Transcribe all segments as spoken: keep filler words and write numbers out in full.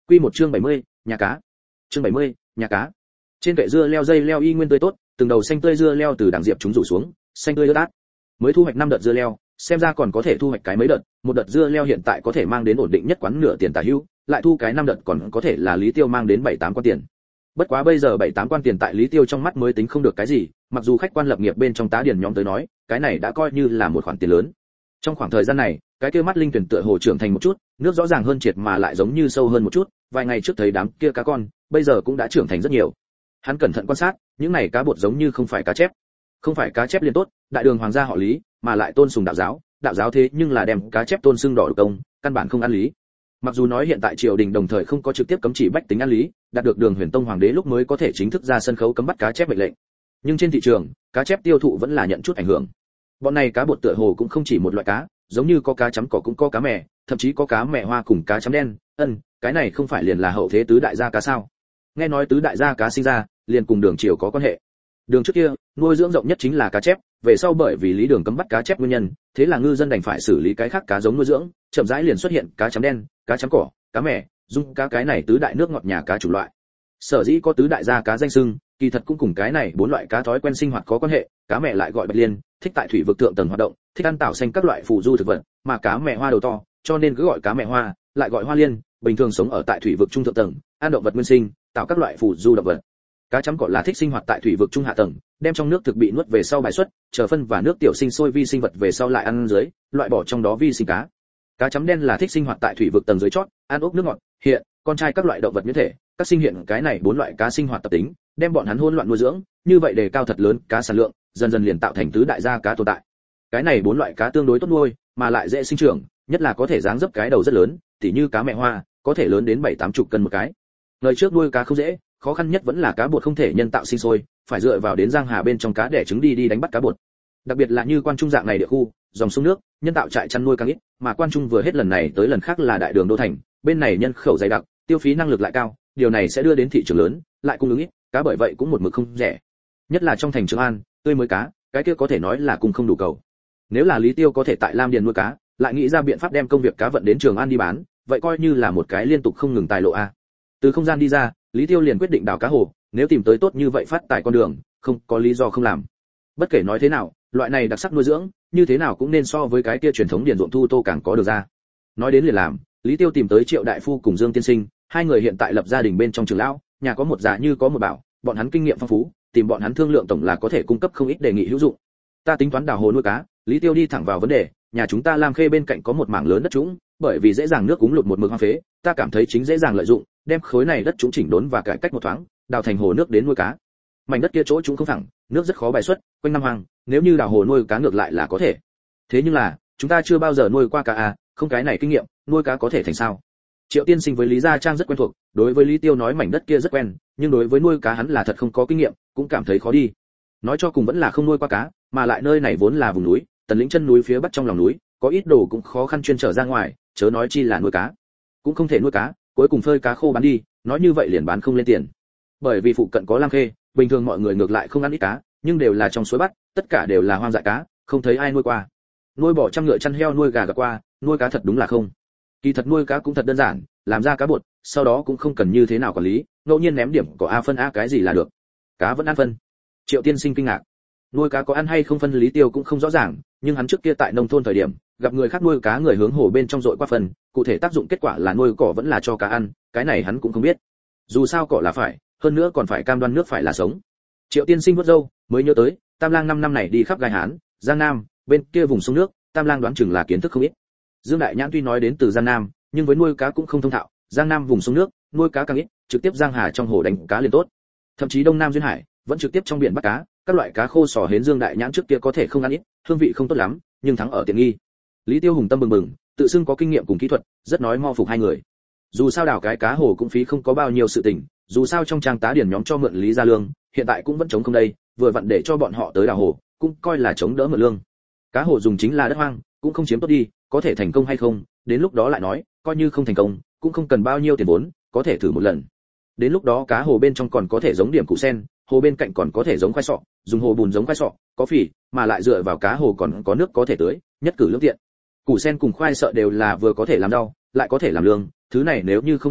Quy một chương bảy mươi, nhà cá. Chương bảy mươi, nhà cá. Trên kệ dưa leo dây leo y nguyên tươi tốt, từng đầu xanh tươi dưa leo từ đằng diệp chúng rủ xuống, xanh tươi ướt át. Mới thu hoạch năm đợt dưa leo, xem ra còn có thể thu hoạch cái mấy đợt, một đợt dưa leo hiện tại có thể mang đến ổn định nhất quán nửa tiền tả hữu, lại thu cái năm đợt còn có thể là Lý Tiêu mang đến bảy tám quan tiền. Bất quá bây giờ bảy tám quan tiền tại Lý Tiêu trong mắt mới tính không được cái gì, mặc dù khách quan lập nghiệp bên trong tá điền nhóm tới nói, cái này đã coi như là một khoản tiền lớn. Trong khoảng thời gian này, cái kia mắt linh tuyển tựa hồ trưởng thành một chút, nước rõ ràng hơn triệt mà lại giống như sâu hơn một chút, vài ngày trước thấy đám kia cá con, bây giờ cũng đã trưởng thành rất nhiều. Hắn cẩn thận quan sát, những này cá bột giống như không phải cá chép. Không phải cá chép liền tốt, đại đường hoàng gia họ Lý, mà lại tôn sùng đạo giáo, đạo giáo thế nhưng là đem cá chép tôn xưng đỏ công, căn bản không ăn lý. Mặc dù nói hiện tại triều đình đồng thời không có trực tiếp cấm chỉ bách tính ăn lý, đạt được Đường Huyền Tông hoàng đế lúc mới có thể chính thức ra sân khấu cấm bắt cá chép mệnh lệnh. Nhưng trên thị trường, cá chép tiêu thụ vẫn là nhận chút ảnh hưởng. Bọn này cá bột tựa hồ cũng không chỉ một loại cá, giống như có cá chấm cỏ cũng có cá mè, thậm chí có cá mè hoa cùng cá chấm đen, ân, cái này không phải liền là hậu thế tứ đại gia cá sao? Nghe nói tứ đại gia cá sinh ra, liền cùng Đường triều có quan hệ. Đường trước kia, nuôi dưỡng rộng nhất chính là cá chép, về sau bởi vì Lý Đường cấm bắt cá chép nguyên nhân, thế là ngư dân đành phải xử lý cái khác cá giống nuôi dưỡng, chậm rãi liền xuất hiện cá chấm đen, cá chấm cỏ, cá mè, dung cá cái này tứ đại nước ngọt nhà cá chủ loại. Sở dĩ có tứ đại gia cá danh xưng, kỳ thật cũng cùng cái này bốn loại cá thói quen sinh hoạt có quan hệ, cá mè lại gọi bạch liên, thích tại thủy vực thượng tầng hoạt động, thích ăn tảo xanh các loại phù du thực vật, mà cá mè hoa đầu to, cho nên cứ gọi cá mè hoa, lại gọi hoa liên, bình thường sống ở tại thủy vực trung thượng tầng, ăn động vật nguyên sinh, tạo các loại phù du động vật. Cá chấm cỏ là thích sinh hoạt tại thủy vực trung hạ tầng, đem trong nước thực bị nuốt về sau bài xuất, chờ phân và nước tiểu sinh sôi vi sinh vật về sau lại ăn dưới, loại bỏ trong đó vi sinh cá. Cá chấm đen là thích sinh hoạt tại thủy vực tầng dưới chót, ăn ốc nước ngọt, hiện, con trai các loại động vật như thể, các sinh hiện cái này bốn loại cá sinh hoạt tập tính, đem bọn hắn hỗn loạn nuôi dưỡng, như vậy đề cao thật lớn cá sản lượng, dần dần liền tạo thành tứ đại gia cá tồn tại. Cái này bốn loại cá tương đối tốt nuôi, mà lại dễ sinh trưởng, nhất là có thể dáng dấp cái đầu rất lớn, tỉ như cá mẹ hoa, có thể lớn đến bảy tám chục cân một cái. Lời trước nuôi cá không dễ, khó khăn nhất vẫn là cá bột không thể nhân tạo sinh sôi, phải dựa vào đến giang hà bên trong cá đẻ trứng đi đi đánh bắt cá bột. Đặc biệt là như Quan Trung dạng này địa khu, dòng sông nước, nhân tạo trại chăn nuôi càng ít, mà Quan Trung vừa hết lần này tới lần khác là đại đường đô thành, bên này nhân khẩu dày đặc, tiêu phí năng lực lại cao, điều này sẽ đưa đến thị trường lớn, lại cung ứng ít, cá bởi vậy cũng một mực không rẻ. Nhất là trong thành Trường An, tươi mới cá, cái kia có thể nói là cung không đủ cầu. Nếu là Lý Tiêu có thể tại Lam Điền nuôi cá, lại nghĩ ra biện pháp đem công việc cá vận đến Trường An đi bán, vậy coi như là một cái liên tục không ngừng tài lộ a. Từ không gian đi ra, Lý Tiêu liền quyết định đào cá hồ, nếu tìm tới tốt như vậy phát tài con đường, không có lý do không làm. Bất kể nói thế nào, loại này đặc sắc nuôi dưỡng, như thế nào cũng nên so với cái kia truyền thống điền ruộng thu tô càng có được ra. Nói đến liền làm, Lý Tiêu tìm tới Triệu đại phu cùng Dương tiên sinh, hai người hiện tại lập gia đình bên trong trường lão, nhà có một già như có một bảo, bọn hắn kinh nghiệm phong phú, tìm bọn hắn thương lượng tổng là có thể cung cấp không ít đề nghị hữu dụng. Ta tính toán đào hồ nuôi cá, Lý Tiêu đi thẳng vào vấn đề, nhà chúng ta Lam Khê bên cạnh có một mảng lớn đất trũng, bởi vì dễ dàng nước cúng lụt một mực hoang phế, ta cảm thấy chính dễ dàng lợi dụng, đem khối này đất trũng chỉnh đốn và cải cách một thoáng, đào thành hồ nước đến nuôi cá. Mảnh đất kia chỗ trũng không phẳng, nước rất khó bài xuất, quanh năm hoang, nếu như đào hồ nuôi cá ngược lại là có thể. Thế nhưng là, chúng ta chưa bao giờ nuôi qua cá à, không cái này kinh nghiệm, nuôi cá có thể thành sao? Triệu tiên sinh với Lý Gia Trang rất quen thuộc, đối với Lý Tiêu nói mảnh đất kia rất quen, nhưng đối với nuôi cá hắn là thật không có kinh nghiệm, cũng cảm thấy khó đi. Nói cho cùng vẫn là không nuôi qua cá, mà lại nơi này vốn là vùng núi, tần lĩnh chân núi phía bắc trong lòng núi, có ít đồ cũng khó khăn chuyên trở ra ngoài, chớ nói chi là nuôi cá. Cũng không thể nuôi cá, cuối cùng phơi cá khô bán đi, nói như vậy liền bán không lên tiền. Bởi vì phụ cận có Lam Khê, bình thường mọi người ngược lại không ăn ít cá, nhưng đều là trong suối bắt, tất cả đều là hoang dại cá, không thấy ai nuôi qua. Nuôi bò chăn ngựa chăn heo nuôi gà gặp qua, nuôi cá thật đúng là không. Kỳ thật nuôi cá cũng thật đơn giản, làm ra cá bột, sau đó cũng không cần như thế nào quản lý, ngẫu nhiên ném điểm có a phân a cái gì là được. Cá vẫn ăn phân. Triệu tiên sinh kinh ngạc. Nuôi cá có ăn hay không phân Lý Tiêu cũng không rõ ràng, nhưng hắn trước kia tại nông thôn thời điểm, gặp người khác nuôi cá người hướng hồ bên trong dội qua phần, cụ thể tác dụng kết quả là nuôi cỏ vẫn là cho cá ăn, cái này hắn cũng không biết. Dù sao cỏ là phải, hơn nữa còn phải cam đoan nước phải là sống. Triệu tiên sinh vuốt râu, mới nhớ tới, Tam Lang năm năm này đi khắp Gai Hán, Giang Nam, bên kia vùng sông nước, Tam Lang đoán chừng là kiến thức không ít. Dương Đại Nhãn tuy nói đến từ Giang Nam, nhưng với nuôi cá cũng không thông thạo, Giang Nam vùng sông nước, nuôi cá càng ít, trực tiếp giang hà trong hồ đánh cá liền tốt. Thậm chí Đông Nam duyên hải, vẫn trực tiếp trong biển bắt cá, các loại cá khô sò hến Dương Đại Nhãn trước kia có thể không ăn ít, hương vị không tốt lắm, nhưng thắng ở tiện nghi. Lý Tiêu hùng tâm bừng bừng, tự xưng có kinh nghiệm cùng kỹ thuật, rất nói mo phục hai người. Dù sao đào cái cá hồ cũng phí không có bao nhiêu sự tình, dù sao trong trang tá điển nhóm cho mượn Lý Gia Lương, hiện tại cũng vẫn chống không đây, vừa vặn để cho bọn họ tới đào hồ, cũng coi là chống đỡ mượn lương. Cá hồ dùng chính là đất hoang, cũng không chiếm tốt đi, có thể thành công hay không, đến lúc đó lại nói, coi như không thành công, cũng không cần bao nhiêu tiền vốn, có thể thử một lần. Đến lúc đó cá hồ bên trong còn có thể giống điểm củ sen, hồ bên cạnh còn có thể giống khoai sọ, dùng hồ bùn giống khoai sọ, có phỉ, mà lại dựa vào cá hồ còn có nước có thể tưới, nhất cử lưỡng tiện. Củ sen cùng khoai sọ đều là vừa có thể làm rau, lại có thể làm lương, thứ này nếu như không diện tích,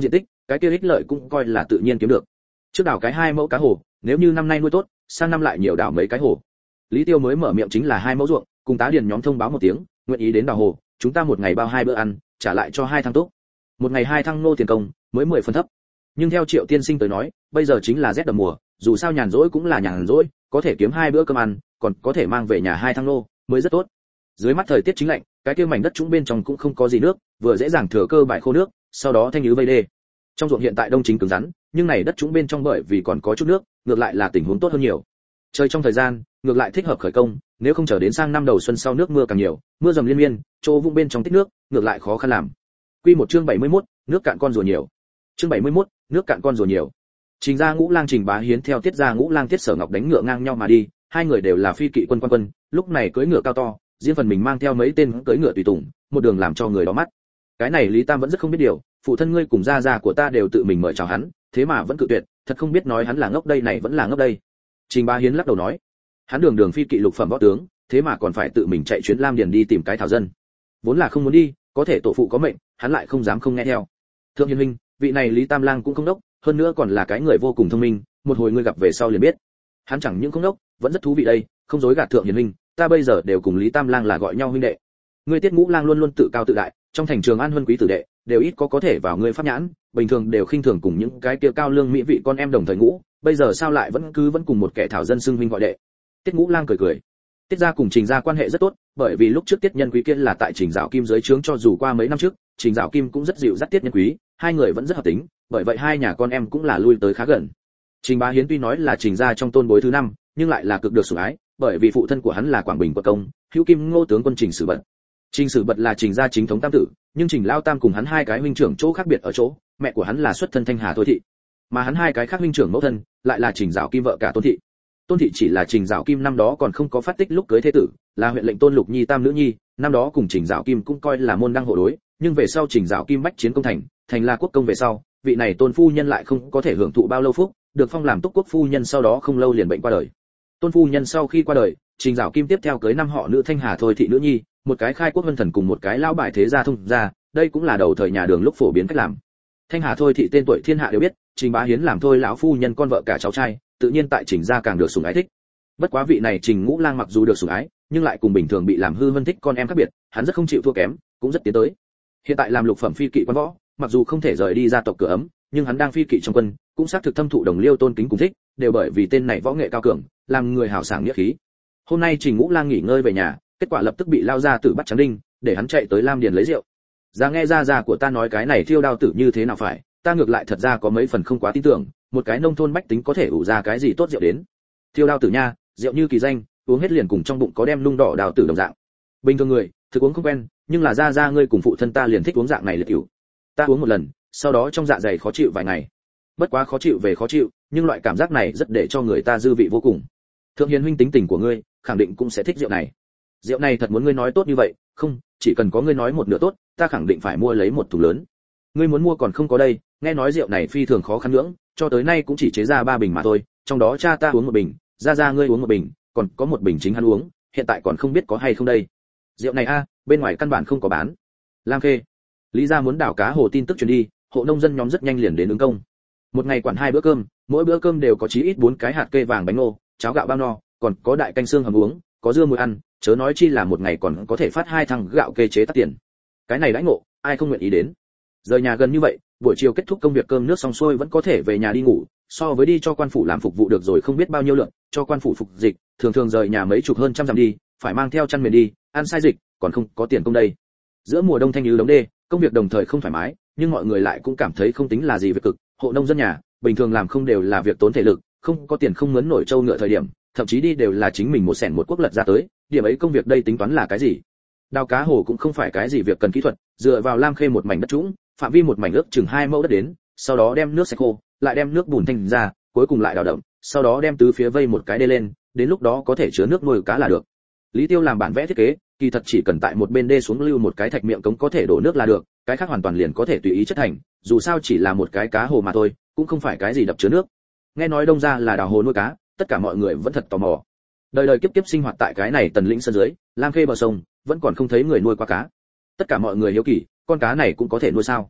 cái kia ích lợi cũng coi là tự nhiên kiếm được. Trước đào cái hai mẫu cá hồ, nếu như năm nay nuôi tốt, sang năm lại nhiều đào mấy cái hồ. Lý Tiêu mới mở miệng chính là hai mẫu ruộng, cùng tá điền nhóm thông báo một tiếng, nguyện ý đến đào hồ, chúng ta một ngày bao hai bữa ăn, trả lại cho hai thăng tốt. Một ngày hai thăng nô tiền công, mới mười phần thấp. Nhưng theo Triệu tiên sinh tới nói, bây giờ chính là rét đậm mùa, dù sao nhàn rỗi cũng là nhàn rỗi, có thể kiếm hai bữa cơm ăn, còn có thể mang về nhà hai thăng nô, mới rất tốt. Dưới mắt thời tiết chính lạnh, cái kia mảnh đất trũng bên trong cũng không có gì nước, vừa dễ dàng thừa cơ bại khô nước, sau đó thanh nhứ vây đê. Trong ruộng hiện tại đông chính cứng rắn, nhưng này đất trũng bên trong bởi vì còn có chút nước, ngược lại là tình huống tốt hơn nhiều. Chơi trong thời gian, ngược lại thích hợp khởi công, nếu không chờ đến sang năm đầu xuân sau nước mưa càng nhiều, mưa dầm liên miên, chỗ vũng bên trong tích nước, ngược lại khó khăn làm. Quy một chương bảy mươi mốt, nước cạn con rùa nhiều. Chương bảy mươi mốt, nước cạn con rùa nhiều. Trình Gia Ngũ Lang Trình Bá Hiến theo Tiết Gia Ngũ Lang Tiết Sở Ngọc đánh ngựa ngang nhau mà đi, hai người đều là phi kỵ quân quan quân, lúc này cưỡi ngựa cao to, riêng phần mình mang theo mấy tên cưỡi ngựa tùy tùng, một đường làm cho người đó mắt. Cái này Lý Tam vẫn rất không biết điều, phụ thân ngươi cùng gia gia của ta đều tự mình mời chào hắn, thế mà vẫn cự tuyệt, thật không biết nói hắn là ngốc đây này vẫn là ngốc đây. Trình Bá Hiến lắc đầu nói, hắn đường đường phi kỵ lục phẩm võ tướng, thế mà còn phải tự mình chạy chuyến Lam Điền đi tìm cái thảo dân. Vốn là không muốn đi, có thể tổ phụ có mệnh, hắn lại không dám không nghe theo. Thượng Hiền huynh, vị này Lý Tam Lang cũng không đốc, hơn nữa còn là cái người vô cùng thông minh, một hồi ngươi gặp về sau liền biết. Hắn chẳng những không đốc, vẫn rất thú vị đây, không dối gạt Thượng Hiền huynh, ta bây giờ đều cùng Lý Tam Lang là gọi nhau huynh đệ. Ngươi Tiết Ngũ Lang luôn luôn tự cao tự đại, trong thành Trường An huân quý tử đệ, đều ít có có thể vào ngươi pháp nhãn, bình thường đều khinh thường cùng những cái kia cao lương mỹ vị con em đồng thời ngũ, bây giờ sao lại vẫn cứ vẫn cùng một kẻ thảo dân xưng huynh gọi đệ. Tiết Ngũ Lang cười cười. Tiết gia cùng Trình gia quan hệ rất tốt, bởi vì lúc trước Tiết Nhân Quý kia là tại Trình Dạo Kim dưới trướng cho dù qua mấy năm trước, Trình Dạo Kim cũng rất dịu dắt Tiết Nhân Quý, hai người vẫn rất hợp tính, bởi vậy hai nhà con em cũng là lui tới khá gần. Trình Bá Hiến tuy nói là Trình gia trong tôn bối thứ năm, nhưng lại là cực được sủng ái, bởi vì phụ thân của hắn là Quảng Bình quận công, hữu kim ngô tướng quân Trình Sử Bật. Trình Sử Bật là Trình gia chính thống tam tử, nhưng Trình Lao Tam cùng hắn hai cái huynh trưởng chỗ khác biệt ở chỗ, mẹ của hắn là xuất thân Thanh Hà Thôi thị, mà hắn hai cái khác huynh trưởng mẫu thân lại là Trình Dạo Kim vợ cả Tôn thị. Tôn thị chỉ là Trình Dạo Kim năm đó còn không có phát tích lúc cưới thế tử, là huyện lệnh Tôn Lục Nhi tam nữ nhi, năm đó cùng Trình Dạo Kim cũng coi là môn đăng hộ đối, nhưng về sau Trình Dạo Kim bách chiến công thành, thành là quốc công về sau, vị này Tôn phu nhân lại không có thể hưởng thụ bao lâu phúc, được phong làm túc quốc phu nhân sau đó không lâu liền bệnh qua đời. Tôn phu nhân sau khi qua đời, Trình Dạo Kim tiếp theo cưới năm họ nữ Thanh Hà Thôi thị nữ nhi, một cái khai quốc vân thần cùng một cái lão bài thế gia thông gia, đây cũng là đầu thời nhà Đường lúc phổ biến cách làm. Thanh Hà Thôi thị tên tuổi thiên hạ đều biết, Trình Bá Hiến làm thôi lão phu nhân con vợ cả cháu trai, tự nhiên tại Trình gia càng được sủng ái thích. Bất quá vị này Trình Ngũ Lang mặc dù được sủng ái, nhưng lại cùng bình thường bị làm hư vân thích con em khác biệt, hắn rất không chịu thua kém, cũng rất tiến tới. Hiện tại làm lục phẩm phi kỵ quan võ, mặc dù không thể rời đi gia tộc cửa ấm, nhưng hắn đang phi kỵ trong quân, cũng xác thực thâm thụ đồng liêu tôn kính cùng thích, đều bởi vì tên này võ nghệ cao cường, làm người hào sảng nghĩa khí. Hôm nay Trình Ngũ Lang nghỉ ngơi về nhà, kết quả lập tức bị lao ra tử bắt trắng đinh, để hắn chạy tới Lam Điền lấy rượu. Ra nghe ra ra của ta nói cái này thiêu đao tử như thế nào phải, ta ngược lại thật ra có mấy phần không quá tin tưởng, một cái nông thôn bách tính có thể ủ ra cái gì tốt rượu đến. Thiêu đao tử nha, rượu như kỳ danh, uống hết liền cùng trong bụng có đem lung đỏ đào tử đồng dạng. Bình thường người, thực uống không quen, nhưng là ra ra ngươi cùng phụ thân ta liền thích uống dạng này liệt rượu. Ta uống một lần, sau đó trong dạ dày khó chịu vài ngày. Bất quá khó chịu về khó chịu, nhưng loại cảm giác này rất để cho người ta dư vị vô cùng. Thượng Hiền huynh tính tình của ngươi, khẳng định cũng sẽ thích rượu này. Rượu này thật muốn ngươi nói tốt như vậy, không, chỉ cần có ngươi nói một nửa tốt, ta khẳng định phải mua lấy một thùng lớn. Ngươi muốn mua còn không có đây, nghe nói rượu này phi thường khó khăn nhưỡng, cho tới nay cũng chỉ chế ra ba bình mà thôi, trong đó cha ta uống một bình, ra ra ngươi uống một bình, còn có một bình chính hắn uống, hiện tại còn không biết có hay không đây. Rượu này a, bên ngoài căn bản không có bán. Lam Khê, Lý gia muốn đảo cá hồ tin tức truyền đi, hộ nông dân nhóm rất nhanh liền đến ứng công. Một ngày quản hai bữa cơm, mỗi bữa cơm đều có chí ít bốn cái hạt kê vàng bánh ngô, cháo gạo bao no, còn có đại canh xương hầm uống, có dưa muối ăn, chớ nói chi là một ngày còn có thể phát hai thằng gạo kê chế tắc tiền. Cái này đãi ngộ, ai không nguyện ý đến. Rời nhà gần như vậy, buổi chiều kết thúc công việc cơm nước xong xuôi vẫn có thể về nhà đi ngủ, so với đi cho quan phủ làm phục vụ được rồi không biết bao nhiêu lượt, cho quan phủ phục dịch, thường thường rời nhà mấy chục hơn trăm dặm đi, phải mang theo chăn mền đi, ăn sai dịch, còn không có tiền công đây. Giữa mùa đông thanh như đống đê, công việc đồng thời không thoải mái, nhưng mọi người lại cũng cảm thấy không tính là gì việc cực, hộ nông dân nhà, bình thường làm không đều là việc tốn thể lực, không có tiền không mướn nổi trâu ngựa thời điểm, thậm chí đi đều là chính mình một xẻn một quốc lật ra tới, điểm ấy công việc đây tính toán là cái gì? Đào cá hồ cũng không phải cái gì việc cần kỹ thuật, dựa vào Lam Khê một mảnh đất trũng, phạm vi một mảnh ước chừng hai mẫu đất đến, sau đó đem nước sạch khô, lại đem nước bùn thanh ra, cuối cùng lại đào động, sau đó đem tứ phía vây một cái đê lên, đến lúc đó có thể chứa nước nuôi cá là được. Lý Tiêu làm bản vẽ thiết kế, kỳ thật chỉ cần tại một bên đê xuống lưu một cái thạch miệng cống có thể đổ nước là được, cái khác hoàn toàn liền có thể tùy ý chất thành, dù sao chỉ là một cái cá hồ mà thôi, cũng không phải cái gì đập chứa nước. Nghe nói đông ra là đào hồ nuôi cá, tất cả mọi người vẫn thật tò mò. Đời đời kiếp kiếp sinh hoạt tại cái này tần lĩnh sơn dưới, Lam Khê bờ sông, vẫn còn không thấy người nuôi qua cá. Tất cả mọi người hiếu kỳ, con cá này cũng có thể nuôi sao?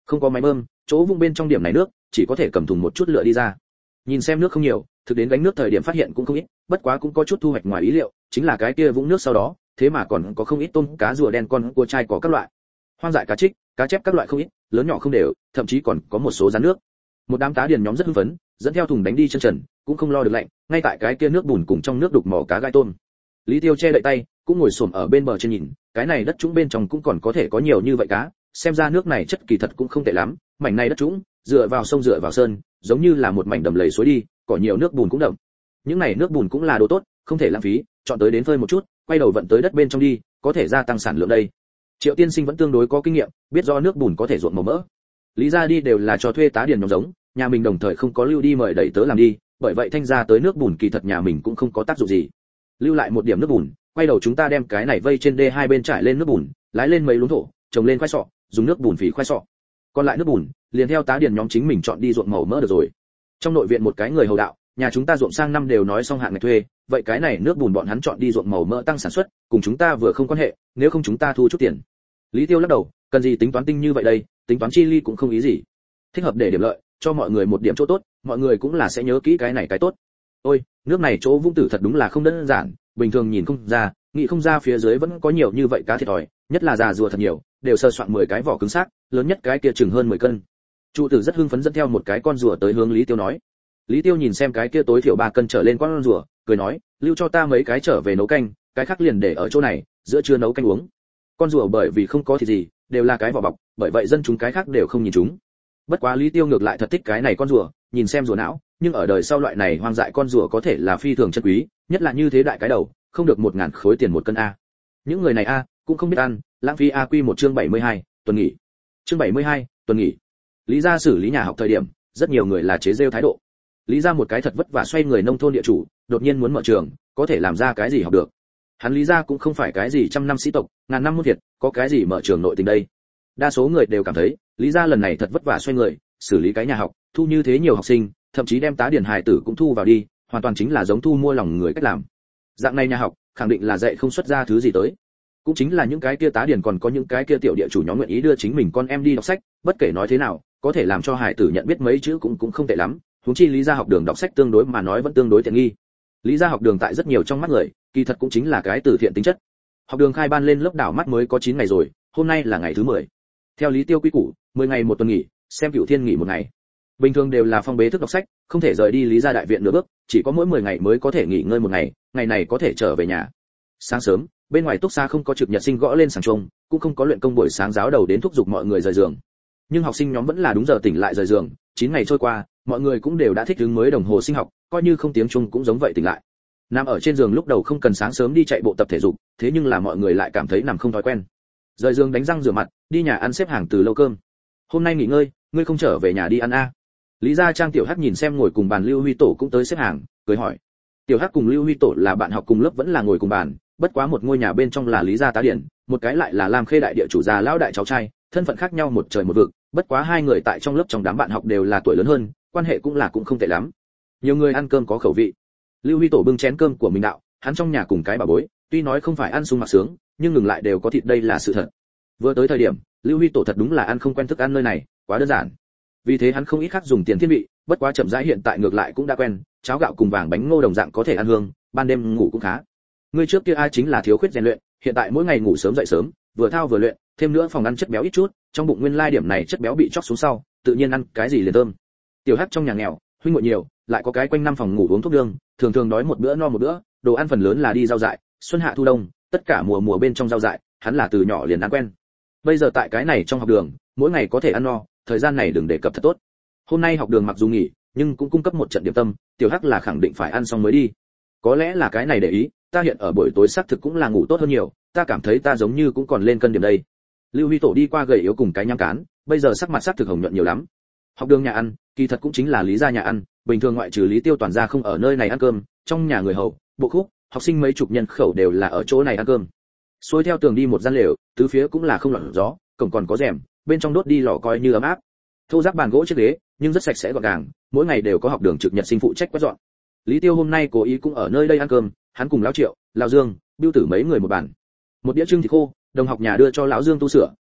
Không có máy bơm, chỗ vung bên trong điểm này nước, chỉ có thể cầm thùng một chút lựa đi ra. Nhìn xem nước không nhiều, thực đến gánh nước thời điểm phát hiện cũng không ít, bất quá cũng có chút thu hoạch ngoài ý liệu, chính là cái kia vũng nước sau đó, thế mà còn có không ít tôm, cá rùa đen, con cua trai có các loại. Hoang dại cá trích, cá chép các loại không ít, lớn nhỏ không đều, thậm chí còn có một số rắn nước. Một đám tá điền nhóm rất hưng phấn, dẫn theo thùng đánh đi chân trần, cũng không lo được lạnh, ngay tại cái kia nước bùn cùng trong nước đục mỏ cá gai tôm. Lý Tiêu che đậy tay, cũng ngồi xổm ở bên bờ trên nhìn, cái này đất trũng bên trong cũng còn có thể có nhiều như vậy cá, xem ra nước này chất kỳ thật cũng không tệ lắm, mảnh này đất trũng, dựa vào sông dựa vào sơn, giống như là một mảnh đầm lầy suối đi, cỏ nhiều nước bùn cũng đậm. Những này nước bùn cũng là đồ tốt, không thể lãng phí, chọn tới đến phơi một chút, quay đầu vận tới đất bên trong đi, có thể gia tăng sản lượng đây. Triệu Tiên Sinh vẫn tương đối có kinh nghiệm, biết do nước bùn có thể ruộng màu mỡ. Lý gia đi đều là cho thuê tá điền nhóm giống, nhà mình đồng thời không có lưu đi mời đẩy tớ làm đi, bởi vậy thanh ra tới nước bùn kỳ thật nhà mình cũng không có tác dụng gì. Lưu lại một điểm nước bùn, quay đầu chúng ta đem cái này vây trên đê hai bên trải lên nước bùn, lái lên mấy luống thổ, trồng lên khoai sọ, dùng nước bùn phì khoai sọ. Còn lại nước bùn, liền theo tá điền nhóm chính mình chọn đi ruộng màu mỡ được rồi. Trong nội viện một cái người hầu đạo, nhà chúng ta ruộng sang năm đều nói xong hạn ngạch thuê, vậy cái này nước bùn bọn hắn chọn đi ruộng màu mỡ tăng sản xuất, cùng chúng ta vừa không quan hệ, nếu không chúng ta thu chút tiền. Lý Tiêu lắc đầu, cần gì tính toán tinh như vậy đây, tính toán chi ly cũng không ý gì. Thích hợp để điểm lợi, cho mọi người một điểm chỗ tốt, mọi người cũng là sẽ nhớ kỹ cái này cái tốt. Ôi, nước này chỗ vung tử thật đúng là không đơn giản, bình thường nhìn không ra, nghĩ không ra phía dưới vẫn có nhiều như vậy cá thiệt thòi, nhất là già rùa thật nhiều, đều sơ soạn mười cái vỏ cứng xác, lớn nhất cái kia chừng hơn mười cân. Trụ tử rất hưng phấn dẫn theo một cái con rùa tới hướng Lý Tiêu nói. Lý Tiêu nhìn xem cái kia tối thiểu ba cân trở lên con rùa, cười nói, lưu cho ta mấy cái trở về nấu canh, cái khác liền để ở chỗ này, giữa trưa nấu canh uống. Con rùa bởi vì không có thịt gì, đều là cái vỏ bọc, bởi vậy dân chúng cái khác đều không nhìn chúng. Bất quá Lý Tiêu ngược lại thật thích cái này con rùa, nhìn xem rùa não, nhưng ở đời sau loại này hoang dại con rùa có thể là phi thường chân quý, nhất là như thế đại cái đầu, không được một ngàn khối tiền một cân a. Những người này a, cũng không biết ăn, lãng phí a. Quy một chương bảy mươi hai, tuần nghỉ. Chương bảy mươi hai, tuần nghỉ. Lý gia xử lý nhà học thời điểm, rất nhiều người là chế giễu thái độ. Lý gia một cái thật vất vả xoay người nông thôn địa chủ, đột nhiên muốn mở trường, có thể làm ra cái gì học được. Hắn Lý gia cũng không phải cái gì trăm năm sĩ tộc, ngàn năm muôn thiệt, có cái gì mở trường nội tình đây. Đa số người đều cảm thấy, Lý gia lần này thật vất vả xoay người, xử lý cái nhà học, thu như thế nhiều học sinh, thậm chí đem tá điển hài tử cũng thu vào đi, hoàn toàn chính là giống thu mua lòng người cách làm. Dạng này nhà học, khẳng định là dạy không xuất ra thứ gì tới. Cũng chính là những cái kia tá điển còn có những cái kia tiểu địa chủ nhóm nguyện ý đưa chính mình con em đi đọc sách, bất kể nói thế nào, có thể làm cho hài tử nhận biết mấy chữ cũng cũng không tệ lắm, huống chi Lý gia học đường đọc sách tương đối mà nói vẫn tương đối tiện nghi. Lý gia học đường tại rất nhiều trong mắt người, kỳ thật cũng chính là cái từ thiện tính chất. Học đường khai ban lên lớp đảo mắt mới có chín ngày rồi, hôm nay là ngày thứ mười. Theo Lý Tiêu quy củ, mười ngày một tuần nghỉ, xem Cửu Thiên nghỉ một ngày. Bình thường đều là phong bế thức đọc sách, không thể rời đi Lý gia đại viện nửa bước, chỉ có mỗi mười ngày mới có thể nghỉ ngơi một ngày, ngày này có thể trở về nhà. Sáng sớm, bên ngoài túc xá không có trực nhật sinh gõ lên sàng chuông, cũng không có luyện công buổi sáng giáo đầu đến thúc giục mọi người rời giường. Nhưng học sinh nhóm vẫn là đúng giờ tỉnh lại rời giường, chín ngày trôi qua, mọi người cũng đều đã thích ứng mới đồng hồ sinh học, coi như không tiếng Trung cũng giống vậy tỉnh lại. Nằm ở trên giường lúc đầu không cần sáng sớm đi chạy bộ tập thể dục, thế nhưng là mọi người lại cảm thấy nằm không thói quen. Rời giường đánh răng rửa mặt, đi nhà ăn xếp hàng từ lâu cơm. Hôm nay nghỉ ngơi, ngươi không trở về nhà đi ăn a? Lý gia Trang tiểu Hắc nhìn xem ngồi cùng bàn Lưu Huy Tổ cũng tới xếp hàng, cười hỏi. Tiểu Hắc cùng Lưu Huy Tổ là bạn học cùng lớp vẫn là ngồi cùng bàn, bất quá một ngôi nhà bên trong là Lý gia tá điển, một cái lại là Lam Khê đại địa chủ già lão đại cháu trai, thân phận khác nhau một trời một vực, bất quá hai người tại trong lớp trong đám bạn học đều là tuổi lớn hơn, quan hệ cũng là cũng không tệ lắm. Nhiều người ăn cơm có khẩu vị. Lưu Huy Tổ bưng chén cơm của mình đạo, hắn trong nhà cùng cái bà bối, tuy nói không phải ăn sung mặc sướng, nhưng ngừng lại đều có thịt đây là sự thật. Vừa tới thời điểm, Lưu Huy Tổ thật đúng là ăn không quen thức ăn nơi này, quá đơn giản. Vì thế hắn không ít khác dùng tiền thiên vị, bất quá chậm rãi hiện tại ngược lại cũng đã quen, cháo gạo cùng vàng bánh ngô đồng dạng có thể ăn hương, ban đêm ngủ cũng khá. Người trước kia ai chính là thiếu khuyết rèn luyện, hiện tại mỗi ngày ngủ sớm dậy sớm, vừa thao vừa luyện, thêm nữa phòng ăn chất béo ít chút, trong bụng nguyên lai điểm này chất béo bị chóc xuống sau, tự nhiên ăn cái gì liền thơm. Tiểu Hắc trong nhà nghèo, huynh muội nhiều, lại có cái quanh năm phòng ngủ uống thuốc đường, thường thường đói một bữa no một bữa, đồ ăn phần lớn là đi rau dại, xuân hạ thu đông, tất cả mùa mùa bên trong rau dại, hắn là từ nhỏ liền ăn quen. Bây giờ tại cái này trong học đường, mỗi ngày có thể ăn no, thời gian này đừng đề cập thật tốt. Hôm nay học đường mặc dù nghỉ, nhưng cũng cung cấp một trận điểm tâm, Tiểu Hắc là khẳng định phải ăn xong mới đi. Có lẽ là cái này để ý, ta hiện ở buổi tối xác thực cũng là ngủ tốt hơn nhiều, ta cảm thấy ta giống như cũng còn lên cân điểm đây. Lưu Huy Tổ đi qua gầy yếu cùng cái nhám cán, bây giờ sắc mặt xác thực hồng nhuận nhiều lắm. Học đường nhà ăn, kỳ thật cũng chính là Lý gia nhà ăn, bình thường ngoại trừ Lý Tiêu toàn gia không ở nơi này ăn cơm, trong nhà người hầu, bộ khúc, học sinh mấy chục nhân khẩu đều là ở chỗ này ăn cơm. Xuôi theo tường đi một gian lều, tứ phía cũng là không lọt gió, cổng còn có rèm, bên trong đốt đi lò coi như ấm áp. Thô rác bàn gỗ chiếc ghế, nhưng rất sạch sẽ gọn gàng, mỗi ngày đều có học đường trực nhật sinh phụ trách quét dọn. Lý Tiêu hôm nay cố ý cũng ở nơi đây ăn cơm, hắn cùng lão Triệu, lão Dương, Bưu Tử mấy người một bàn. Một đĩa trưng thịt khô, đồng học nhà đưa cho lão Dương tu sửa,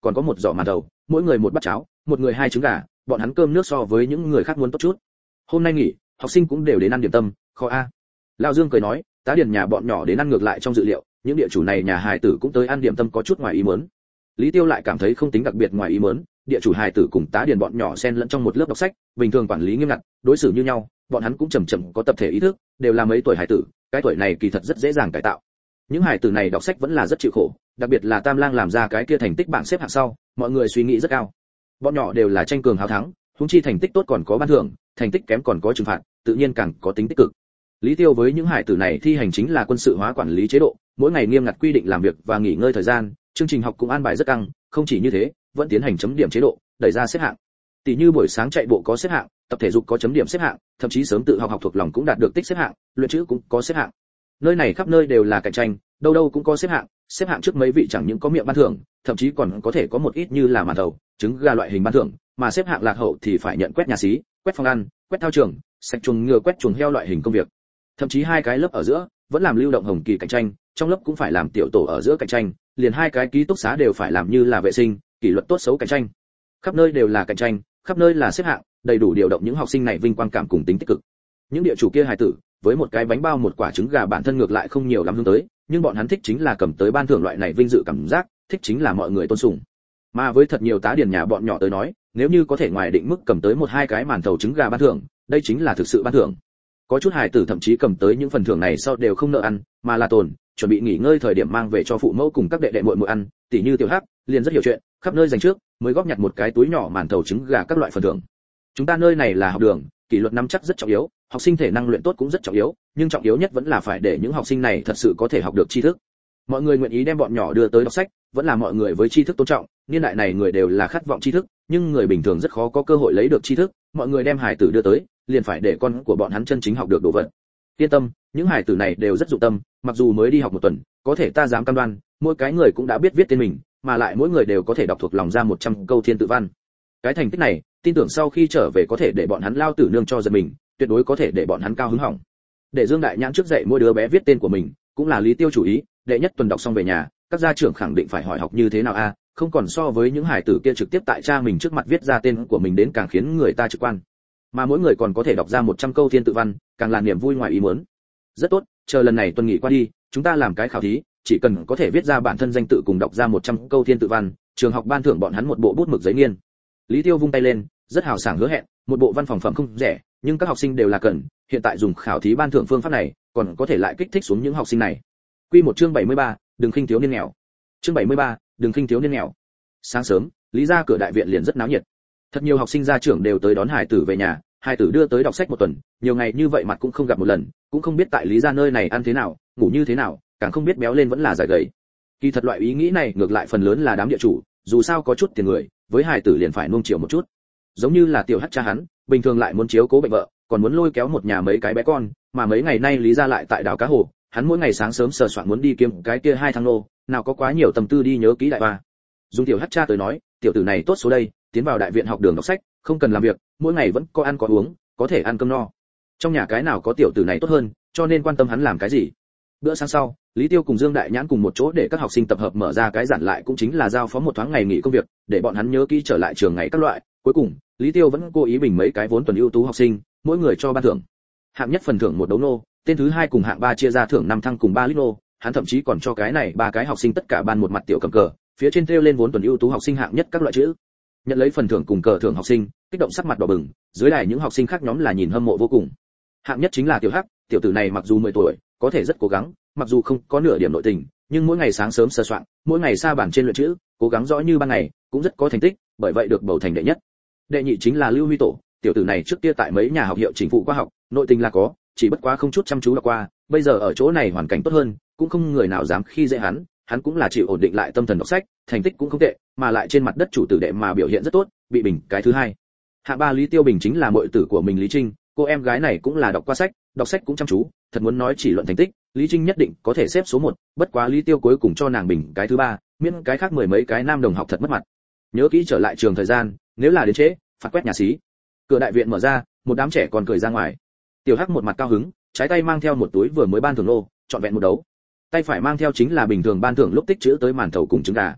còn có một giỏ màn thầu, mỗi người một bát cháo, một người hai trứng gà, bọn hắn cơm nước so với những người khác muốn tốt chút. Hôm nay nghỉ, học sinh cũng đều đến ăn điểm tâm, kho a. Lão Dương cười nói, tá điền nhà bọn nhỏ đến ăn ngược lại trong dự liệu, những địa chủ này nhà hài tử cũng tới ăn điểm tâm có chút ngoài ý muốn. Lý Tiêu lại cảm thấy không tính đặc biệt ngoài ý muốn, địa chủ hài tử cùng tá điền bọn nhỏ xen lẫn trong một lớp đọc sách, bình thường quản lý nghiêm ngặt, đối xử như nhau, bọn hắn cũng chậm chậm có tập thể ý thức, đều là mấy tuổi hài tử, cái tuổi này kỳ thật rất dễ dàng cải tạo. Những hài tử này đọc sách vẫn là rất chịu khổ, đặc biệt là Tam Lang làm ra cái kia thành tích bảng xếp hạng sau, mọi người suy nghĩ rất cao. Bọn nhỏ đều là tranh cường háo thắng, huống chi thành tích tốt còn có ban thưởng, thành tích kém còn có trừng phạt, tự nhiên càng có tính tích cực. Lý Tiêu với những hải tử này thi hành chính là quân sự hóa quản lý chế độ, mỗi ngày nghiêm ngặt quy định làm việc và nghỉ ngơi thời gian, chương trình học cũng an bài rất căng, không chỉ như thế, vẫn tiến hành chấm điểm chế độ, đẩy ra xếp hạng. Tỷ như buổi sáng chạy bộ có xếp hạng, tập thể dục có chấm điểm xếp hạng, thậm chí sớm tự học học thuộc lòng cũng đạt được tích xếp hạng, luyện chữ cũng có xếp hạng. Nơi này khắp nơi đều là cạnh tranh, đâu đâu cũng có xếp hạng, xếp hạng trước mấy vị chẳng những có miệng ban thưởng, thậm chí còn có thể có một ít như là màn thầu, trứng gà loại hình ban thưởng, mà xếp hạng lạc hậu thì phải nhận quét nhà xí, quét phòng ăn, quét thao trường, sạch chuồng ngựa, quét chuồng heo loại hình công việc. Thậm chí hai cái lớp ở giữa vẫn làm lưu động hồng kỳ cạnh tranh, trong lớp cũng phải làm tiểu tổ ở giữa cạnh tranh, liền hai cái ký túc xá đều phải làm như là vệ sinh, kỷ luật tốt xấu cạnh tranh. Khắp nơi đều là cạnh tranh, khắp nơi là xếp hạng, đầy đủ điều động những học sinh này vinh quang cảm cùng tính tích cực. Những địa chủ kia hài tử, với một cái bánh bao một quả trứng gà bản thân ngược lại không nhiều lắm hướng tới, nhưng bọn hắn thích chính là cầm tới ban thưởng loại này vinh dự cảm giác, thích chính là mọi người tôn sùng. Mà với thật nhiều tá điền nhà bọn nhỏ tới nói, nếu như có thể ngoài định mức cầm tới một hai cái màn thầu trứng gà ban thưởng, đây chính là thực sự ban thưởng. Có chút hài tử thậm chí cầm tới những phần thưởng này sau đều không nợ ăn, mà là tồn, chuẩn bị nghỉ ngơi thời điểm mang về cho phụ mẫu cùng các đệ đệ muội muội ăn, tỉ như Tiểu Hắc, liền rất hiểu chuyện, khắp nơi dành trước, mới góp nhặt một cái túi nhỏ màn thầu trứng gà các loại phần thưởng. Chúng ta nơi này là học đường, kỷ luật nắm chắc rất trọng yếu, học sinh thể năng luyện tốt cũng rất trọng yếu, nhưng trọng yếu nhất vẫn là phải để những học sinh này thật sự có thể học được tri thức. Mọi người nguyện ý đem bọn nhỏ đưa tới đọc sách, vẫn là mọi người với tri thức tôn trọng, niên đại này người đều là khát vọng tri thức, nhưng người bình thường rất khó có cơ hội lấy được tri thức, mọi người đem hài tử đưa tới, liền phải để con của bọn hắn chân chính học được đồ vật. Yên tâm, những hài tử này đều rất dụng tâm, mặc dù mới đi học một tuần, có thể ta dám cam đoan, mỗi cái người cũng đã biết viết tên mình, mà lại mỗi người đều có thể đọc thuộc lòng ra một trăm câu thiên tự văn. Cái thành tích này, tin tưởng sau khi trở về có thể để bọn hắn lao tử nương cho giật mình, tuyệt đối có thể để bọn hắn cao hứng hỏng. Để Dương Đại Nhãn trước dạy mỗi đứa bé viết tên của mình, cũng là Lý Tiêu chủ ý, đệ nhất tuần đọc xong về nhà, các gia trưởng khẳng định phải hỏi học như thế nào a, không còn so với những hài tử kia trực tiếp tại cha mình trước mặt viết ra tên của mình đến càng khiến người ta trực quan. Mà mỗi người còn có thể đọc ra một trăm câu thiên tự văn, càng là niềm vui ngoài ý muốn. Rất tốt, chờ lần này tuần nghỉ qua đi, chúng ta làm cái khảo thí, chỉ cần có thể viết ra bản thân danh tự cùng đọc ra một trăm câu thiên tự văn, trường học ban thưởng bọn hắn một bộ bút mực giấy nghiên. Lý Tiêu vung tay lên, rất hào sảng hứa hẹn, một bộ văn phòng phẩm không rẻ, nhưng các học sinh đều là cần, hiện tại dùng khảo thí ban thưởng phương pháp này, còn có thể lại kích thích xuống những học sinh này. Quy một chương bảy mươi ba, đừng khinh thiếu niên nghèo. Chương bảy mươi ba, đừng khinh thiếu niên nghèo. Sáng sớm, Lý gia cửa đại viện liền rất náo nhiệt. Thật nhiều học sinh gia trưởng đều tới đón hải tử về nhà, hải tử đưa tới đọc sách một tuần, nhiều ngày như vậy mặt cũng không gặp một lần, cũng không biết tại Lý gia nơi này ăn thế nào, ngủ như thế nào, càng không biết béo lên vẫn là dài gầy. Kỳ thật loại ý nghĩ này ngược lại phần lớn là đám địa chủ, dù sao có chút tiền người, với hải tử liền phải nuông chiều một chút. Giống như là Tiểu Hắc cha hắn, bình thường lại muốn chiếu cố bệnh vợ, còn muốn lôi kéo một nhà mấy cái bé con, mà mấy ngày nay Lý gia lại tại đảo cá hồ, hắn mỗi ngày sáng sớm sờ soạn muốn đi kiếm cái kia hai thằng nô, nào có quá nhiều tâm tư đi nhớ kỹ đại ba. Dùng Tiểu Hắc cha tới nói, tiểu tử này tốt số đây, tiến vào đại viện học đường đọc sách, không cần làm việc, mỗi ngày vẫn có ăn có uống, có thể ăn cơm no. Trong nhà cái nào có tiểu tử này tốt hơn, cho nên quan tâm hắn làm cái gì. Bữa sáng sau, Lý Tiêu cùng Dương Đại Nhãn cùng một chỗ để các học sinh tập hợp mở ra cái giản lại cũng chính là giao phó một thoáng ngày nghỉ công việc, để bọn hắn nhớ kỹ trở lại trường ngày các loại. Cuối cùng, Lý Tiêu vẫn cố ý bình mấy cái vốn tuần ưu tú học sinh, mỗi người cho ban thưởng. Hạng nhất phần thưởng một đấu nô, tên thứ hai cùng hạng ba chia ra thưởng năm thăng cùng ba lít nô, hắn thậm chí còn cho cái này ba cái học sinh tất cả ban một mặt tiểu cầm cờ, phía trên treo lên vốn tuần ưu tú học sinh hạng nhất các loại chữ. Nhận lấy phần thưởng cùng cờ thưởng học sinh, kích động sắc mặt đỏ bừng, dưới đài những học sinh khác nhóm là nhìn hâm mộ vô cùng. Hạng nhất chính là Tiểu Hắc, tiểu tử này mặc dù mười tuổi, có thể rất cố gắng, mặc dù không có nửa điểm nội tình, nhưng mỗi ngày sáng sớm sờ soạn, mỗi ngày sa bàn trên luyện chữ, cố gắng rõ như ban ngày, cũng rất có thành tích, bởi vậy được bầu thành đệ nhất. Đệ nhị chính là Lưu Huy Tổ, tiểu tử này trước kia tại mấy nhà học hiệu chính phụ khoa học, nội tình là có, chỉ bất quá không chút chăm chú đọc qua, bây giờ ở chỗ này hoàn cảnh tốt hơn, cũng không người nào dám khi dễ hắn, hắn cũng là chịu ổn định lại tâm thần đọc sách, thành tích cũng không tệ, mà lại trên mặt đất chủ tử đệ mà biểu hiện rất tốt, bị bình cái thứ hai. Hạng ba Lý Tiêu Bình chính là muội tử của mình Lý Trinh, cô em gái này cũng là đọc qua sách, đọc sách cũng chăm chú, thật muốn nói chỉ luận thành tích, Lý Trinh nhất định có thể xếp số một, bất quá Lý Tiêu cuối cùng cho nàng bình cái thứ ba, miễn cái khác mười mấy cái nam đồng học thật mất mặt. Nhớ kỹ trở lại trường thời gian, nếu là đến trễ, phạt quét nhà xí. Cửa đại viện mở ra, một đám trẻ còn cười ra ngoài. Tiểu Hắc một mặt cao hứng, trái tay mang theo một túi vừa mới ban thưởng lô, chọn vẹn một đấu. Tay phải mang theo chính là bình thường ban thưởng lúc tích trữ tới màn thầu cùng trứng gà.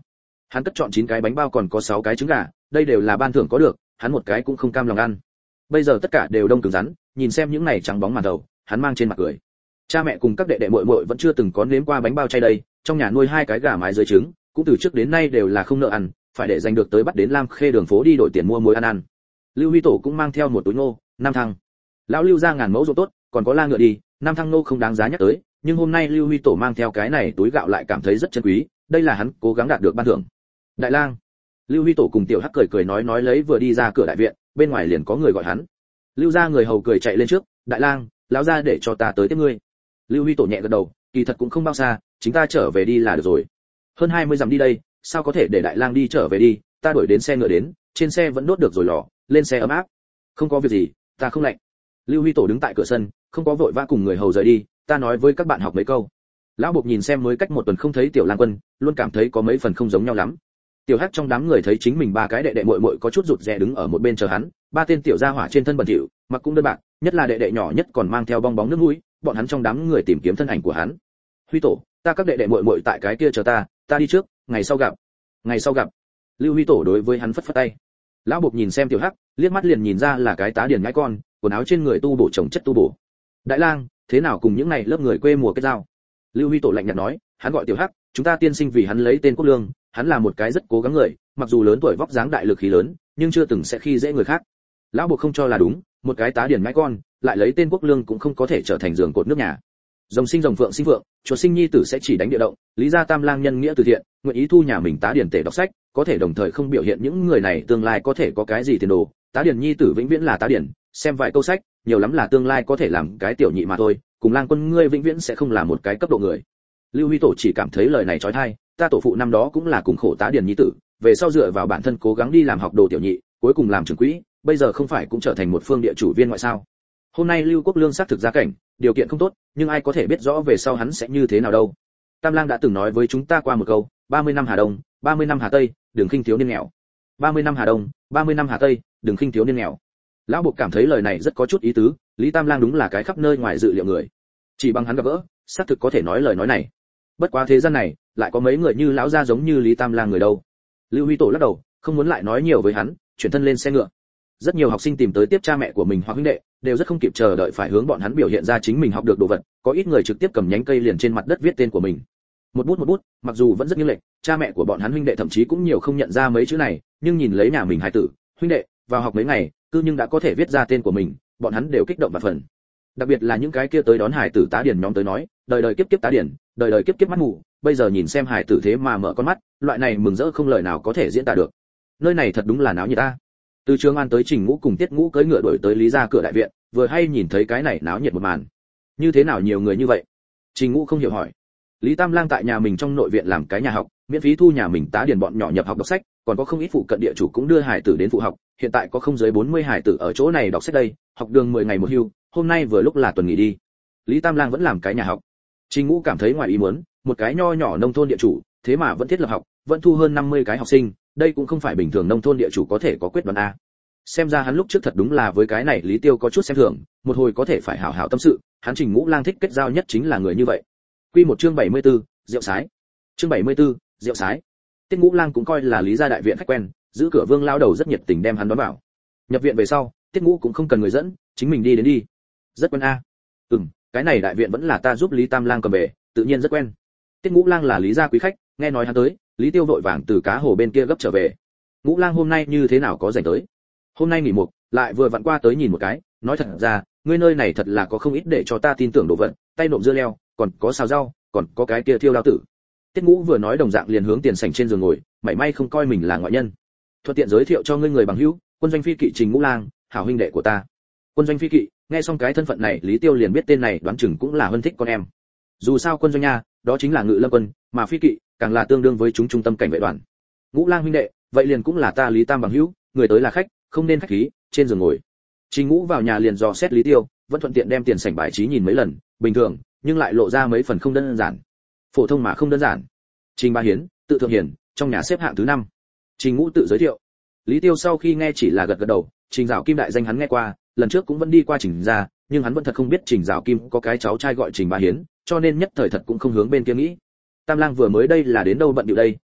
Hắn cất chọn chín cái bánh bao còn có sáu cái trứng gà, đây đều là ban thưởng có được, hắn một cái cũng không cam lòng ăn. Bây giờ tất cả đều đông cứng rắn, nhìn xem những này trắng bóng màn đầu, hắn mang trên mặt cười. Cha mẹ cùng các đệ đệ muội muội vẫn chưa từng có nếm qua bánh bao chay đây, trong nhà nuôi hai cái gà mái dưới trứng, cũng từ trước đến nay đều là không nợ ăn, phải để dành được tới bắt đến Lam Khê đường phố đi đổi tiền mua muối ăn ăn. Lưu Huy Tổ cũng mang theo một túi ngô, năm thăng. Lão Lưu ra ngàn mẫu ruộng tốt, còn có la ngựa đi, năm thăng ngô không đáng giá nhắc tới, nhưng hôm nay Lưu Huy Tổ mang theo cái này túi gạo lại cảm thấy rất chân quý, đây là hắn cố gắng đạt được ban thưởng. Đại lang. Lưu Huy Tổ cùng Tiểu Hắc cười cười nói nói lấy vừa đi ra cửa đại viện, bên ngoài liền có người gọi hắn. Lưu gia người hầu cười chạy lên trước, đại lang, lão gia để cho ta tới tiếp ngươi. Lưu Huy Tổ nhẹ gật đầu, kỳ thật cũng không bao xa, chúng ta trở về đi là được rồi. Hơn hai mươi dặm đi đây, sao có thể để đại lang đi trở về đi, ta đuổi đến xe ngựa đến, trên xe vẫn đốt được rồi lò, lên xe ấm áp. Không có việc gì, ta không lạnh. Lưu Huy Tổ đứng tại cửa sân, không có vội vã cùng người hầu rời đi, ta nói với các bạn học mấy câu. Lão Bộc nhìn xem mới cách một tuần không thấy Tiểu Lang Quân, luôn cảm thấy có mấy phần không giống nhau lắm. Tiểu Hắc trong đám người thấy chính mình ba cái đệ đệ muội muội có chút rụt rè đứng ở một bên chờ hắn, ba tên tiểu gia hỏa trên thân bẩn thỉu, mặc cũng đơn bạc, nhất là đệ đệ nhỏ nhất còn mang theo bong bóng nước mũi, bọn hắn trong đám người tìm kiếm thân ảnh của hắn. Huy Tổ, ta các đệ đệ muội muội tại cái kia chờ ta, ta đi trước, ngày sau gặp. Ngày sau gặp. Lưu Huy Tổ đối với hắn phất phất tay. Lão Bộc nhìn xem Tiểu Hắc, liếc mắt liền nhìn ra là cái tá điền nhãi con, quần áo trên người tu bổ chồng chất tu bổ. Đại lang, thế nào cùng những này lớp người quê mùa kết giao? Lưu Huy Tổ lạnh nhạt nói, hắn gọi Tiểu Hắc, chúng ta tiên sinh vì hắn lấy tên Quốc Lương, hắn là một cái rất cố gắng người, mặc dù lớn tuổi vóc dáng đại lực khí lớn, nhưng chưa từng sẽ khi dễ người khác. Lão Bộc không cho là đúng, một cái tá điền nhãi con, lại lấy tên Quốc Lương cũng không có thể trở thành giường cột nước nhà. Rồng sinh rồng phượng sinh phượng, chuột sinh nhi tử sẽ chỉ đánh địa động, lý gia tam lang nhân nghĩa từ thiện, nguyện ý thu nhà mình tá điền tể đọc sách, có thể đồng thời không biểu hiện những người này tương lai có thể có cái gì tiền đồ. Tá điền nhi tử vĩnh viễn là tá điền, xem vài câu sách, nhiều lắm là tương lai có thể làm cái tiểu nhị mà thôi, cùng Lang Quân ngươi vĩnh viễn sẽ không là một cái cấp độ người. Lưu Huy Tổ chỉ cảm thấy lời này chói tai, ta tổ phụ năm đó cũng là cùng khổ tá điền nhi tử, về sau dựa vào bản thân cố gắng đi làm học đồ tiểu nhị, cuối cùng làm trưởng quỹ, bây giờ không phải cũng trở thành một phương địa chủ viên ngoại sao? Hôm nay Lưu Quốc Lương xác thực gia cảnh, điều kiện không tốt, nhưng ai có thể biết rõ về sau hắn sẽ như thế nào đâu. Tam Lang đã từng nói với chúng ta qua một câu, ba mươi năm Hà Đông, ba mươi năm Hà Tây, đừng khinh thiếu niên nghèo. ba mươi năm Hà Đông, ba mươi năm Hà Tây, đừng khinh thiếu niên nghèo. Lão Bộc cảm thấy lời này rất có chút ý tứ, Lý Tam Lang đúng là cái khắp nơi ngoài dự liệu người. Chỉ bằng hắn gặp gỡ, xác thực có thể nói lời nói này. Bất quá thế gian này, lại có mấy người như lão gia giống như Lý Tam Lang người đâu. Lưu Huy Tổ lắc đầu, không muốn lại nói nhiều với hắn, chuyển thân lên xe ngựa. Rất nhiều học sinh tìm tới tiếp cha mẹ của mình hoặc huynh đệ, đều rất không kịp chờ đợi phải hướng bọn hắn biểu hiện ra chính mình học được đồ vật, có ít người trực tiếp cầm nhánh cây liền trên mặt đất viết tên của mình. Một bút một bút, mặc dù vẫn rất nghiêng lệch, cha mẹ của bọn hắn huynh đệ thậm chí cũng nhiều không nhận ra mấy chữ này, nhưng nhìn lấy nhà mình hài tử, huynh đệ, vào học mấy ngày, cư nhưng đã có thể viết ra tên của mình, bọn hắn đều kích động và phần. Đặc biệt là những cái kia tới đón hài tử tá điển nhóm tới nói, đời đời kiếp kiếp tá điển, đời đời kiếp kiếp mắt mù, bây giờ nhìn xem hài tử thế mà mở con mắt, loại này mừng rỡ không lời nào có thể diễn tả được. Nơi này thật đúng là náo nhiệt ta. Từ Trường An tới Trình Ngũ cùng Tiết Ngũ cưỡi ngựa đuổi tới Lý gia cửa đại viện, vừa hay nhìn thấy cái này náo nhiệt một màn. Như thế nào nhiều người như vậy? Trình Ngũ không hiểu hỏi. Lý Tam Lang tại nhà mình trong nội viện làm cái nhà học, miễn phí thu nhà mình tá điển bọn nhỏ nhập học đọc sách, còn có không ít phụ cận địa chủ cũng đưa hải tử đến phụ học, hiện tại có không dưới bốn mươi hải tử ở chỗ này đọc sách đây, học đường mười ngày một hưu, hôm nay vừa lúc là tuần nghỉ đi. Lý Tam Lang vẫn làm cái nhà học. Trình Ngũ cảm thấy ngoài ý muốn, một cái nho nhỏ nông thôn địa chủ, thế mà vẫn thiết lập học, vẫn thu hơn năm mươi cái học sinh, đây cũng không phải bình thường nông thôn địa chủ có thể có quyết đoán a. Xem ra hắn lúc trước thật đúng là với cái này Lý Tiêu có chút xem thường, một hồi có thể phải hảo hảo tâm sự, hắn Trình Ngũ Lang thích kết giao nhất chính là người như vậy. Quy một chương bảy mươi tư, rượu sái. Chương bảy mươi tư, rượu sái. Tiết Ngũ Lang cũng coi là Lý gia đại viện khách quen, giữ cửa Vương lao đầu rất nhiệt tình đem hắn đón vào. Nhập viện về sau, Tiết Ngũ cũng không cần người dẫn, chính mình đi đến đi. Rất quen a. Ừm, cái này đại viện vẫn là ta giúp Lý Tam Lang cầm về, tự nhiên rất quen. Tiết Ngũ Lang là Lý gia quý khách, nghe nói hắn tới, Lý Tiêu vội vàng từ cá hồ bên kia gấp trở về. Ngũ Lang hôm nay như thế nào có rảnh tới? Hôm nay nghỉ mục, lại vừa vặn qua tới nhìn một cái, nói thật ra, ngươi nơi này thật là có không ít để cho ta tin tưởng đồ vật, tay nộm dưa leo, còn có xào rau, còn có cái kia thiêu đao tử. Tiết Ngũ vừa nói đồng dạng liền hướng tiền sảnh trên giường ngồi, mảy may không coi mình là ngoại nhân. Thuận tiện giới thiệu cho ngươi người bằng hữu, quân doanh phi kỵ Trình Ngũ Lang, hảo huynh đệ của ta. Quân doanh phi kỵ, nghe xong cái thân phận này, Lý Tiêu liền biết tên này đoán chừng cũng là hơn thích con em. Dù sao quân doanh nha, đó chính là ngự lâm quân, mà phi kỵ càng là tương đương với chúng trung tâm cảnh vệ đoàn. Ngũ Lang huynh đệ, vậy liền cũng là ta Lý Tam bằng hữu, người tới là khách, không nên khách khí, trên giường ngồi. Trình Ngũ vào nhà liền dò xét Lý Tiêu, vẫn thuận tiện đem tiền sảnh bài trí nhìn mấy lần, bình thường, nhưng lại lộ ra mấy phần không đơn giản. Phổ thông mà không đơn giản. Trình Bá Hiến, tự thượng hiền, trong nhà xếp hạng thứ năm. Trình Ngũ tự giới thiệu. Lý Tiêu sau khi nghe chỉ là gật gật đầu, Trình Giảo Kim đại danh hắn nghe qua, lần trước cũng vẫn đi qua Trình gia, nhưng hắn vẫn thật không biết Trình Giảo Kim có cái cháu trai gọi Trình Bá Hiến, cho nên nhất thời thật cũng không hướng bên kia nghĩ. Tam Lang vừa mới đây là đến đâu bận điệu đây,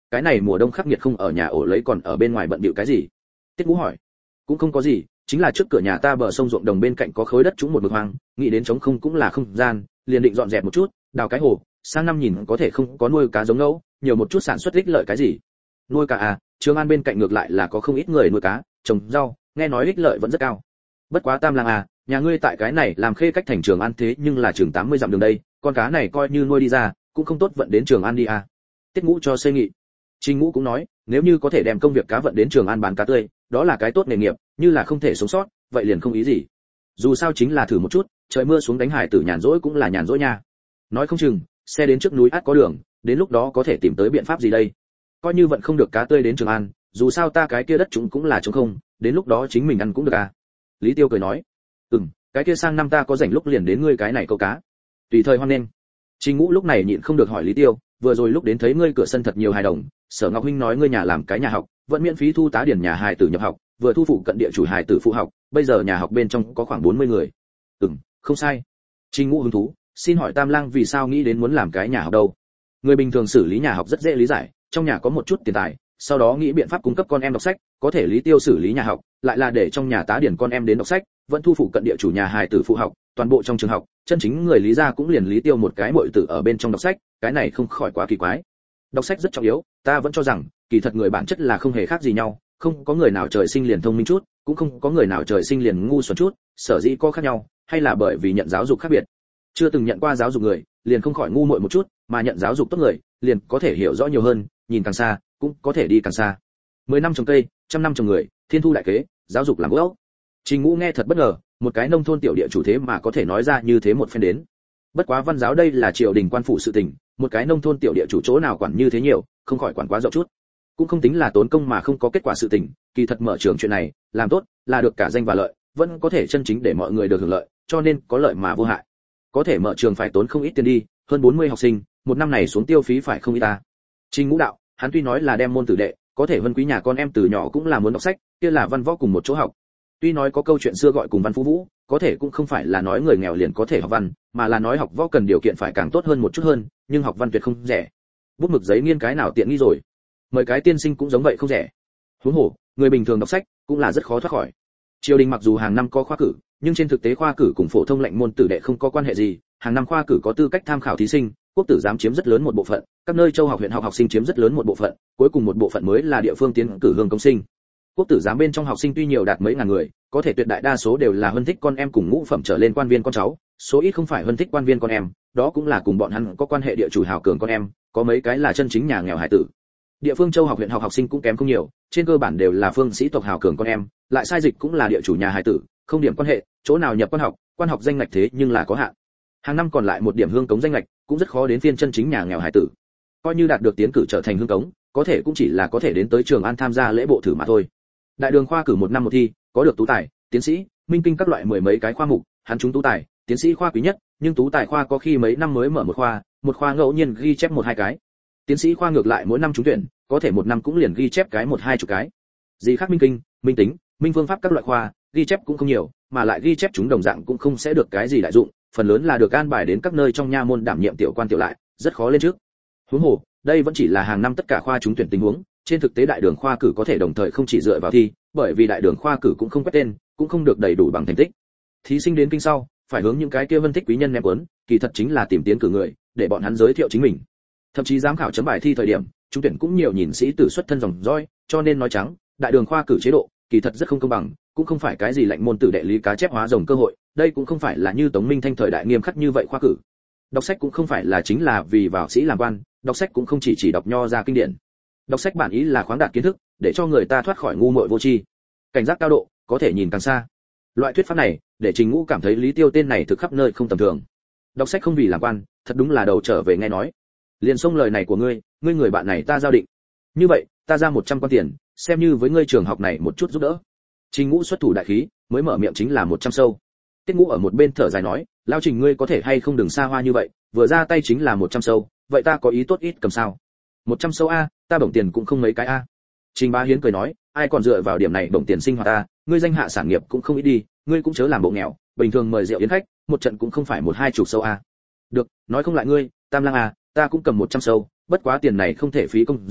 cái này mùa đông khắc nghiệt không ở nhà ổ lấy còn ở bên ngoài bận bịu cái gì? Tiết Ngũ hỏi. Cũng không có gì, chính là trước cửa nhà ta bờ sông ruộng đồng bên cạnh có khối đất trũng một mực hoang, nghĩ đến trống không cũng là không gian, liền định dọn dẹp một chút, đào cái hồ, sang năm nhìn có thể không có nuôi cá giống ngẫu, nhiều một chút sản xuất ích lợi cái gì. Nuôi cá à, Trường An bên cạnh ngược lại là có không ít người nuôi cá, trồng rau, nghe nói ích lợi vẫn rất cao. Bất quá Tam Lang à, nhà ngươi tại cái này làm khê cách thành Trường An thế nhưng là chừng tám mươi dặm đường đây, con cá này coi như nuôi đi ra, cũng không tốt vận đến Trường An đi à. Tiết Ngũ cho xây nghị. Trình Ngũ cũng nói, nếu như có thể đem công việc cá vận đến Trường An bán cá tươi, đó là cái tốt nghề nghiệp, như là không thể sống sót, vậy liền không ý gì. Dù sao chính là thử một chút, trời mưa xuống đánh hải tử nhàn rỗi cũng là nhàn rỗi nha. Nói không chừng, xe đến trước núi ắt có đường, đến lúc đó có thể tìm tới biện pháp gì đây. Coi như vận không được cá tươi đến Trường An, dù sao ta cái kia đất chúng cũng là trống không, đến lúc đó chính mình ăn cũng được à. Lý Tiêu cười nói, ừm, cái kia sang năm ta có rảnh lúc liền đến ngươi cái này câu cá. Tùy thời hoan nghênh. Trình Ngũ lúc này nhịn không được hỏi Lý Tiêu, vừa rồi lúc đến thấy ngươi cửa sân thật nhiều hài đồng, Sở Ngọc huynh nói ngươi nhà làm cái nhà học, vẫn miễn phí thu tá điển nhà hài tử nhập học, vừa thu phụ cận địa chủ hài tử phụ học, bây giờ nhà học bên trong có khoảng bốn mươi người. Ừm, không sai. Trình Ngũ hứng thú, xin hỏi Tam Lang vì sao nghĩ đến muốn làm cái nhà học đâu? Người bình thường xử lý nhà học rất dễ lý giải, trong nhà có một chút tiền tài, sau đó nghĩ biện pháp cung cấp con em đọc sách, có thể Lý Tiêu xử lý nhà học, lại là để trong nhà tá điển con em đến đọc sách, vẫn thu phụ cận địa chủ nhà hài tử phụ học, toàn bộ trong trường học, chân chính người Lý gia cũng liền Lý Tiêu một cái muội tử ở bên trong đọc sách, cái này không khỏi quá kỳ quái. Đọc sách rất trọng yếu, ta vẫn cho rằng, kỳ thật người bản chất là không hề khác gì nhau, không có người nào trời sinh liền thông minh chút, cũng không có người nào trời sinh liền ngu xuẩn chút, sở dĩ có khác nhau, hay là bởi vì nhận giáo dục khác biệt. Chưa từng nhận qua giáo dục người, liền không khỏi ngu muội một chút, mà nhận giáo dục tốt người, liền có thể hiểu rõ nhiều hơn, nhìn càng xa, cũng có thể đi càng xa. Mười năm trồng cây, trăm năm trồng người, thiên thu đại kế, giáo dục làm gốc. Trình Ngũ nghe thật bất ngờ, một cái nông thôn tiểu địa chủ thế mà có thể nói ra như thế một phen đến. Bất quá văn giáo đây là triều đình quan phủ sự tình, một cái nông thôn tiểu địa chủ chỗ nào quản như thế nhiều, không khỏi quản quá rộng chút. Cũng không tính là tốn công mà không có kết quả sự tình, kỳ thật mở trường chuyện này, làm tốt, là được cả danh và lợi, vẫn có thể chân chính để mọi người được hưởng lợi, cho nên có lợi mà vô hại. Có thể mở trường phải tốn không ít tiền đi, hơn bốn mươi học sinh, một năm này xuống tiêu phí phải không ít ta. Trình Ngũ đạo, hắn tuy nói là đem môn tử đệ, có thể vân quý nhà con em từ nhỏ cũng là muốn đọc sách, kia là văn võ cùng một chỗ học. Tuy nói có câu chuyện xưa gọi cùng văn phú vũ, có thể cũng không phải là nói người nghèo liền có thể học văn, mà là nói học võ cần điều kiện phải càng tốt hơn một chút hơn, nhưng học văn tuyệt không rẻ. Bút mực giấy nghiên cái nào tiện nghi rồi, mời cái tiên sinh cũng giống vậy không rẻ. Huống hồ, người bình thường đọc sách cũng là rất khó thoát khỏi. Triều đình mặc dù hàng năm có khoa cử, nhưng trên thực tế khoa cử cùng phổ thông lệnh môn tử đệ không có quan hệ gì, hàng năm khoa cử có tư cách tham khảo thí sinh, quốc tử giám chiếm rất lớn một bộ phận, các nơi châu học huyện học học sinh chiếm rất lớn một bộ phận, cuối cùng một bộ phận mới là địa phương tiến cử hương công sinh. Quốc tử giám bên trong học sinh tuy nhiều đạt mấy ngàn người, có thể tuyệt đại đa số đều là huân thích con em cùng ngũ phẩm trở lên quan viên con cháu, số ít không phải huân thích quan viên con em, đó cũng là cùng bọn hắn có quan hệ địa chủ hào cường con em, có mấy cái là chân chính nhà nghèo hải tử. Địa phương châu học huyện học học sinh cũng kém không nhiều, trên cơ bản đều là phương sĩ tộc hào cường con em, lại sai dịch cũng là địa chủ nhà hải tử, không điểm quan hệ, chỗ nào nhập quan học, quan học danh ngạch thế nhưng là có hạn. Hàng năm còn lại một điểm hương cống danh ngạch, cũng rất khó đến phiên chân chính nhà nghèo hải tử. Coi như đạt được tiến cử trở thành hương cống, có thể cũng chỉ là có thể đến tới Trường An tham gia lễ bộ thử mà thôi. Đại đường khoa cử một năm một thi, có được tú tài, tiến sĩ, minh kinh các loại mười mấy cái khoa mục, hắn trúng tú tài, tiến sĩ khoa quý nhất, nhưng tú tài khoa có khi mấy năm mới mở một khoa, một khoa ngẫu nhiên ghi chép một hai cái. Tiến sĩ khoa ngược lại mỗi năm trúng tuyển, có thể một năm cũng liền ghi chép cái một hai chục cái. Gì khác minh kinh, minh tính, minh phương pháp các loại khoa, ghi chép cũng không nhiều, mà lại ghi chép chúng đồng dạng cũng không sẽ được cái gì đại dụng, phần lớn là được an bài đến các nơi trong nha môn đảm nhiệm tiểu quan tiểu lại, rất khó lên trước. Huống hồ, đây vẫn chỉ là hàng năm tất cả khoa trúng tuyển tình huống, trên thực tế đại đường khoa cử có thể đồng thời không chỉ dựa vào thi, bởi vì đại đường khoa cử cũng không quét tên, cũng không được đầy đủ bằng thành tích. Thí sinh đến kinh sau, phải hướng những cái kia vân thích quý nhân ném cuốn, kỳ thật chính là tìm tiến cử người, để bọn hắn giới thiệu chính mình. Thậm chí giám khảo chấm bài thi thời điểm, trúng tuyển cũng nhiều nhìn sĩ tử xuất thân dòng dõi, cho nên nói trắng, đại đường khoa cử chế độ, kỳ thật rất không công bằng, cũng không phải cái gì lệnh môn tử đệ lý cá chép hóa rồng cơ hội, đây cũng không phải là như Tống Minh Thanh thời đại nghiêm khắc như vậy khoa cử. Đọc sách cũng không phải là chính là vì vào sĩ làm quan, đọc sách cũng không chỉ chỉ đọc nho ra kinh điển. Đọc sách bản ý là khoáng đạt kiến thức, để cho người ta thoát khỏi ngu muội vô tri, cảnh giác cao độ, có thể nhìn càng xa. Loại thuyết pháp này, để Trình Ngũ cảm thấy Lý Tiêu tên này thực khắp nơi không tầm thường. Đọc sách không vì làm quan, thật đúng là đầu trở về nghe nói. Liền xông lời này của ngươi, ngươi người bạn này ta giao định. Như vậy, ta ra một trăm quan tiền, xem như với ngươi trường học này một chút giúp đỡ. Trình Ngũ xuất thủ đại khí, mới mở miệng chính là một trăm sâu. Tiết Ngũ ở một bên thở dài nói, lao Trình ngươi có thể hay không đừng xa hoa như vậy, vừa ra tay chính là một trăm sâu, vậy ta có ý tốt ít cầm sao? một trăm sâu a, ta bổng tiền cũng không mấy cái a. Trình Bá Hiến cười nói, ai còn dựa vào điểm này bổng tiền sinh hoạt ta, ngươi danh hạ sản nghiệp cũng không ít đi, ngươi cũng chớ làm bộ nghèo, bình thường mời rượu yến khách, một trận cũng không phải một hai chục sâu a. Được, nói không lại ngươi, Tam Lang à, ta cũng cầm một trăm sâu, bất quá tiền này không thể phí công ra,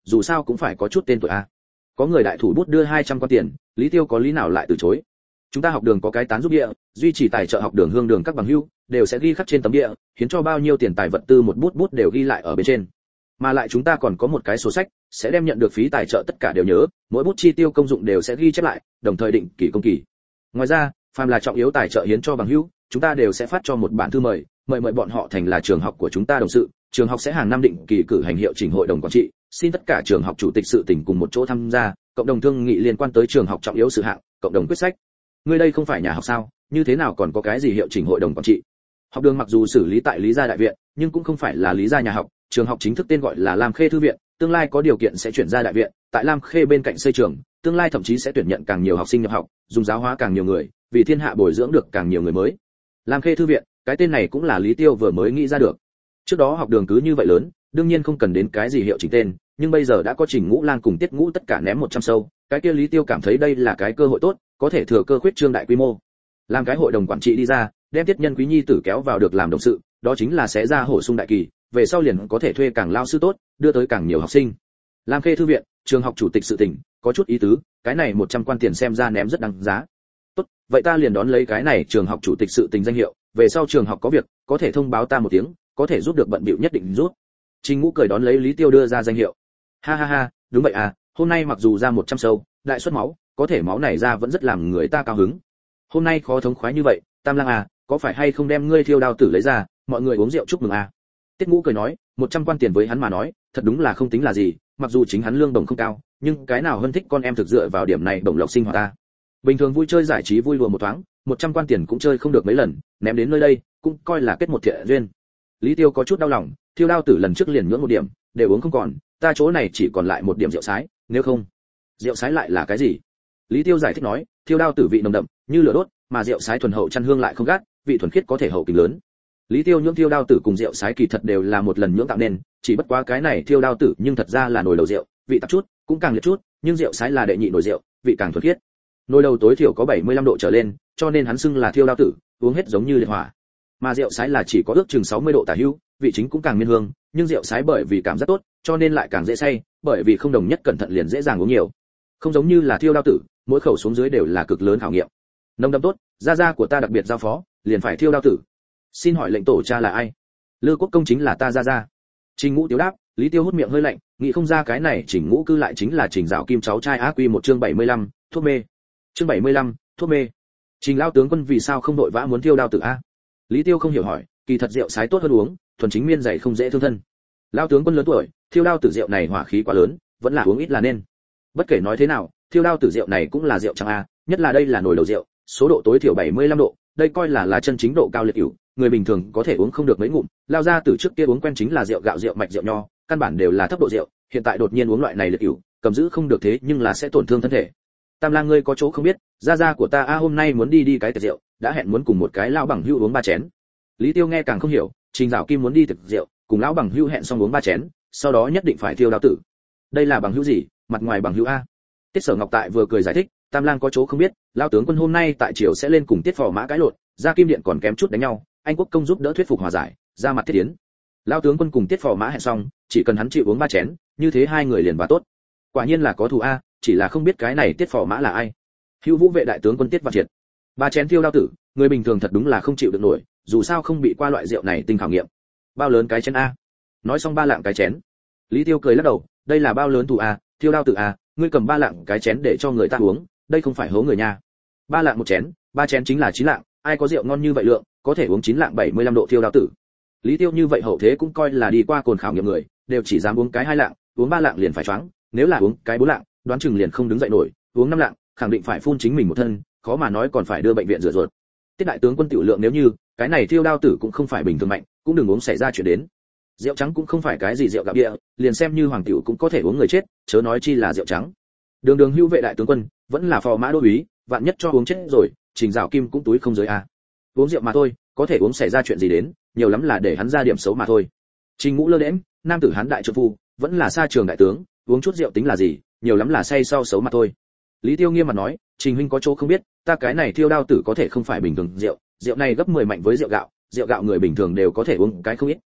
dù sao cũng phải có chút tên tuổi a. Có người đại thủ bút đưa hai trăm quan tiền, Lý Tiêu có lý nào lại từ chối. Chúng ta học đường có cái tán giúp địa, duy trì tài trợ học đường hương đường các bằng hữu đều sẽ ghi khắc trên tấm địa, hiến cho bao nhiêu tiền tài vật tư một bút bút đều ghi lại ở bên trên. Mà lại chúng ta còn có một cái sổ sách, sẽ đem nhận được phí tài trợ tất cả đều nhớ, mỗi bút chi tiêu công dụng đều sẽ ghi chép lại, đồng thời định kỳ công kỳ. Ngoài ra, phàm là trọng yếu tài trợ hiến cho bằng hữu, chúng ta đều sẽ phát cho một bản thư mời, mời mời bọn họ thành là trường học của chúng ta đồng sự. Trường học sẽ hàng năm định kỳ cử hành hiệu chỉnh hội đồng quản trị, xin tất cả trường học chủ tịch sự tình cùng một chỗ tham gia, cộng đồng thương nghị liên quan tới trường học trọng yếu sự hạng, cộng đồng quyết sách. Ngươi đây không phải nhà học sao, như thế nào còn có cái gì hiệu chỉnh hội đồng quản trị? Học đường mặc dù xử lý tại Lý gia đại viện, nhưng cũng không phải là Lý gia nhà học, trường học chính thức tên gọi là Lam Khê thư viện, tương lai có điều kiện sẽ chuyển ra đại viện, tại Lam Khê bên cạnh xây trường, tương lai thậm chí sẽ tuyển nhận càng nhiều học sinh nhập học, dùng giáo hóa càng nhiều người, vì thiên hạ bồi dưỡng được càng nhiều người mới. Lam Khê thư viện, cái tên này cũng là Lý Tiêu vừa mới nghĩ ra được. Trước đó học đường cứ như vậy lớn, đương nhiên không cần đến cái gì hiệu chỉnh tên, nhưng bây giờ đã có Trình Ngũ Lang cùng Tiết Ngũ tất cả ném một trăm sâu, cái kia Lý Tiêu cảm thấy đây là cái cơ hội tốt, có thể thừa cơ khuyết trương đại quy mô. Làm cái hội đồng quản trị đi ra, đem Tiết Nhân Quý nhi tử kéo vào được làm đồng sự, đó chính là sẽ ra hổ sung đại kỳ, về sau liền có thể thuê càng lao sư tốt, đưa tới càng nhiều học sinh. Lam Khê thư viện, trường học chủ tịch sự tình, có chút ý tứ, cái này một trăm quan tiền xem ra ném rất đáng giá. Tốt, vậy ta liền đón lấy cái này trường học chủ tịch sự tình danh hiệu, về sau trường học có việc, có thể thông báo ta một tiếng, có thể giúp được bận bịu nhất định giúp. Trình Ngũ cười đón lấy Lý Tiêu đưa ra danh hiệu. Ha ha ha, đúng vậy à, hôm nay mặc dù ra một trăm sâu, đại suất máu, có thể máu này ra vẫn rất làm người ta cao hứng. Hôm nay khó thống khoái như vậy, Tam Lang à, có phải hay không đem ngươi thiêu đao tử lấy ra, mọi người uống rượu chúc mừng à. Tiết Ngũ cười nói, một trăm quan tiền với hắn mà nói, thật đúng là không tính là gì, mặc dù chính hắn lương bổng không cao, nhưng cái nào hơn thích con em thực dựa vào điểm này bổng lộc sinh hoạt ta. Bình thường vui chơi giải trí vui lùa một thoáng, một trăm quan tiền cũng chơi không được mấy lần, ném đến nơi đây, cũng coi là kết một thiện duyên. Lý Tiêu có chút đau lòng, thiêu đao tử lần trước liền nhưỡng một điểm, đều uống không còn, ta chỗ này chỉ còn lại một điểm rượu sái, nếu không. Rượu sái lại là cái gì? Lý Tiêu giải thích nói, thiêu đao tử vị nồng đậm, như lửa đốt, mà rượu sái thuần hậu chăn hương lại không gắt, vị thuần khiết có thể hậu kính lớn. Lý Tiêu nhưỡng thiêu đao tử cùng rượu sái kỳ thật đều là một lần nhưỡng tạo nên, chỉ bất quá cái này thiêu đao tử nhưng thật ra là nồi đầu rượu, vị tạp chút, cũng càng liệt chút, nhưng rượu sái là đệ nhị nồi rượu, vị càng thuần khiết. Nồi đầu tối thiểu có bảy mươi lăm độ trở lên, cho nên hắn xưng là thiêu đao tử, uống hết giống như liệt hỏa. Mà rượu sái là chỉ có ước chừng sáu mươi độ tả hữu, vị chính cũng càng miên hương, nhưng rượu sái bởi vì cảm giác tốt, cho nên lại càng dễ say, bởi vì không đồng nhất cẩn thận liền dễ dàng uống nhiều. Không giống như là thiêu đao tử, mỗi khẩu xuống dưới đều là cực lớn khảo nghiệm. Nông đậm tốt, gia gia của ta đặc biệt giao phó, liền phải thiêu đao tử. Xin hỏi lệnh tổ cha là ai? Lư Quốc công chính là ta gia gia. Trình Ngũ Tiếu đáp, Lý Tiêu hút miệng hơi lạnh, nghĩ không ra cái này Trình Ngũ cư lại chính là Trình Dạo Kim cháu trai. Á Quy một chương bảy mươi lăm, thuốc mê. Chương bảy mươi lăm, thuốc mê. Trình lão tướng quân vì sao không đội vã muốn thiêu đao tử a? Lý Tiêu không hiểu hỏi, kỳ thật rượu sái tốt hơn uống, thuần chính miên dày không dễ thương thân. Lão tướng quân lớn tuổi, thiêu đao tử rượu này hỏa khí quá lớn, vẫn là uống ít là nên. Bất kể nói thế nào, thiêu đao tử rượu này cũng là rượu trắng a, nhất là đây là nồi đầu rượu, số độ tối thiểu bảy mươi lăm độ, đây coi là là chân chính độ cao liệt ỉu, người bình thường có thể uống không được mấy ngụm. Lao ra từ trước kia uống quen chính là rượu gạo, rượu mạch, rượu nho, căn bản đều là thấp độ rượu, hiện tại đột nhiên uống loại này liệt ỉu, cầm giữ không được thế nhưng là sẽ tổn thương thân thể. Tam Lang ngươi có chỗ không biết, gia gia của ta a hôm nay muốn đi đi cái tiệc rượu, đã hẹn muốn cùng một cái lão bằng hữu uống ba chén. Lý Tiêu nghe càng không hiểu, Trình Dạo Kim muốn đi tiệc rượu, cùng lão bằng hữu hẹn xong uống ba chén, sau đó nhất định phải thiêu đao tử. Đây là bằng hữu gì, mặt ngoài bằng hữu a? Tiết Sở Ngọc Tại vừa cười giải thích, Tam Lang có chỗ không biết, lão tướng quân hôm nay tại triều sẽ lên cùng Tiết Phò Mã cãi lộn, ra Kim Điện còn kém chút đánh nhau, anh Quốc công giúp đỡ thuyết phục hòa giải, ra mặt thiết tiến. Lão tướng quân cùng Tiết Phò Mã hẹn xong, chỉ cần hắn chịu uống ba chén, như thế hai người liền và tốt. Quả nhiên là có thù a, chỉ là không biết cái này Tiết Phò Mã là ai. Hữu Vũ vệ đại tướng quân Tiết Văn Triệt. Ba chén thiêu đao tử, người bình thường thật đúng là không chịu được nổi, dù sao không bị qua loại rượu này tinh khảo nghiệm. Bao lớn cái chén a? Nói xong ba lạng cái chén. Lý Tiêu cười lắc đầu, đây là bao lớn thù a, thiêu đao tử a, ngươi cầm ba lạng cái chén để cho người ta uống, đây không phải hố người nha. Ba lạng một chén, ba chén chính là chín lạng, ai có rượu ngon như vậy lượng, có thể uống chín lạng bảy mươi lăm độ thiêu đao tử. Lý Tiêu như vậy hậu thế cũng coi là đi qua cồn khảo nghiệm người, đều chỉ dám uống cái hai lạng, uống ba lạng liền phải choáng, nếu là uống cái bốn lạng, đoán chừng liền không đứng dậy nổi, uống năm lạng, khẳng định phải phun chính mình một thân, khó mà nói còn phải đưa bệnh viện rửa ruột. Tiết đại tướng quân tiểu lượng nếu như, cái này thiêu đao tử cũng không phải bình thường mạnh, cũng đừng uống xảy ra chuyện đến. Rượu trắng cũng không phải cái gì rượu gạo địa, liền xem như hoàng tiểu cũng có thể uống người chết, chớ nói chi là rượu trắng. Đường Đường Hữu vệ đại tướng quân, vẫn là phò mã đô úy, vạn nhất cho uống chết rồi, Trình Dạo Kim cũng túi không giới a. Uống rượu mà thôi, có thể uống xảy ra chuyện gì đến, nhiều lắm là để hắn ra điểm xấu mà thôi. Trình Ngũ lơ đễnh, nam tử hán đại trợ phu, vẫn là xa trường đại tướng, uống chút rượu tính là gì, nhiều lắm là say sau xấu mà thôi. Lý Tiêu nghiêm mặt nói, Trình huynh có chỗ không biết, ta cái này thiêu đao tử có thể không phải bình thường rượu, rượu này gấp mười mạnh với rượu gạo, rượu gạo người bình thường đều có thể uống cái không ít,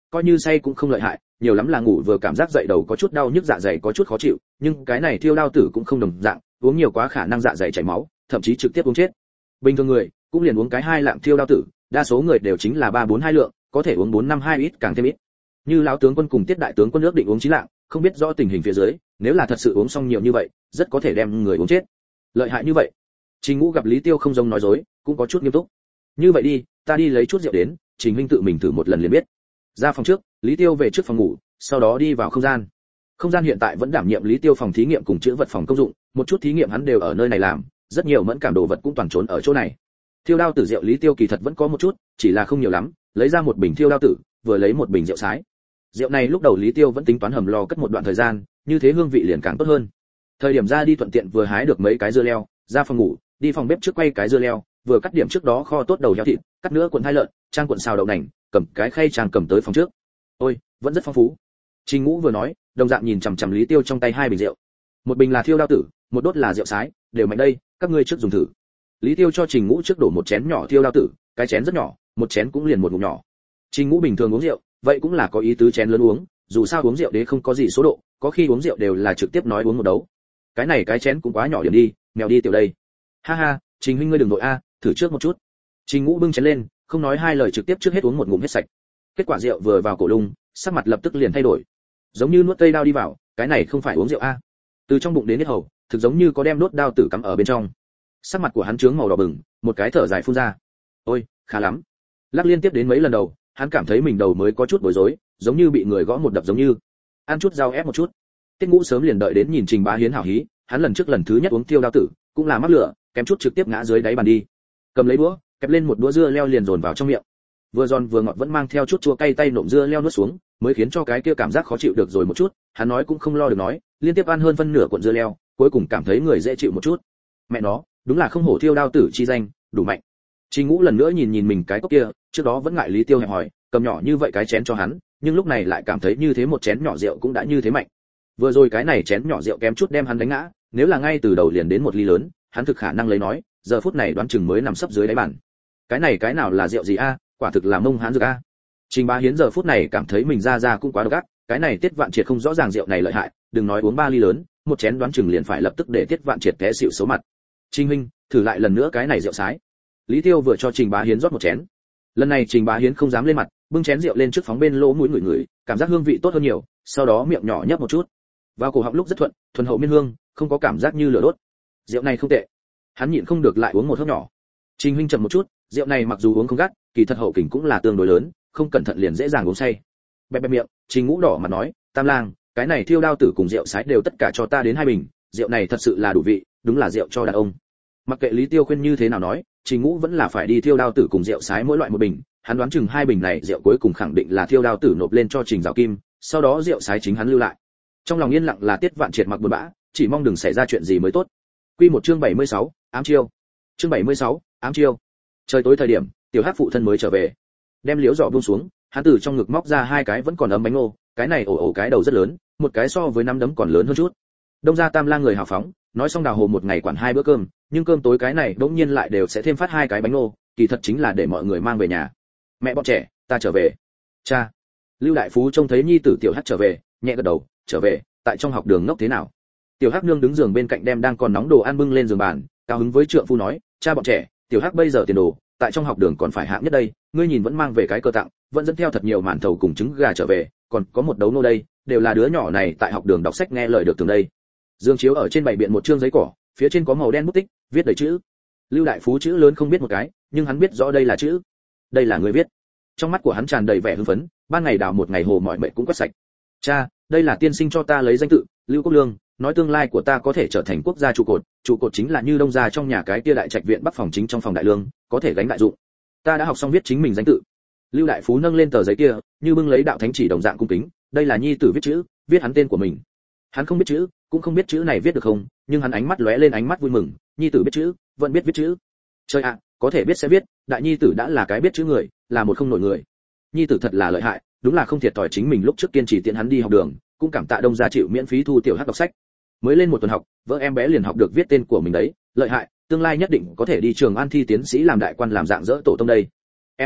coi như say cũng không lợi hại, nhiều lắm là ngủ vừa cảm giác dậy đầu có chút đau nhức, dạ dày có chút khó chịu, nhưng cái này thiêu đao tử cũng không đồng dạng, uống nhiều quá khả năng dạ dày chảy máu, thậm chí trực tiếp uống chết. Bình thường người cũng liền uống cái hai lạng thiêu đao tử, đa số người đều chính là ba bốn hai lượng, có thể uống bốn năm hai ít càng thêm ít. Như lão tướng quân cùng Tiết đại tướng quân ước định uống chín lạng, không biết rõ tình hình phía dưới, nếu là thật sự uống xong nhiều như vậy, rất có thể đem người uống chết. Lợi hại như vậy. Trình Ngũ gặp Lý Tiêu không giống nói dối, cũng có chút nghiêm túc. Như vậy đi, ta đi lấy chút rượu đến, Trình huynh tự mình thử một lần liền biết. Ra phòng trước, Lý Tiêu về trước phòng ngủ, sau đó đi vào không gian. Không gian hiện tại vẫn đảm nhiệm Lý Tiêu phòng thí nghiệm cùng chữa vật phòng công dụng, một chút thí nghiệm hắn đều ở nơi này làm, rất nhiều mẫn cảm đồ vật cũng toàn trốn ở chỗ này. Thiêu đao tử rượu Lý Tiêu kỳ thật vẫn có một chút, chỉ là không nhiều lắm, lấy ra một bình thiêu đao tử, vừa lấy một bình rượu sái. Rượu này lúc đầu Lý Tiêu vẫn tính toán hầm lò cất một đoạn thời gian, như thế hương vị liền càng tốt hơn. Thời điểm ra đi thuận tiện vừa hái được mấy cái dưa leo, ra phòng ngủ, đi phòng bếp trước quay cái dưa leo, vừa cắt điểm trước đó kho tốt đầu heo thịt, cắt nữa cuộn hai lợn, trang cuộn xào đậu nành, cầm cái khay trang cầm tới phòng trước. Ôi, vẫn rất phong phú. Trình Ngũ vừa nói, đồng dạng nhìn chằm chằm Lý Tiêu trong tay hai bình rượu. Một bình là thiêu đao tử, một đốt là rượu sái, đều mạnh đây, các ngươi trước dùng thử. Lý Tiêu cho Trình Ngũ trước đổ một chén nhỏ thiêu đao tử, cái chén rất nhỏ, một chén cũng liền một ngụm nhỏ. Trình Ngũ bình thường uống rượu, vậy cũng là có ý tứ chén lớn uống, dù sao uống rượu đế không có gì số độ, có khi uống rượu đều là trực tiếp nói uống một đấu. Cái này cái chén cũng quá nhỏ điểm đi, mèo đi tiểu đây. Ha ha, Trình huynh ngươi đừng nội a, thử trước một chút. Trình Ngũ bưng chén lên, không nói hai lời trực tiếp trước hết uống một ngụm hết sạch. Kết quả rượu vừa vào cổ lung, sắc mặt lập tức liền thay đổi. Giống như nuốt cây đao đi vào, cái này không phải uống rượu a. Từ trong bụng đến hết hầu, thực giống như có đem đốt đao tử cắm ở bên trong. Sắc mặt của hắn trướng màu đỏ bừng, một cái thở dài phun ra. Ôi, khá lắm. Lắc liên tiếp đến mấy lần đầu, hắn cảm thấy mình đầu mới có chút bối rối, giống như bị người gõ một đập giống như. Ăn chút rau ép một chút. Tiết Ngũ sớm liền đợi đến nhìn Trình Bá Hiến hảo hí, hắn lần trước lần thứ nhất uống tiêu đao tử, cũng là mắc lửa, kém chút trực tiếp ngã dưới đáy bàn đi. Cầm lấy đũa, kẹp lên một đũa dưa leo liền dồn vào trong miệng. Vừa giòn vừa ngọt vẫn mang theo chút chua cay, tay nộm dưa leo nuốt xuống, mới khiến cho cái kia cảm giác khó chịu được rồi một chút, hắn nói cũng không lo được nói, liên tiếp ăn hơn phân nửa cuộn dưa leo, cuối cùng cảm thấy người dễ chịu một chút. Mẹ nó, đúng là không hổ thiêu đao tử chi danh, đủ mạnh. Trình Ngũ lần nữa nhìn nhìn mình cái cốc kia, trước đó vẫn ngại Lý Tiêu hẹp hỏi, cầm nhỏ như vậy cái chén cho hắn, nhưng lúc này lại cảm thấy như thế một chén nhỏ rượu cũng đã như thế mạnh. Vừa rồi cái này chén nhỏ rượu kém chút đem hắn đánh ngã, nếu là ngay từ đầu liền đến một ly lớn, hắn thực khả năng lấy nói, giờ phút này đoán chừng mới nằm sấp dưới đáy bàn. Cái này cái nào là rượu gì a, quả thực là mông hán dược a. Trình Bá Hiến giờ phút này cảm thấy mình ra ra cũng quá độc ác, cái này Tiết Vạn Triệt không rõ ràng rượu này lợi hại, đừng nói uống ba ly lớn, một chén đoán chừng liền phải lập tức để Tiết Vạn Triệt té xỉu xấu mặt. Trình huynh, thử lại lần nữa cái này rượu sái. Lý Tiêu vừa cho Trình Bá Hiến rót một chén. Lần này Trình Bá Hiến không dám lên mặt, bưng chén rượu lên trước phóng bên lỗ mũi ngửi ngửi, cảm giác hương vị tốt hơn nhiều, sau đó miệng nhỏ nhấp một chút. Vào cổ họng lúc rất thuận, thuần hậu miên hương, không có cảm giác như lửa đốt. Rượu này không tệ. Hắn nhịn không được lại uống một hớp nhỏ. Trình huynh chậm một chút, rượu này mặc dù uống không gắt, kỳ thật hậu kình cũng là tương đối lớn, không cẩn thận liền dễ dàng uống say. Bẹp bẹp miệng, Trình Ngũ đỏ mặt nói, Tam lang, cái này thiêu đao tử cùng rượu sái đều tất cả cho ta đến hai bình, rượu này thật sự là đủ vị, đúng là rượu cho đàn ông. Mặc kệ Lý Tiêu khuyên như thế nào nói, Trình Ngũ vẫn là phải đi thiêu đao tử cùng rượu sái mỗi loại một bình, hắn đoán chừng hai bình này rượu cuối cùng khẳng định là thiêu đao tử nộp lên cho Trình Giảo Kim, sau đó rượu sái chính hắn lưu lại. Trong lòng yên lặng là Tiết Vạn Triệt mặc buồn bã, chỉ mong đừng xảy ra chuyện gì mới tốt. Quy một chương bảy mươi sáu, ám chiêu. Chương bảy mươi sáu, ám chiêu. Trời tối thời điểm, tiểu Hắc phụ thân mới trở về. Đem liếu giỏ buông xuống, hắn từ trong ngực móc ra hai cái vẫn còn ấm bánh ngô, cái này ổ ổ cái đầu rất lớn, một cái so với năm đấm còn lớn hơn chút. Đông gia Tam lang người hào phóng, nói xong đào hồ một ngày quản hai bữa cơm, nhưng cơm tối cái này đống nhiên lại đều sẽ thêm phát hai cái bánh ngô, kỳ thật chính là để mọi người mang về nhà. Mẹ bọn trẻ, ta trở về. Cha. Lưu đại phú trông thấy nhi tử tiểu Hắc trở về, nhẹ gật đầu, trở về, tại trong học đường ngốc thế nào? Tiểu Hắc nương đứng giường bên cạnh đem đang còn nóng đồ ăn bưng lên giường bàn, cao hứng với trượng phu nói, cha bọn trẻ, tiểu Hắc bây giờ tiền đồ, tại trong học đường còn phải hạng nhất đây, ngươi nhìn vẫn mang về cái cơ tặng, vẫn dẫn theo thật nhiều màn thầu cùng trứng gà trở về, còn có một đấu nô đây, đều là đứa nhỏ này tại học đường đọc sách nghe lời được từng đây. Dương chiếu ở trên bảy biện một trương giấy cỏ, phía trên có màu đen bút tích, viết đầy chữ. Lưu đại phú chữ lớn không biết một cái, nhưng hắn biết rõ đây là chữ. Đây là người viết. Trong mắt của hắn tràn đầy vẻ hưng phấn, ban ngày đào một ngày hồ mọi mệt cũng quét sạch. Cha, đây là tiên sinh cho ta lấy danh tự, Lưu Quốc Lương, nói tương lai của ta có thể trở thành quốc gia trụ cột, trụ cột chính là như Đông gia trong nhà cái kia đại trạch viện Bắc phòng chính trong phòng đại lương, có thể gánh đại dụng. Ta đã học xong viết chính mình danh tự. Lưu đại phú nâng lên tờ giấy kia, như bưng lấy đạo thánh chỉ đồng dạng cung kính, đây là nhi tử viết chữ, viết hắn tên của mình. Hắn không biết chữ, cũng không biết chữ này viết được không, nhưng hắn ánh mắt lóe lên ánh mắt vui mừng, nhi tử biết chữ, vẫn biết viết chữ. Trời ạ, có thể biết sẽ viết, đại nhi tử đã là cái biết chữ người, là một không nổi người. Nhi tử thật là lợi hại, đúng là không thiệt thòi chính mình lúc trước kiên trì tiện hắn đi học đường, cũng cảm tạ Đông gia chịu miễn phí thu tiểu Hắc đọc sách. Mới lên một tuần học, vợ em bé liền học được viết tên của mình đấy, lợi hại, tương lai nhất định có thể đi trường An thi tiến sĩ làm đại quan làm dạng dỡ tổ tông đây. Em bé a,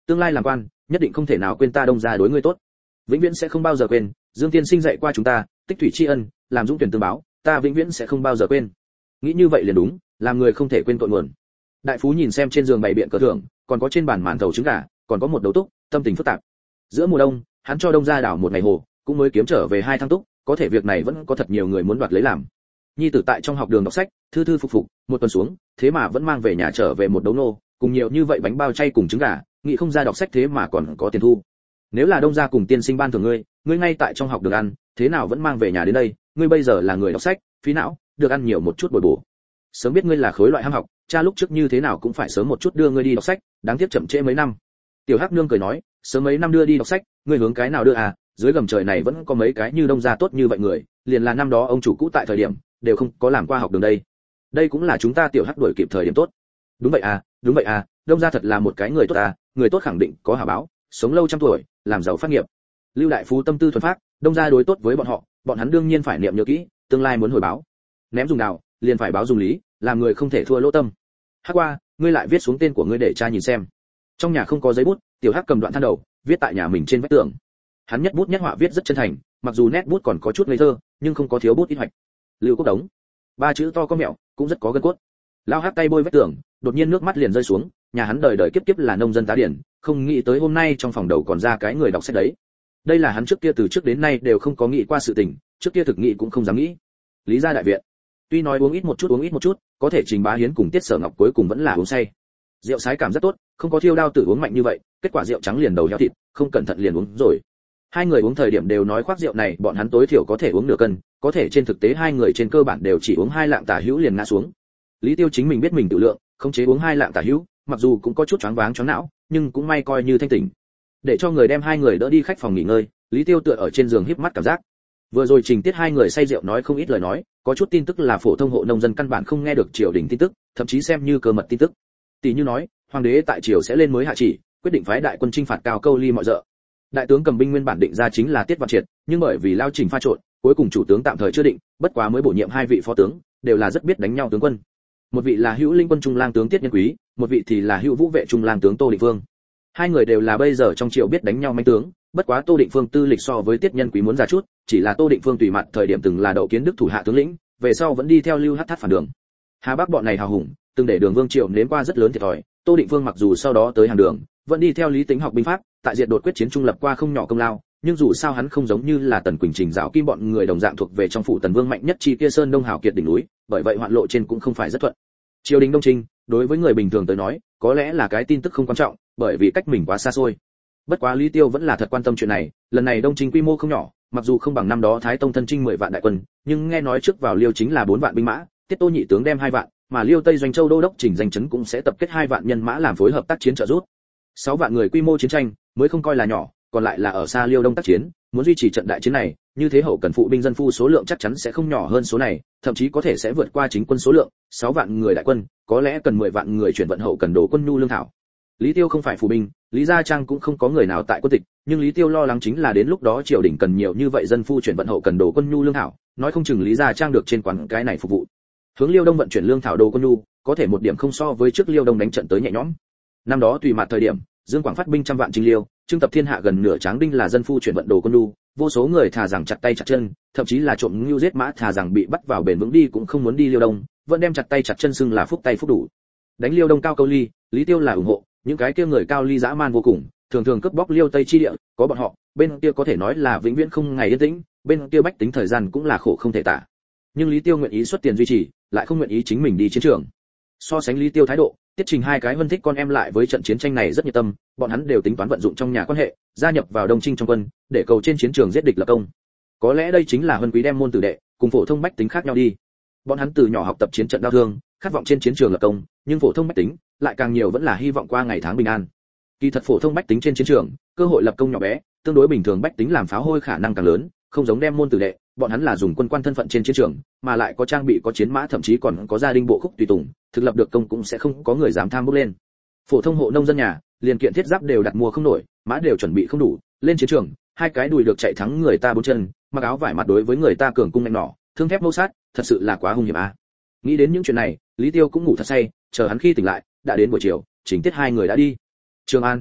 tương lai làm quan nhất định không thể nào quên ta Đông gia đối ngươi tốt, vĩnh viễn sẽ không bao giờ quên. Dương tiên sinh dạy qua chúng ta, tích thủy tri ân, làm dũng tuyển tương báo, ta vĩnh viễn sẽ không bao giờ quên. Nghĩ như vậy liền đúng, làm người không thể quên tội nguồn. Đại phú nhìn xem trên giường bày biện cờ thưởng, còn có trên bàn màn thầu trứng gà, còn có một đấu túc, tâm tình phức tạp. Giữa mùa đông, hắn cho Đông gia đảo một ngày hồ, cũng mới kiếm trở về hai thăng túc, có thể việc này vẫn có thật nhiều người muốn đoạt lấy làm. Nhi tử tại trong học đường đọc sách, thư thư phục phục, một tuần xuống, thế mà vẫn mang về nhà trở về một đấu nô, cùng nhiều như vậy bánh bao chay cùng trứng gà, nghĩ không ra đọc sách thế mà còn có tiền thu. Nếu là Đông gia cùng tiên sinh ban thưởng ngươi, ngươi ngay tại trong học đường ăn, thế nào vẫn mang về nhà đến đây, ngươi bây giờ là người đọc sách, phí não, được ăn nhiều một chút bồi bổ. Sớm biết ngươi là khối loại ham học, cha lúc trước như thế nào cũng phải sớm một chút đưa ngươi đi đọc sách, đáng tiếc chậm trễ mấy năm. Tiểu Hắc Nương cười nói, sớm mấy năm đưa đi đọc sách, ngươi hướng cái nào đưa à, dưới gầm trời này vẫn có mấy cái như Đông gia tốt như vậy người, liền là năm đó ông chủ cũ tại thời điểm, đều không có làm qua học đường đây. Đây cũng là chúng ta Tiểu Hắc đuổi kịp thời điểm tốt. Đúng vậy à, đúng vậy à, Đông gia thật là một cái người tốt à, người tốt khẳng định có hảo báo, sống lâu trăm tuổi, làm giàu phát nghiệp. Lưu đại phú tâm tư thuần phác, Đông gia đối tốt với bọn họ, bọn hắn đương nhiên phải niệm nhớ kỹ, tương lai muốn hồi báo. Ném dùng đào, liền phải báo dùng lý, làm người không thể thua lỗ tâm. Hắc qua, ngươi lại viết xuống tên của ngươi để cha nhìn xem. Trong nhà không có giấy bút, Tiểu Hắc cầm đoạn than đầu, viết tại nhà mình trên vách tường. Hắn nhất bút nhất họa viết rất chân thành, mặc dù nét bút còn có chút ngây thơ, nhưng không có thiếu bút ít hoạch. Lưu Quốc Đống, ba chữ to có mẹo, cũng rất có gân cốt. Lao Hắc tay bôi vách tường, đột nhiên nước mắt liền rơi xuống, nhà hắn đời đời kiếp kiếp là nông dân tá điển, không nghĩ tới hôm nay trong phòng đầu còn ra cái người đọc sách đấy. Đây là hắn trước kia từ trước đến nay đều không có nghĩ qua sự tình, trước kia thực nghĩ cũng không dám nghĩ. Lý gia đại viện, tuy nói uống ít một chút uống ít một chút, có thể Trình Bá Hiến cùng Tiết Sở Ngọc cuối cùng vẫn là uống say. Rượu sái cảm rất tốt, không có thiêu đao tử uống mạnh như vậy, kết quả rượu trắng liền đầu heo thịt, không cẩn thận liền uống rồi. Hai người uống thời điểm đều nói khoác rượu này bọn hắn tối thiểu có thể uống nửa cân, có thể trên thực tế hai người trên cơ bản đều chỉ uống hai lạng tả hữu liền ngã xuống. Lý Tiêu chính mình biết mình tự lượng, không chế uống hai lạng tả hữu, mặc dù cũng có chút choáng váng choáng não, nhưng cũng may coi như thanh tỉnh. Để cho người đem hai người đỡ đi khách phòng nghỉ ngơi, Lý Tiêu tựa ở trên giường híp mắt cảm giác. Vừa rồi Trình Tiết hai người say rượu nói không ít lời nói, có chút tin tức là phổ thông hộ nông dân căn bản không nghe được triều đình tin tức, thậm chí xem như cơ mật tin tức. Tỷ như nói, hoàng đế tại triều sẽ lên mới hạ chỉ, quyết định phái đại quân chinh phạt Cao Câu Ly mọi dợ. Đại tướng cầm binh nguyên bản định ra chính là Tiết Văn Triệt, nhưng bởi vì lao trình pha trộn, cuối cùng chủ tướng tạm thời chưa định, bất quá mới bổ nhiệm hai vị phó tướng, đều là rất biết đánh nhau tướng quân. Một vị là Hữu Linh quân trung lang tướng Tiết Nhân Quý, một vị thì là Hữu Vũ vệ trung lang tướng Tô Định Phương. Hai người đều là bây giờ trong triều biết đánh nhau manh tướng, bất quá Tô Định Phương tư lịch so với Tiết Nhân Quý muốn già chút, chỉ là Tô Định Phương tùy mặt thời điểm từng là Đậu Kiến Đức thủ hạ tướng lĩnh, về sau vẫn đi theo Lưu Hắc Thát phản đường. Hà Bắc bọn này hào hùng, từng để Đường Vương triều nếm qua rất lớn thiệt thòi, Tô Định Phương mặc dù sau đó tới hàng đường, vẫn đi theo Lý Tính học binh pháp, tại diệt đột quyết chiến trung lập qua không nhỏ công lao, nhưng dù sao hắn không giống như là Tần Quỳnh Trình Dạo Kim bọn người đồng dạng thuộc về trong phủ Tần Vương mạnh nhất chi kia Sơn Đông hào kiệt đỉnh núi, bởi vậy hoạn lộ trên cũng không phải rất thuận. Triều đình Đông Trinh, đối với người bình thường tới nói, có lẽ là cái tin tức không quan trọng, bởi vì cách mình quá xa xôi. Bất quá Lý Tiêu vẫn là thật quan tâm chuyện này, lần này Đông Trinh quy mô không nhỏ, mặc dù không bằng năm đó Thái Tông thân chinh mười vạn đại quân, nhưng nghe nói trước vào Liêu chính là bốn vạn binh mã, Tiết Tô nhị tướng đem hai vạn, mà Liêu Tây Doanh Châu đô đốc Trình Danh Chấn cũng sẽ tập kết hai vạn nhân mã làm phối hợp tác chiến trợ giúp. Sáu vạn người quy mô chiến tranh, mới không coi là nhỏ, còn lại là ở xa Liêu Đông tác chiến, muốn duy trì trận đại chiến này, như thế hậu cần phụ binh dân phu số lượng chắc chắn sẽ không nhỏ hơn số này, thậm chí có thể sẽ vượt qua chính quân số lượng, sáu vạn người đại quân, có lẽ cần mười vạn người chuyển vận hậu cần đồ quân nhu lương thảo. Lý Tiêu không phải phụ binh, Lý Gia Trang cũng không có người nào tại quân tịch, nhưng Lý Tiêu lo lắng chính là đến lúc đó triều đình cần nhiều như vậy dân phu chuyển vận hậu cần đồ quân nhu lương thảo, nói không chừng Lý Gia Trang được trên quán cái này phục vụ. Hướng Liêu Đông vận chuyển lương thảo đồ quân nhu, có thể một điểm không so với trước Liêu Đông đánh trận tới nhẹ nhõm. Năm đó tùy mặt thời điểm, Dương Quảng phát binh trăm vạn chinh Liêu, trưng tập thiên hạ gần nửa tráng đinh là dân phu chuyển vận đồ quân nhu, vô số người thà rằng chặt tay chặt chân, thậm chí là trộm ngưu giết mã thà rằng bị bắt vào bền vững đi cũng không muốn đi Liêu Đông, vẫn đem chặt tay chặt chân xưng là phúc tay phúc đủ. Đánh Liêu Đông Cao Câu Ly, Lý Tiêu là ủng hộ, những cái kia người Cao Ly dã man vô cùng, thường thường cướp bóc Liêu Tây chi địa, có bọn họ, bên kia có thể nói là vĩnh viễn không ngày yên tĩnh, bên kia bách tính thời gian cũng là khổ không thể tả. Nhưng Lý Tiêu nguyện ý xuất tiền duy trì, lại không nguyện ý chính mình đi chiến trường. So sánh Lý Tiêu thái độ, Tiết Trình hai cái Vân thích con em lại với trận chiến tranh này rất nhiệt tâm, bọn hắn đều tính toán vận dụng trong nhà quan hệ, gia nhập vào Đông Trinh trong quân, để cầu trên chiến trường giết địch lập công. Có lẽ đây chính là Vân Quý đem môn tử đệ, cùng phổ thông bách tính khác nhau đi. Bọn hắn từ nhỏ học tập chiến trận đao thương, khát vọng trên chiến trường lập công, nhưng phổ thông bách tính lại càng nhiều vẫn là hy vọng qua ngày tháng bình an. Kỳ thật phổ thông bách tính trên chiến trường, cơ hội lập công nhỏ bé, tương đối bình thường bách tính làm pháo hôi khả năng càng lớn, không giống đem môn tử đệ, bọn hắn là dùng quân quan thân phận trên chiến trường, mà lại có trang bị có chiến mã thậm chí còn có gia đình bộ khúc tùy tùng, thực lập được công cũng sẽ không có người dám tham bốc lên. Phổ thông hộ nông dân nhà, liền kiện thiết giáp đều đặt mua không nổi, mã đều chuẩn bị không đủ, lên chiến trường, hai cái đùi được chạy thắng người ta bốn chân, mặc áo vải mặt đối với người ta cường cung mạnh nỏ, thương thép mâu sát, thật sự là quá hung hiểm a. Nghĩ đến những chuyện này, Lý Tiêu cũng ngủ thật say, chờ hắn khi tỉnh lại, đã đến buổi chiều, Trình Tiết hai người đã đi. Trường An,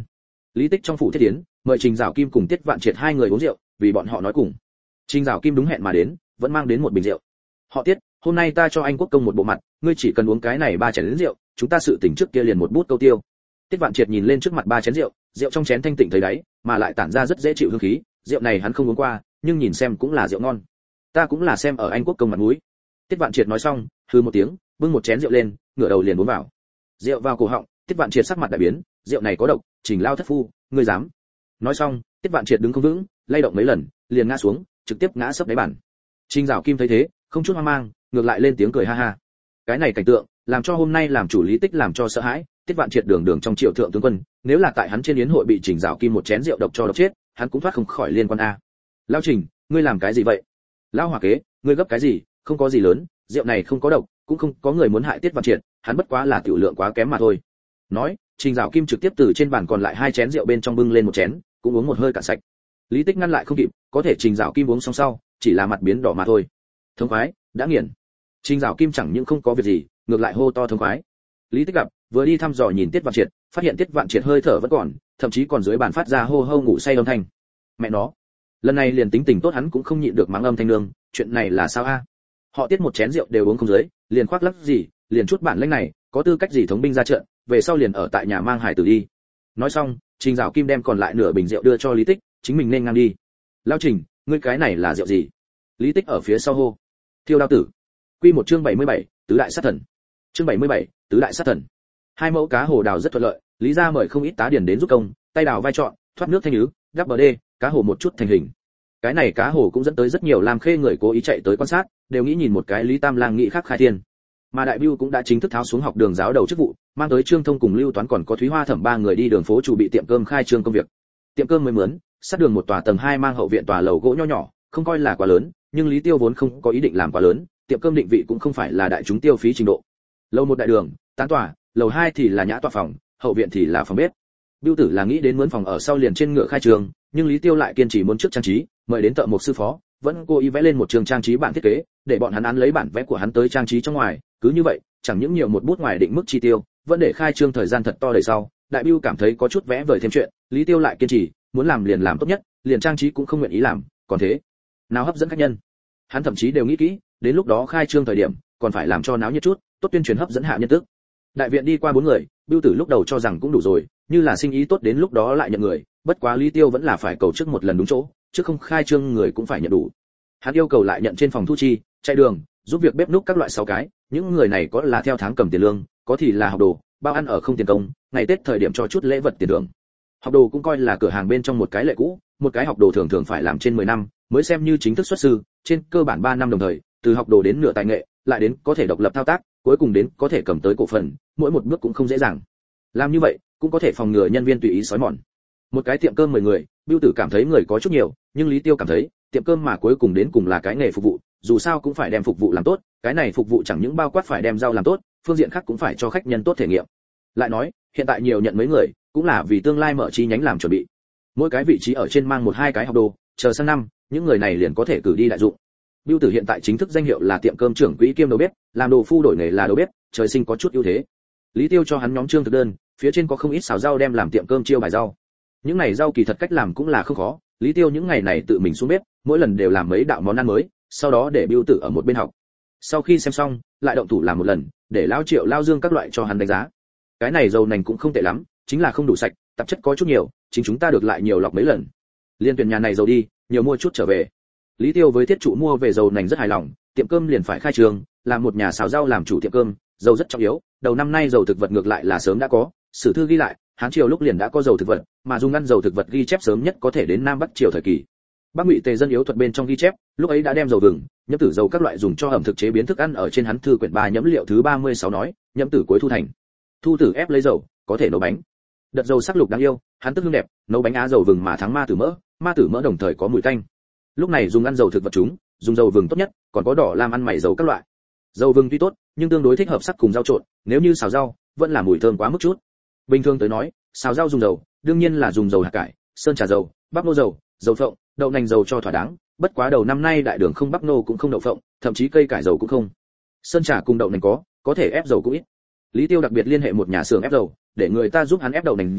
Lý Tích trong phủ thiết yến, mời Trình Giảo Kim cùng Tiết Vạn Triệt hai người uống rượu, vì bọn họ nói cùng. Trình Giảo Kim đúng hẹn mà đến, vẫn mang đến một bình rượu. Họ Tiết, hôm nay ta cho anh quốc công một bộ mặt, ngươi chỉ cần uống cái này ba chén rượu, chúng ta sự tình trước kia liền một bút câu tiêu. Tiết Vạn Triệt nhìn lên trước mặt ba chén rượu, rượu trong chén thanh tịnh thấy đáy, mà lại tản ra rất dễ chịu hương khí, rượu này hắn không uống qua, nhưng nhìn xem cũng là rượu ngon. Ta cũng là xem ở anh quốc công mặt mũi. Tiết Vạn Triệt nói xong, hừ một tiếng, bưng một chén rượu lên, ngửa đầu liền uống vào. Rượu vào cổ họng, Tiết Vạn Triệt sắc mặt đại biến, rượu này có độc, Trình lao thất phu, ngươi dám? Nói xong, Tiết Vạn Triệt đứng không vững, lay động mấy lần, liền ngã xuống, trực tiếp ngã sấp đáy bàn. Trình Giảo Kim thấy thế, không chút hoang mang, ngược lại lên tiếng cười ha ha. Cái này cảnh tượng, làm cho hôm nay làm chủ Lý Tích làm cho sợ hãi, Tiết Vạn Triệt đường đường trong triệu thượng tướng quân, nếu là tại hắn trên yến hội bị Trình Giảo Kim một chén rượu độc cho độc chết, hắn cũng thoát không khỏi liên quan a. Lão Trình, ngươi làm cái gì vậy? Lão Hỏa Kế, ngươi gấp cái gì? Không có gì lớn, rượu này không có độc, cũng không có người muốn hại Tiết Vạn Triệt, hắn bất quá là tiểu lượng quá kém mà thôi. Nói, Trình Giảo Kim trực tiếp từ trên bàn còn lại hai chén rượu bên trong bưng lên một chén, cũng uống một hơi cạn sạch. Lý Tích ngăn lại không kịp, có thể Trình Giảo Kim uống xong sau, chỉ là mặt biến đỏ mà thôi. Thống khoái, đã nghiền. Trình Giảo Kim chẳng những không có việc gì, ngược lại hô to thống khoái. Lý Tích gặp, vừa đi thăm dò nhìn Tiết Vạn Triệt, phát hiện Tiết Vạn Triệt hơi thở vẫn còn, thậm chí còn dưới bàn phát ra hô hô ngủ say âm thanh. Mẹ nó, lần này liền tính tình tốt hắn cũng không nhịn được mắng âm thanh nương, chuyện này là sao a? Họ Tiết một chén rượu đều uống không dưới, liền khoác lác gì, liền chút bản lĩnh này, có tư cách gì thống binh ra trận, về sau liền ở tại nhà mang hải tử đi. Nói xong, Trình Giảo Kim đem còn lại nửa bình rượu đưa cho Lý Tích, chính mình nên ngang đi. Lão Trình, ngươi cái này là rượu gì? Lý Tích ở phía sau hô. Thiêu đao tử. Quy một chương bảy mươi bảy, tứ đại sát thần. Chương bảy mươi bảy, tứ đại sát thần. Hai mẫu cá hồ đào rất thuận lợi, Lý gia mời không ít tá điển đến giúp công, tay đào vai trọn, thoát nước thanh nhứ, đắp bờ đê, cá hồ một chút thành hình. Cái này cá hồ cũng dẫn tới rất nhiều làm khê người cố ý chạy tới quan sát, đều nghĩ nhìn một cái Lý Tam Lang nghị khác khai thiên. Mà đại bưu cũng đã chính thức tháo xuống học đường giáo đầu chức vụ, mang tới Trương Thông cùng Lưu Toán còn có Thúy Hoa Thẩm ba người đi đường phố chủ bị tiệm cơm khai trương công việc. Tiệm cơm mới mướn, sát đường một tòa tầng hai mang hậu viện tòa lầu gỗ nho nhỏ, không coi là quá lớn, nhưng Lý Tiêu vốn không có ý định làm quá lớn, tiệm cơm định vị cũng không phải là đại chúng tiêu phí trình độ. Lầu một đại đường, tán tòa, lầu hai thì là nhã tọa phòng, hậu viện thì là phòng bếp. Bưu tử là nghĩ đến mướn phòng ở sau liền trên ngựa khai trường, nhưng Lý Tiêu lại kiên trì muốn trước trang trí, mời đến tợ một sư phó, vẫn cố ý vẽ lên một trường trang trí bản thiết kế, để bọn hắn án lấy bản vẽ của hắn tới trang trí trong ngoài, cứ như vậy, chẳng những nhiều một bút ngoài định mức chi tiêu, vẫn để khai trương thời gian thật to đời sau, đại bưu cảm thấy có chút vẽ vời thêm chuyện, Lý Tiêu lại kiên trì, muốn làm liền làm tốt nhất, liền trang trí cũng không nguyện ý làm, còn thế, nào hấp dẫn khách nhân. Hắn thậm chí đều nghĩ kỹ, đến lúc đó khai trương thời điểm, còn phải làm cho náo nhiệt chút, tốt tuyên truyền hấp dẫn hạ nhân tức. Đại viện đi qua bốn người, Bưu Tử lúc đầu cho rằng cũng đủ rồi, như là sinh ý tốt đến lúc đó lại nhận người, bất quá Lý Tiêu vẫn là phải cầu trước một lần đúng chỗ, chứ không khai trương người cũng phải nhận đủ. Hắn yêu cầu lại nhận trên phòng thu chi, chạy đường, giúp việc bếp núc các loại sáu cái, những người này có là theo tháng cầm tiền lương, có thì là học đồ, bao ăn ở không tiền công, ngày Tết thời điểm cho chút lễ vật tiền thưởng. Học đồ cũng coi là cửa hàng bên trong một cái lệ cũ, một cái học đồ thường thường phải làm trên mười năm, mới xem như chính thức xuất sư, trên cơ bản ba năm đồng thời, từ học đồ đến nửa tài nghệ, lại đến có thể độc lập thao tác, cuối cùng đến có thể cầm tới cổ phần, mỗi một bước cũng không dễ dàng. Làm như vậy, cũng có thể phòng ngừa nhân viên tùy ý sói mòn. Một cái tiệm cơm mười người, Bưu Tử cảm thấy người có chút nhiều, nhưng Lý Tiêu cảm thấy, tiệm cơm mà cuối cùng đến cùng là cái nghề phục vụ, dù sao cũng phải đem phục vụ làm tốt, cái này phục vụ chẳng những bao quát phải đem rau làm tốt, phương diện khác cũng phải cho khách nhân tốt thể nghiệm. Lại nói, hiện tại nhiều nhận mấy người, cũng là vì tương lai mở chi nhánh làm chuẩn bị. Mỗi cái vị trí ở trên mang một hai cái học đồ, chờ sang năm, những người này liền có thể cử đi đại dụng. Bưu Tử hiện tại chính thức danh hiệu là tiệm cơm trưởng quỹ kiêm đầu bếp, làm đồ phu đổi nghề là đầu bếp, trời sinh có chút ưu thế. Lý Tiêu cho hắn nhóm trương thực đơn, phía trên có không ít xào rau đem làm tiệm cơm chiêu bài rau. Những này rau kỳ thật cách làm cũng là không khó, Lý Tiêu những ngày này tự mình xuống bếp, mỗi lần đều làm mấy đạo món ăn mới, sau đó để Bưu Tử ở một bên học. Sau khi xem xong, lại động thủ làm một lần, để lão Triệu, lão Dương các loại cho hắn đánh giá. Cái này dầu nành cũng không tệ lắm, chính là không đủ sạch, tạp chất có chút nhiều, chính chúng ta được lại nhiều lọc mấy lần. Liên tuyển nhà này dầu đi, nhiều mua chút trở về. Lý Tiêu với thiết trụ mua về dầu nành rất hài lòng, tiệm cơm liền phải khai trường, làm một nhà xào rau làm chủ tiệm cơm, dầu rất trọng yếu, đầu năm nay dầu thực vật ngược lại là sớm đã có, sử thư ghi lại, Hán triều lúc liền đã có dầu thực vật, mà dùng ăn dầu thực vật ghi chép sớm nhất có thể đến Nam Bắc triều thời kỳ. Bắc Ngụy Tề dân yếu thuật bên trong ghi chép, lúc ấy đã đem dầu vừng, nhâm tử dầu các loại dùng cho ẩm thực chế biến thức ăn ở trên hắn thư quyển ba nhẫm liệu thứ ba mươi sáu nói, nhâm tử cuối thu thành. Thu tử ép lấy dầu, có thể nấu bánh. Đợt dầu sắc lục đáng yêu, hắn tức hương đẹp, nấu bánh á dầu vừng mà thắng ma tử mỡ, ma tử mỡ đồng thời có mùi tanh. Lúc này dùng ăn dầu thực vật chúng, dùng dầu vừng tốt nhất, còn có đỏ làm ăn mày dầu các loại. Dầu vừng tuy tốt, nhưng tương đối thích hợp sắc cùng rau trộn, nếu như xào rau, vẫn là mùi thơm quá mức chút. Bình thường tới nói, xào rau dùng dầu, đương nhiên là dùng dầu hạt cải, sơn trà dầu, bắp nô dầu, dầu phộng, đậu nành dầu cho thỏa đáng, bất quá đầu năm nay đại đường không bắp nô cũng không đậu phộng, thậm chí cây cải dầu cũng không. Sơn trà cùng đậu nành có, có thể ép dầu cũng ít. Lý Tiêu đặc biệt liên hệ một nhà xưởng ép dầu, để người ta giúp hắn ép đậu nành dầu,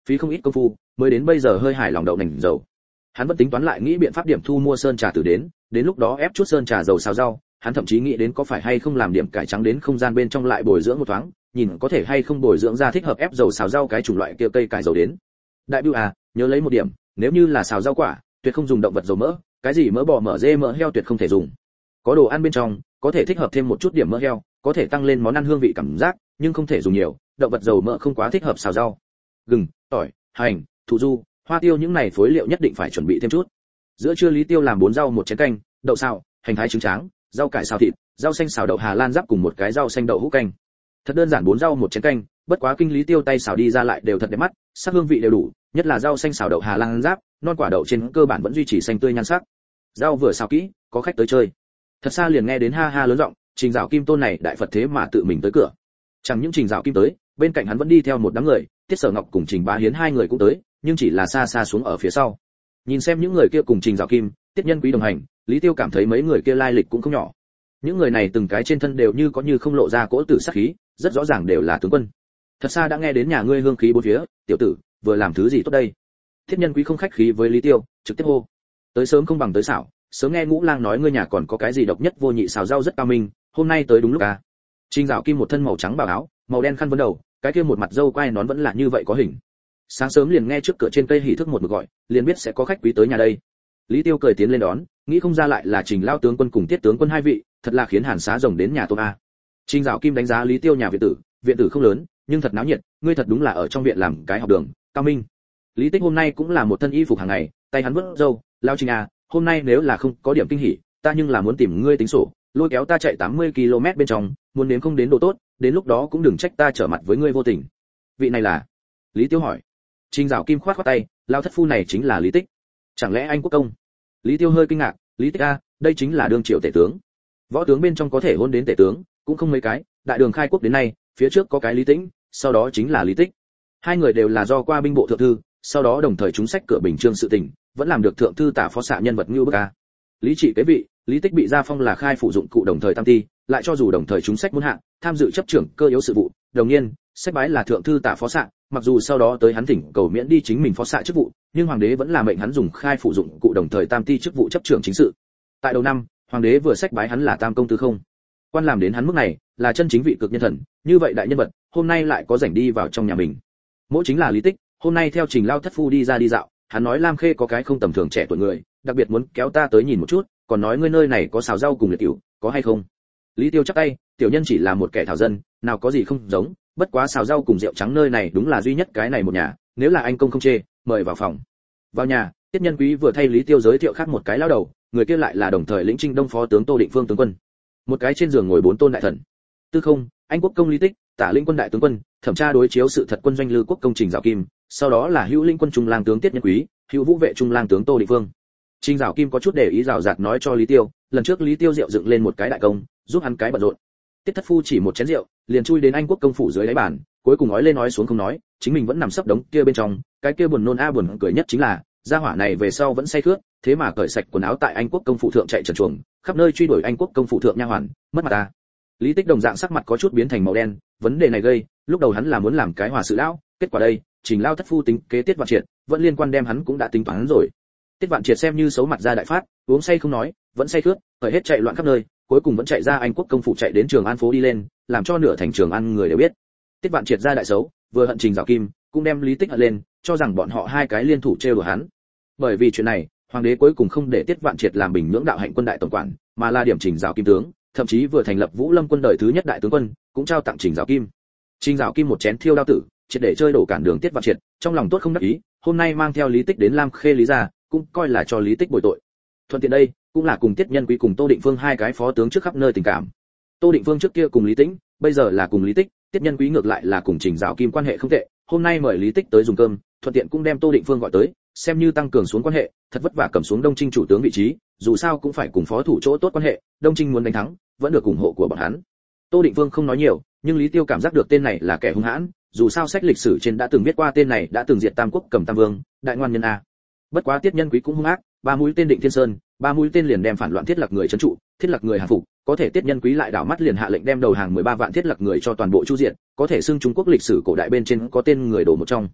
phí không ít công phu mới đến bây giờ hơi hài lòng đậu nành dầu. Hắn vẫn tính toán lại nghĩ biện pháp điểm thu mua sơn trà từ đến, đến lúc đó ép chút sơn trà dầu xào rau, hắn thậm chí nghĩ đến có phải hay không làm điểm cải trắng đến không gian bên trong lại bồi dưỡng một thoáng, nhìn có thể hay không bồi dưỡng ra thích hợp ép dầu xào rau cái chủng loại kia cây cải dầu đến. Đại bưu à, nhớ lấy một điểm, nếu như là xào rau quả, tuyệt không dùng động vật dầu mỡ, cái gì mỡ bò mỡ dê mỡ heo tuyệt không thể dùng. Có đồ ăn bên trong, có thể thích hợp thêm một chút điểm mỡ heo, có thể tăng lên món ăn hương vị cảm giác, nhưng không thể dùng nhiều, động vật dầu mỡ không quá thích hợp xào rau. Gừng, tỏi, hành, thủ du, hoa tiêu những này phối liệu nhất định phải chuẩn bị thêm chút. Giữa trưa Lý Tiêu làm bốn rau một chén canh, đậu xào, hành thái trứng tráng, rau cải xào thịt, rau xanh xào đậu Hà Lan giáp cùng một cái rau xanh đậu hũ canh. Thật đơn giản bốn rau một chén canh, bất quá kinh Lý Tiêu tay xào đi ra lại đều thật đẹp mắt, sắc hương vị đều đủ, nhất là rau xanh xào đậu Hà Lan giáp, non quả đậu trên cơ bản vẫn duy trì xanh tươi nhan sắc. Rau vừa xào kỹ, có khách tới chơi. Thật xa liền nghe đến ha ha lớn giọng, Trình Dạo Kim tôn này đại Phật thế mà tự mình tới cửa. Chẳng những Trình Dạo Kim tới, bên cạnh hắn vẫn đi theo một đám người, Tiết Sở Ngọc cùng Trình Bá Hiến hai người cũng tới, nhưng chỉ là xa xa xuống ở phía sau. Nhìn xem những người kia cùng Trình Dạo Kim, Tiết Nhân Quý đồng hành, Lý Tiêu cảm thấy mấy người kia lai lịch cũng không nhỏ. Những người này từng cái trên thân đều như có như không lộ ra cỗ tử sát khí, rất rõ ràng đều là tướng quân. Thật xa đã nghe đến nhà ngươi hương khí bốn phía, tiểu tử, vừa làm thứ gì tốt đây? Thiết Nhân Quý không khách khí với Lý Tiêu, trực tiếp hô. Tới sớm không bằng tới xảo, sớm nghe Ngũ Lang nói ngươi nhà còn có cái gì độc nhất vô nhị xào rau rất cao minh, hôm nay tới đúng lúc à. Trình Dạo Kim một thân màu trắng bào áo, màu đen khăn vấn đầu, cái kia một mặt râu quai nón vẫn là như vậy có hình. Sáng sớm liền nghe trước cửa trên cây hỉ thức một mực gọi, liền biết sẽ có khách quý tới nhà đây. Lý Tiêu cười tiến lên đón, nghĩ không ra lại là Trình lao tướng quân cùng Tiết tướng quân hai vị, thật là khiến Hàn Xá rồng đến nhà tôm a. Trình Dạo Kim đánh giá Lý Tiêu nhà viện tử, viện tử không lớn, nhưng thật náo nhiệt, ngươi thật đúng là ở trong viện làm cái học đường, cao minh. Lý Tích hôm nay cũng là một thân y phục hàng ngày, tay hắn vớt râu, lao Trình à, hôm nay nếu là không có điểm kinh hỉ, ta nhưng là muốn tìm ngươi tính sổ, lôi kéo ta chạy tám mươi ki lô mét bên trong, muốn nếm không đến độ tốt, đến lúc đó cũng đừng trách ta trở mặt với ngươi vô tình. Vị này là? Lý Tiêu hỏi. Trình Dạo Kim khoát khoát tay, lao thất phu này chính là Lý Tích. Chẳng lẽ anh quốc công? Lý Tiêu hơi kinh ngạc, Lý Tích a, đây chính là đương triệu tể tướng. Võ tướng bên trong có thể hôn đến tể tướng, cũng không mấy cái, đại đường khai quốc đến nay, phía trước có cái Lý Tĩnh, sau đó chính là Lý Tích. Hai người đều là do qua binh bộ thượng thư, sau đó đồng thời chúng sách cửa bình chương sự tình, vẫn làm được thượng thư tả phó xạ nhân vật như bức a. Lý trị kế vị, Lý Tích bị gia phong là khai phụ dụng cụ đồng thời tam ti, lại cho dù đồng thời chúng sách muốn hạng, tham dự chấp trưởng cơ yếu sự vụ, đồng nhiên, sách bái là thượng thư tả phó xạ, mặc dù sau đó tới hắn thỉnh cầu miễn đi chính mình phó xạ chức vụ, nhưng hoàng đế vẫn là mệnh hắn dùng khai phụ dụng cụ đồng thời tam ti chức vụ chấp trưởng chính sự. Tại đầu năm, hoàng đế vừa sách bái hắn là tam công tứ không. Quan làm đến hắn mức này, là chân chính vị cực nhân thần, như vậy đại nhân vật, hôm nay lại có rảnh đi vào trong nhà mình. Mỗi chính là Lý Tích, hôm nay theo Trình lao thất phu đi ra đi dạo, hắn nói Lam Khê có cái không tầm thường trẻ tuổi người, đặc biệt muốn kéo ta tới nhìn một chút, còn nói ngươi nơi này có xào rau cùng liệt cửu, có hay không? Lý Tiêu chắp tay, tiểu nhân chỉ là một kẻ thảo dân, nào có gì không giống, bất quá xào rau cùng rượu trắng nơi này đúng là duy nhất cái này một nhà, nếu là anh công không chê, mời vào phòng. Vào nhà, Tiết Nhân Quý vừa thay Lý Tiêu giới thiệu khác một cái lão đầu, người kia lại là đồng thời lĩnh Trinh Đông phó tướng Tô Định Phương tướng quân. Một cái trên giường ngồi bốn tôn đại thần. Tư Không, Anh quốc công Lý Tích, Tả lĩnh quân đại tướng quân, thẩm tra đối chiếu sự thật quân doanh Lư quốc công Trình Dạo Kim, sau đó là Hữu lĩnh quân trung lang tướng Tiết Nhân Quý, Hữu vũ vệ trung lang tướng Tô Định Phương. Trình Dạo Kim có chút để ý rào rạt nói cho Lý Tiêu, lần trước Lý Tiêu rượu dựng lên một cái đại công, giúp hắn cái bận rộn. Tiết thất phu chỉ một chén rượu, liền chui đến Anh quốc công phủ dưới đáy bàn, cuối cùng nói lên nói xuống không nói, chính mình vẫn nằm sấp đống kia bên trong, cái kia buồn nôn a buồn cười nhất chính là, gia hỏa này về sau vẫn say khướt, thế mà cởi sạch quần áo tại Anh quốc công phủ thượng chạy trần truồng, khắp nơi truy đuổi Anh quốc công phủ thượng nha hoàn, mất mặt ta. Lý Tích đồng dạng sắc mặt có chút biến thành màu đen, vấn đề này gây, lúc đầu hắn là muốn làm cái hòa sự lão, kết quả đây, Trình lao thất phu tính kế Tiết Vạn Triệt, vẫn liên quan đem hắn cũng đã tính toán rồi. Tiết Vạn Triệt xem như xấu mặt ra đại phát, uống say không nói, vẫn say khướt, cởi hết chạy loạn khắp nơi, cuối cùng vẫn chạy ra Anh quốc công phủ chạy đến Trường An phố đi lên, làm cho nửa thành Trường An người đều biết. Tiết Vạn Triệt ra đại xấu, vừa hận Trình Dạo Kim, cũng đem Lý Tích hận lên, cho rằng bọn họ hai cái liên thủ trêu đùa hắn. Bởi vì chuyện này, hoàng đế cuối cùng không để Tiết Vạn Triệt làm Bình Nhưỡng đạo hạnh quân đại tổng quản, mà là điểm Trình Dạo Kim tướng, thậm chí vừa thành lập Vũ Lâm quân đời thứ nhất đại tướng quân, cũng trao tặng Trình Dạo Kim. Trình Dạo Kim một chén thiêu đao tử, triệt để chơi đổ cản đường Tiết Vạn Triệt, trong lòng tốt không đắc ý, hôm nay mang theo Lý Tích đến Lam Khê Lý gia, cũng coi là cho Lý Tích bồi tội. Thuận tiện đây, cũng là cùng Tiết Nhân Quý cùng Tô Định Phương hai cái phó tướng trước khắp nơi tình cảm. Tô Định Phương trước kia cùng Lý Tĩnh, bây giờ là cùng Lý Tích, Tiết Nhân Quý ngược lại là cùng Trình Dạo Kim quan hệ không tệ, hôm nay mời Lý Tích tới dùng cơm, thuận tiện cũng đem Tô Định Phương gọi tới, xem như tăng cường xuống quan hệ, thật vất vả cầm xuống Đông Trinh chủ tướng vị trí, dù sao cũng phải cùng phó thủ chỗ tốt quan hệ, Đông Trinh muốn đánh thắng, vẫn được ủng hộ của bọn hắn. Tô Định Phương không nói nhiều, nhưng Lý Tiêu cảm giác được tên này là kẻ hung hãn, dù sao sách lịch sử trên đã từng viết qua tên này đã từng diệt Tam Quốc cầm Tam Vương, đại ngoan nhân a. Bất quá Tiết Nhân Quý cũng hung ác, ba mũi tên Định Thiên Sơn, ba mũi tên liền đem phản loạn Thiết Lập người trấn trụ, Thiết Lập người hàng phục, có thể Tiết Nhân Quý lại đảo mắt liền hạ lệnh đem đầu hàng mười ba vạn Thiết Lập người cho toàn bộ chu diệt, có thể xưng Trung Quốc lịch sử cổ đại bên trên có tên người đổ một trong.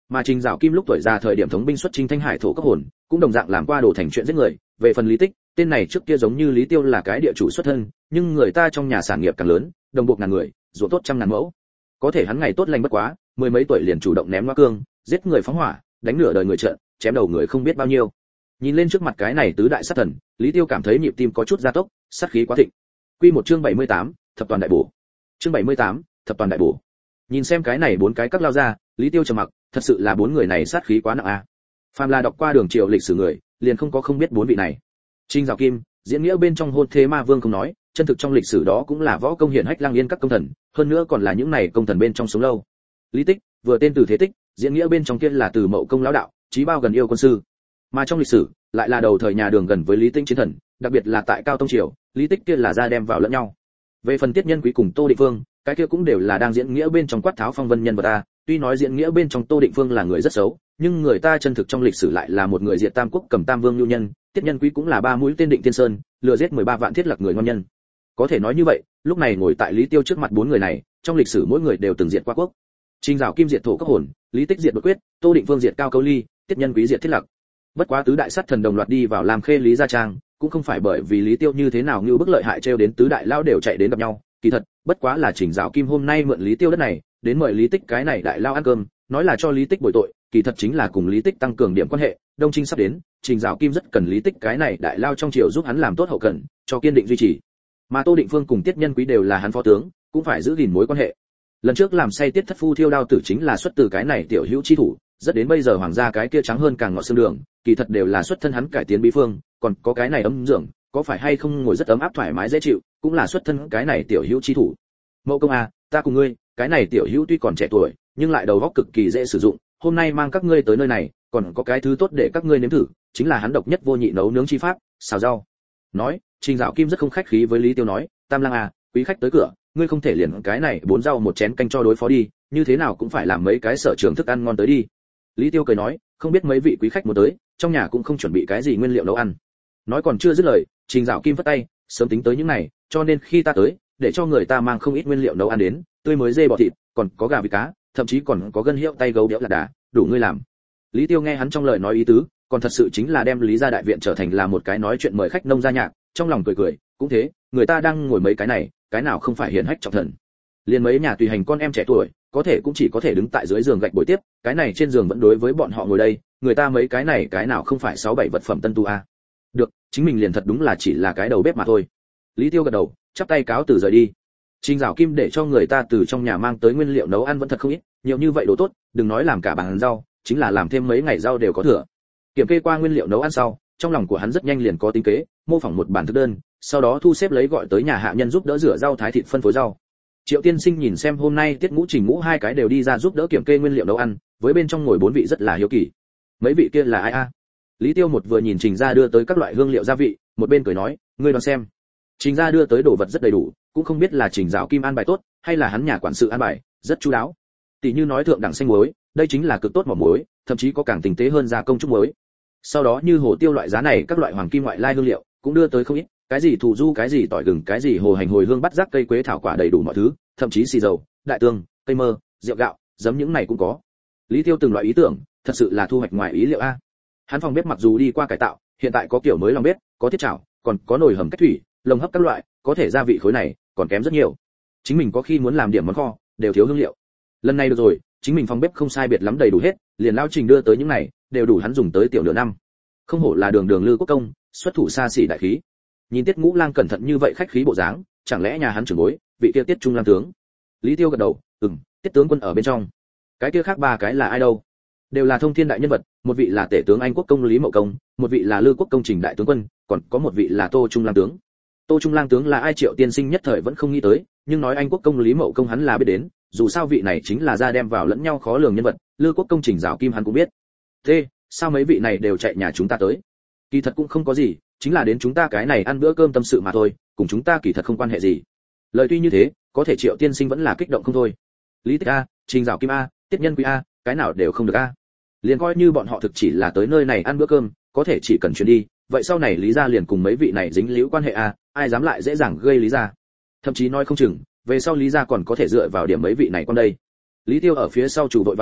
Mà Trình Dạo Kim lúc tuổi già thời điểm thống binh xuất chinh Thanh Hải thổ cấp hồn, cũng đồng dạng làm qua đồ thành chuyện giết người. Về phần Lý Tích, tên này trước kia giống như Lý Tiêu là cái địa chủ xuất thân, nhưng người ta trong nhà sản nghiệp càng lớn, đồng bộ ngàn người, ruộng tốt trăm ngàn mẫu. Có thể hắn ngày tốt lành bất quá, mười mấy tuổi liền chủ động ném loa cương, giết người phóng hỏa, đánh nửa đời người trận, chém đầu người không biết bao nhiêu. Nhìn lên trước mặt cái này tứ đại sát thần, Lý Tiêu cảm thấy nhịp tim có chút gia tốc, sát khí quá thịnh. Quy một chương bảy mươi tám, thập toàn đại bổ. Chương bảy mươi tám, thập toàn đại bổ. Nhìn xem cái này bốn cái các lao ra, Lý Tiêu trầm mặc, thật sự là bốn người này sát khí quá nặng a. À. Phàm là đọc qua đường triều lịch sử người, liền không có không biết bốn vị này. Trình Dạo Kim, diễn nghĩa bên trong hôn thế ma vương không nói, chân thực trong lịch sử đó cũng là võ công hiển hách lang yên các công thần, hơn nữa còn là những này công thần bên trong sống lâu. Lý Tích, vừa tên từ thế tích, diễn nghĩa bên trong kia là từ mậu công lão đạo, chí bao gần yêu quân sư. Mà trong lịch sử, lại là đầu thời nhà Đường gần với Lý Tĩnh chiến thần, đặc biệt là tại Cao Tông triều, Lý Tích kia là ra đem vào lẫn nhau. Về phần Tiết Nhân Quý cùng Tô Định Phương, cái kia cũng đều là đang diễn nghĩa bên trong quát tháo phong vân nhân vật ta, tuy nói diễn nghĩa bên trong Tô Định Phương là người rất xấu, nhưng người ta chân thực trong lịch sử lại là một người diệt Tam Quốc cầm Tam Vương nhu nhân, Tiết Nhân Quý cũng là ba mũi tên định Tiên Sơn, lừa giết mười ba vạn thiết lập người ngon nhân. Có thể nói như vậy, lúc này ngồi tại Lý Tiêu trước mặt bốn người này, trong lịch sử mỗi người đều từng diệt qua quốc. Trình Dạo Kim diệt thổ cấp hồn, Lý Tích diệt đột quyết, Tô Định Phương diệt cao câu ly, Tiết Nhân Quý diệt thiết lập. Bất quá tứ đại sát thần đồng loạt đi vào làm khê Lý gia trang, cũng không phải bởi vì Lý Tiêu như thế nào như bức lợi hại trêu đến tứ đại lao đều chạy đến gặp nhau, kỳ thật, bất quá là Trình Dạo Kim hôm nay mượn Lý Tiêu đất này, đến mời Lý Tích cái này đại lao ăn cơm, nói là cho Lý Tích bồi tội, kỳ thật chính là cùng Lý Tích tăng cường điểm quan hệ, Đông Trinh sắp đến, Trình Dạo Kim rất cần Lý Tích cái này đại lao trong triều giúp hắn làm tốt hậu cần, cho kiên định duy trì. Mà Tô Định Phương cùng Tiết Nhân Quý đều là hắn phó tướng, cũng phải giữ gìn mối quan hệ. Lần trước làm say Tiết Thất Phu thiêu đao tử chính là xuất từ cái này tiểu hữu chi thủ, rất đến bây giờ hoàng gia cái kia trắng hơn càng ngọt xương đường, kỳ thật đều là xuất thân hắn cải tiến bí phương, còn có cái này ấm dưỡng, có phải hay không ngồi rất ấm áp thoải mái dễ chịu, cũng là xuất thân cái này tiểu hữu chi thủ. Mậu công à, ta cùng ngươi, cái này tiểu hữu tuy còn trẻ tuổi, nhưng lại đầu óc cực kỳ dễ sử dụng, hôm nay mang các ngươi tới nơi này, còn có cái thứ tốt để các ngươi nếm thử, chính là hắn độc nhất vô nhị nấu nướng chi pháp, xào rau. Nói, Trình Dạo Kim rất không khách khí với Lý Tiêu nói, Tam Lang à, quý khách tới cửa, ngươi không thể liền cái này bốn rau một chén canh cho đối phó đi, như thế nào cũng phải làm mấy cái sở trường thức ăn ngon tới đi. Lý Tiêu cười nói, không biết mấy vị quý khách muốn tới, trong nhà cũng không chuẩn bị cái gì nguyên liệu nấu ăn. Nói còn chưa dứt lời, Trình Dạo Kim vất tay, sớm tính tới những này, cho nên khi ta tới, để cho người ta mang không ít nguyên liệu nấu ăn đến, tươi mới dê bò thịt, còn có gà vịt cá, thậm chí còn có gân hiệu tay gấu béo lạc đà, đủ ngươi làm. Lý Tiêu nghe hắn trong lời nói ý tứ, còn thật sự chính là đem Lý gia đại viện trở thành là một cái nói chuyện mời khách nông gia nhạc, trong lòng cười cười, cũng thế, người ta đang ngồi mấy cái này, cái nào không phải hiển hách trọng thần. Liên mấy nhà tùy hành con em trẻ tuổi, có thể cũng chỉ có thể đứng tại dưới giường gạch bồi tiếp, cái này trên giường vẫn đối với bọn họ ngồi đây, người ta mấy cái này cái nào không phải sáu bảy vật phẩm tân tu a. Được, chính mình liền thật đúng là chỉ là cái đầu bếp mà thôi. Lý Tiêu gật đầu, chắp tay cáo từ rời đi. Trình Dạo Kim để cho người ta từ trong nhà mang tới nguyên liệu nấu ăn vẫn thật không ít, nhiều như vậy đồ tốt, đừng nói làm cả bàn rau, chính là làm thêm mấy ngày rau đều có thừa. Kiểm kê qua nguyên liệu nấu ăn sau, trong lòng của hắn rất nhanh liền có tính kế, mô phỏng một bản thực đơn, sau đó thu xếp lấy gọi tới nhà hạ nhân giúp đỡ rửa rau thái thịt phân phối rau. Triệu Tiên Sinh nhìn xem hôm nay Tiết Ngũ Trình Ngũ hai cái đều đi ra giúp đỡ kiểm kê nguyên liệu nấu ăn, với bên trong ngồi bốn vị rất là hiếu kỳ. Mấy vị kia là ai a? Lý Tiêu một vừa nhìn Trình gia đưa tới các loại hương liệu gia vị, một bên cười nói, ngươi đoán xem. Trình gia đưa tới đồ vật rất đầy đủ, cũng không biết là Trình Dạo Kim an bài tốt, hay là hắn nhà quản sự an bài, rất chu đáo. Tỷ như nói thượng đẳng xanh muối, đây chính là cực tốt mỏ muối, thậm chí có càng tinh tế hơn gia công trúc muối. Sau đó như hồ tiêu loại giá này các loại hoàng kim ngoại lai hương liệu, cũng đưa tới không ít, cái gì thủ du, cái gì tỏi gừng, cái gì hồ hành hồi hương bắt rác cây quế thảo quả đầy đủ mọi thứ, thậm chí xì dầu, đại tương, cây mơ, rượu gạo, giấm những này cũng có. Lý Tiêu từng loại ý tưởng, thật sự là thu hoạch ngoài ý liệu a. Hắn phòng bếp mặc dù đi qua cải tạo, hiện tại có kiểu mới lòng bếp, có thiết chảo, còn có nồi hầm cách thủy, lồng hấp các loại, có thể gia vị khối này còn kém rất nhiều. Chính mình có khi muốn làm điểm món kho, đều thiếu hương liệu. Lần này được rồi, chính mình phòng bếp không sai biệt lắm đầy đủ hết, liền lao Trình đưa tới những này, đều đủ hắn dùng tới tiểu nửa năm. Không hổ là đường đường Lư Quốc công, xuất thủ xa xỉ đại khí. Nhìn Tiết Ngũ Lang cẩn thận như vậy khách khí bộ dáng, chẳng lẽ nhà hắn trưởng bối, vị kia Tiết Trung Lang tướng? Lý Tiêu gật đầu, ừm, Tiết tướng quân ở bên trong. Cái kia khác ba cái là ai đâu? Đều là thông thiên đại nhân vật, một vị là tể tướng Anh Quốc công Lý Mậu công, một vị là Lư Quốc công Trình đại tướng quân, còn có một vị là Tô Trung Lang tướng. Tô Trung Lang tướng là ai Triệu Tiên Sinh nhất thời vẫn không nghĩ tới, nhưng nói Anh Quốc công Lý Mậu công hắn là biết đến, dù sao vị này chính là ra đem vào lẫn nhau khó lường nhân vật, Lư Quốc công Trình Dạo Kim hắn cũng biết. Thế, sao mấy vị này đều chạy nhà chúng ta tới? Kỳ thật cũng không có gì, chính là đến chúng ta cái này ăn bữa cơm tâm sự mà thôi, cùng chúng ta kỳ thật không quan hệ gì. Lời tuy như thế, có thể Triệu Tiên Sinh vẫn là kích động không thôi. Lý Tích a, Trình Dạo Kim a, Tiết Nhân Quý a, cái nào đều không được a. Liền coi như bọn họ thực chỉ là tới nơi này ăn bữa cơm, có thể chỉ cần chuyển đi, vậy sau này Lý gia liền cùng mấy vị này dính líu quan hệ a, ai dám lại dễ dàng gây Lý gia. Thậm chí nói không chừng, về sau Lý gia còn có thể dựa vào điểm mấy vị này con đây. Lý Tiêu ở phía sau chủ vội vàng,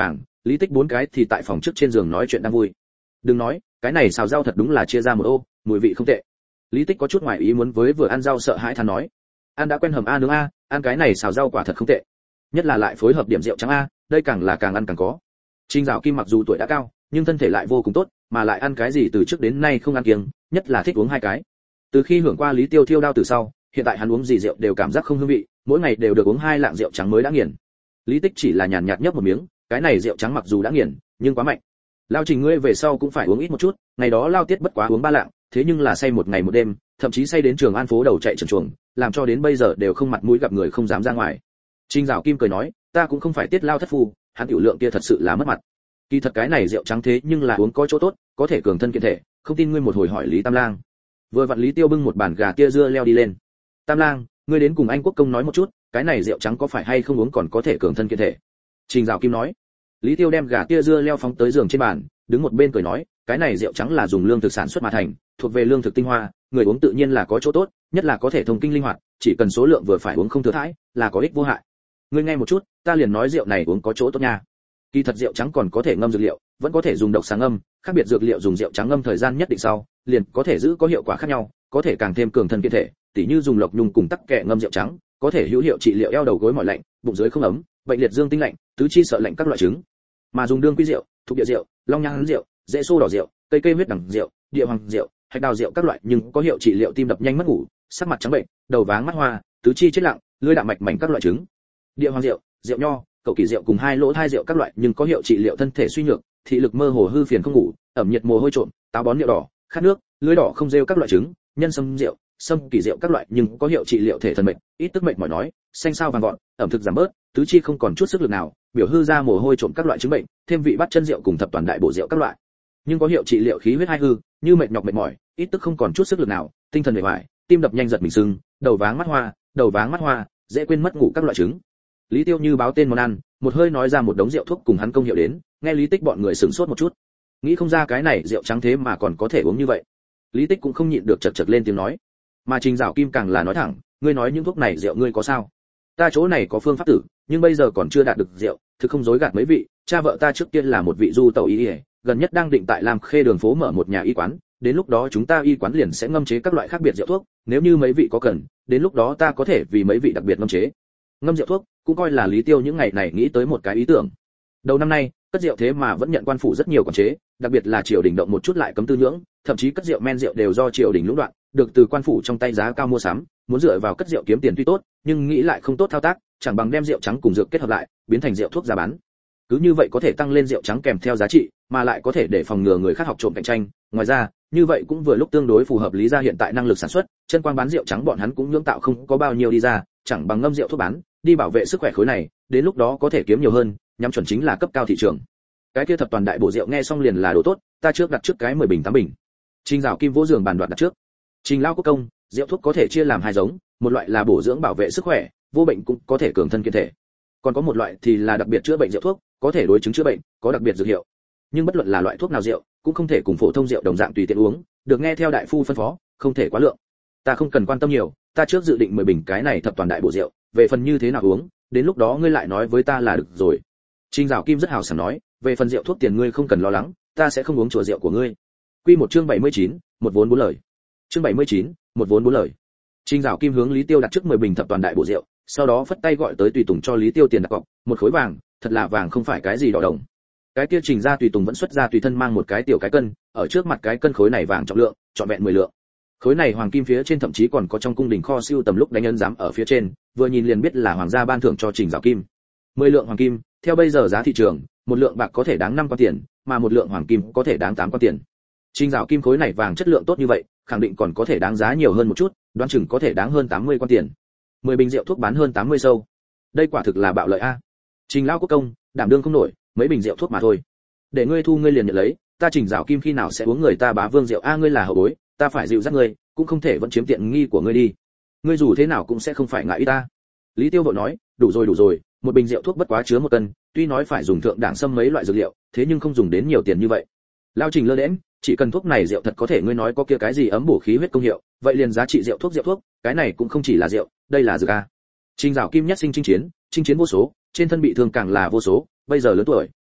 Lý Tích bốn cái thì tại phòng trước trên giường nói chuyện đang vui. Đừng nói, cái này xào rau thật đúng là chia ra một ô, mùi vị không tệ. Lý Tích có chút ngoài ý muốn với vừa ăn rau sợ hãi than nói, ăn đã quen hầm a nướng a, ăn cái này xào rau quả thật không tệ. Nhất là lại phối hợp điểm rượu trắng a, đây càng là càng ăn càng có. Trình Dạo Kim mặc dù tuổi đã cao, nhưng thân thể lại vô cùng tốt, mà lại ăn cái gì từ trước đến nay không ăn kiêng, nhất là thích uống hai cái. Từ khi hưởng qua Lý Tiêu Thiêu đao từ sau, hiện tại hắn uống gì rượu đều cảm giác không hương vị, mỗi ngày đều được uống hai lạng rượu trắng mới đã nghiền. Lý Tích chỉ là nhàn nhạt nhấp một miếng, cái này rượu trắng mặc dù đã nghiền, nhưng quá mạnh. Lao Trình ngươi về sau cũng phải uống ít một chút, ngày đó Lao Tiết bất quá uống ba lạng, thế nhưng là say một ngày một đêm, thậm chí say đến Trường An phố đầu chạy trần chuồng, làm cho đến bây giờ đều không mặt mũi gặp người không dám ra ngoài. Trình Dạo Kim cười nói, ta cũng không phải Tiết Lao thất phu, hắn tiểu lượng kia thật sự là mất mặt. Kỳ thật cái này rượu trắng thế nhưng là uống có chỗ tốt, có thể cường thân kiện thể, không tin ngươi một hồi hỏi Lý Tam Lang. Vừa vặn Lý Tiêu bưng một bàn gà tia dưa leo đi lên. Tam Lang, ngươi đến cùng anh Quốc công nói một chút, cái này rượu trắng có phải hay không uống còn có thể cường thân kiện thể? Trình Dạo Kim nói. Lý Tiêu đem gà tia dưa leo phóng tới giường trên bàn, đứng một bên cười nói, cái này rượu trắng là dùng lương thực sản xuất mà thành, thuộc về lương thực tinh hoa, người uống tự nhiên là có chỗ tốt, nhất là có thể thông kinh linh hoạt, chỉ cần số lượng vừa phải uống không thừa thãi, là có ích vô hại. Ngươi nghe một chút, ta liền nói rượu này uống có chỗ tốt nha. Kỳ thật rượu trắng còn có thể ngâm dược liệu, vẫn có thể dùng độc sáng ngâm, khác biệt dược liệu dùng rượu trắng ngâm thời gian nhất định sau, liền có thể giữ có hiệu quả khác nhau, có thể càng thêm cường thân kiện thể, tỉ như dùng lộc nhung cùng tắc kẹ ngâm rượu trắng, có thể hữu hiệu trị liệu eo đầu gối mỏi lạnh, bụng dưới không ấm, bệnh liệt dương tinh lạnh, tứ chi sợ lạnh các loại chứng. Mà dùng đương quy rượu, thuộc địa rượu, long nhang rượu, dễ xô đỏ rượu, cây cây huyết đằng rượu, địa hoàng rượu, hạch đào rượu các loại nhưng có hiệu trị liệu tim đập nhanh mất ngủ, sắc mặt trắng bệnh, đầu váng mắt hoa, tứ chi chết lặng, lưỡi đạm mạch mảnh các loại chứng. Địa hoàng rượu, rượu nho, cậu kỳ rượu cùng hai lỗ thai rượu các loại nhưng có hiệu trị liệu thân thể suy nhược, thị lực mơ hồ hư phiền không ngủ, ẩm nhiệt mồ hôi trộn, táo bón rượu đỏ, khát nước, lưỡi đỏ không rêu các loại chứng, nhân sâm rượu, sâm kỳ rượu các loại nhưng có hiệu trị liệu thể thần mệnh, ít tức mệnh mỏi nói, xanh sao vàng gọn, ẩm thực giảm bớt, tứ chi không còn chút sức lực nào, biểu hư ra mồ hôi trộn các loại chứng bệnh, thêm vị bắt chân rượu cùng thập toàn đại bổ rượu các loại. Nhưng có hiệu trị liệu khí huyết hai hư, như mệt nhọc mệt mỏi, ít tức không còn chút sức lực nào, tinh thần mệt mỏi, tim đập nhanh giật mình sưng, đầu váng mắt hoa, đầu váng mắt hoa, dễ quên mất ngủ các loại chứng. Lý Tiêu như báo tên món ăn, một hơi nói ra một đống rượu thuốc cùng hắn công hiệu đến, nghe Lý Tích bọn người sửng sốt một chút. Nghĩ không ra cái này rượu trắng thế mà còn có thể uống như vậy. Lý Tích cũng không nhịn được chật chật lên tiếng nói. Mà Trình Dạo Kim càng là nói thẳng, ngươi nói những thuốc này rượu ngươi có sao? Ta chỗ này có phương pháp tử, nhưng bây giờ còn chưa đạt được rượu, thực không dối gạt mấy vị, cha vợ ta trước tiên là một vị du tẩu y y, gần nhất đang định tại Lam Khê đường phố mở một nhà y quán, đến lúc đó chúng ta y quán liền sẽ ngâm chế các loại khác biệt rượu thuốc, nếu như mấy vị có cần, đến lúc đó ta có thể vì mấy vị đặc biệt ngâm chế. Ngâm rượu thuốc, cũng coi là Lý Tiêu những ngày này nghĩ tới một cái ý tưởng. Đầu năm nay, cất rượu thế mà vẫn nhận quan phủ rất nhiều quản chế, đặc biệt là triều đình động một chút lại cấm tư nhưỡng, thậm chí cất rượu men rượu đều do triều đình lũng đoạn, được từ quan phủ trong tay giá cao mua sắm, muốn dựa vào cất rượu kiếm tiền tuy tốt, nhưng nghĩ lại không tốt thao tác, chẳng bằng đem rượu trắng cùng dược kết hợp lại, biến thành rượu thuốc giá bán. Cứ như vậy có thể tăng lên rượu trắng kèm theo giá trị, mà lại có thể để phòng ngừa người khác học trộm cạnh tranh. Ngoài ra, như vậy cũng vừa lúc tương đối phù hợp Lý gia hiện tại năng lực sản xuất, chân quang bán rượu trắng bọn hắn cũng nhưỡng tạo không có bao nhiêu đi ra, chẳng bằng ngâm rượu thuốc bán, đi bảo vệ sức khỏe khối này, đến lúc đó có thể kiếm nhiều hơn, nhắm chuẩn chính là cấp cao thị trường. Cái kia thập toàn đại bổ rượu nghe xong liền là đồ tốt, ta trước đặt trước cái mười bình tám bình. Trình Dạo Kim vỗ giường bàn đoạt đặt trước. Trình lão quốc công, rượu thuốc có thể chia làm hai giống, một loại là bổ dưỡng bảo vệ sức khỏe, vô bệnh cũng có thể cường thân kiện thể. Còn có một loại thì là đặc biệt chữa bệnh rượu thuốc, có thể đối chứng chữa bệnh, có đặc biệt dược hiệu. Nhưng bất luận là loại thuốc nào rượu, cũng không thể cùng phổ thông rượu đồng dạng tùy tiện uống, được nghe theo đại phu phân phó, không thể quá lượng. Ta không cần quan tâm nhiều, ta trước dự định mười bình cái này thập toàn đại bổ rượu, về phần như thế nào uống, đến lúc đó ngươi lại nói với ta là được rồi. Trình Dạo Kim rất hào sảng nói, về phần rượu thuốc tiền ngươi không cần lo lắng, ta sẽ không uống chùa rượu của ngươi. Quy một chương bảy mươi chín, một vốn bốn lời. Chương bảy mươi chín, một vốn bốn lời. Trình Dạo Kim hướng Lý Tiêu đặt trước mười bình thập toàn đại bổ rượu, sau đó phất tay gọi tới tùy tùng cho Lý Tiêu tiền đặt cọc, một khối vàng, thật là vàng không phải cái gì đỏ đồng. Cái kia Trình gia tùy tùng vẫn xuất ra tùy thân mang một cái tiểu cái cân, ở trước mặt cái cân khối này vàng trọng lượng, trọn vẹn mười lượng. Khối này hoàng kim phía trên thậm chí còn có trong cung đình kho siêu tầm lúc đánh ấn giám ở phía trên, vừa nhìn liền biết là hoàng gia ban thưởng cho Trình Dạo Kim. mười lượng hoàng kim, theo bây giờ giá thị trường, một lượng bạc có thể đáng năm quan tiền, mà một lượng hoàng kim có thể đáng tám quan tiền. Trình Dạo Kim khối này vàng chất lượng tốt như vậy, khẳng định còn có thể đáng giá nhiều hơn một chút, đoán chừng có thể đáng hơn tám mươi quan tiền. mười bình rượu thuốc bán hơn tám mươi sâu. Đây quả thực là bạo lợi a. Trình lão quốc công, đảm đương không nổi, mấy bình rượu thuốc mà thôi. Để ngươi thu ngươi liền nhận lấy, ta Trình Dạo Kim khi nào sẽ uống người ta bá vương rượu a, ngươi là hậu bối, ta phải dịu dắt ngươi, cũng không thể vẫn chiếm tiện nghi của ngươi đi. Ngươi dù thế nào cũng sẽ không phải ngại ý ta. Lý Tiêu vội nói, đủ rồi đủ rồi, một bình rượu thuốc bất quá chứa một cân, tuy nói phải dùng thượng đẳng sâm mấy loại dược liệu, thế nhưng không dùng đến nhiều tiền như vậy. Lao Trình lơ đễnh, chỉ cần thuốc này rượu thật có thể ngươi nói có kia cái gì ấm bổ khí huyết công hiệu, vậy liền giá trị rượu thuốc rượu thuốc, cái này cũng không chỉ là rượu, đây là dược a. Trình Dạo Kim nhất sinh chinh chiến, chinh chiến vô số, trên thân bị thương càng là vô số, bây giờ lớn tuổi,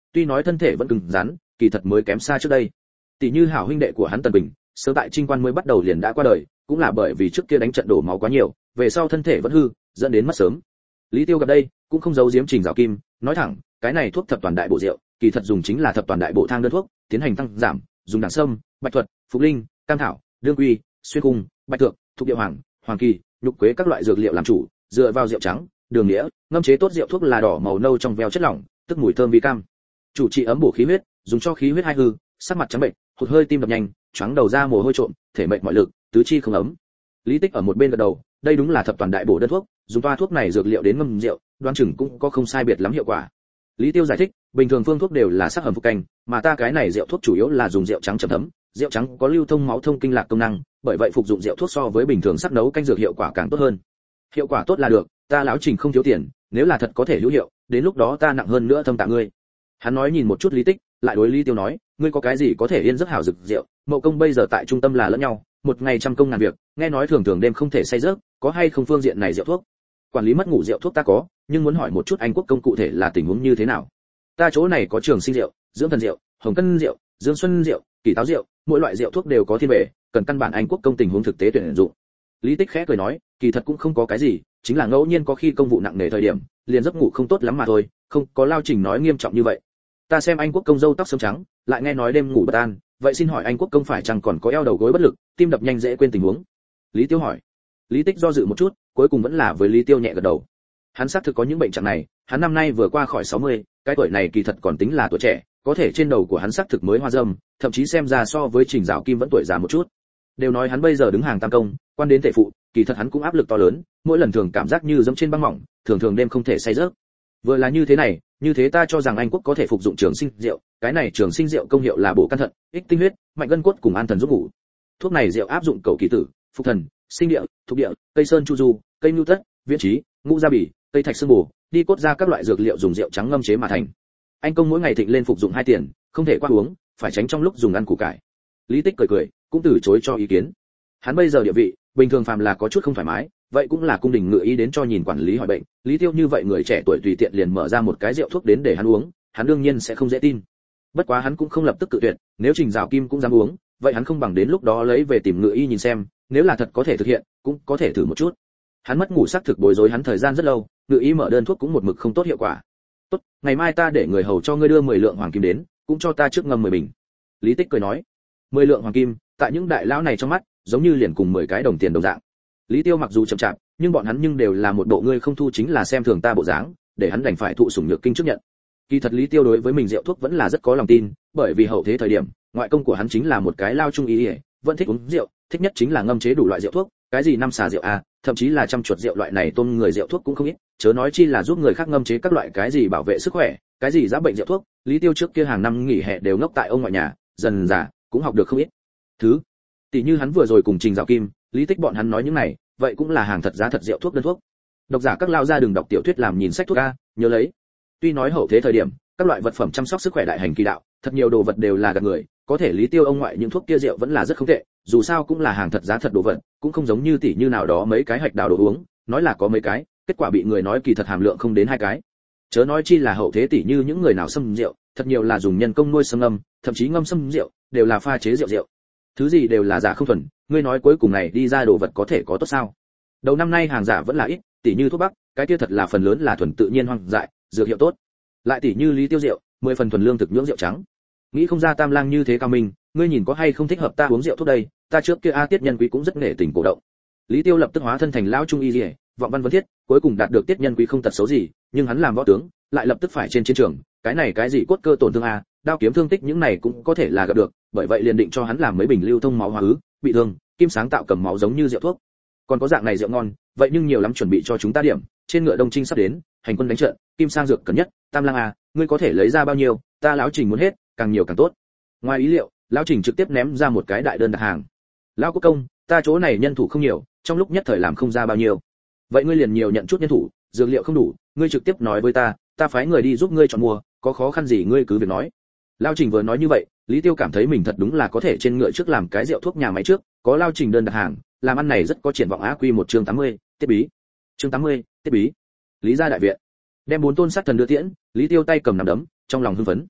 tuy nói thân thể vẫn cứng rắn, kỳ thật mới kém xa trước đây. Tỷ như hảo huynh đệ của hắn Tần Bình, sớm tại Trinh Quan mới bắt đầu liền đã qua đời, cũng là bởi vì trước kia đánh trận đổ máu quá nhiều, về sau thân thể vẫn hư, dẫn đến mất sớm. Lý Tiêu gặp đây, cũng không giấu giếm Trình Giảo Kim, nói thẳng, cái này thuốc thập toàn đại bổ rượu, kỳ thật dùng chính là thập toàn đại bổ thang đơn thuốc, tiến hành tăng giảm, dùng đẳng sâm, bạch thuật, phục linh, cam thảo, đương quy, xuyên cung, bạch thượng, thuộc địa hoàng, hoàng kỳ, nhục quế các loại dược liệu làm chủ, dựa vào rượu trắng, đường nghĩa, ngâm chế tốt rượu thuốc là đỏ màu nâu trong veo chất lỏng, tức mùi thơm vi cam. Chủ trị ấm bổ khí huyết, dùng cho khí huyết hai hư, sắc mặt trắng bệnh, hụt hơi tim đập nhanh, choáng đầu ra mồ hôi trộm, thể mệnh mọi lực, tứ chi không ấm. Lý Tích ở một bên gật đầu, đây đúng là thập toàn đại bổ đơn thuốc, dùng toa thuốc này dược liệu đến ngâm rượu, đoán chừng cũng có không sai biệt lắm hiệu quả. Lý Tiêu giải thích, bình thường phương thuốc đều là sắc hầm phục canh, mà ta cái này rượu thuốc chủ yếu là dùng rượu trắng chấm thấm, rượu trắng có lưu thông máu thông kinh lạc công năng, bởi vậy phục dụng rượu thuốc so với bình thường sắc nấu canh dược hiệu quả càng tốt hơn. Hiệu quả tốt là được, ta lão Trình không thiếu tiền, nếu là thật có thể hữu hiệu, đến lúc đó ta nặng hơn nữa thâm tạ ngươi. Hắn nói nhìn một chút Lý Tích, lại đối Lý Tiêu nói, ngươi có cái gì có thể yên giấc hảo dược rượu, Mậu công bây giờ tại trung tâm là lẫn nhau, một ngày trăm công ngàn việc, nghe nói thường thường đêm không thể say giấc, có hay không phương diện này rượu thuốc? Quản lý mất ngủ rượu thuốc ta có, nhưng muốn hỏi một chút anh Quốc công cụ thể là tình huống như thế nào. Ta chỗ này có trường sinh rượu, dưỡng thần rượu, hồng cân rượu, dương xuân rượu, kỳ táo rượu, mỗi loại rượu thuốc đều có thiên bề, cần căn bản anh Quốc công tình huống thực tế tuyển dụng. Lý Tích khẽ cười nói, kỳ thật cũng không có cái gì, chính là ngẫu nhiên có khi công vụ nặng nề thời điểm, liền giấc ngủ không tốt lắm mà thôi, không có lao Trình nói nghiêm trọng như vậy. Ta xem anh Quốc công râu tóc sớm trắng, lại nghe nói đêm ngủ bất an, vậy xin hỏi anh Quốc công phải chăng còn có eo đầu gối bất lực, tim đập nhanh dễ quên tình huống? Lý Tiêu hỏi. Lý Tích do dự một chút, cuối cùng vẫn là với Lý Tiêu nhẹ gật đầu. Hắn xác thực có những bệnh trạng này, hắn năm nay vừa qua khỏi sáu mươi, cái tuổi này kỳ thật còn tính là tuổi trẻ, có thể trên đầu của hắn xác thực mới hoa râm, thậm chí xem ra so với Trình Giảo Kim vẫn tuổi già một chút. Đều nói hắn bây giờ đứng hàng tam công, quan đến tể phụ, kỳ thật hắn cũng áp lực to lớn, mỗi lần thường cảm giác như dẫm trên băng mỏng, thường thường đêm không thể say giấc. Vừa là như thế này, như thế ta cho rằng anh Quốc có thể phục dụng trường sinh rượu, cái này trường sinh rượu công hiệu là bổ căn thận, ích tinh huyết, mạnh gân cốt cùng an thần giúp ngủ. Thuốc này rượu áp dụng cầu kỳ tử, phục thần, sinh địa, thuộc địa, cây sơn chu du, cây nhu tất, viễn trí, ngũ gia bỉ, cây thạch xương bổ, đi cốt ra các loại dược liệu dùng rượu trắng ngâm chế mà thành. Anh công mỗi ngày thịnh lên phục dụng hai tiền, không thể qua uống, phải tránh trong lúc dùng ăn củ cải. Lý Tích cười cười, cũng từ chối cho ý kiến. Hắn bây giờ địa vị, bình thường phàm là có chút không thoải mái, vậy cũng là cung đình ngự ý đến cho nhìn quản lý hỏi bệnh. Lý Tiêu như vậy người trẻ tuổi tùy tiện liền mở ra một cái rượu thuốc đến để hắn uống, hắn đương nhiên sẽ không dễ tin. Bất quá hắn cũng không lập tức cự tuyệt, nếu Trình Giảo Kim cũng dám uống, vậy hắn không bằng đến lúc đó lấy về tìm ngự y nhìn xem, nếu là thật có thể thực hiện, cũng có thể thử một chút. Hắn mất ngủ xác thực bối rối hắn thời gian rất lâu, ngự y mở đơn thuốc cũng một mực không tốt hiệu quả. Tốt, ngày mai ta để người hầu cho ngươi đưa mười lượng hoàng kim đến, cũng cho ta trước ngâm mười bình. Lý Tích cười nói, mười lượng hoàng kim, tại những đại lão này trong mắt, giống như liền cùng mười cái đồng tiền đồng dạng. Lý Tiêu mặc dù chậm chạp, nhưng bọn hắn nhưng đều là một bộ ngươi không thu chính là xem thường ta bộ dáng, để hắn đành phải thụ sủng nhược kinh trước nhận. Kỳ thật Lý Tiêu đối với mình rượu thuốc vẫn là rất có lòng tin, bởi vì hậu thế thời điểm, ngoại công của hắn chính là một cái lao trung y, vẫn thích uống rượu, thích nhất chính là ngâm chế đủ loại rượu thuốc, cái gì năm xà rượu a, thậm chí là trăm chuột rượu loại này tôn người rượu thuốc cũng không ít, chớ nói chi là giúp người khác ngâm chế các loại cái gì bảo vệ sức khỏe, cái gì giá bệnh rượu thuốc. Lý Tiêu trước kia hàng năm nghỉ hè đều ngốc tại ông ngoại nhà, dần dà cũng học được không ít thứ. Tỷ như hắn vừa rồi cùng Trình Giảo Kim, Lý Tích bọn hắn nói những này, vậy cũng là hàng thật giá thật rượu thuốc đơn thuốc. Độc giả các lao ra đừng đọc tiểu thuyết làm nhìn sách thuốc a, nhớ lấy. Tuy nói hậu thế thời điểm, các loại vật phẩm chăm sóc sức khỏe đại hành kỳ đạo, thật nhiều đồ vật đều là gạt người, có thể Lý Tiêu ông ngoại những thuốc kia rượu vẫn là rất không tệ, dù sao cũng là hàng thật giá thật đồ vật, cũng không giống như tỷ như nào đó mấy cái hạch đào đồ uống, nói là có mấy cái, kết quả bị người nói kỳ thật hàm lượng không đến hai cái. Chớ nói chi là hậu thế tỷ như những người nào xâm rượu, thật nhiều là dùng nhân công nuôi xâm ngâm, thậm chí ngâm xâm rượu, đều là pha chế rượu rượu. Thứ gì đều là giả không thuần, ngươi nói cuối cùng này đi ra đồ vật có thể có tốt sao? Đầu năm nay hàng giả vẫn là ít, tỷ như thuốc bắc, cái kia thật là phần lớn là thuần tự nhiên hoang dại, dược hiệu tốt. Lại tỷ như Lý Tiêu rượu, mười phần thuần lương thực nhưỡng rượu trắng. Nghĩ không ra Tam Lang như thế cao minh, ngươi nhìn có hay không thích hợp ta uống rượu thuốc đây, ta trước kia a Tiết Nhân Quý cũng rất nể tình cổ động. Lý Tiêu lập tức hóa thân thành lão trung y liễu, vọng văn vấn thiết, cuối cùng đạt được Tiết Nhân Quý không tật xấu gì, nhưng hắn làm võ tướng, lại lập tức phải trên chiến trường, cái này cái gì cốt cơ tổn thương a, đao kiếm thương tích những này cũng có thể là gặp được, bởi vậy liền định cho hắn làm mấy bình lưu thông máu hóa ứ, bị thương, kim sáng tạo cầm máu giống như rượu thuốc. Còn có dạng này rượu ngon, vậy nhưng nhiều lắm chuẩn bị cho chúng ta điểm, trên ngựa Đông Trinh sắp đến, hành quân đánh trận, kim sang dược cần nhất, Tam Lang a, ngươi có thể lấy ra bao nhiêu, ta lão Trình muốn hết, càng nhiều càng tốt. Ngoài ý liệu, lão Trình trực tiếp ném ra một cái đại đơn đặt hàng. Lão quốc công, ta chỗ này nhân thủ không nhiều, trong lúc nhất thời làm không ra bao nhiêu. Vậy ngươi liền nhiều nhận chút nhân thủ, dược liệu không đủ, ngươi trực tiếp nói với ta, ta phái người đi giúp ngươi chọn mua, có khó khăn gì ngươi cứ việc nói. Lão Trình vừa nói như vậy, Lý Tiêu cảm thấy mình thật đúng là có thể trên ngựa trước làm cái rượu thuốc nhà máy trước, có Lão Trình đơn đặt hàng, làm ăn này rất có triển vọng. Á quy một chương tám mươi, tiết bí. Chương tám mươi, tiết bí. Lý gia đại viện. Đem bốn tôn sát thần đưa tiễn, Lý Tiêu tay cầm nắm đấm, trong lòng hưng phấn.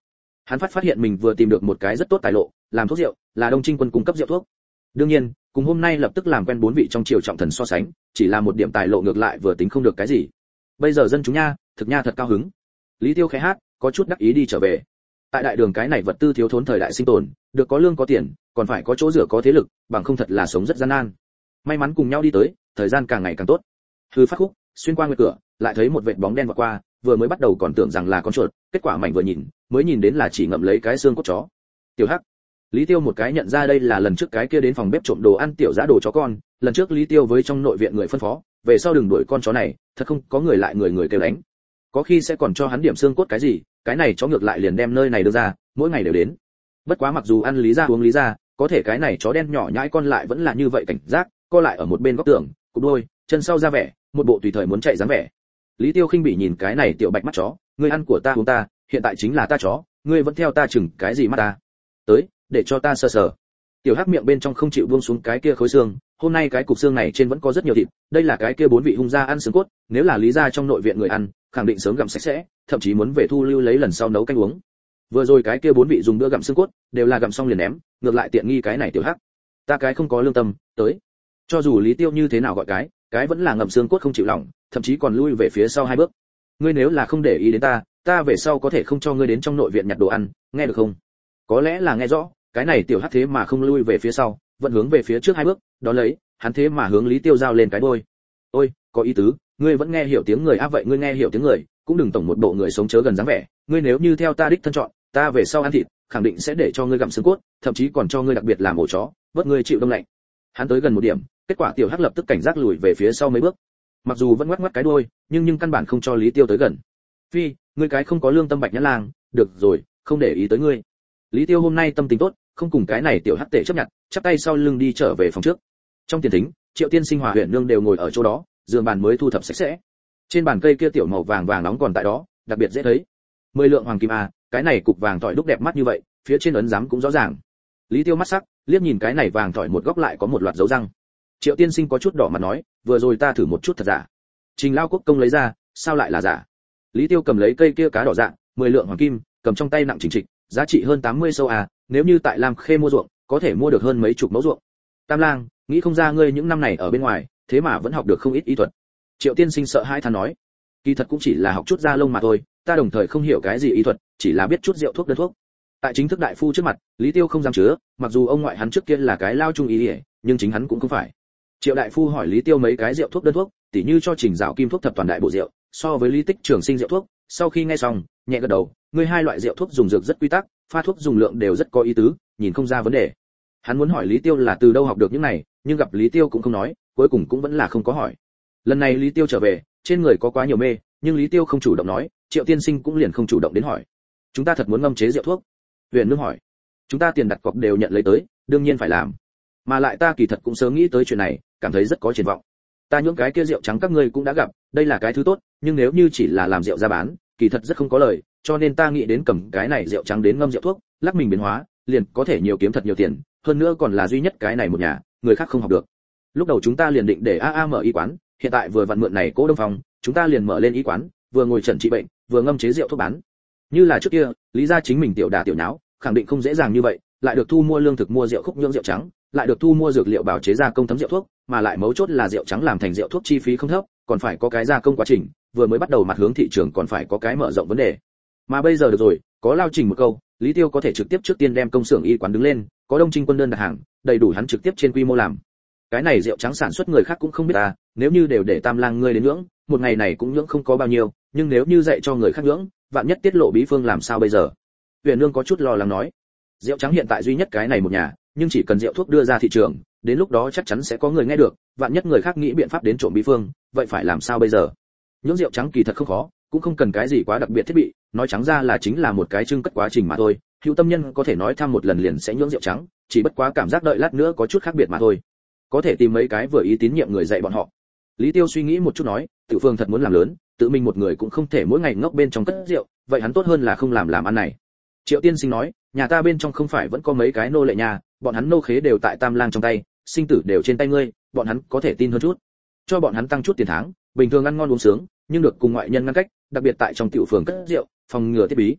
Hắn phát phát hiện mình vừa tìm được một cái rất tốt tài lộ, làm thuốc rượu, là Đông Trinh Quân cung cấp rượu thuốc. Đương nhiên, cùng hôm nay lập tức làm quen bốn vị trong triều trọng thần so sánh, chỉ là một điểm tài lộ ngược lại vừa tính không được cái gì. Bây giờ dân chúng nha, thực nha thật cao hứng. Lý Tiêu khẽ hát, có chút đắc ý đi trở về. Tại đại đường cái này vật tư thiếu thốn thời đại sinh tồn, được có lương có tiền, còn phải có chỗ rửa có thế lực, bằng không thật là sống rất gian nan. May mắn cùng nhau đi tới, thời gian càng ngày càng tốt. Hư phát khúc, xuyên qua nguyệt cửa, lại thấy một vệt bóng đen vọt qua, vừa mới bắt đầu còn tưởng rằng là con chuột, kết quả mảnh vừa nhìn, mới nhìn đến là chỉ ngậm lấy cái xương cốt chó. Tiểu Hắc. Lý Tiêu một cái nhận ra đây là lần trước cái kia đến phòng bếp trộm đồ ăn tiểu dã đồ chó con, lần trước Lý Tiêu với trong nội viện người phân phó, về sau đừng đuổi con chó này, thật không có người lại người người kêu đánh. Có khi sẽ còn cho hắn điểm xương cốt cái gì, cái này chó ngược lại liền đem nơi này đưa ra, mỗi ngày đều đến. Bất quá mặc dù ăn lý ra uống lý ra, có thể cái này chó đen nhỏ nhãi con lại vẫn là như vậy cảnh giác, co lại ở một bên góc tường, cụp đôi, chân sau ra vẻ, một bộ tùy thời muốn chạy dáng vẻ. Lý Tiêu khinh bỉ nhìn cái này tiểu bạch mắt chó, ngươi ăn của ta uống ta, hiện tại chính là ta chó, ngươi vẫn theo ta chừng cái gì mắt ta? Tới, để cho ta sờ sờ. Tiểu Hắc miệng bên trong không chịu buông xuống cái kia khối xương, hôm nay cái cục xương này trên vẫn có rất nhiều thịt, đây là cái kia bốn vị hung gia ăn xương cốt, nếu là Lý gia trong nội viện người ăn, khẳng định sớm gặm sạch sẽ, thậm chí muốn về thu lưu lấy lần sau nấu canh uống. Vừa rồi cái kia bốn vị dùng bữa gặm xương cốt, đều là gặm xong liền ném, ngược lại tiện nghi cái này Tiểu Hắc. Ta cái không có lương tâm, tới. Cho dù Lý Tiêu như thế nào gọi cái, cái vẫn là ngậm xương cốt không chịu lỏng, thậm chí còn lui về phía sau hai bước. Ngươi nếu là không để ý đến ta, ta về sau có thể không cho ngươi đến trong nội viện nhặt đồ ăn, nghe được không? Có lẽ là nghe rõ, cái này Tiểu Hắc thế mà không lui về phía sau, vẫn hướng về phía trước hai bước, đó lấy, hắn thế mà hướng Lý Tiêu giao lên cái đôi. Ôi, có ý tứ, ngươi vẫn nghe hiểu tiếng người a à, vậy ngươi nghe hiểu tiếng người, cũng đừng tổng một bộ người sống chớ gần dáng vẻ, ngươi nếu như theo ta đích thân chọn, ta về sau ăn thịt, khẳng định sẽ để cho ngươi gặm xương cốt, thậm chí còn cho ngươi đặc biệt làm ổ chó, vớt ngươi chịu đông lạnh. Hắn tới gần một điểm, kết quả Tiểu Hắc lập tức cảnh giác lùi về phía sau mấy bước. Mặc dù vẫn ngoắc ngoắc cái đuôi, nhưng nhưng căn bản không cho Lý Tiêu tới gần. Phi, ngươi cái không có lương tâm bạch nhã lang, được rồi, không để ý tới ngươi. Lý Tiêu hôm nay tâm tình tốt, không cùng cái này Tiểu Hắc tệ chấp nhận, chắp tay sau lưng đi trở về phòng trước. Trong tiền thính, Triệu Tiên Sinh Hòa Huyền Nương đều ngồi ở chỗ đó, giường bàn mới thu thập sạch sẽ. Trên bàn cây kia tiểu màu vàng vàng nóng còn tại đó, đặc biệt dễ thấy. Mười lượng hoàng kim a, cái này cục vàng tỏi đúc đẹp mắt như vậy, phía trên ấn giám cũng rõ ràng. Lý Tiêu mắt sắc, liếc nhìn cái này vàng tỏi một góc lại có một loạt dấu răng. Triệu Tiên Sinh có chút đỏ mặt nói, vừa rồi ta thử một chút thật giả. Trình Lao Quốc công lấy ra, sao lại là giả? Lý Tiêu cầm lấy cây kia cá đỏ dạng, mười lượng hoàng kim, cầm trong tay nặng chỉnh trịch, giá trị hơn tám mươi sâu à, nếu như tại Lam Khê mua ruộng, có thể mua được hơn mấy chục mẫu ruộng. Tam Lang, nghĩ không ra ngươi những năm này ở bên ngoài, thế mà vẫn học được không ít y thuật. Triệu Tiên Sinh sợ hãi than nói, kỳ thật cũng chỉ là học chút da lông mà thôi, ta đồng thời không hiểu cái gì y thuật, chỉ là biết chút rượu thuốc đơn thuốc. Tại chính thức đại phu trước mặt, Lý Tiêu không dám chứa, mặc dù ông ngoại hắn trước kia là cái lao trung y, nhưng chính hắn cũng không phải. Triệu đại phu hỏi Lý Tiêu mấy cái rượu thuốc đơn thuốc, tỉ như cho Trình Dạo Kim thuốc thập toàn đại bộ rượu, so với Lý Tích Trường Sinh rượu thuốc, sau khi nghe xong, nhẹ gật đầu, ngươi hai loại rượu thuốc dùng dược rất quy tắc, pha thuốc dùng lượng đều rất có ý tứ, nhìn không ra vấn đề. Hắn muốn hỏi Lý Tiêu là từ đâu học được những này, nhưng gặp Lý Tiêu cũng không nói, cuối cùng cũng vẫn là không có hỏi. Lần này Lý Tiêu trở về, trên người có quá nhiều mê, nhưng Lý Tiêu không chủ động nói, Triệu Tiên Sinh cũng liền không chủ động đến hỏi. Chúng ta thật muốn ngâm chế rượu thuốc? Huyền Nương hỏi. Chúng ta tiền đặt cọc đều nhận lấy tới, đương nhiên phải làm. Mà lại ta kỳ thật cũng sớm nghĩ tới chuyện này, cảm thấy rất có triển vọng. Ta những cái kia rượu trắng các ngươi cũng đã gặp, đây là cái thứ tốt, nhưng nếu như chỉ là làm rượu ra bán, kỳ thật rất không có lời, cho nên ta nghĩ đến cầm cái này rượu trắng đến ngâm rượu thuốc, lắc mình biến hóa, liền có thể nhiều kiếm thật nhiều tiền, hơn nữa còn là duy nhất cái này một nhà, người khác không học được. Lúc đầu chúng ta liền định để a a mở y quán, hiện tại vừa vặn mượn này Cố Đông Phong, chúng ta liền mở lên y quán, vừa ngồi trần trị bệnh, vừa ngâm chế rượu thuốc bán. Như là trước kia, Lý gia chính mình tiểu đả tiểu nháo, khẳng định không dễ dàng như vậy, lại được thu mua lương thực mua rượu khúc nhưỡng rượu trắng, lại được thu mua dược liệu bào chế ra công thấm rượu thuốc, mà lại mấu chốt là rượu trắng làm thành rượu thuốc chi phí không thấp, còn phải có cái gia công quá trình, vừa mới bắt đầu mặt hướng thị trường còn phải có cái mở rộng vấn đề. Mà bây giờ được rồi, có lao trình một câu, Lý Tiêu có thể trực tiếp trước tiên đem công xưởng y quán đứng lên, có Đông Trinh Quân đơn đặt hàng, đầy đủ hắn trực tiếp trên quy mô làm. Cái này rượu trắng sản xuất người khác cũng không biết ta, nếu như đều để Tam Lang ngươi đến nhưỡng, một ngày này cũng nhưỡng không có bao nhiêu, nhưng nếu như dạy cho người khác nhưỡng, vạn nhất tiết lộ bí phương làm sao bây giờ? Huyền Nương có chút lo lắng nói, rượu trắng hiện tại duy nhất cái này một nhà, nhưng chỉ cần rượu thuốc đưa ra thị trường, đến lúc đó chắc chắn sẽ có người nghe được, vạn nhất người khác nghĩ biện pháp đến trộm bí phương, vậy phải làm sao bây giờ? Nhưỡng rượu trắng kỳ thật không khó, cũng không cần cái gì quá đặc biệt thiết bị, nói trắng ra là chính là một cái trưng cất quá trình mà thôi. Hữu tâm nhân có thể nói thăm một lần liền sẽ nhưỡng rượu trắng, chỉ bất quá cảm giác đợi lát nữa có chút khác biệt mà thôi. Có thể tìm mấy cái vừa ý tín nhiệm người dạy bọn họ. Lý Tiêu suy nghĩ một chút nói, Tự Phương thật muốn làm lớn, tự mình một người cũng không thể mỗi ngày ngốc bên trong cất rượu, vậy hắn tốt hơn là không làm làm ăn này. Triệu Tiên Sinh nói, nhà ta bên trong không phải vẫn có mấy cái nô lệ nhà, bọn hắn nô khế đều tại Tam Lang trong tay, sinh tử đều trên tay ngươi, bọn hắn có thể tin hơn chút. Cho bọn hắn tăng chút tiền tháng, bình thường ăn ngon uống sướng, nhưng được cùng ngoại nhân ngăn cách, đặc biệt tại trong tiểu phường cất rượu, phòng ngừa thiết bí.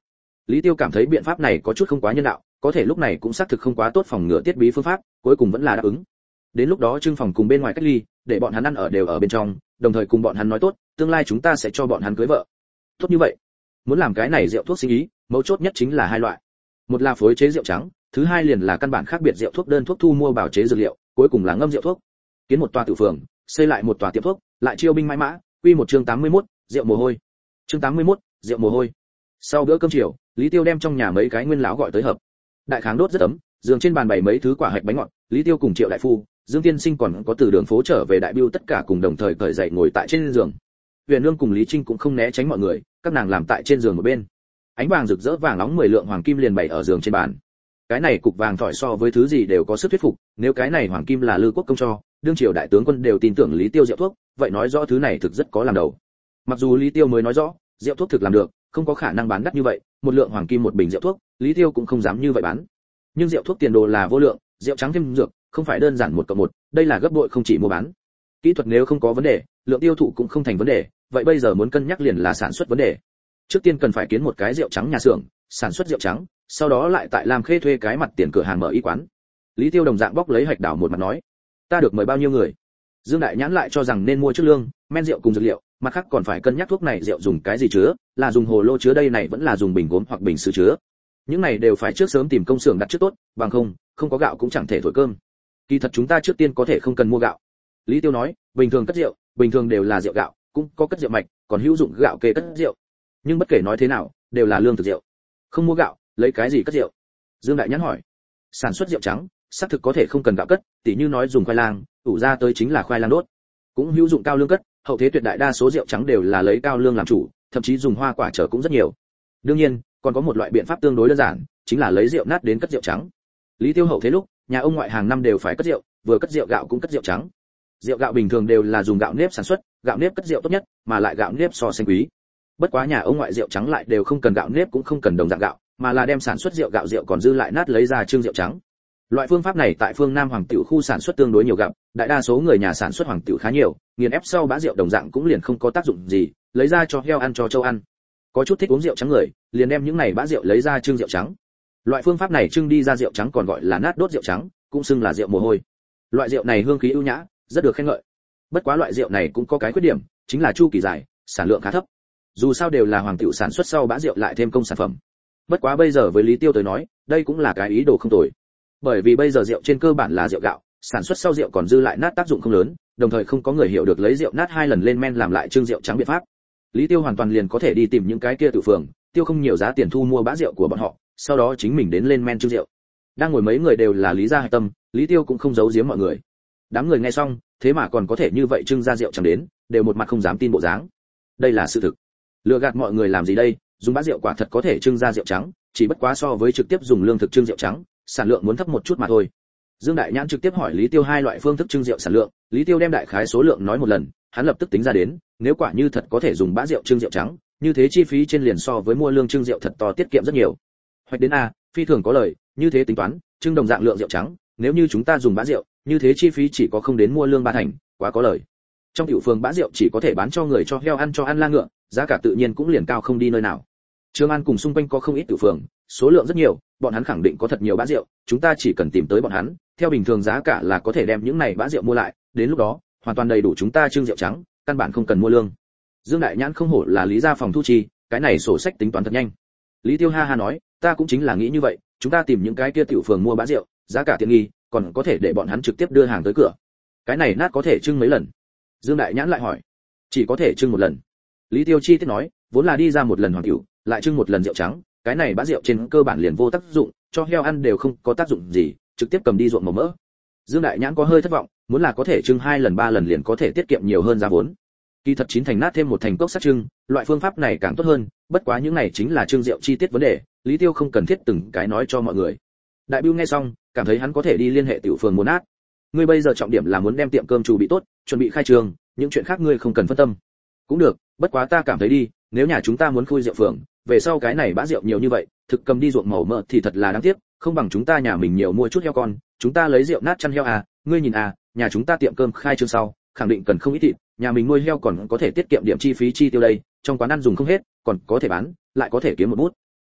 Lý Tiêu cảm thấy biện pháp này có chút không quá nhân đạo, có thể lúc này cũng xác thực không quá tốt phòng ngừa tiết bí phương pháp, cuối cùng vẫn là đáp ứng. Đến lúc đó trưng phòng cùng bên ngoài cách ly, để bọn hắn ăn ở đều ở bên trong, đồng thời cùng bọn hắn nói tốt, tương lai chúng ta sẽ cho bọn hắn cưới vợ. Tốt như vậy. Muốn làm cái này rượu thuốc sinh ý, mấu chốt nhất chính là hai loại. Một là phối chế rượu trắng, thứ hai liền là căn bản khác biệt rượu thuốc đơn thuốc thu mua bào chế dược liệu, cuối cùng là ngâm rượu thuốc. Kiến một tòa tự phường, xây lại một tòa tiệm thuốc, lại chiêu binh mãi mã, quy một chương tám mươi mốt, rượu mồ hôi. Chương tám mươi mốt, rượu mồ hôi. Sau bữa cơm chiều, Lý Tiêu đem trong nhà mấy cái nguyên lão gọi tới hợp. Đại kháng đốt rất ấm, giường trên bàn bày mấy thứ quả hạch bánh ngọt, Lý Tiêu cùng Triệu đại phu, Dương Tiên Sinh còn có từ đường phố trở về đại bưu tất cả cùng đồng thời cởi dậy ngồi tại trên giường. Huyền Nương cùng Lý Trinh cũng không né tránh mọi người, các nàng làm tại trên giường một bên. Ánh vàng rực rỡ vàng nóng mười lượng hoàng kim liền bày ở giường trên bàn. Cái này cục vàng thỏi so với thứ gì đều có sức thuyết phục, nếu cái này hoàng kim là Lư Quốc công cho, đương triều đại tướng quân đều tin tưởng Lý Tiêu rượu thuốc, vậy nói rõ thứ này thực rất có làm đầu. Mặc dù Lý Tiêu mới nói rõ, rượu thuốc thực làm được, không có khả năng bán đắt như vậy, một lượng hoàng kim một bình rượu thuốc, Lý Tiêu cũng không dám như vậy bán. Nhưng rượu thuốc tiền đồ là vô lượng, rượu trắng thêm dược, không phải đơn giản một cộng một, đây là gấp bội không chỉ mua bán. Kỹ thuật nếu không có vấn đề, lượng tiêu thụ cũng không thành vấn đề, vậy bây giờ muốn cân nhắc liền là sản xuất vấn đề. Trước tiên cần phải kiến một cái rượu trắng nhà xưởng, sản xuất rượu trắng, sau đó lại tại Lam Khê thuê cái mặt tiền cửa hàng mở y quán. Lý Tiêu đồng dạng bóc lấy hạch đảo một mặt nói, ta được mời bao nhiêu người? Dương Đại Nhãn lại cho rằng nên mua trước lương, men rượu cùng dược liệu, mặt khác còn phải cân nhắc thuốc này rượu dùng cái gì chứa, là dùng hồ lô chứa đây này vẫn là dùng bình gốm hoặc bình sứ chứa. Những này đều phải trước sớm tìm công xưởng đặt trước tốt, bằng không, không có gạo cũng chẳng thể thổi cơm. Kỳ thật chúng ta trước tiên có thể không cần mua gạo. Lý Tiêu nói, bình thường cất rượu, bình thường đều là rượu gạo, cũng có cất rượu mạch, còn hữu dụng gạo kê cất rượu. Nhưng bất kể nói thế nào, đều là lương thực rượu. Không mua gạo, lấy cái gì cất rượu? Dương Đại Nhãn hỏi. Sản xuất rượu trắng, xác thực có thể không cần gạo cất, tỉ như nói dùng khoai lang, ủ ra tới chính là khoai lang đốt. Cũng hữu dụng cao lương cất, hậu thế tuyệt đại đa số rượu trắng đều là lấy cao lương làm chủ, thậm chí dùng hoa quả trở cũng rất nhiều. Đương nhiên, còn có một loại biện pháp tương đối đơn giản, chính là lấy rượu nát đến cất rượu trắng. Lý Tiêu hậu thế lúc, nhà ông ngoại hàng năm đều phải cất rượu, vừa cất rượu gạo cũng cất rượu trắng. Rượu gạo bình thường đều là dùng gạo nếp sản xuất, gạo nếp cất rượu tốt nhất, mà lại gạo nếp so xanh quý. Bất quá nhà ông ngoại rượu trắng lại đều không cần gạo nếp cũng không cần đồng dạng gạo, mà là đem sản xuất rượu gạo rượu còn dư lại nát lấy ra trưng rượu trắng. Loại phương pháp này tại phương Nam Hoàng Tiểu khu sản xuất tương đối nhiều gặp, đại đa số người nhà sản xuất Hoàng Tiểu khá nhiều, nghiền ép sau bã rượu đồng dạng cũng liền không có tác dụng gì, lấy ra cho heo ăn cho trâu ăn. Có chút thích uống rượu trắng người, liền đem những này bã rượu lấy ra trưng rượu trắng. Loại phương pháp này trưng đi ra rượu trắng còn gọi là nát đốt rượu trắng, cũng xưng là rượu mồ hôi. Loại rượu này hương khí ưu nhã, rất được khen ngợi. Bất quá loại rượu này cũng có cái khuyết điểm, chính là chu kỳ dài, sản lượng khá thấp. Dù sao đều là Hoàng Tiểu sản xuất sau bã rượu lại thêm công sản phẩm. Bất quá bây giờ với Lý Tiêu tới nói, đây cũng là cái ý đồ không tồi. Bởi vì bây giờ rượu trên cơ bản là rượu gạo, sản xuất sau rượu còn dư lại nát tác dụng không lớn, đồng thời không có người hiểu được lấy rượu nát hai lần lên men làm lại trưng rượu trắng biện pháp. Lý Tiêu hoàn toàn liền có thể đi tìm những cái kia tự phường, tiêu không nhiều giá tiền thu mua bã rượu của bọn họ, sau đó chính mình đến lên men trưng rượu. Đang ngồi mấy người đều là Lý gia hạch tâm, Lý Tiêu cũng không giấu giếm mọi người. Đám người nghe xong, thế mà còn có thể như vậy trưng ra rượu trắng đến, đều một mặt không dám tin bộ dáng. Đây là sự thực. Lừa gạt mọi người làm gì đây, dùng bã rượu quả thật có thể trưng ra rượu trắng, chỉ bất quá so với trực tiếp dùng lương thực trưng rượu trắng, sản lượng muốn thấp một chút mà thôi. Dương Đại Nhãn trực tiếp hỏi Lý Tiêu hai loại phương thức trưng rượu sản lượng, Lý Tiêu đem đại khái số lượng nói một lần, hắn lập tức tính ra đến, nếu quả như thật có thể dùng bã rượu trưng rượu trắng, như thế chi phí trên liền so với mua lương trưng rượu thật to tiết kiệm rất nhiều. Hoạch đến a, phi thường có lời, như thế tính toán, trưng đồng dạng lượng rượu trắng, nếu như chúng ta dùng bã rượu, như thế chi phí chỉ có không đến mua lương ba thành, quá có lời. Trong tiểu phường bã rượu chỉ có thể bán cho người cho heo ăn cho ăn la ngựa, giá cả tự nhiên cũng liền cao không đi nơi nào. Trường An cùng xung quanh có không ít tiểu phường, số lượng rất nhiều, bọn hắn khẳng định có thật nhiều bã rượu, chúng ta chỉ cần tìm tới bọn hắn, theo bình thường giá cả là có thể đem những này bã rượu mua lại, đến lúc đó, hoàn toàn đầy đủ chúng ta trưng rượu trắng, căn bản không cần mua lương. Dương Đại Nhãn không hổ là Lý gia phòng thu chi, cái này sổ sách tính toán thật nhanh. Lý Tiêu ha ha nói, ta cũng chính là nghĩ như vậy, chúng ta tìm những cái kia tiểu phường mua bã rượu, giá cả tiện nghi, còn có thể để bọn hắn trực tiếp đưa hàng tới cửa. Cái này nát có thể trưng mấy lần? Dương Đại Nhãn lại hỏi. Chỉ có thể trưng một lần. Lý Tiêu chi tiết nói, vốn là đi ra một lần hoàng tiểu, lại trưng một lần rượu trắng, cái này bã rượu trên cơ bản liền vô tác dụng, cho heo ăn đều không có tác dụng gì, trực tiếp cầm đi ruộng màu mỡ. Dương Đại Nhãn có hơi thất vọng, muốn là có thể trưng hai lần ba lần liền có thể tiết kiệm nhiều hơn giá vốn. Kỳ thật chín thành nát thêm một thành cốc sắt trưng, loại phương pháp này càng tốt hơn, bất quá những này chính là trưng rượu chi tiết vấn đề, Lý Tiêu không cần thiết từng cái nói cho mọi người. Đại Bưu nghe xong, cảm thấy hắn có thể đi liên hệ tiểu phường muốn nát. Ngươi bây giờ trọng điểm là muốn đem tiệm cơm chủ bị tốt, chuẩn bị khai trường, những chuyện khác ngươi không cần phân tâm. Cũng được, bất quá ta cảm thấy đi, nếu nhà chúng ta muốn khui rượu phường, về sau cái này bã rượu nhiều như vậy, thực cầm đi ruộng màu mỡ thì thật là đáng tiếc, không bằng chúng ta nhà mình nhiều mua chút heo con, chúng ta lấy rượu nát chăn heo à, ngươi nhìn à, nhà chúng ta tiệm cơm khai trương sau, khẳng định cần không ít thịt, nhà mình nuôi heo còn có thể tiết kiệm điểm chi phí chi tiêu đây, trong quán ăn dùng không hết, còn có thể bán, lại có thể kiếm một bút.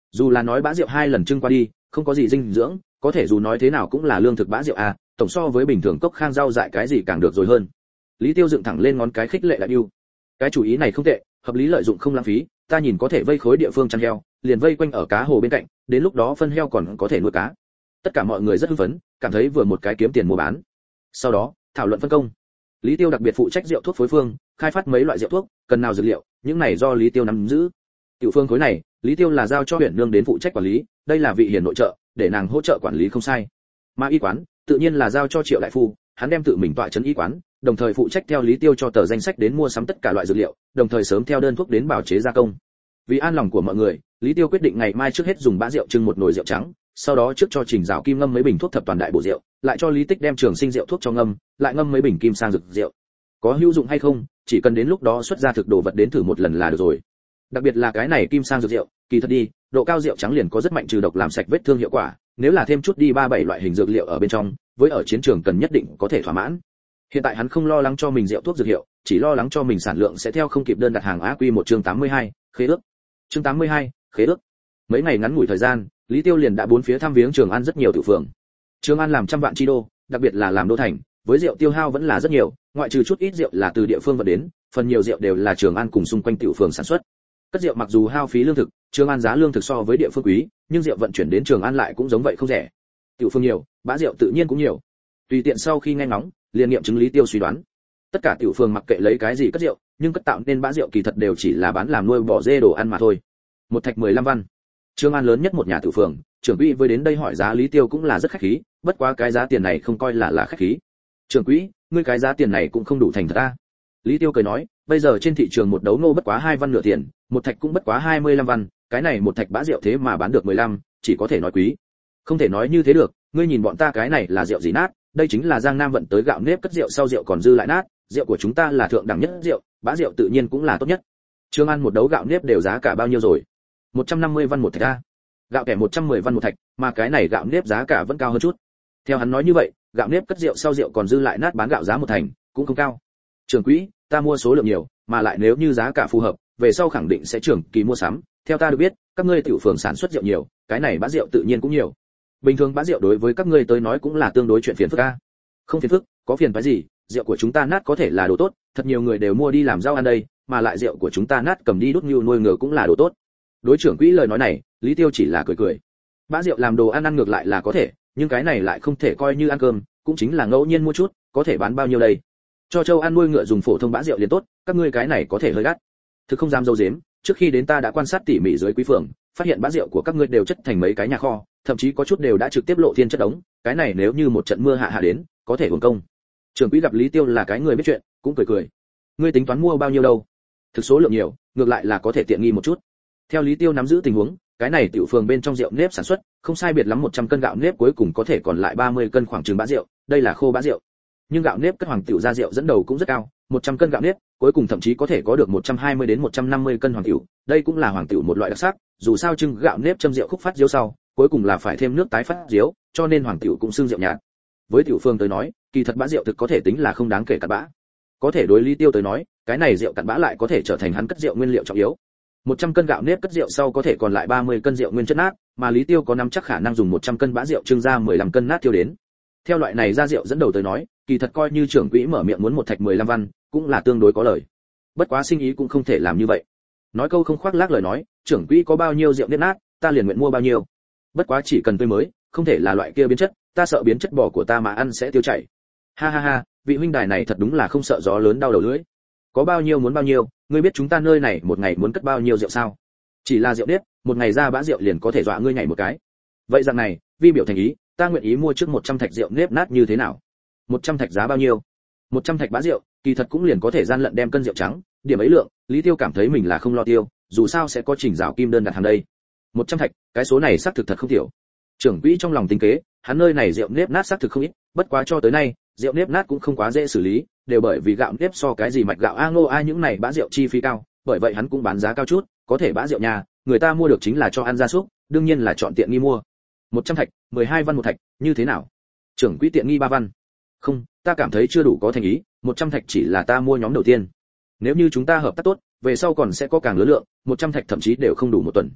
Dù là nói bã rượu hai lần trưng qua đi, không có gì dinh dưỡng, có thể dù nói thế nào cũng là lương thực bã rượu à, tổng so với bình thường cốc khang rau dại cái gì càng được rồi hơn. Lý Tiêu dựng thẳng lên ngón cái khích lệ đại yêu. Cái chủ ý này không tệ, hợp lý lợi dụng không lãng phí, ta nhìn có thể vây khối địa phương chăn heo, liền vây quanh ở cá hồ bên cạnh, đến lúc đó phân heo còn có thể nuôi cá. Tất cả mọi người rất hưng phấn, cảm thấy vừa một cái kiếm tiền mua bán. Sau đó, thảo luận phân công. Lý Tiêu đặc biệt phụ trách rượu thuốc phối phương, khai phát mấy loại rượu thuốc, cần nào dược liệu, những này do Lý Tiêu nắm giữ. Tiểu phương khối này, Lý Tiêu là giao cho huyện nương đến phụ trách quản lý, đây là vị hiền nội trợ, để nàng hỗ trợ quản lý không sai. Mà y quán, tự nhiên là giao cho Triệu đại phu, hắn đem tự mình tọa trấn y quán, đồng thời phụ trách theo Lý Tiêu cho tờ danh sách đến mua sắm tất cả loại dược liệu, đồng thời sớm theo đơn thuốc đến bào chế gia công. Vì an lòng của mọi người, Lý Tiêu quyết định ngày mai trước hết dùng bã rượu trưng một nồi rượu trắng, sau đó trước cho Trình Dạo Kim ngâm mấy bình thuốc thập toàn đại bổ rượu, lại cho Lý Tích đem trường sinh rượu thuốc cho ngâm, lại ngâm mấy bình kim sang dược rượu. Có hữu dụng hay không, chỉ cần đến lúc đó xuất ra thực đồ vật đến thử một lần là được rồi. Đặc biệt là cái này kim sang dược rượu, kỳ thật đi, độ cao rượu trắng liền có rất mạnh trừ độc làm sạch vết thương hiệu quả, nếu là thêm chút đi ba bảy loại hình dược liệu ở bên trong, với ở chiến trường cần nhất định có thể thỏa mãn. Hiện tại hắn không lo lắng cho mình rượu thuốc dược hiệu, chỉ lo lắng cho mình sản lượng sẽ theo không kịp đơn đặt hàng. Á Quy một chương tám mươi hai, khế ước. Chương tám mươi hai, khế ước. Mấy ngày ngắn ngủi thời gian, Lý Tiêu liền đã bốn phía thăm viếng Trường An rất nhiều tiểu phường. Trường An làm trăm vạn chi đô, đặc biệt là làm đô thành, với rượu tiêu hao vẫn là rất nhiều, ngoại trừ chút ít rượu là từ địa phương vận đến, phần nhiều rượu đều là Trường An cùng xung quanh tiểu phường sản xuất. Cất rượu mặc dù hao phí lương thực, Trường An giá lương thực so với địa phương quý, nhưng rượu vận chuyển đến Trường An lại cũng giống vậy không rẻ. Tiểu phương nhiều, bã rượu tự nhiên cũng nhiều. Tùy tiện sau khi nghe ngóng, liền nghiệm chứng Lý Tiêu suy đoán. Tất cả tiểu phường mặc kệ lấy cái gì cất rượu, nhưng cất tạo nên bã rượu kỳ thật đều chỉ là bán làm nuôi bò dê đồ ăn mà thôi. Một thạch mười lăm văn. Trường An lớn nhất một nhà tiểu phường, trưởng quỹ với đến đây hỏi giá Lý Tiêu cũng là rất khách khí, bất quá cái giá tiền này không coi là là khách khí. Trưởng quỹ, ngươi cái giá tiền này cũng không đủ thành thật a. Lý Tiêu cười nói, bây giờ trên thị trường một đấu nô bất quá hai văn nửa tiền, một thạch cũng bất quá hai mươi lăm văn, cái này một thạch bã rượu thế mà bán được mười lăm, chỉ có thể nói quý. Không thể nói như thế được, ngươi nhìn bọn ta cái này là rượu gì nát, đây chính là Giang Nam vận tới gạo nếp cất rượu sau rượu còn dư lại nát, rượu của chúng ta là thượng đẳng nhất rượu, bã rượu tự nhiên cũng là tốt nhất. Trường An một đấu gạo nếp đều giá cả bao nhiêu rồi? một trăm năm mươi văn một thạch a. Gạo kẻ một trăm mười văn một thạch, mà cái này gạo nếp giá cả vẫn cao hơn chút. Theo hắn nói như vậy, gạo nếp cất rượu sau rượu còn dư lại nát bán gạo giá một thành, cũng không cao. Trưởng quỹ, ta mua số lượng nhiều, mà lại nếu như giá cả phù hợp, về sau khẳng định sẽ trưởng kỳ mua sắm, theo ta được biết, các ngươi tiểu phường sản xuất rượu nhiều, cái này bã rượu tự nhiên cũng nhiều. Bình thường bã rượu đối với các ngươi tới nói cũng là tương đối chuyện phiền phức a. Không phiền phức, có phiền phức gì, rượu của chúng ta nát có thể là đồ tốt, thật nhiều người đều mua đi làm rau ăn đây, mà lại rượu của chúng ta nát cầm đi đút ngưu nuôi ngựa cũng là đồ tốt. Đối trưởng quỹ lời nói này, Lý Tiêu chỉ là cười cười. Bã rượu làm đồ ăn ăn ngược lại là có thể, nhưng cái này lại không thể coi như ăn cơm, cũng chính là ngẫu nhiên mua chút, có thể bán bao nhiêu đây? Cho trâu ăn nuôi ngựa dùng phổ thông bã rượu liền tốt, các ngươi cái này có thể hơi đắt. Thực không dám dâu dếm, trước khi đến ta đã quan sát tỉ mỉ dưới quý phường, phát hiện bã rượu của các ngươi đều chất thành mấy cái nhà kho, thậm chí có chút đều đã trực tiếp lộ thiên chất đống, cái này nếu như một trận mưa hạ hạ đến, có thể uổng công. Trưởng quỹ gặp Lý Tiêu là cái người biết chuyện, cũng cười cười. Ngươi tính toán mua bao nhiêu đâu? Thực số lượng nhiều, ngược lại là có thể tiện nghi một chút. Theo Lý Tiêu nắm giữ tình huống, cái này tiểu phường bên trong rượu nếp sản xuất, không sai biệt lắm một trăm cân gạo nếp cuối cùng có thể còn lại ba mươi cân khoảng chừng bã rượu, đây là khô bã rượu. Nhưng gạo nếp cất hoàng tiểu ra rượu dẫn đầu cũng rất cao, một trăm cân gạo nếp, cuối cùng thậm chí có thể có được một trăm hai mươi đến một trăm năm mươi cân hoàng tiểu, đây cũng là hoàng tiểu một loại đặc sắc, dù sao trưng gạo nếp châm rượu khúc phát diếu sau, cuối cùng là phải thêm nước tái phát diếu, cho nên hoàng tiểu cũng xưng rượu nhạt. Với tiểu phương tới nói, kỳ thật bã rượu thực có thể tính là không đáng kể cặn bã. Có thể đối Lý Tiêu tới nói, cái này rượu cặn bã lại có thể trở thành hắn cất rượu nguyên liệu trọng yếu. một trăm cân gạo nếp cất rượu sau có thể còn lại ba mươi cân rượu nguyên chất nát, mà Lý Tiêu có nắm chắc khả năng dùng một trăm cân bã rượu trưng ra mười lăm cân nát tiêu đến. Theo loại này ra rượu dẫn đầu tới nói, kỳ thật coi như trưởng quỹ mở miệng muốn một thạch mười lăm văn, cũng là tương đối có lời. Bất quá sinh ý cũng không thể làm như vậy. Nói câu không khoác lác lời nói, trưởng quỹ có bao nhiêu rượu nếp nát, ta liền nguyện mua bao nhiêu. Bất quá chỉ cần tươi mới, không thể là loại kia biến chất, ta sợ biến chất bò của ta mà ăn sẽ tiêu chảy. Ha ha ha, vị huynh đài này thật đúng là không sợ gió lớn đau đầu lưỡi. Có bao nhiêu muốn bao nhiêu, ngươi biết chúng ta nơi này một ngày muốn cất bao nhiêu rượu sao? Chỉ là rượu nếp, một ngày ra bã rượu liền có thể dọa ngươi nhảy một cái. Vậy rằng này, vi biểu thành ý, ta nguyện ý mua trước một trăm thạch rượu nếp nát như thế nào? một trăm thạch giá bao nhiêu? một trăm thạch bã rượu, kỳ thật cũng liền có thể gian lận đem cân rượu trắng, điểm ấy lượng, Lý Tiêu cảm thấy mình là không lo tiêu, dù sao sẽ có Trình Dạo Kim đơn đặt hàng đây. một trăm thạch, cái số này xác thực thật không tiểu. Trưởng quỹ trong lòng tính kế, hắn nơi này rượu nếp nát xác thực không ít, bất quá cho tới nay, rượu nếp nát cũng không quá dễ xử lý, đều bởi vì gạo nếp so cái gì mạch gạo a ngô a những này bã rượu chi phí cao, bởi vậy hắn cũng bán giá cao chút, có thể bã rượu nhà, người ta mua được chính là cho ăn gia súc, đương nhiên là chọn tiện nghi mua. một trăm thạch, mười hai văn một thạch, như thế nào? Trưởng quỹ tiện nghi ba văn. Không, ta cảm thấy chưa đủ có thành ý, một trăm thạch chỉ là ta mua nhóm đầu tiên. Nếu như chúng ta hợp tác tốt, về sau còn sẽ có càng lớn lượng, một trăm thạch thậm chí đều không đủ một tuần.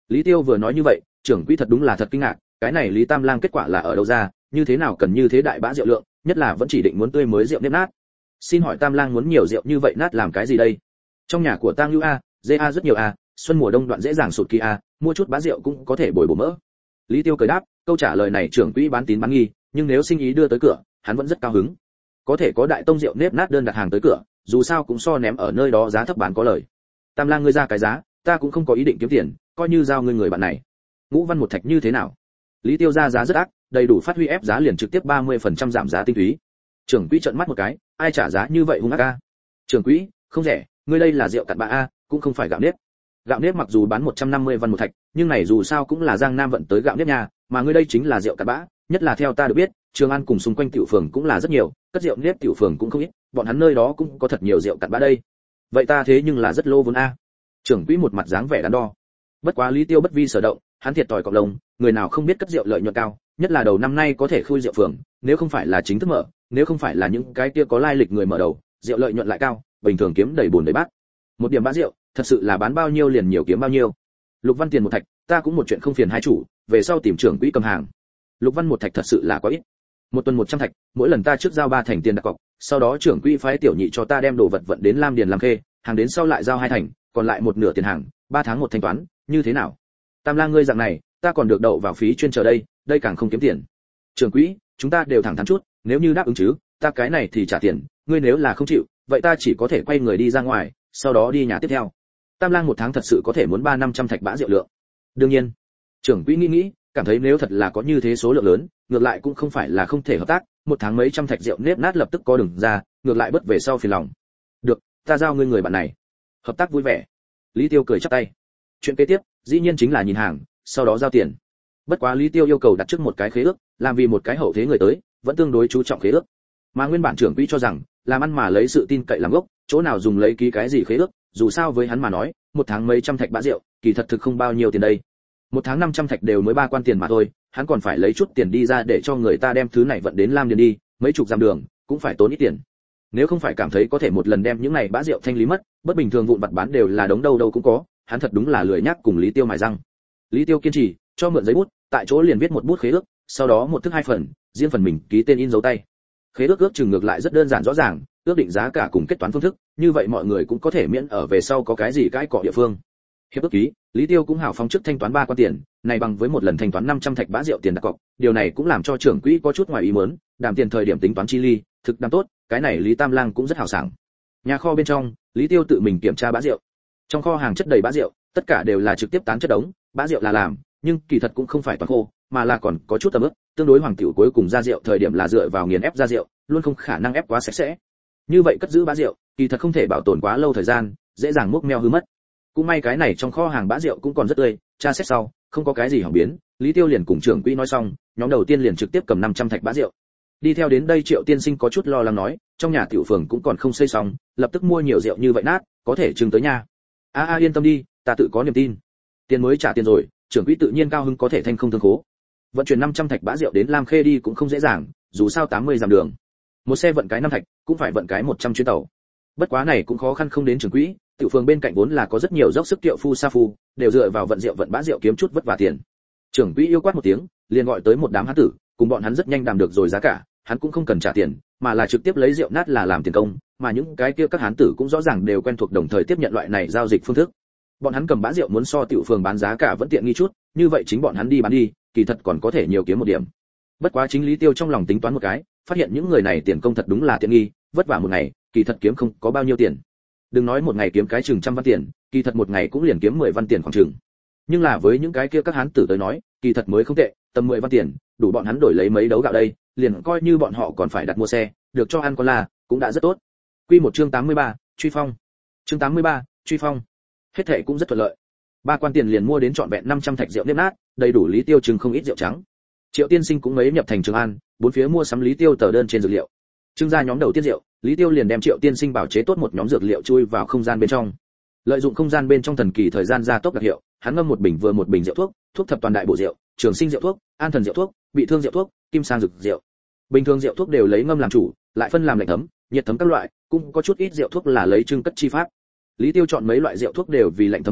Lý Tiêu vừa nói như vậy, trưởng quỹ thật đúng là thật kinh ngạc, cái này Lý Tam Lang kết quả là ở đâu ra, như thế nào cần như thế đại bã rượu lượng, nhất là vẫn chỉ định muốn tươi mới rượu nếp nát. Xin hỏi Tam Lang muốn nhiều rượu như vậy nát làm cái gì đây? Trong nhà của Tang Lưu a, dê a rất nhiều a, xuân mùa đông đoạn dễ dàng sụt kỳ a, mua chút bã rượu cũng có thể bồi bổ mỡ. Lý Tiêu cười đáp, câu trả lời này trưởng quỹ bán tín bán nghi, nhưng nếu sinh ý đưa tới cửa, hắn vẫn rất cao hứng. Có thể có đại tông rượu nếp nát đơn đặt hàng tới cửa, dù sao cũng so ném ở nơi đó giá thấp bán có lời. Tam Lang ngươi ra cái giá, ta cũng không có ý định kiếm tiền, coi như giao ngươi người bạn này. Ngũ Văn một thạch như thế nào? Lý Tiêu ra giá rất ác, đầy đủ phát huy ép giá liền trực tiếp ba mươi phần trăm giảm giá tinh túy. Trưởng quỹ trợn mắt một cái, ai trả giá như vậy hung ác a? Trưởng quỹ, không rẻ, ngươi đây là rượu cặn bã a, cũng không phải gạo nếp. Gạo nếp mặc dù bán một trăm năm mươi văn một thạch, nhưng này dù sao cũng là Giang Nam vận tới gạo nếp nhà, mà ngươi đây chính là rượu cặn bã, nhất là theo ta được biết, Trường An cùng xung quanh tiểu phường cũng là rất nhiều, cất rượu nếp tiểu phường cũng không ít, bọn hắn nơi đó cũng có thật nhiều rượu cặn bã đây. Vậy ta thế nhưng là rất lô vốn a. Trưởng quỹ một mặt dáng vẻ đắn đo. Bất quá Lý Tiêu bất vi sở động, hắn thiệt tỏi cọc lông, người nào không biết cất rượu lợi nhuận cao, nhất là đầu năm nay có thể khui rượu phường, nếu không phải là chính thức mở, nếu không phải là những cái kia có lai lịch người mở đầu, rượu lợi nhuận lại cao, bình thường kiếm đầy bồn đầy bát. Một điểm bã rượu, thật sự là bán bao nhiêu liền nhiều kiếm bao nhiêu. Lục Văn tiền một thạch, ta cũng một chuyện không phiền hai chủ, về sau tìm trưởng quỹ cầm hàng. Lục Văn một thạch thật sự là quá ít. Một tuần một trăm thạch, mỗi lần ta trước giao ba thành tiền đặt cọc, sau đó trưởng quỹ phái tiểu nhị cho ta đem đồ vật vận đến Lam Điền làm khê, hàng đến sau lại giao hai thành, còn lại một nửa tiền hàng, ba tháng một thanh toán, như thế nào? Tam Lang ngươi dạng này, ta còn được đậu vào phí chuyên chờ đây, đây càng không kiếm tiền. Trưởng quỹ, chúng ta đều thẳng thắn chút, nếu như đáp ứng chứ, ta cái này thì trả tiền, ngươi nếu là không chịu, vậy ta chỉ có thể quay người đi ra ngoài, sau đó đi nhà tiếp theo. Tam Lang một tháng thật sự có thể muốn ba năm trăm thạch bã rượu lượng. Đương nhiên, trưởng quỹ nghĩ nghĩ, cảm thấy nếu thật là có như thế số lượng lớn, ngược lại cũng không phải là không thể hợp tác, một tháng mấy trăm thạch rượu nếp nát lập tức có đường ra, ngược lại bất về sau phiền lòng. Được, ta giao ngươi người bạn này. Hợp tác vui vẻ. Lý Tiêu cười chắp tay. Chuyện kế tiếp, dĩ nhiên chính là nhìn hàng, sau đó giao tiền. Bất quá Lý Tiêu yêu cầu đặt trước một cái khế ước, làm vì một cái hậu thế người tới, vẫn tương đối chú trọng khế ước. Mà nguyên bản trưởng quỹ cho rằng, làm ăn mà lấy sự tin cậy làm gốc, chỗ nào dùng lấy ký cái gì khế ước, dù sao với hắn mà nói, một tháng mấy trăm thạch bã rượu, kỳ thật thực không bao nhiêu tiền đây. Một tháng năm trăm thạch đều mới ba quan tiền mà thôi, hắn còn phải lấy chút tiền đi ra để cho người ta đem thứ này vận đến Lam Điền đi, mấy chục dặm đường, cũng phải tốn ít tiền. Nếu không phải cảm thấy có thể một lần đem những này bã rượu thanh lý mất, bất bình thường vụn vặt bán đều là đống đâu đâu cũng có, hắn thật đúng là lười nhắc cùng Lý Tiêu mài răng. Lý Tiêu kiên trì, cho mượn giấy bút, tại chỗ liền viết một bút khế ước, sau đó một thức hai phần, riêng phần mình ký tên in dấu tay. Khế ước ước chừng ngược lại rất đơn giản rõ ràng, ước định giá cả cùng kết toán phương thức, như vậy mọi người cũng có thể miễn ở về sau có cái gì cãi cọ địa phương. Hiệp ước ký, Lý Tiêu cũng hào phóng trước thanh toán ba quan tiền, này bằng với một lần thanh toán năm trăm thạch bã rượu tiền đặt cọc, điều này cũng làm cho trưởng quỹ có chút ngoài ý muốn, đàm tiền thời điểm tính toán chi ly, thực đàm tốt, cái này Lý Tam Lang cũng rất hào sảng. Nhà kho bên trong, Lý Tiêu tự mình kiểm tra bã rượu. Trong kho hàng chất đầy bã rượu, tất cả đều là trực tiếp tán chất đống, bã rượu là làm, nhưng kỳ thật cũng không phải toàn khô, mà là còn có chút tầm ướp, tương đối hoàng tiểu cuối cùng ra rượu thời điểm là dựa vào nghiền ép ra rượu, luôn không khả năng ép quá sạch sẽ. Như vậy cất giữ bã rượu, kỳ thật không thể bảo tồn quá lâu thời gian, dễ dàng mốc meo hư mất. Cũng may cái này trong kho hàng bã rượu cũng còn rất tươi, tra xét sau, không có cái gì hỏng biến, Lý Tiêu liền cùng trưởng quỹ nói xong, nhóm đầu tiên liền trực tiếp cầm năm trăm thạch bã rượu. Đi theo đến đây Triệu tiên sinh có chút lo lắng nói, trong nhà tiểu phường cũng còn không xây xong, lập tức mua nhiều rượu như vậy nát, có thể trưng tới nhà. A a yên tâm đi, ta tự có niềm tin. Tiền mới trả tiền rồi, trưởng quỹ tự nhiên cao hứng có thể thanh không thương khố. Vận chuyển năm trăm thạch bã rượu đến Lam Khê đi cũng không dễ dàng, dù sao tám mươi dặm đường. Một xe vận cái năm thạch, cũng phải vận cái một trăm chuyến tàu. Bất quá này cũng khó khăn không đến trưởng quỹ, tiểu phường bên cạnh vốn là có rất nhiều dốc sức kiệu phu sa phu, đều dựa vào vận rượu vận bã rượu kiếm chút vất vả tiền. Trưởng quỹ yêu quát một tiếng, liền gọi tới một đám hán tử, cùng bọn hắn rất nhanh đàm được rồi giá cả, hắn cũng không cần trả tiền, mà là trực tiếp lấy rượu nát là làm tiền công, mà những cái kia các hán tử cũng rõ ràng đều quen thuộc đồng thời tiếp nhận loại này giao dịch phương thức. Bọn hắn cầm bã rượu muốn so tiểu phường bán giá cả vẫn tiện nghi chút, như vậy chính bọn hắn đi bán đi, kỳ thật còn có thể nhiều kiếm một điểm. Bất quá chính Lý Tiêu trong lòng tính toán một cái, phát hiện những người này tiền công thật đúng là tiện nghi, vất vả một ngày, kỳ thật kiếm không có bao nhiêu tiền. Đừng nói một ngày kiếm cái chừng trăm văn tiền, kỳ thật một ngày cũng liền kiếm mười văn tiền khoảng chừng. Nhưng là với những cái kia các hán tử tới nói, kỳ thật mới không tệ, tầm mười văn tiền, đủ bọn hắn đổi lấy mấy đấu gạo đây, liền coi như bọn họ còn phải đặt mua xe, được cho ăn con là, cũng đã rất tốt. Quy một chương tám mươi ba, truy phong. Chương tám mươi ba, truy phong. Hết thảy cũng rất thuận lợi. Ba quan tiền liền mua đến trọn vẹn năm trăm thạch rượu nếp nát, đầy đủ Lý Tiêu chừng không ít rượu trắng. Triệu tiên sinh cũng mấy nhập thành Trường An, bốn phía mua sắm Lý Tiêu tờ đơn trên dược liệu. Trưng ra nhóm đầu tiên rượu, Lý Tiêu liền đem Triệu tiên sinh bảo chế tốt một nhóm dược liệu chui vào không gian bên trong. Lợi dụng không gian bên trong thần kỳ thời gian gia tốc đặc hiệu, hắn ngâm một bình vừa một bình rượu thuốc, thuốc thập toàn đại bổ rượu, trường sinh rượu thuốc, an thần rượu thuốc, bị thương rượu thuốc, kim sang dược rượu. Bình thường rượu thuốc đều lấy ngâm làm chủ, lại phân làm lạnh thấm, nhiệt thấm các loại, cũng có chút ít rượu thuốc là lấy trưng cất chi pháp. Lý Tiêu chọn mấy loại rượu thuốc đều vì lạnh thấm phương pháp,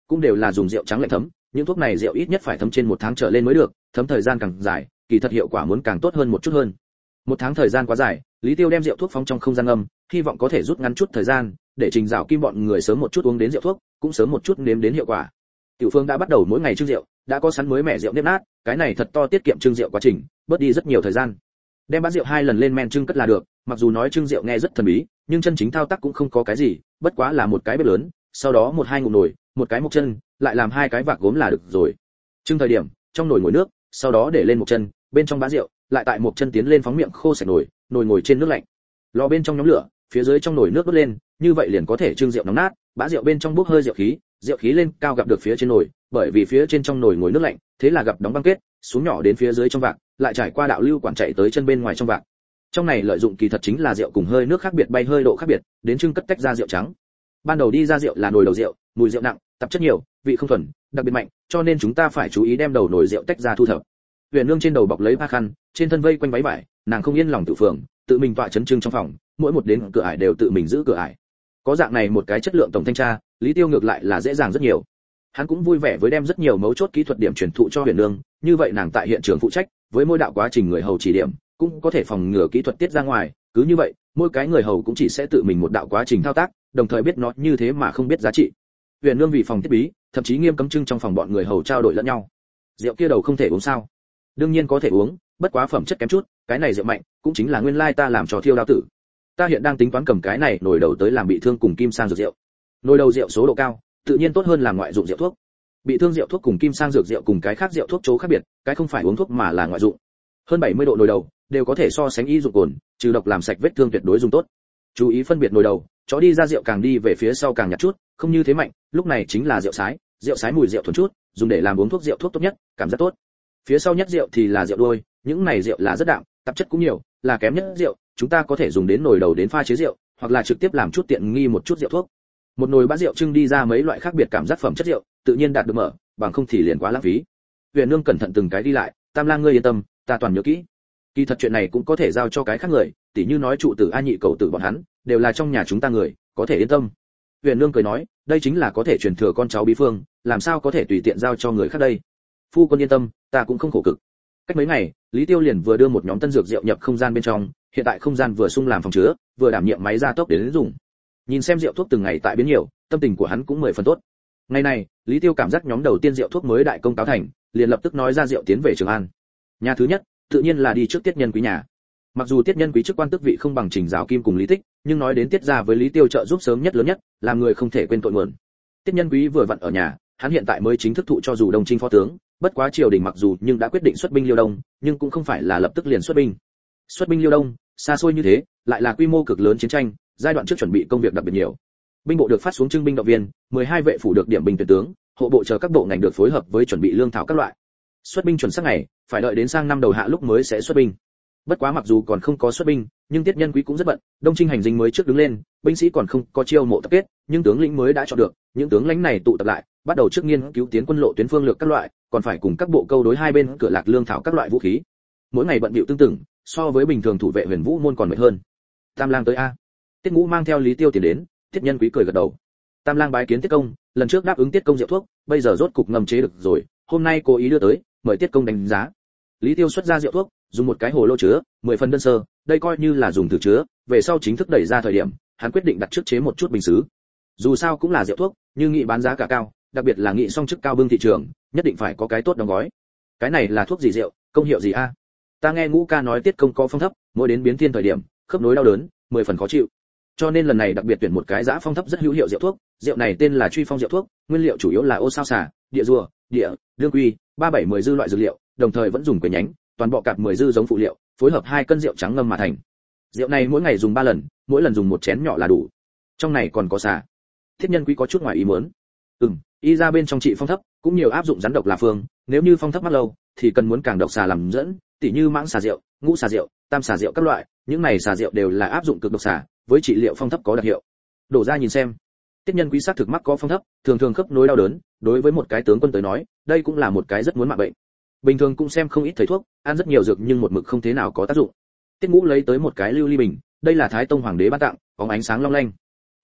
cũng đều là dùng rượu trắng lạnh thấm, những thuốc này rượu ít nhất phải thấm trên một tháng trở lên mới được, thấm thời gian càng dài, kỳ thật hiệu quả muốn càng tốt hơn một chút hơn. Một tháng thời gian quá dài, Lý Tiêu đem rượu thuốc phóng trong không gian ngâm, hy vọng có thể rút ngắn chút thời gian, để Trình Dạo Kim bọn người sớm một chút uống đến rượu thuốc, cũng sớm một chút nếm đến hiệu quả. Tiểu Phương đã bắt đầu mỗi ngày trưng rượu, đã có sẵn mới mẻ rượu nếp nát, cái này thật to tiết kiệm trưng rượu quá trình, bớt đi rất nhiều thời gian. Đem bát rượu hai lần lên men trưng cất là được, mặc dù nói trưng rượu nghe rất thần bí, nhưng chân chính thao tác cũng không có cái gì, bất quá là một cái bếp lớn, sau đó một hai ngụm nồi, một cái mộc chân, lại làm hai cái vạc gốm là được rồi. Trưng thời điểm, trong nồi ngồi nước, sau đó để lên mộc chân, bên trong bát rượu, lại tại mộc chân tiến lên phóng miệng khô sạch nồi, nồi ngồi trên nước lạnh. Lò bên trong nhóm lửa, phía dưới trong nồi nước đốt lên, như vậy liền có thể trưng rượu nóng nát, bát rượu bên trong bốc hơi rượu khí, rượu khí lên cao gặp được phía trên nồi, bởi vì phía trên trong nồi ngồi nước lạnh, thế là gặp đóng băng kết, xuống nhỏ đến phía dưới trong vạc, lại trải qua đạo lưu quản chạy tới chân bên ngoài trong vạc. Trong này lợi dụng kỳ thật chính là rượu cùng hơi nước khác biệt bay hơi độ khác biệt, đến trưng cất tách ra rượu trắng. Ban đầu đi ra rượu là nồi đầu rượu, mùi rượu nặng, tạp chất nhiều, vị không thuần, đặc biệt mạnh, cho nên chúng ta phải chú ý đem đầu nồi rượu tách ra thu thập. Huyền Nương trên đầu bọc lấy ba khăn, trên thân vây quanh váy vải, nàng không yên lòng tự phường, tự mình tọa chấn trưng trong phòng, mỗi một đến cửa ải đều tự mình giữ cửa ải. Có dạng này một cái chất lượng tổng thanh tra, Lý Tiêu ngược lại là dễ dàng rất nhiều. Hắn cũng vui vẻ với đem rất nhiều mấu chốt kỹ thuật điểm truyền thụ cho Huyền Nương, như vậy nàng tại hiện trường phụ trách, với mỗi đạo quá trình người hầu chỉ điểm, cũng có thể phòng ngừa kỹ thuật tiết ra ngoài, cứ như vậy, mỗi cái người hầu cũng chỉ sẽ tự mình một đạo quá trình thao tác, đồng thời biết nó như thế mà không biết giá trị. Huyền Nương vì phòng thiết bí, thậm chí nghiêm cấm trưng trong phòng bọn người hầu trao đổi lẫn nhau. Rượu kia đầu không thể uống sao? Đương nhiên có thể uống, bất quá phẩm chất kém chút, cái này rượu mạnh, cũng chính là nguyên lai ta làm trò thiêu đao tử. Ta hiện đang tính toán cầm cái này nồi đầu tới làm bị thương cùng kim sang dược rượu. Nồi đầu rượu số độ cao, tự nhiên tốt hơn làm ngoại dụng rượu thuốc. Bị thương rượu thuốc cùng kim sang dược rượu cùng cái khác rượu thuốc chỗ khác biệt, cái không phải uống thuốc mà là ngoại dụng. Hơn bảy mươi độ nồi đầu đều có thể so sánh y dụng cồn, trừ độc làm sạch vết thương tuyệt đối dùng tốt. Chú ý phân biệt nồi đầu, chó đi ra rượu càng đi về phía sau càng nhạt chút, không như thế mạnh, lúc này chính là rượu sái, rượu sái mùi rượu thuần chút, dùng để làm uống thuốc rượu thuốc tốt nhất, cảm giác tốt. Phía sau nhất rượu thì là rượu đuôi, những này rượu là rất đạm, tạp chất cũng nhiều, là kém nhất rượu, chúng ta có thể dùng đến nồi đầu đến pha chế rượu, hoặc là trực tiếp làm chút tiện nghi một chút rượu thuốc. Một nồi bát rượu trưng đi ra mấy loại khác biệt cảm giác phẩm chất rượu, tự nhiên đạt được mở, bằng không thì liền quá lãng phí. Huyền Nương cẩn thận từng cái đi lại, Tam Lang ngươi yên tâm, ta toàn nhớ kỹ. Kỳ thật chuyện này cũng có thể giao cho cái khác người, tỉ như nói trụ tử A Nhị cầu tử bọn hắn, đều là trong nhà chúng ta người, có thể yên tâm. Huyền Nương cười nói, đây chính là có thể truyền thừa con cháu bí phương, làm sao có thể tùy tiện giao cho người khác đây. Phu quân yên tâm, ta cũng không khổ cực. Cách mấy ngày, Lý Tiêu liền vừa đưa một nhóm tân dược rượu nhập không gian bên trong, hiện tại không gian vừa sung làm phòng chứa, vừa đảm nhiệm máy gia tốc đến dùng. Nhìn xem rượu thuốc từng ngày tại biến nhiều, tâm tình của hắn cũng mười phần tốt. Ngày này, Lý Tiêu cảm giác nhóm đầu tiên rượu thuốc mới đại công cáo thành, liền lập tức nói ra rượu tiến về Trường An. Nhà thứ nhất, tự nhiên là đi trước Tiết Nhân Quý nhà. Mặc dù Tiết Nhân Quý chức quan tước vị không bằng Trình Dạo Kim cùng Lý Tích, nhưng nói đến Tiết gia với Lý Tiêu trợ giúp sớm nhất lớn nhất, làm người không thể quên tội nguồn. Tiết Nhân Quý vừa vặn ở nhà, hắn hiện tại mới chính thức thụ cho dù Đông Trinh phó tướng, bất quá triều đình mặc dù nhưng đã quyết định xuất binh Liêu Đông, nhưng cũng không phải là lập tức liền xuất binh. Xuất binh Liêu Đông, xa xôi như thế, lại là quy mô cực lớn chiến tranh, giai đoạn trước chuẩn bị công việc đặc biệt nhiều. Binh bộ được phát xuống trưng binh động viên, mười hai vệ phủ được điểm binh tuyển tướng, hộ bộ chờ các bộ ngành được phối hợp với chuẩn bị lương thảo các loại. Xuất binh chuẩn xác ngày, phải đợi đến sang năm đầu hạ lúc mới sẽ xuất binh. Bất quá mặc dù còn không có xuất binh, nhưng Tiết Nhân Quý cũng rất bận, Đông Trinh hành dinh mới trước đứng lên, binh sĩ còn không có chiêu mộ tập kết, nhưng tướng lĩnh mới đã chọn được, những tướng lãnh này tụ tập lại, bắt đầu trước nghiên cứu tiến quân lộ tuyến phương lược các loại, còn phải cùng các bộ câu đối hai bên cửa lạc lương thảo các loại vũ khí. Mỗi ngày bận bịu tương tự, so với bình thường thủ vệ Huyền Vũ môn còn mệt hơn. Tam Lang tới a. Tiết Ngũ mang theo Lý Tiêu tiến đến, Tiết Nhân Quý cười gật đầu. Tam Lang bái kiến Tiết công, lần trước đáp ứng Tiết công rượu thuốc, bây giờ rốt cục ngầm chế được rồi, hôm nay cố ý đưa tới, mời Tiết công đánh giá. Lý Tiêu xuất ra rượu thuốc, dùng một cái hồ lô chứa, mười phần đơn sơ, đây coi như là dùng thử chứa, về sau chính thức đẩy ra thời điểm, hắn quyết định đặt trước chế một chút bình sứ. Dù sao cũng là rượu thuốc, nhưng nghị bán giá cả cao, đặc biệt là nghị song chức cao bưng thị trường, nhất định phải có cái tốt đóng gói. Cái này là thuốc gì rượu, công hiệu gì a? Ta nghe Ngũ ca nói Tiết công có phong thấp, mỗi đến biến thiên thời điểm, khớp nối đau đớn, mười phần khó chịu. Cho nên lần này đặc biệt tuyển một cái giá phong thấp rất hữu hiệu rượu thuốc, rượu này tên là Truy Phong rượu thuốc, nguyên liệu chủ yếu là ô sao xà, địa rùa, địa, đương quy, ba bảy mười dư loại dược liệu, đồng thời vẫn dùng quế nhánh, toàn bộ cạp mười dư giống phụ liệu, phối hợp hai cân rượu trắng ngâm mà thành. Rượu này mỗi ngày dùng ba lần, mỗi lần dùng một chén nhỏ là đủ. Trong này còn có xà. Thiết Nhân Quý có chút ngoài ý muốn. Ừm, y ra bên trong trị phong thấp, cũng nhiều áp dụng rắn độc là phương, nếu như phong thấp mắc lâu, thì cần muốn càng độc xà làm dẫn, tỉ như mãng xà rượu, ngũ xà rượu, tam xà rượu các loại, những này xà rượu đều là áp dụng cực độc xà, với trị liệu phong thấp có đặc hiệu. Đổ ra nhìn xem. Tiết Nhân Quý xác thực mắc có phong thấp, thường thường khớp nối đau đớn, đối với một cái tướng quân tới nói, đây cũng là một cái rất muốn mạng bệnh. Bình thường cũng xem không ít thầy thuốc, ăn rất nhiều dược nhưng một mực không thế nào có tác dụng. Tiết Ngũ lấy tới một cái lưu ly bình, đây là Thái Tông hoàng đế ban tặng, có ánh sáng long lanh.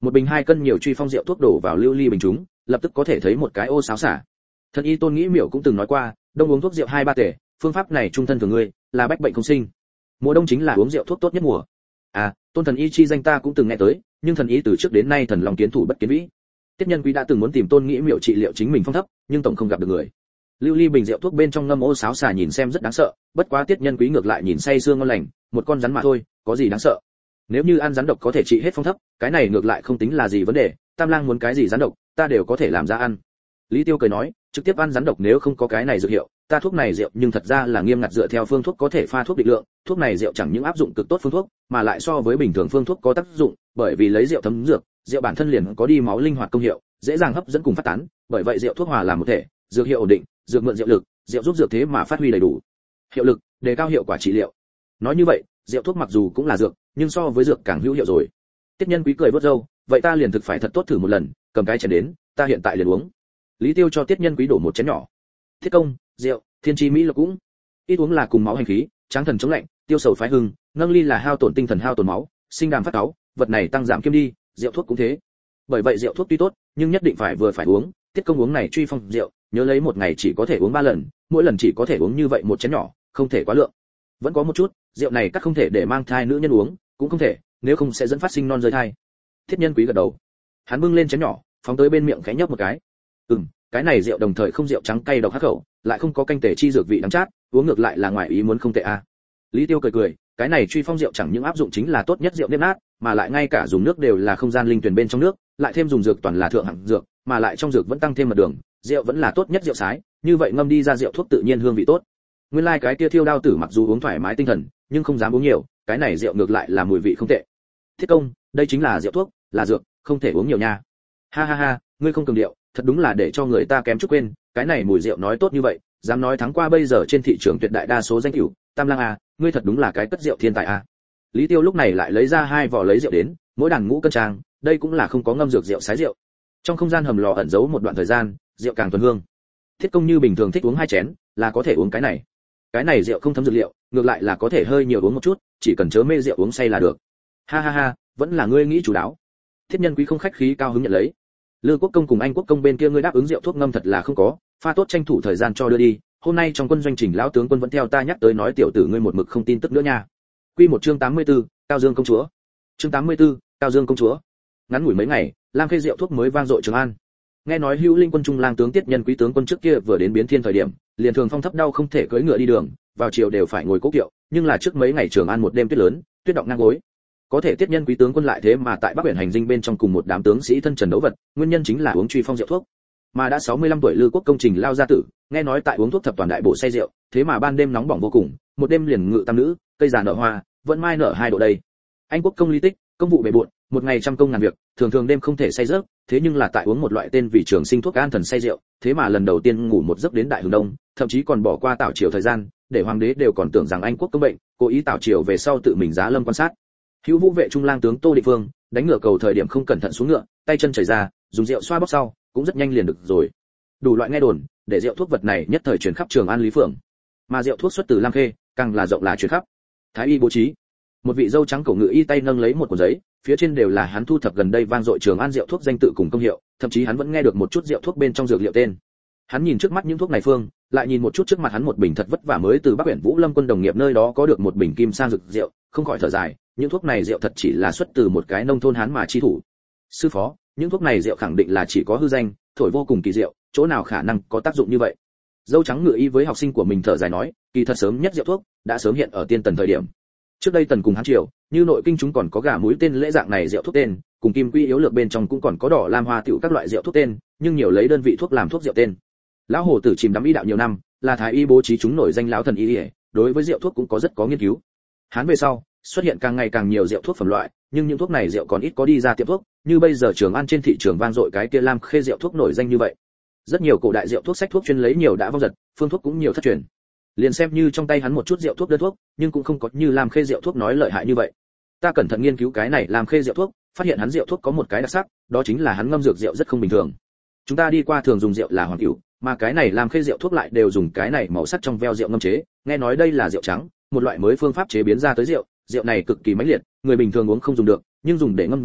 một bình hai cân nhiều truy phong rượu thuốc đổ vào lưu ly bình chúng, lập tức có thể thấy một cái ô sáo xả. Thần y Tôn Nghĩ Miểu cũng từng nói qua, đông uống thuốc rượu hai ba tể, phương pháp này trung thân thường ngươi, là bách bệnh không sinh. Mùa đông chính là uống rượu thuốc tốt nhất mùa. À, Tôn thần y chi danh ta cũng từng nghe tới, nhưng thần y từ trước đến nay thần long kiến thủ bất kiến vĩ. Tiết Nhân Quý đã từng muốn tìm Tôn Nghĩ Miểu trị liệu chính mình phong thấp, nhưng tổng không gặp được người. Lưu ly bình rượu thuốc bên trong ngâm ô sáo xà nhìn xem rất đáng sợ, bất quá Tiết Nhân Quý ngược lại nhìn say sưa ngon lành, một con rắn mà thôi, có gì đáng sợ. Nếu như ăn rắn độc có thể trị hết phong thấp, cái này ngược lại không tính là gì vấn đề, Tam Lang muốn cái gì rắn độc, ta đều có thể làm ra ăn. Lý Tiêu cười nói, trực tiếp ăn rắn độc nếu không có cái này dược hiệu, ta thuốc này rượu nhưng thật ra là nghiêm ngặt dựa theo phương thuốc có thể pha thuốc định lượng, thuốc này rượu chẳng những áp dụng cực tốt phương thuốc, mà lại so với bình thường phương thuốc có tác dụng, bởi vì lấy rượu thấm dược, rượu bản thân liền có đi máu linh hoạt công hiệu, dễ dàng hấp dẫn cùng phát tán, bởi vậy rượu thuốc hòa làm một thể, dược hiệu ổn định, dược mượn rượu lực, rượu giúp dược thế mà phát huy đầy đủ hiệu lực, đề cao hiệu quả trị liệu. Nói như vậy, rượu thuốc mặc dù cũng là dược, nhưng so với dược càng hữu hiệu rồi. Tiết Nhân Quý cười vớt râu, vậy ta liền thực phải thật tốt thử một lần, cầm cái chén đến, ta hiện tại liền uống. Lý Tiêu cho Tiết Nhân Quý đổ một chén nhỏ. Thiết công, rượu, thiên chi mỹ lộc cũng. Ít uống là cùng máu hành khí, tráng thần chống lạnh, tiêu sầu phái hưng, nâng ly là hao tổn tinh thần hao tổn máu, sinh đàm phát cáu, vật này tăng giảm kiêm đi, rượu thuốc cũng thế. Bởi vậy rượu thuốc tuy tốt, nhưng nhất định phải vừa phải uống, Tiết công uống này truy phong rượu, nhớ lấy một ngày chỉ có thể uống ba lần, mỗi lần chỉ có thể uống như vậy một chén nhỏ, không thể quá lượng. Vẫn có một chút, rượu này cắt không thể để mang thai nữ nhân uống, cũng không thể, nếu không sẽ dẫn phát sinh non rơi thai. Thiết Nhân Quý gật đầu. Hắn bưng lên chén nhỏ, phóng tới bên miệng khẽ nhấp một cái. Ừm, cái này rượu đồng thời không rượu trắng cay độc hắc khẩu, lại không có canh tể chi dược vị đắng chát, uống ngược lại là ngoài ý muốn không tệ a. À. Lý Tiêu cười cười, cái này truy phong rượu chẳng những áp dụng chính là tốt nhất rượu nếp nát, mà lại ngay cả dùng nước đều là không gian linh tuyển bên trong nước, lại thêm dùng dược toàn là thượng hạng dược, mà lại trong dược vẫn tăng thêm mật đường, rượu vẫn là tốt nhất rượu sái, như vậy ngâm đi ra rượu thuốc tự nhiên hương vị tốt. Nguyên lai like cái kia Thiêu Đao Tử mặc dù uống thoải mái tinh thần, nhưng không dám uống nhiều, cái này rượu ngược lại là mùi vị không tệ. Thiết công, đây chính là rượu thuốc, là dược, không thể uống nhiều nha. Ha ha ha, ngươi không cường điệu, thật đúng là để cho người ta kém chút quên, cái này mùi rượu nói tốt như vậy, dám nói thắng qua bây giờ trên thị trường tuyệt đại đa số danh hữu, Tam Lang à, ngươi thật đúng là cái cất rượu thiên tài à. Lý Tiêu lúc này lại lấy ra hai vỏ lấy rượu đến, mỗi đàn ngũ cân trang, đây cũng là không có ngâm dược rượu sái rượu. Trong không gian hầm lò ẩn giấu một đoạn thời gian, rượu càng thuần hương. Thiết công như bình thường thích uống hai chén, là có thể uống cái này. Cái này rượu không thấm dược liệu, ngược lại là có thể hơi nhiều uống một chút, chỉ cần chớ mê rượu uống say là được. Ha ha ha, vẫn là ngươi nghĩ chủ đáo. Thiết Nhân Quý không khách khí cao hứng nhận lấy. Lư Quốc công cùng Anh Quốc công bên kia ngươi đáp ứng rượu thuốc ngâm thật là không có, pha tốt tranh thủ thời gian cho đưa đi. Hôm nay trong quân doanh Trình lão tướng quân vẫn theo ta nhắc tới nói tiểu tử ngươi một mực không tin tức nữa nha. Quy một chương tám mươi tư, Cao Dương công chúa. Chương tám mươi tư, Cao Dương công chúa. Ngắn ngủi mấy ngày, Lam Khê rượu thuốc mới vang dội Trường An. Nghe nói Hữu Linh quân trung lang tướng Tiết Nhân Quý tướng quân trước kia vừa đến biến thiên thời điểm, liền thường phong thấp đau không thể cưỡi ngựa đi đường, vào chiều đều phải ngồi cố kiệu, nhưng là trước mấy ngày Trường An một đêm tuyết lớn, tuyết động ngang gối. Có thể Tiết Nhân Quý tướng quân lại thế mà tại Bắc Biển hành dinh bên trong cùng một đám tướng sĩ thân trần đấu vật, nguyên nhân chính là uống truy phong rượu thuốc. Mà đã sáu mươi lăm tuổi Lư Quốc công Trình lao gia tử, nghe nói tại uống thuốc thập toàn đại bộ say rượu, thế mà ban đêm nóng bỏng vô cùng, một đêm liền ngự tam nữ, cây già nở hoa, vẫn mai nở hai độ đây. Anh Quốc công Lý Tích, công vụ bề bộn, một ngày trăm công ngàn việc, thường thường đêm không thể say giấc, thế nhưng là tại uống một loại tên vì trường sinh thuốc an thần say rượu, thế mà lần đầu tiên ngủ một giấc đến đại hừng đông, thậm chí còn bỏ qua tảo triều thời gian, để hoàng đế đều còn tưởng rằng Anh Quốc công bệnh, cố ý tảo triều về sau tự mình giá lâm quan sát. Hữu Vũ vệ trung lang tướng Tô Định Vương, đánh ngựa cầu thời điểm không cẩn thận xuống ngựa, tay chân chảy ra, dùng rượu xoa bóp sau, cũng rất nhanh liền được rồi. Đủ loại nghe đồn, để rượu thuốc vật này nhất thời truyền khắp Trường An Lý Phường. Mà rượu thuốc xuất từ Lam Khê, càng là rộng là truyền khắp. Thái y bố trí, một vị dâu trắng cổ ngự y tay nâng lấy một cuốn giấy, phía trên đều là hắn thu thập gần đây vang dội Trường An rượu thuốc danh tự cùng công hiệu, thậm chí hắn vẫn nghe được một chút rượu thuốc bên trong dược liệu tên. Hắn nhìn trước mắt những thuốc này phương, lại nhìn một chút trước mặt hắn một bình thật vất vả mới từ Bắc Uyển Vũ Lâm quân đồng nghiệp nơi đó có được một bình kim sang dược rượu, không khỏi thở dài, những thuốc này rượu thật chỉ là xuất từ một cái nông thôn hán mà chi thủ. Sư phó, những thuốc này rượu khẳng định là chỉ có hư danh, thổi vô cùng kỳ diệu, chỗ nào khả năng có tác dụng như vậy. Dâu trắng ngự y với học sinh của mình thở dài nói, kỳ thật sớm nhất rượu thuốc đã sớm hiện ở tiên tần thời điểm. Trước đây tần cùng hán triều, như nội kinh chúng còn có gà mũi tên lễ dạng này rượu thuốc tên, cùng kim quy yếu lược bên trong cũng còn có đỏ lam hoa tiểu các loại rượu thuốc tên, nhưng nhiều lấy đơn vị thuốc làm thuốc rượu tên. Lão hồ tử chìm đắm y đạo nhiều năm, là thái y bố trí chúng nổi danh lão thần y, đối với rượu thuốc cũng có rất có nghiên cứu. Hán về sau xuất hiện càng ngày càng nhiều rượu thuốc phẩm loại, nhưng những thuốc này rượu còn ít có đi ra tiệm thuốc, như bây giờ Trường An trên thị trường vang dội cái kia Lam Khê rượu thuốc nổi danh như vậy. Rất nhiều cổ đại rượu thuốc sách thuốc chuyên lấy nhiều đã vong giật, phương thuốc cũng nhiều thất truyền. Liền xem như trong tay hắn một chút rượu thuốc đơn thuốc, nhưng cũng không có như Lam Khê rượu thuốc nói lợi hại như vậy. Ta cẩn thận nghiên cứu cái này Lam Khê rượu thuốc, phát hiện hắn rượu thuốc có một cái đặc sắc, đó chính là hắn ngâm dược rượu rất không bình thường. Chúng ta đi qua thường dùng rượu là hoàng cửu, mà cái này Lam Khê rượu thuốc lại đều dùng cái này màu sắc trong veo rượu ngâm chế, nghe nói đây là rượu trắng, một loại mới phương pháp chế biến ra tới rượu, rượu này cực kỳ mãnh liệt, người bình thường uống không dùng được, nhưng dùng để ngâm rượu,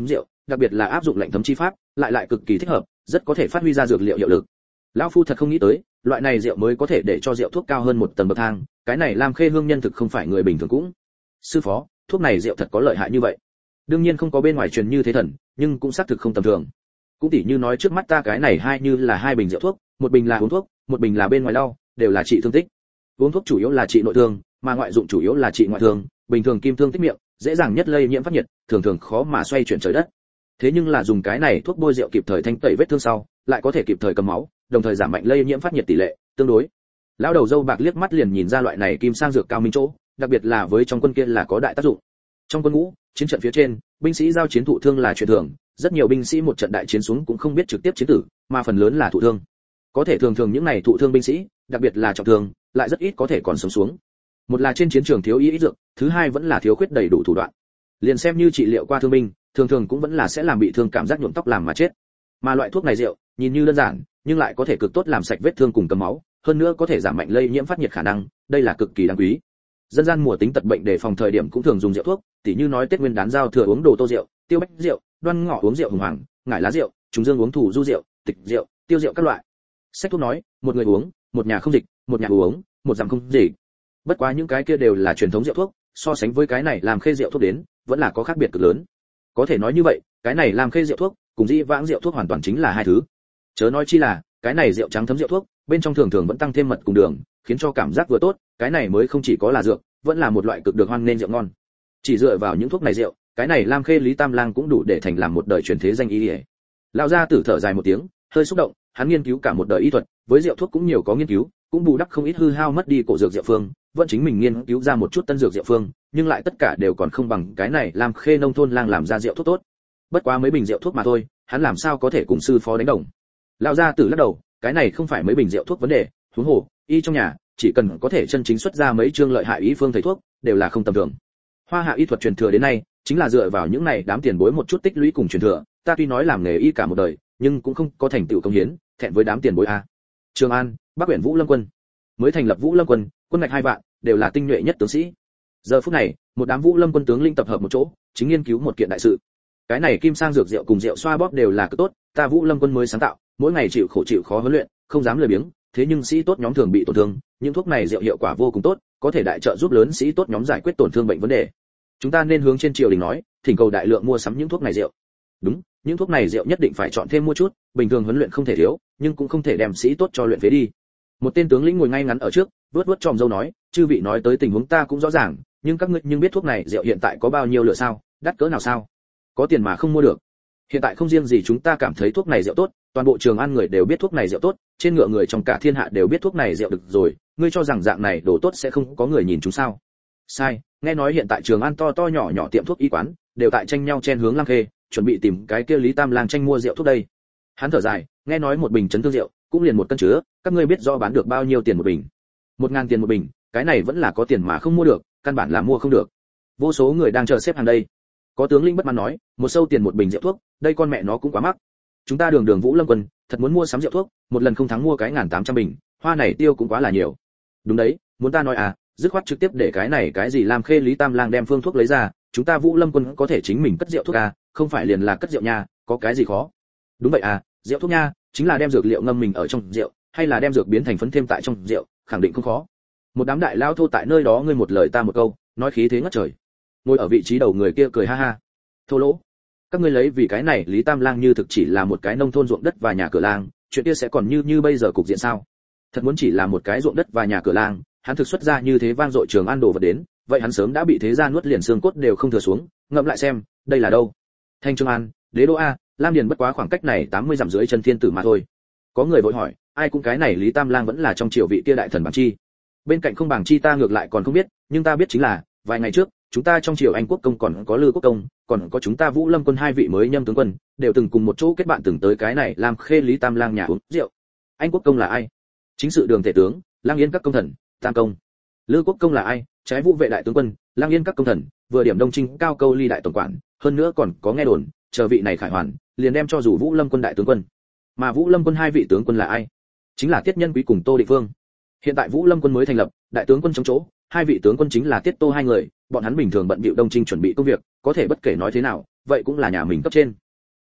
đặc biệt là áp dụng lệnh thấm chi pháp, lại lại cực kỳ thích hợp, rất có thể phát huy ra dược liệu hiệu lực. Lão phu thật không nghĩ tới, loại này rượu mới có thể để cho rượu thuốc cao hơn một tầng bậc thang, cái này Lam Khê Hương nhân thực không phải người bình thường cũng. Sư phó, thuốc này rượu thật có lợi hại như vậy? Đương nhiên không có bên ngoài truyền như thế thần, nhưng cũng xác thực không tầm thường. Cũng tỉ như nói trước mắt ta cái này hai như là hai bình rượu thuốc, một bình là uống thuốc, một bình là bên ngoài đau, đều là trị thương tích. Uống thuốc chủ yếu là trị nội thương, mà ngoại dụng chủ yếu là trị ngoại thương, bình thường kim thương tích miệng, dễ dàng nhất lây nhiễm phát nhiệt, thường thường khó mà xoay chuyển trời đất. Thế nhưng là dùng cái này thuốc bôi rượu kịp thời thanh tẩy vết thương sau, lại có thể kịp thời cầm máu, đồng thời giảm mạnh lây nhiễm phát nhiệt tỷ lệ, tương đối. Lão đầu dâu bạc liếc mắt liền nhìn ra loại này kim sang dược cao minh chỗ, đặc biệt là với trong quân kia là có đại tác dụng. Trong quân ngũ, chiến trận phía trên, binh sĩ giao chiến thụ thương là chuyện thường, rất nhiều binh sĩ một trận đại chiến xuống cũng không biết trực tiếp chiến tử, mà phần lớn là thụ thương. Có thể thường thường những này thụ thương binh sĩ, đặc biệt là trọng thương, lại rất ít có thể còn sống xuống. Một là trên chiến trường thiếu y ít dược, thứ hai vẫn là thiếu khuyết đầy đủ thủ đoạn. Liền xem như trị liệu qua thương binh, thường thường cũng vẫn là sẽ làm bị thương cảm giác nhuộm tóc làm mà chết. Mà loại thuốc này rượu, nhìn như đơn giản, nhưng lại có thể cực tốt làm sạch vết thương cùng cầm máu, hơn nữa có thể giảm mạnh lây nhiễm phát nhiệt khả năng, đây là cực kỳ đáng quý. Dân gian mùa tính tật bệnh để phòng thời điểm cũng thường dùng rượu thuốc, tỉ như nói Tết Nguyên đán giao thừa uống đồ tô rượu, tiêu bách rượu, đoan ngọ uống rượu hùng hoàng, ngải lá rượu, trùng dương uống thủ du rượu, tịch rượu, tiêu rượu các loại. Sách thuốc nói, một người uống, một nhà không dịch, một nhà uống, một giảm không gì. Bất quá những cái kia đều là truyền thống rượu thuốc, so sánh với cái này làm khê rượu thuốc đến, vẫn là có khác biệt cực lớn. Có thể nói như vậy, cái này làm khê rượu thuốc, cùng dĩ vãng rượu thuốc hoàn toàn chính là hai thứ. Chớ nói chi là, cái này rượu trắng thấm rượu thuốc, bên trong thường thường vẫn tăng thêm mật cùng đường, khiến cho cảm giác vừa tốt, cái này mới không chỉ có là dược, vẫn là một loại cực được hoan nên rượu ngon. Chỉ dựa vào những thuốc này rượu, cái này Lam Khê Lý Tam Lang cũng đủ để thành làm một đời truyền thế danh y y. Lão gia tử thở dài một tiếng, hơi xúc động, hắn nghiên cứu cả một đời y thuật, với rượu thuốc cũng nhiều có nghiên cứu, cũng bù đắp không ít hư hao mất đi cổ dược diệu phương, vẫn chính mình nghiên cứu ra một chút tân dược diệu phương, nhưng lại tất cả đều còn không bằng cái này Lam Khê nông thôn lang làm ra rượu thuốc tốt. Bất quá mấy bình rượu thuốc mà thôi, hắn làm sao có thể cùng sư phó đánh đồng. Lão gia tử lắc đầu, cái này không phải mấy bình rượu thuốc vấn đề, huống hồ, y trong nhà, chỉ cần có thể chân chính xuất ra mấy chương lợi hại y phương thầy thuốc, đều là không tầm thường. Hoa hạ y thuật truyền thừa đến nay, chính là dựa vào những này đám tiền bối một chút tích lũy cùng truyền thừa, ta tuy nói làm nghề y cả một đời, nhưng cũng không có thành tựu công hiến, thẹn với đám tiền bối a. Trường An, Bắc huyện Vũ Lâm quân, mới thành lập Vũ Lâm quân, quân ngạch hai vạn, đều là tinh nhuệ nhất tướng sĩ. Giờ phút này, một đám Vũ Lâm quân tướng linh tập hợp một chỗ, chính nghiên cứu một kiện đại sự. Cái này kim sang dược rượu cùng rượu xoa bóp đều là cực tốt, ta Vũ Lâm quân mới sáng tạo, mỗi ngày chịu khổ chịu khó huấn luyện, không dám lười biếng, thế nhưng sĩ tốt nhóm thường bị tổn thương, những thuốc này rượu hiệu quả vô cùng tốt, có thể đại trợ giúp lớn sĩ tốt nhóm giải quyết tổn thương bệnh vấn đề. Chúng ta nên hướng trên triều đình nói, thỉnh cầu đại lượng mua sắm những thuốc này rượu. Đúng, những thuốc này rượu nhất định phải chọn thêm mua chút, bình thường huấn luyện không thể thiếu, nhưng cũng không thể đem sĩ tốt cho luyện phế đi. Một tên tướng lĩnh ngồi ngay ngắn ở trước, vớt vớt tròm râu nói, chư vị nói tới tình huống ta cũng rõ ràng, nhưng các ngươi nhưng biết thuốc này rượu hiện tại có bao nhiêu lựa sao, đắt cỡ nào sao? Có tiền mà không mua được. Hiện tại không riêng gì chúng ta cảm thấy thuốc này rượu tốt, toàn bộ Trường An người đều biết thuốc này rượu tốt, trên ngựa người trong cả thiên hạ đều biết thuốc này rượu được rồi, ngươi cho rằng dạng này đồ tốt sẽ không có người nhìn chúng sao? Sai, nghe nói hiện tại Trường An to to nhỏ nhỏ tiệm thuốc y quán đều tại tranh nhau chen hướng Lam Khê, chuẩn bị tìm cái kia Lý Tam Lang tranh mua rượu thuốc đây. Hắn thở dài, nghe nói một bình chấn thương rượu cũng liền một cân chứa, các ngươi biết rõ bán được bao nhiêu tiền một bình? Một ngàn tiền một bình, cái này vẫn là có tiền mà không mua được, căn bản là mua không được. Vô số người đang chờ xếp hàng đây. Có tướng lĩnh bất mãn nói, một sâu tiền một bình rượu thuốc, đây con mẹ nó cũng quá mắc. Chúng ta đường đường Vũ Lâm quân, thật muốn mua sắm rượu thuốc, một lần không thắng mua cái ngàn tám trăm bình, hoa này tiêu cũng quá là nhiều. Đúng đấy, muốn ta nói à, dứt khoát trực tiếp để cái này cái gì Lam Khê Lý Tam Lang đem phương thuốc lấy ra, chúng ta Vũ Lâm quân có thể chính mình cất rượu thuốc à, không phải liền là cất rượu nha, có cái gì khó? Đúng vậy à, rượu thuốc nha, chính là đem dược liệu ngâm mình ở trong rượu, hay là đem dược biến thành phấn thêm tại trong rượu, khẳng định không khó. Một đám đại lao thô tại nơi đó ngươi một lời ta một câu, nói khí thế ngất trời. Ngồi ở vị trí đầu người kia cười ha ha. Thô lỗ, các ngươi lấy vì cái này Lý Tam Lang như thực chỉ là một cái nông thôn ruộng đất và nhà cửa lang, chuyện kia sẽ còn như như bây giờ cục diện sao? Thật muốn chỉ là một cái ruộng đất và nhà cửa lang, hắn thực xuất ra như thế vang dội Trường An đồ vật đến, vậy hắn sớm đã bị thế gia nuốt liền xương cốt đều không thừa xuống, ngậm lại xem, đây là đâu? Thanh Trường An, Đế đô a, Lam Điền bất quá khoảng cách này tám mươi dặm dưới chân thiên tử mà thôi. Có người vội hỏi, ai cũng cái này Lý Tam Lang vẫn là trong triều vị kia đại thần Bàng Chi. Bên cạnh không Bàng Chi ta ngược lại còn không biết, nhưng ta biết chính là, vài ngày trước, chúng ta trong triều Anh quốc công còn có Lư quốc công, còn có chúng ta Vũ Lâm quân hai vị mới nhâm tướng quân, đều từng cùng một chỗ kết bạn từng tới cái này làm Khê Lý Tam Lang nhà uống rượu. Anh quốc công là ai? Chính sự đường tể tướng, Lang Yên các công thần, Tam công. Lư quốc công là ai? Trái Vũ vệ đại tướng quân, Lang Yên các công thần, vừa điểm Đông Trinh cao câu ly đại tổng quản, hơn nữa còn có nghe đồn, chờ vị này khải hoàn, liền đem cho dù Vũ Lâm quân đại tướng quân. Mà Vũ Lâm quân hai vị tướng quân là ai? Chính là Tiết Nhân Quý cùng Tô Định Vương. Hiện tại Vũ Lâm quân mới thành lập, đại tướng quân chống chỗ, hai vị tướng quân chính là Tiết Tô hai người, bọn hắn bình thường bận bịu Đông Trinh chuẩn bị công việc, có thể bất kể nói thế nào, vậy cũng là nhà mình cấp trên.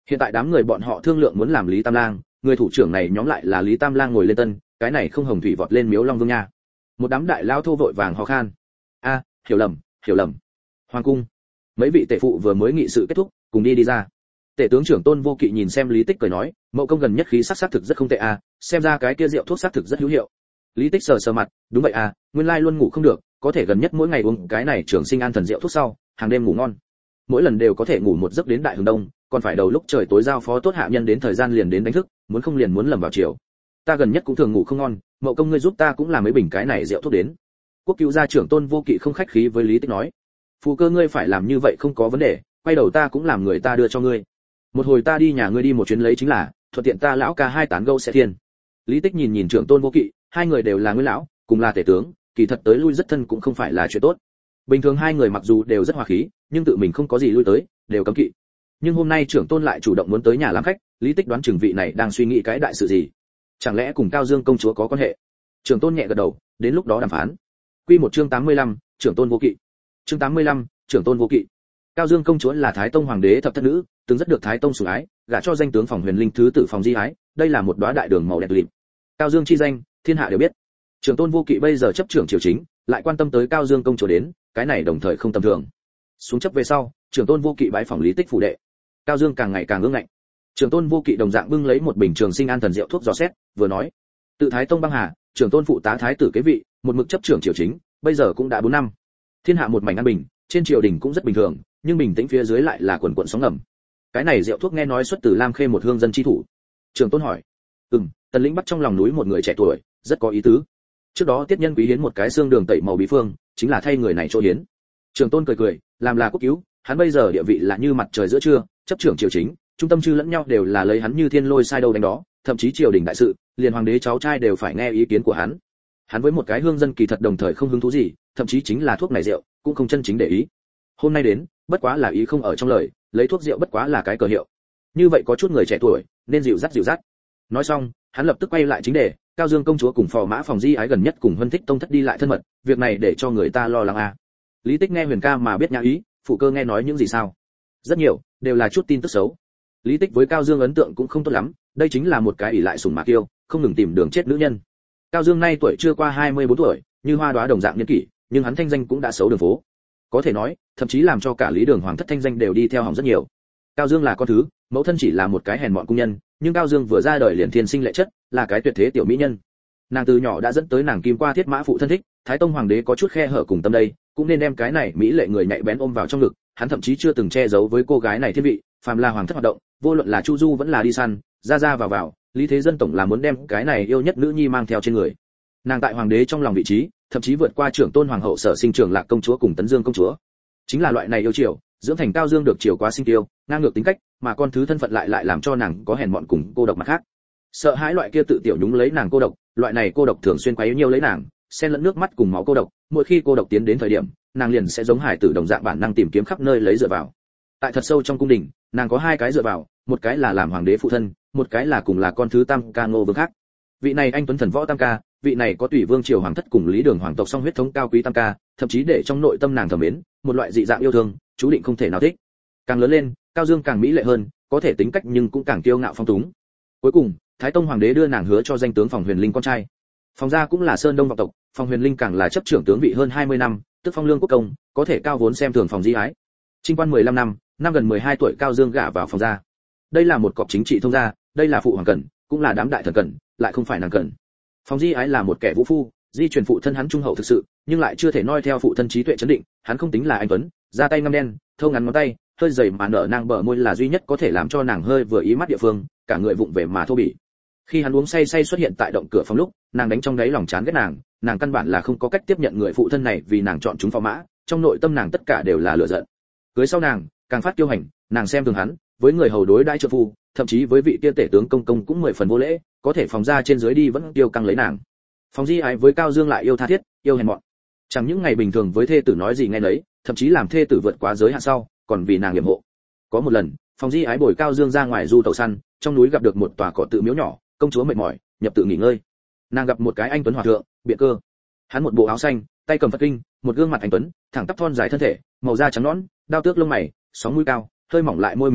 Hiện tại đám người bọn họ thương lượng muốn làm Lý Tam Lang, người thủ trưởng này nhóm lại là Lý Tam Lang ngồi lên tân, cái này không hồng thủy vọt lên miếu Long Vương nha. Một đám đại lao thô vội vàng ho khan. A, hiểu lầm, hiểu lầm. Hoàng cung. Mấy vị tể phụ vừa mới nghị sự kết thúc, cùng đi đi ra. Tể tướng trưởng Tôn Vô Kỵ nhìn xem Lý Tích cười nói, mậu công gần nhất khí sắc sắc thực rất không tệ a, xem ra cái kia rượu thuốc sắc thực rất hữu hiệu. Lý Tích sờ sờ mặt, đúng vậy à, nguyên lai luôn ngủ không được, có thể gần nhất mỗi ngày uống cái này trường sinh an thần rượu thuốc sau, hàng đêm ngủ ngon. Mỗi lần đều có thể ngủ một giấc đến đại hừng đông, còn phải đầu lúc trời tối giao phó tốt hạ nhân đến thời gian liền đến đánh thức, muốn không liền muốn lầm vào chiều. Ta gần nhất cũng thường ngủ không ngon, mậu công ngươi giúp ta cũng làm mấy bình cái này rượu thuốc đến. Quốc cứu gia trưởng Tôn Vô Kỵ không khách khí với Lý Tích nói, phù cơ ngươi phải làm như vậy không có vấn đề, quay đầu ta cũng làm người ta đưa cho ngươi. Một hồi ta đi nhà ngươi đi một chuyến lấy chính là, thuận tiện ta lão ca hai tán gẫu sẽ thiên. Lý Tích nhìn nhìn trưởng Tôn Vô Kỵ, hai người đều là nguyên lão, cùng là tể tướng, kỳ thật tới lui rất thân cũng không phải là chuyện tốt. Bình thường hai người mặc dù đều rất hòa khí, nhưng tự mình không có gì lui tới, đều cấm kỵ. Nhưng hôm nay trưởng Tôn lại chủ động muốn tới nhà làm khách, Lý Tích đoán chừng vị này đang suy nghĩ cái đại sự gì. Chẳng lẽ cùng Cao Dương công chúa có quan hệ? Trưởng Tôn nhẹ gật đầu, đến lúc đó đàm phán. Quy một chương tám mươi lăm, trưởng Tôn Vô Kỵ. Chương tám mươi lăm, trưởng Tôn Vô Kỵ. Cao Dương công chúa là Thái Tông hoàng đế thập thất nữ, từng rất được Thái Tông sủng ái, gả cho danh tướng Phòng Huyền Linh thứ tử Phòng Di Ái, đây là một đóa đại đường màu đẹp lịm. Cao Dương chi danh, thiên hạ đều biết. Trưởng Tôn Vô Kỵ bây giờ chấp trưởng triều chính, lại quan tâm tới Cao Dương công chúa đến, cái này đồng thời không tầm thường. Xuống chấp về sau, Trưởng Tôn Vô Kỵ bái phỏng Lý Tích phủ đệ. Cao Dương càng ngày càng ương ngạnh. Trưởng Tôn Vô Kỵ đồng dạng bưng lấy một bình trường sinh an thần rượu thuốc dò xét, vừa nói: "Tự Thái Tông băng hà, Trưởng Tôn phụ tá thái tử kế vị, một mực chấp trưởng triều chính, bây giờ cũng đã bốn năm. Thiên hạ một mảnh an bình, trên triều đình cũng rất bình thường, nhưng bình tĩnh phía dưới lại là quần quần sóng ngầm. Cái này rượu thuốc nghe nói xuất từ Lam Khê một hương dân chi thủ." Trưởng Tôn hỏi: "Ừm, Tần lĩnh bắt trong lòng núi một người trẻ tuổi, rất có ý tứ. Trước đó Tiết Nhân quý hiến một cái xương đường tẩy màu bí phương, chính là thay người này chỗ hiến." Trưởng Tôn cười cười, làm là quốc cứu, hắn bây giờ địa vị là như mặt trời giữa trưa, chấp trưởng triều chính, trung tâm chư lẫn nhau đều là lấy hắn như thiên lôi sai đâu đánh đó, thậm chí triều đình đại sự, liền hoàng đế cháu trai đều phải nghe ý kiến của hắn. Hắn với một cái hương dân kỳ thật đồng thời không hứng thú gì, thậm chí chính là thuốc này rượu, cũng không chân chính để ý. Hôm nay đến, bất quá là ý không ở trong lời, lấy thuốc rượu bất quá là cái cờ hiệu. Như vậy có chút người trẻ tuổi, nên dịu dắt dịu dắt. Nói xong, hắn lập tức quay lại chính đề, Cao Dương công chúa cùng phò mã Phòng Di Ái gần nhất cùng Huân Thích tông thất đi lại thân mật, việc này để cho người ta lo lắng à. Lý Tích nghe Huyền ca mà biết nhã ý, phụ cơ nghe nói những gì sao? Rất nhiều, đều là chút tin tức xấu. Lý Tích với Cao Dương ấn tượng cũng không tốt lắm, đây chính là một cái ỷ lại sủng mạc yêu, không ngừng tìm đường chết nữ nhân. Cao Dương nay tuổi chưa qua hai mươi bốn tuổi, như hoa đóa đồng dạng niên kỷ, nhưng hắn thanh danh cũng đã xấu đường phố. Có thể nói, thậm chí làm cho cả Lý Đường hoàng thất thanh danh đều đi theo hỏng rất nhiều. Cao Dương là con thứ, mẫu thân chỉ là một cái hèn mọn cung nhân, nhưng Cao Dương vừa ra đời liền thiên sinh lệ chất, là cái tuyệt thế tiểu mỹ nhân. Nàng từ nhỏ đã dẫn tới nàng kim qua thiết mã phụ thân thích, Thái Tông hoàng đế có chút khe hở cùng tâm đây, cũng nên đem cái này mỹ lệ người nhạy bén ôm vào trong ngực, hắn thậm chí chưa từng che giấu với cô gái này thiên vị, phàm là hoàng thất hoạt động, vô luận là chu du vẫn là đi săn, ra ra vào vào, Lý Thế Dân tổng là muốn đem cái này yêu nhất nữ nhi mang theo trên người. Nàng tại hoàng đế trong lòng vị trí, thậm chí vượt qua trưởng Tôn hoàng hậu Sở Sinh trưởng Lạc công chúa cùng Tấn Dương công chúa. Chính là loại này yêu chiều, dưỡng thành Cao Dương được chiều quá sinh tiêu, ngang ngược tính cách, mà con thứ thân phận lại lại làm cho nàng có hèn mọn cùng cô độc mặt khác. Sợ hãi loại kia tự tiểu nhúng lấy nàng cô độc, loại này cô độc thường xuyên quấy nhiễu lấy nàng, xen lẫn nước mắt cùng máu cô độc, mỗi khi cô độc tiến đến thời điểm, nàng liền sẽ giống hải tử đồng dạng bản năng tìm kiếm khắp nơi lấy dựa vào. Tại thật sâu trong cung đình, nàng có hai cái dựa vào, một cái là làm hoàng đế phụ thân, một cái là cùng là con thứ Tam ca Ngô Vương khác. Vị này anh tuấn thần võ Tam ca, vị này có tùy vương triều hoàng thất cùng Lý Đường hoàng tộc song huyết thống cao quý Tam ca, thậm chí để trong nội tâm nàng thầm mến, một loại dị dạng yêu thương, chú định không thể nào thích. Càng lớn lên, Cao Dương càng mỹ lệ hơn, có thể tính cách nhưng cũng càng kiêu ngạo phong túng. Cuối cùng, Thái Tông hoàng đế đưa nàng hứa cho danh tướng Phòng Huyền Linh con trai. Phòng gia cũng là Sơn Đông vọng tộc, Phòng Huyền Linh càng là chấp trưởng tướng vị hơn hai mươi năm, tức phong lương quốc công, có thể cao vốn xem thường Phòng Di Ái. Trinh quan mười lăm năm, năm gần mười hai tuổi Cao Dương gả vào Phòng gia. Đây là một cọc chính trị thông gia, đây là phụ hoàng cần, cũng là đám đại thần cần, lại không phải nàng cần. Phòng Di Ái là một kẻ vũ phu, di truyền phụ thân hắn trung hậu thực sự, nhưng lại chưa thể noi theo phụ thân trí tuệ chấn định, hắn không tính là anh tuấn, da tay ngăm đen, thâu ngắn ngón tay, hơi dày mà nở nang bờ môi là duy nhất có thể làm cho nàng hơi vừa ý mắt địa phương, cả người vụng về mà thô bỉ. Khi hắn uống say say xuất hiện tại động cửa phòng lúc, nàng đánh trong đáy lòng chán ghét nàng, nàng căn bản là không có cách tiếp nhận người phụ thân này vì nàng chọn chúng phò mã, trong nội tâm nàng tất cả đều là lửa giận. Cưới sau nàng, càng phát kiêu hành, nàng xem thường hắn, với người hầu đối đãi trợ phu, thậm chí với vị kia tể tướng công công cũng mười phần vô lễ, có thể phòng ra trên dưới đi vẫn tiêu căng lấy nàng. Phòng Di Ái với Cao Dương lại yêu tha thiết, yêu hèn mọn. Chẳng những ngày bình thường với thê tử nói gì nghe nấy, thậm chí làm thê tử vượt quá giới hạn sau, còn vì nàng yểm hộ. Có một lần, Phòng Di Ái bồi Cao Dương ra ngoài du tẩu săn, trong núi gặp được một tòa cỏ tự miếu nhỏ, công chúa mệt mỏi, nhập tự nghỉ ngơi. Nàng gặp một cái anh tuấn hòa thượng, biện cơ. Hắn một bộ áo xanh, tay cầm Phật kinh, một gương mặt anh tuấn, thẳng tắp thon dài thân thể, màu da trắng nõn, đao tước lông mày, sóng mũi cao, hơi mỏng lại môi mím chặt,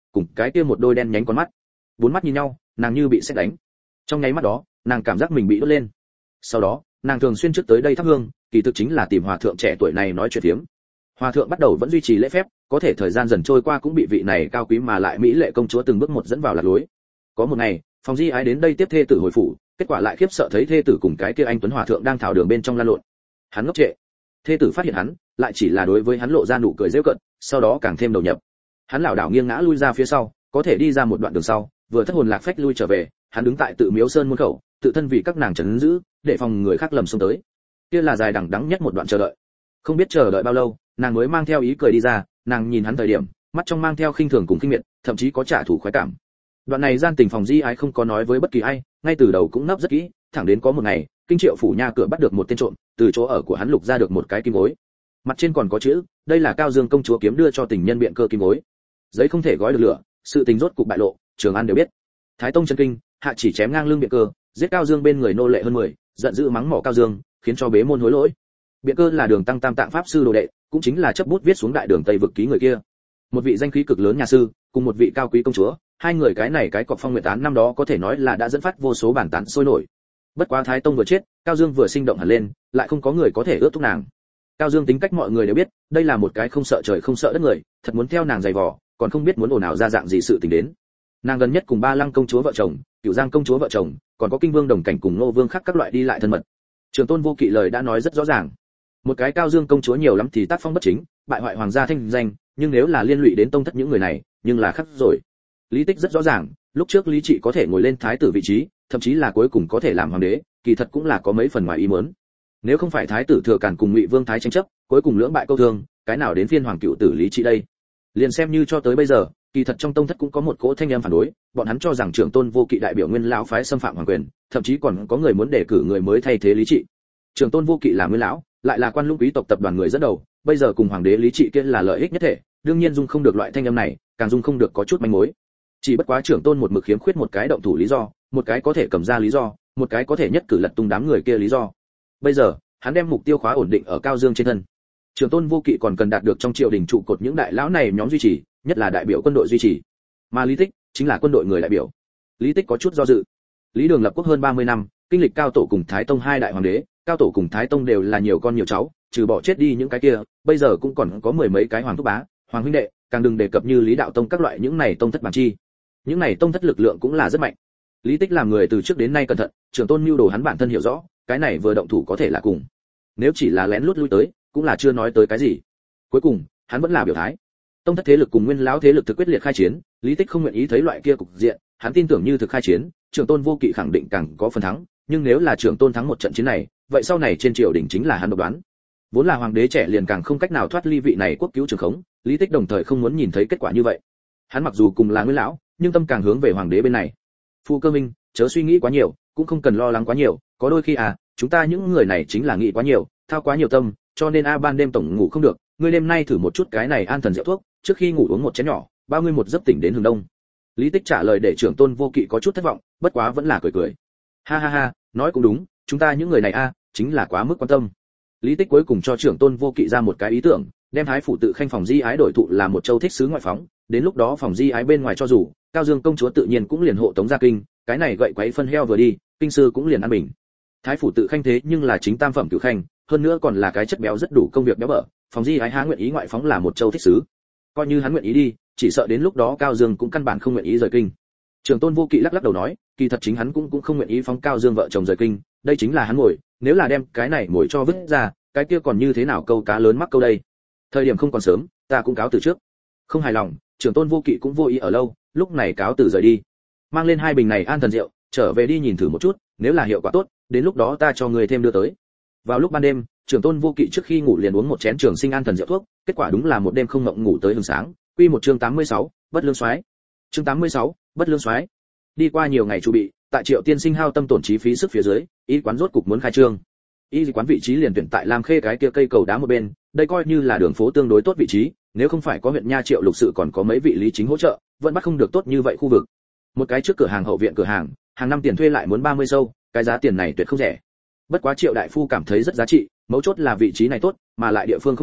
cùng cái kia một đôi đen nhánh con mắt. Bốn mắt nhìn nhau, nàng như bị sét đánh. Trong nháy mắt đó, nàng cảm giác mình bị đốt lên. Sau đó, nàng thường xuyên trước tới đây thắp hương, kỳ thực chính là tìm hòa thượng trẻ tuổi này nói chuyện phiếm. Hòa thượng bắt đầu vẫn duy trì lễ phép, có thể thời gian dần trôi qua cũng bị vị này cao quý mà lại mỹ lệ công chúa từng bước một dẫn vào lạc lối. Có một ngày, Phòng Di Ái đến đây tiếp thê tử hồi phủ, kết quả lại khiếp sợ thấy thê tử cùng cái kia anh tuấn hòa thượng đang thảo đường bên trong lan lộn. Hắn ngốc trệ. Thê tử phát hiện hắn, lại chỉ là đối với hắn lộ ra nụ cười giễu cợt, sau đó càng thêm đầu nhập. Hắn lảo đảo nghiêng ngã lui ra phía sau, có thể đi ra một đoạn đường sau, vừa thất hồn lạc phách lui trở về, hắn đứng tại tự miếu sơn môn khẩu, tự thân vì các nàng trấn giữ, để phòng người khác lầm xông tới. Kia là dài đằng đẵng nhất một đoạn chờ đợi. Không biết chờ đợi bao lâu, nàng mới mang theo ý cười đi ra, nàng nhìn hắn thời điểm, mắt trong mang theo khinh thường cùng kinh miệt, thậm chí có trả thù khoái cảm. Đoạn này gian tình Phòng Di Ái không có nói với bất kỳ ai, ngay từ đầu cũng nấp rất kỹ, thẳng đến có một ngày, kinh triệu phủ nha cửa bắt được một tên trộm, từ chỗ ở của hắn lục ra được một cái kim gối. Mặt trên còn có chữ, đây là Cao Dương công chúa kiếm đưa cho tình nhân biện cơ kim gối. Giấy không thể gói được lửa, sự tình rốt cục bại lộ, Trường An đều biết. Thái Tông chân kinh, hạ chỉ chém ngang lưng biện cơ, giết Cao Dương bên người nô lệ hơn mười, giận dữ mắng mỏ Cao Dương, khiến cho bế môn hối lỗi. Biện cơ là Đường Tăng Tam Tạng pháp sư đồ đệ, cũng chính là chấp bút viết xuống đại đường Tây vực ký người kia. Một vị danh khí cực lớn nhà sư, cùng một vị cao quý công chúa, hai người cái này cái cọc phong nguyệt tán năm đó có thể nói là đã dẫn phát vô số bản tán sôi nổi. Bất quá Thái Tông vừa chết, Cao Dương vừa sinh động hẳn lên, lại không có người có thể ước thúc nàng. Cao Dương tính cách mọi người đều biết, đây là một cái không sợ trời không sợ đất người, thật muốn theo nàng giày vò, còn không biết muốn ồn ào ra dạng gì sự tình đến. Nàng gần nhất cùng Ba Lăng công chúa vợ chồng, Cửu Giang công chúa vợ chồng, còn có Kinh Vương đồng cảnh cùng Nô Vương khác các loại đi lại thân mật. Trường Tôn Vô Kỵ lời đã nói rất rõ ràng. Một cái Cao Dương công chúa nhiều lắm thì tác phong bất chính, bại hoại hoàng gia thanh danh, nhưng nếu là liên lụy đến tông thất những người này, nhưng là khắc rồi. Lý Tích rất rõ ràng, lúc trước Lý Trị có thể ngồi lên thái tử vị trí, thậm chí là cuối cùng có thể làm hoàng đế, kỳ thật cũng là có mấy phần ngoài ý muốn. Nếu không phải thái tử Thừa Càn cùng Ngụy Vương thái tranh chấp, cuối cùng lưỡng bại câu thương, cái nào đến phiên hoàng cựu tử Lý Trị đây? Liền xem như cho tới bây giờ, kỳ thật trong tông thất cũng có một cỗ thanh em phản đối, bọn hắn cho rằng Trường Tôn Vô Kỵ đại biểu Nguyên lão phái xâm phạm hoàng quyền, thậm chí còn có người muốn đề cử người mới thay thế Lý Trị. Trường Tôn Vô Kỵ là Nguyên lão, lại là quan lũng quý tộc tập đoàn người dẫn đầu, bây giờ cùng hoàng đế Lý Trị kia là lợi ích nhất thể, đương nhiên dung không được loại thanh âm này, càng dung không được có chút manh mối. Chỉ bất quá Trưởng Tôn một mực khiếm khuyết một cái động thủ lý do, một cái có thể cầm ra lý do, một cái có thể nhất cử lật tung đám người kia lý do. Bây giờ, hắn đem mục tiêu khóa ổn định ở Cao Dương trên thân. Trưởng Tôn Vô Kỵ còn cần đạt được trong triều đình trụ cột những đại lão này nhóm duy trì, nhất là đại biểu quân đội duy trì. Mà Lý Tích chính là quân đội người đại biểu. Lý Tích có chút do dự. Lý Đường lập quốc hơn ba mươi năm, kinh lịch Cao Tổ cùng Thái Tông hai đại hoàng đế, Cao Tổ cùng Thái Tông đều là nhiều con nhiều cháu, trừ bỏ chết đi những cái kia, bây giờ cũng còn có mười mấy cái hoàng thúc bá, hoàng huynh đệ, càng đừng đề cập như Lý Đạo Tông các loại những này tông thất bản chi. Những này tông thất lực lượng cũng là rất mạnh. Lý Tích làm người từ trước đến nay cẩn thận, Trưởng Tôn mưu đồ hắn bản thân hiểu rõ, cái này vừa động thủ có thể là cùng. Nếu chỉ là lén lút lui tới, cũng là chưa nói tới cái gì. Cuối cùng, hắn vẫn là biểu thái. Tông thất thế lực cùng Nguyên lão thế lực thực quyết liệt khai chiến, Lý Tích không nguyện ý thấy loại kia cục diện, hắn tin tưởng như thực khai chiến, Trưởng Tôn Vô Kỵ khẳng định càng có phần thắng, nhưng nếu là Trưởng Tôn thắng một trận chiến này, vậy sau này trên triều đình chính là hắn độc đoán. Vốn là hoàng đế trẻ liền càng không cách nào thoát ly vị này quốc cứu trường khống, Lý Tích đồng thời không muốn nhìn thấy kết quả như vậy. Hắn mặc dù cùng là Nguyên lão, nhưng tâm càng hướng về hoàng đế bên này. Phu Cơ Minh, chớ suy nghĩ quá nhiều, cũng không cần lo lắng quá nhiều, có đôi khi à, chúng ta những người này chính là nghĩ quá nhiều, thao quá nhiều tâm, cho nên a ban đêm tổng ngủ không được, ngươi đêm nay thử một chút cái này an thần rượu thuốc, trước khi ngủ uống một chén nhỏ, bao ngươi một giấc tỉnh đến hừng đông. Lý Tích trả lời để Trưởng Tôn Vô Kỵ có chút thất vọng, bất quá vẫn là cười cười. Ha ha ha, nói cũng đúng, chúng ta những người này a, chính là quá mức quan tâm. Lý Tích cuối cùng cho Trưởng Tôn Vô Kỵ ra một cái ý tưởng, đem thái phủ tự khanh phòng Di Ái đổi thụ là một châu thích sứ ngoại phóng, đến lúc đó phòng Di Ái bên ngoài cho dù Cao Dương công chúa tự nhiên cũng liền hộ tống ra kinh, cái này gậy quấy phân heo vừa đi, kinh sư cũng liền an bình. Thái phủ tự khanh thế nhưng là chính tam phẩm cửu khanh, hơn nữa còn là cái chất béo rất đủ công việc béo bở, phòng Di Ái há nguyện ý ngoại phóng là một châu thích sứ. Coi như hắn nguyện ý đi, chỉ sợ đến lúc đó Cao Dương cũng căn bản không nguyện ý rời kinh. Trường Tôn Vô Kỵ lắc lắc đầu nói, kỳ thật chính hắn cũng cũng không nguyện ý phóng Cao Dương vợ chồng rời kinh, đây chính là hắn ngồi, nếu là đem cái này ngồi cho vứt ra, cái kia còn như thế nào câu cá lớn mắc câu đây. Thời điểm không còn sớm, ta cũng cáo từ trước. Không hài lòng, Trưởng Tôn Vô Kỵ cũng vô ý ở lâu, lúc này cáo từ rời đi. Mang lên hai bình này an thần rượu, trở về đi nhìn thử một chút, nếu là hiệu quả tốt, đến lúc đó ta cho người thêm đưa tới. Vào lúc ban đêm, Trưởng Tôn Vô Kỵ trước khi ngủ liền uống một chén Trường Sinh an thần rượu thuốc, kết quả đúng là một đêm không ngộng ngủ tới hừng sáng. Quy một chương tám mươi sáu, bất lương soái. Chương tám mươi sáu, bất lương soái. Đi qua nhiều ngày chuẩn bị, tại Triệu tiên sinh hao tâm tổn trí phí sức phía dưới, y quán rốt cục muốn khai trương. Y quán vị trí liền tuyển tại Lam Khê cái kia cây cầu đá một bên, đây coi như là đường phố tương đối tốt vị trí, nếu không phải có huyện nha Triệu lục sự còn có mấy vị lý chính hỗ trợ, vẫn bắt không được tốt như vậy khu vực. Một cái trước cửa hàng hậu viện cửa hàng, hàng năm tiền thuê lại muốn ba mươi sâu, cái giá tiền này tuyệt không rẻ. Bất quá Triệu đại phu cảm thấy rất giá trị, mấu chốt là vị trí này tốt, mà lại địa phương không nhỏ,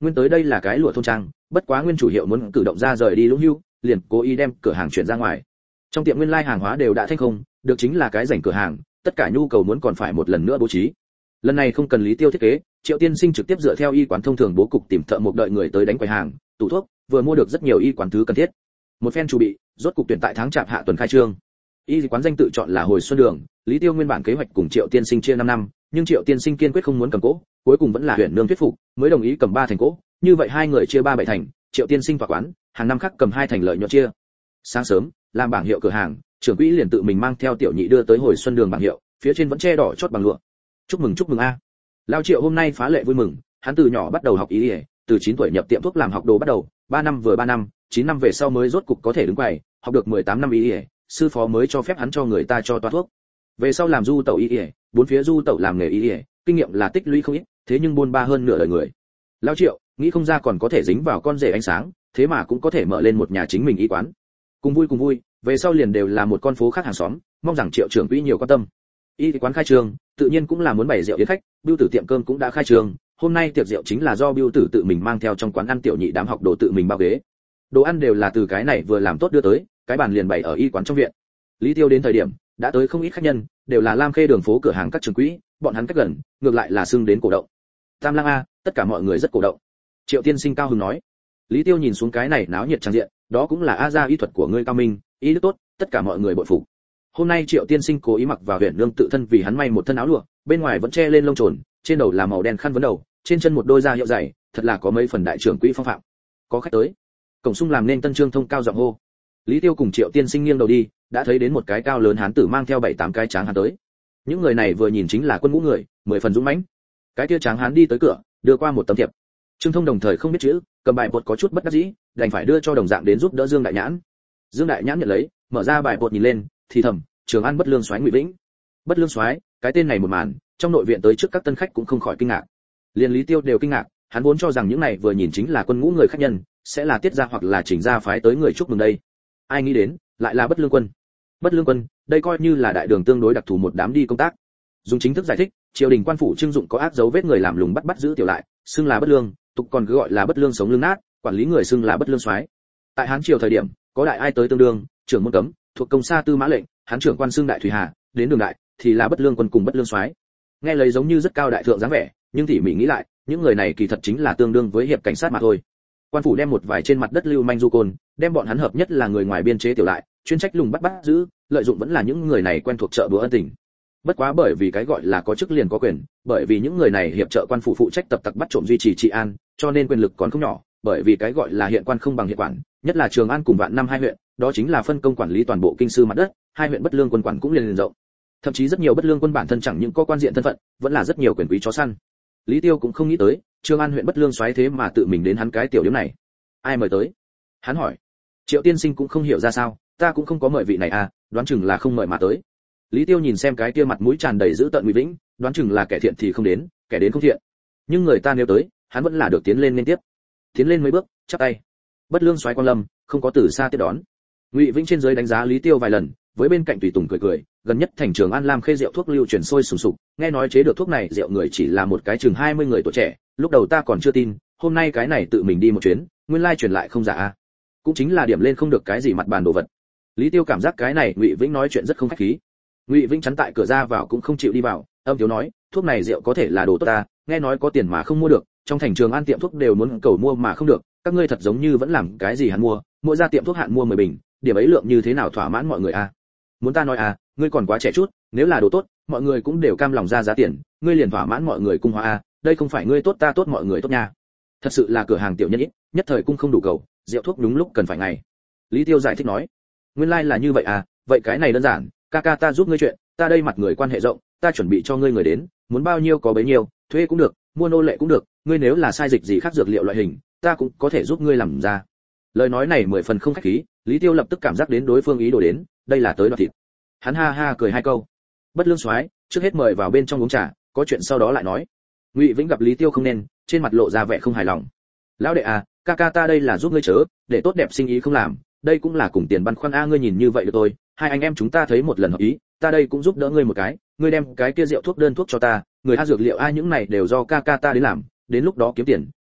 nguyên tới đây là cái lụa thôn trang, bất quá nguyên chủ hiệu muốn cử động ra rời đi Lũng Hưu, liền cố ý đem cửa hàng chuyển ra ngoài. Trong tiệm nguyên lai hàng hóa đều đã thanh không, được chính là cái rảnh cửa hàng, tất cả nhu cầu muốn còn phải một lần nữa bố trí. Lần này không cần Lý Tiêu thiết kế, Triệu Tiên Sinh trực tiếp dựa theo y quán thông thường bố cục tìm thợ mộc đợi người tới đánh quầy hàng, tủ thuốc, vừa mua được rất nhiều y quán thứ cần thiết. Một phen chuẩn bị, rốt cục tuyển tại tháng chạp hạ tuần khai trương. Y quán danh tự chọn là Hồi Xuân Đường, Lý Tiêu nguyên bản kế hoạch cùng Triệu Tiên Sinh chia năm năm, nhưng Triệu Tiên Sinh kiên quyết không muốn cầm cố, cuối cùng vẫn là Huyền Nương thuyết phục, mới đồng ý cầm ba thành cố, như vậy hai người chia ba bảy thành, Triệu Tiên Sinh tòa quán, hàng năm khác cầm hai thành lợi nhuận chia. Sáng sớm, làm bảng hiệu cửa hàng, trưởng quỹ liền tự mình mang theo tiểu nhị đưa tới Hồi Xuân Đường bảng hiệu, phía trên vẫn che đỏ chót bằng lụa. Chúc mừng chúc mừng a. Lão Triệu hôm nay phá lệ vui mừng, hắn từ nhỏ bắt đầu học y, từ chín tuổi nhập tiệm thuốc làm học đồ bắt đầu, ba năm vừa ba năm, chín năm về sau mới rốt cục có thể đứng quầy, học được mười tám năm y, sư phó mới cho phép hắn cho người ta cho toa thuốc. Về sau làm du tẩu y, bốn phía du tẩu làm nghề y, kinh nghiệm là tích lũy không ít, thế nhưng buôn ba hơn nửa đời người. Lão Triệu, nghĩ không ra còn có thể dính vào con rể ánh sáng, thế mà cũng có thể mở lên một nhà chính mình y quán. Cùng vui cùng vui, về sau liền đều là một con phố khác hàng xóm, mong rằng Triệu trưởng quỹ nhiều quan tâm. Y quán khai trương, tự nhiên cũng là muốn bày rượu yến khách, Bưu Tử tiệm cơm cũng đã khai trương, hôm nay tiệc rượu chính là do Bưu Tử tự mình mang theo trong quán ăn tiểu nhị đám học đồ tự mình bao ghế. Đồ ăn đều là từ cái này vừa làm tốt đưa tới, cái bàn liền bày ở y quán trong viện. Lý Tiêu đến thời điểm, đã tới không ít khách nhân, đều là Lam Khê đường phố cửa hàng các trưởng quỹ, bọn hắn cách gần, ngược lại là xưng đến cổ động. Tam Lang a, tất cả mọi người rất cổ động. Triệu Tiên Sinh cao hứng nói. Lý Tiêu nhìn xuống cái này náo nhiệt trang diện, đó cũng là a gia y thuật của ngươi cao minh, ý đức tốt, tất cả mọi người bội phục. Hôm nay Triệu Tiên Sinh cố ý mặc vào Huyền Nương tự thân vì hắn may một thân áo lụa, bên ngoài vẫn che lên lông trồn, trên đầu là màu đen khăn vấn đầu, trên chân một đôi da hiệu dày, thật là có mấy phần đại trưởng quỹ phong phạm. Có khách tới. Cổng sung làm nên Tân Trương thông cao giọng hô. Lý Tiêu cùng Triệu Tiên Sinh nghiêng đầu đi, đã thấy đến một cái cao lớn hán tử mang theo bảy tám cái tráng hán tới. Những người này vừa nhìn chính là quân ngũ người, mười phần dũng mãnh. Cái kia tráng hán đi tới cửa, đưa qua một tấm thiệp. Trương Thông đồng thời không biết chữ, cầm bài bột có chút bất đắc dĩ, đành phải đưa cho đồng dạng đến giúp đỡ Dương Đại Nhãn. Dương Đại Nhãn nhận lấy, mở ra bài bột nhìn lên, thì thầm, Trường An Bất Lương Soái Ngụy Vĩnh. Bất Lương Soái, cái tên này một màn, trong nội viện tới trước các tân khách cũng không khỏi kinh ngạc. Liên Lý Tiêu đều kinh ngạc, hắn vốn cho rằng những này vừa nhìn chính là quân ngũ người khách nhân, sẽ là tiết gia hoặc là chỉnh gia phái tới người chúc mừng đây. Ai nghĩ đến, lại là Bất Lương Quân. Bất Lương Quân, đây coi như là đại đường tương đối đặc thù một đám đi công tác. Dùng chính thức giải thích, triều đình quan phủ trưng dụng có ác dấu vết người làm lùng bắt bắt giữ tiểu lại, xưng là bất lương, tục còn cứ gọi là bất lương sống lương nát, quản lý người xưng là Bất Lương Soái. Tại Hán triều thời điểm, có đại ai tới tương đương, trưởng môn cấm, thuộc công sa tư mã lệnh, Hán trưởng quan xưng đại thủy hà, đến đường đại thì là Bất Lương Quân cùng Bất Lương Soái. Nghe lấy giống như rất cao đại thượng dáng vẻ, nhưng tỉ mỉ nghĩ lại, những người này kỳ thật chính là tương đương với hiệp cảnh sát mà thôi. Quan phủ đem một vài trên mặt đất lưu manh du côn, đem bọn hắn hợp nhất là người ngoài biên chế tiểu lại, chuyên trách lùng bắt bắt giữ, lợi dụng vẫn là những người này quen thuộc chợ búa ân tình. Bất quá bởi vì cái gọi là có chức liền có quyền, bởi vì những người này hiệp trợ quan phủ phụ trách tập tặc bắt trộm duy trì trị an, cho nên quyền lực còn không nhỏ, bởi vì cái gọi là hiện quan không bằng hiện quản, nhất là Trường An cùng Vạn Năm hai huyện, đó chính là phân công quản lý toàn bộ kinh sư mặt đất, hai huyện bất lương quân quản cũng liền liền rộng. Thậm chí rất nhiều bất lương quân bản thân chẳng những có quan diện thân phận, vẫn là rất nhiều quyền quý chó săn. Lý Tiêu cũng không nghĩ tới, Trường An huyện bất lương soái thế mà tự mình đến hắn cái tiểu điểm này. Ai mời tới? Hắn hỏi. Triệu Tiên Sinh cũng không hiểu ra sao, ta cũng không có mời vị này à, đoán chừng là không mời mà tới. Lý Tiêu nhìn xem cái kia mặt mũi tràn đầy dữ tợn Ngụy Vĩnh, đoán chừng là kẻ thiện thì không đến, kẻ đến không thiện. Nhưng người ta nếu tới, hắn vẫn là được tiến lên liên tiếp. Tiến lên mấy bước, chắp tay. Bất lương soái quan lâm, không có từ xa tiếp đón. Ngụy Vĩnh trên dưới đánh giá Lý Tiêu vài lần, với bên cạnh tùy tùng cười cười, gần nhất thành Trường An Lam Khê rượu thuốc lưu truyền sôi sùng sục, nghe nói chế được thuốc này rượu người chỉ là một cái chừng hai mươi người tuổi trẻ, lúc đầu ta còn chưa tin, hôm nay cái này tự mình đi một chuyến, nguyên lai truyền lại không giả a. Cũng chính là điểm lên không được cái gì mặt bàn đồ vật. Lý Tiêu cảm giác cái này Ngụy Vĩnh nói chuyện rất không khách khí. Ngụy Vĩnh chắn tại cửa ra vào cũng không chịu đi vào, âm thiếu nói, thuốc này rượu có thể là đồ tốt ta, nghe nói có tiền mà không mua được, trong thành Trường An tiệm thuốc đều muốn cầu mua mà không được, các ngươi thật giống như vẫn làm cái gì hắn mua, mỗi ra tiệm thuốc hạn mua mười bình, điểm ấy lượng như thế nào thỏa mãn mọi người a? Muốn ta nói à, ngươi còn quá trẻ chút, nếu là đồ tốt, mọi người cũng đều cam lòng ra giá tiền, ngươi liền thỏa mãn mọi người cung hóa a, đây không phải ngươi tốt ta tốt mọi người tốt nha. Thật sự là cửa hàng tiểu nhân ít, nhất thời cung không đủ cầu, rượu thuốc đúng lúc cần phải ngày. Lý Tiêu giải thích nói, nguyên lai like là như vậy à, vậy cái này đơn giản, ca ca ta giúp ngươi chuyện, ta đây mặt người quan hệ rộng, ta chuẩn bị cho ngươi người đến, muốn bao nhiêu có bấy nhiêu, thuê cũng được, mua nô lệ cũng được, ngươi nếu là sai dịch gì khác dược liệu loại hình, ta cũng có thể giúp ngươi làm ra. Lời nói này mười phần không khách khí, Lý Tiêu lập tức cảm giác đến đối phương ý đồ đến, đây là tới đoạt thịt. Hắn ha ha cười hai câu. Bất lương soái, trước hết mời vào bên trong uống trà, có chuyện sau đó lại nói. Ngụy Vĩnh gặp Lý Tiêu không nên, trên mặt lộ ra vẻ không hài lòng. Lão đệ à, ca ca ta đây là giúp ngươi chớ, để tốt đẹp sinh ý không làm, đây cũng là cùng tiền băn khoăn a, ngươi nhìn như vậy được thôi, hai anh em chúng ta thấy một lần hợp ý, ta đây cũng giúp đỡ ngươi một cái, ngươi đem cái kia rượu thuốc đơn thuốc cho ta, người a dược liệu a những này đều do ca ca ta đến làm, đến lúc đó kiếm tiền,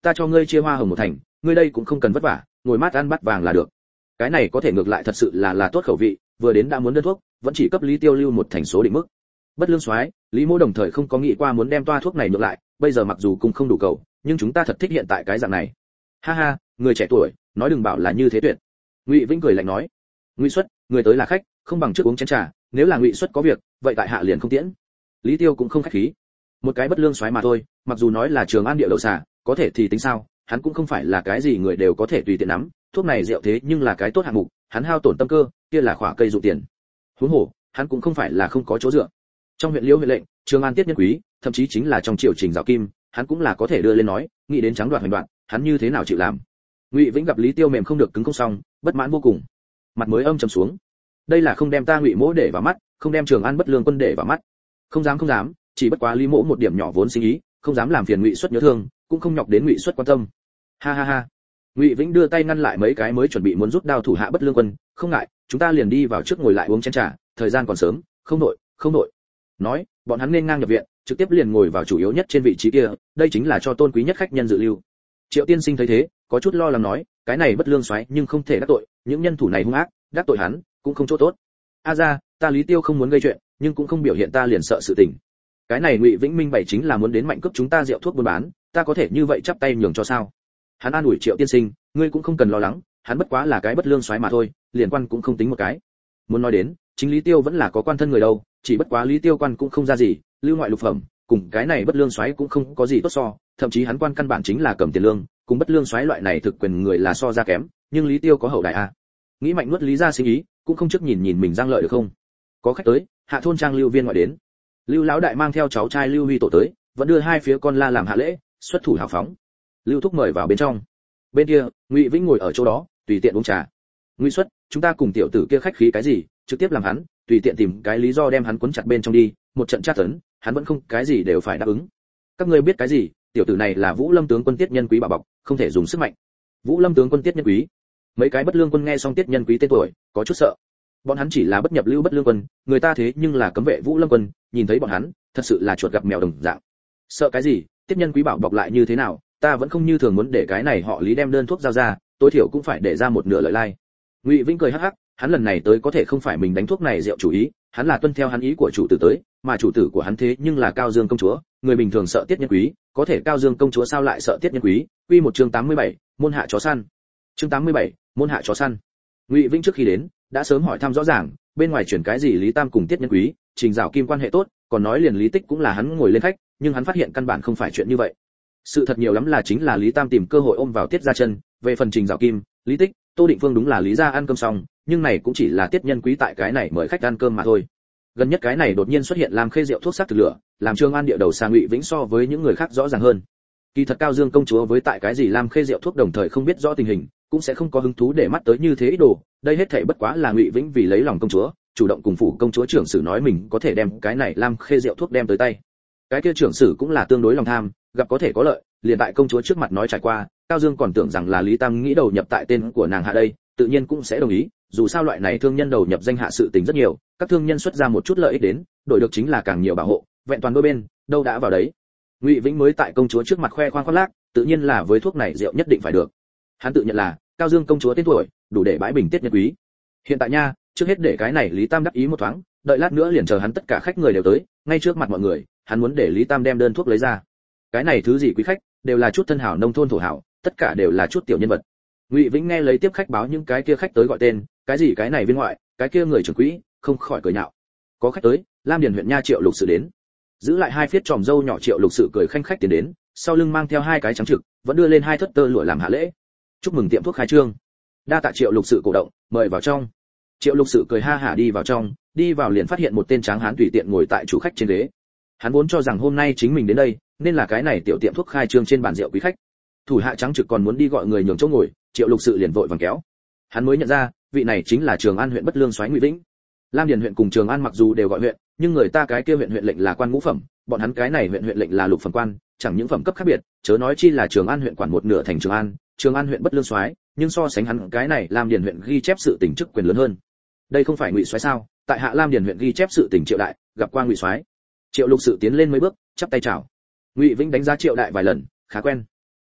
ta cho ngươi chia hoa hồng một thành, ngươi đây cũng không cần vất vả, ngồi mát ăn bát vàng là được. Cái này có thể ngược lại thật sự là là tốt khẩu vị, vừa đến đã muốn đơn thuốc, vẫn chỉ cấp Lý Tiêu lưu một thành số định mức. Bất lương soái, Lý Mỗ đồng thời không có nghĩ qua muốn đem toa thuốc này ngược lại, bây giờ mặc dù cũng không đủ cầu, nhưng chúng ta thật thích hiện tại cái dạng này. Ha ha, người trẻ tuổi, nói đừng bảo là như thế tuyệt. Ngụy Vĩnh cười lạnh nói. Ngụy Xuất, người tới là khách, không bằng trước uống chén trà, nếu là Ngụy Xuất có việc, vậy tại hạ liền không tiễn. Lý Tiêu cũng không khách khí. Một cái bất lương soái mà thôi, mặc dù nói là Trường An địa đầu xà, có thể thì tính sao, hắn cũng không phải là cái gì người đều có thể tùy tiện nắm, thuốc này rượu thế nhưng là cái tốt hạng mục, hắn hao tổn tâm cơ, kia là khỏa cây dụng tiền. Huống hồ, hắn cũng không phải là không có chỗ dựa. Trong huyện Liễu huyện lệnh, Trường An tiết nhân quý, thậm chí chính là trong triều trình Dạo Kim, hắn cũng là có thể đưa lên nói, nghĩ đến trắng đoạt hành đoạn, hắn như thế nào chịu làm. Ngụy Vĩnh gặp Lý Tiêu mềm không được cứng không xong, bất mãn vô cùng. Mặt mới âm trầm xuống. Đây là không đem ta Ngụy Mỗ để vào mắt, không đem Trường An bất lương quân để vào mắt. Không dám không dám, chỉ bất quá Lý Mỗ một điểm nhỏ vốn sinh ý, không dám làm phiền Ngụy Xuất nhớ thương, cũng không nhọc đến Ngụy Xuất quan tâm. Ha ha ha. Ngụy Vĩnh đưa tay ngăn lại mấy cái mới chuẩn bị muốn rút đao thủ hạ bất lương quân, không ngại, chúng ta liền đi vào trước ngồi lại uống chén trà, thời gian còn sớm, không nội, không nội. Nói, bọn hắn nên ngang nhập viện, trực tiếp liền ngồi vào chủ yếu nhất trên vị trí kia, đây chính là cho tôn quý nhất khách nhân dự lưu. Triệu tiên sinh thấy thế, có chút lo lắng nói, cái này bất lương xoáy nhưng không thể đắc tội, những nhân thủ này hung ác, đắc tội hắn cũng không chỗ tốt. A gia, ta Lý Tiêu không muốn gây chuyện, nhưng cũng không biểu hiện ta liền sợ sự tình. Cái này Ngụy Vĩnh minh bày chính là muốn đến mạnh cướp chúng ta rượu thuốc buôn bán, ta có thể như vậy chắp tay nhường cho sao? Hắn an ủi Triệu tiên sinh, ngươi cũng không cần lo lắng, hắn bất quá là cái bất lương xoáy mà thôi, liền quan cũng không tính một cái. Muốn nói đến, chính Lý Tiêu vẫn là có quan thân người đâu, chỉ bất quá Lý Tiêu quan cũng không ra gì, lưu ngoại lục phẩm, cùng cái này bất lương xoáy cũng không có gì tốt so, thậm chí hắn quan căn bản chính là cầm tiền lương, cùng bất lương xoáy loại này thực quyền người là so ra kém, nhưng Lý Tiêu có hậu đại a. Nghĩ mạnh nuốt Lý gia sinh ý, cũng không trước nhìn nhìn mình giang lợi được không? Có khách tới, hạ thôn trang Lưu Viên ngoại đến. Lưu lão đại mang theo cháu trai Lưu Huy tổ tới, vẫn đưa hai phía con la làm hạ lễ, xuất thủ hào phóng. Lưu thúc mời vào bên trong. Bên kia, Ngụy Vĩnh ngồi ở chỗ đó, tùy tiện uống trà. Ngụy Xuất, chúng ta cùng tiểu tử kia khách khí cái gì, trực tiếp làm hắn, tùy tiện tìm cái lý do đem hắn cuốn chặt bên trong đi, một trận tra tấn, hắn vẫn không cái gì đều phải đáp ứng. Các ngươi biết cái gì, tiểu tử này là Vũ Lâm tướng quân Tiết Nhân Quý bảo bọc, không thể dùng sức mạnh. Vũ Lâm tướng quân Tiết Nhân Quý. Mấy cái bất lương quân nghe xong Tiết Nhân Quý tên tuổi, có chút sợ. Bọn hắn chỉ là bất nhập lưu bất lương quân, người ta thế nhưng là cấm vệ Vũ Lâm quân, nhìn thấy bọn hắn, thật sự là chuột gặp mèo đồng dạng. Sợ cái gì, Tiết Nhân Quý bảo bọc lại như thế nào, ta vẫn không như thường muốn để cái này họ Lý đem đơn thuốc giao ra, tối thiểu cũng phải để ra một nửa lợi lai. Ngụy Vĩnh cười hắc hắc, hắn lần này tới có thể không phải mình đánh thuốc này rượu chủ ý, hắn là tuân theo hắn ý của chủ tử tới, mà chủ tử của hắn thế nhưng là Cao Dương công chúa, người bình thường sợ Tiết Nhân Quý, có thể Cao Dương công chúa sao lại sợ Tiết Nhân Quý? Quy một chương tám mươi bảy, môn hạ chó săn. Chương tám mươi bảy, môn hạ chó săn. Ngụy Vĩnh trước khi đến, đã sớm hỏi thăm rõ ràng, bên ngoài chuyển cái gì Lý Tam cùng Tiết Nhân Quý, Trình Dạo Kim quan hệ tốt, còn nói liền Lý Tích cũng là hắn ngồi lên khách, nhưng hắn phát hiện căn bản không phải chuyện như vậy. Sự thật nhiều lắm là chính là Lý Tam tìm cơ hội ôm vào Tiết gia chân, về phần Trình Dạo Kim, Lý Tích, Tô Định Phương đúng là Lý gia ăn cơm xong, nhưng này cũng chỉ là Tiết Nhân Quý tại cái này mời khách ăn cơm mà thôi. Gần nhất cái này đột nhiên xuất hiện làm khê rượu thuốc sắc thực lửa, làm Trường An địa đầu xa Ngụy Vĩnh so với những người khác rõ ràng hơn. Kỳ thật Cao Dương công chúa với tại cái gì làm khê rượu thuốc đồng thời không biết rõ tình hình, cũng sẽ không có hứng thú để mắt tới như thế ý đồ, đây hết thảy bất quá là Ngụy Vĩnh vì lấy lòng công chúa, chủ động cùng phủ công chúa trưởng sử nói mình có thể đem cái này làm khê rượu thuốc đem tới tay. Cái kia trưởng sử cũng là tương đối lòng tham, gặp có thể có lợi, liền tại công chúa trước mặt nói trải qua, Cao Dương còn tưởng rằng là Lý Tam nghĩ đầu nhập tại tên của nàng hạ đây, tự nhiên cũng sẽ đồng ý, dù sao loại này thương nhân đầu nhập danh hạ sự tình rất nhiều, các thương nhân xuất ra một chút lợi ích đến, đổi được chính là càng nhiều bảo hộ, vẹn toàn đôi bên, đâu đã vào đấy. Ngụy Vĩnh mới tại công chúa trước mặt khoe khoang khoác lác, tự nhiên là với thuốc này rượu nhất định phải được. Hắn tự nhận là Cao Dương công chúa tên tuổi, đủ để bãi bình Tiết Nhân Quý. Hiện tại nha, trước hết để cái này Lý Tam đắc ý một thoáng, đợi lát nữa liền chờ hắn tất cả khách người đều tới, ngay trước mặt mọi người, hắn muốn để Lý Tam đem đơn thuốc lấy ra. Cái này thứ gì quý khách, đều là chút thân hảo nông thôn thổ hảo, tất cả đều là chút tiểu nhân vật. Ngụy Vĩnh nghe lấy tiếp khách báo những cái kia khách tới gọi tên, cái gì cái này viên ngoại, cái kia người trưởng quỹ, không khỏi cười nhạo. Có khách tới, Lam Điền huyện nha Triệu Lục Sự đến. Giữ lại hai phiết tròm râu nhỏ Triệu Lục Sự cười khanh khách tiến đến, sau lưng mang theo hai cái trắng trực, vẫn đưa lên hai thất tơ lụa làm hạ lễ. Chúc mừng tiệm thuốc khai trương. Đa tạ Triệu Lục Sự cổ động, mời vào trong. Triệu Lục Sự cười ha hả đi vào trong, đi vào liền phát hiện một tên tráng hán tùy tiện ngồi tại chủ khách trên ghế. Hắn vốn cho rằng hôm nay chính mình đến đây, nên là cái này tiểu tiệm thuốc khai trương trên bàn rượu quý khách. Thủ hạ trắng trực còn muốn đi gọi người nhường chỗ ngồi, Triệu Lục Sự liền vội vàng kéo. Hắn mới nhận ra, vị này chính là Trường An huyện bất lương soái Ngụy Vĩnh. Lam Điền huyện cùng Trường An mặc dù đều gọi huyện, nhưng người ta cái kia huyện huyện lệnh là quan ngũ phẩm, bọn hắn cái này huyện huyện lệnh là lục phẩm quan, chẳng những phẩm cấp khác biệt, chớ nói chi là Trường An huyện quản một nửa thành Trường An, Trường An huyện bất lương soái, nhưng so sánh hắn cái này Lam Điền huyện ghi chép sự tình chức quyền lớn hơn. Đây không phải Ngụy soái sao? Tại hạ Lam Điền huyện ghi chép sự tình Triệu đại, gặp qua Ngụy soái. Triệu Lục Sự tiến lên mấy bước, chắp tay chào. Ngụy Vĩnh đánh giá Triệu đại vài lần, khá quen. A,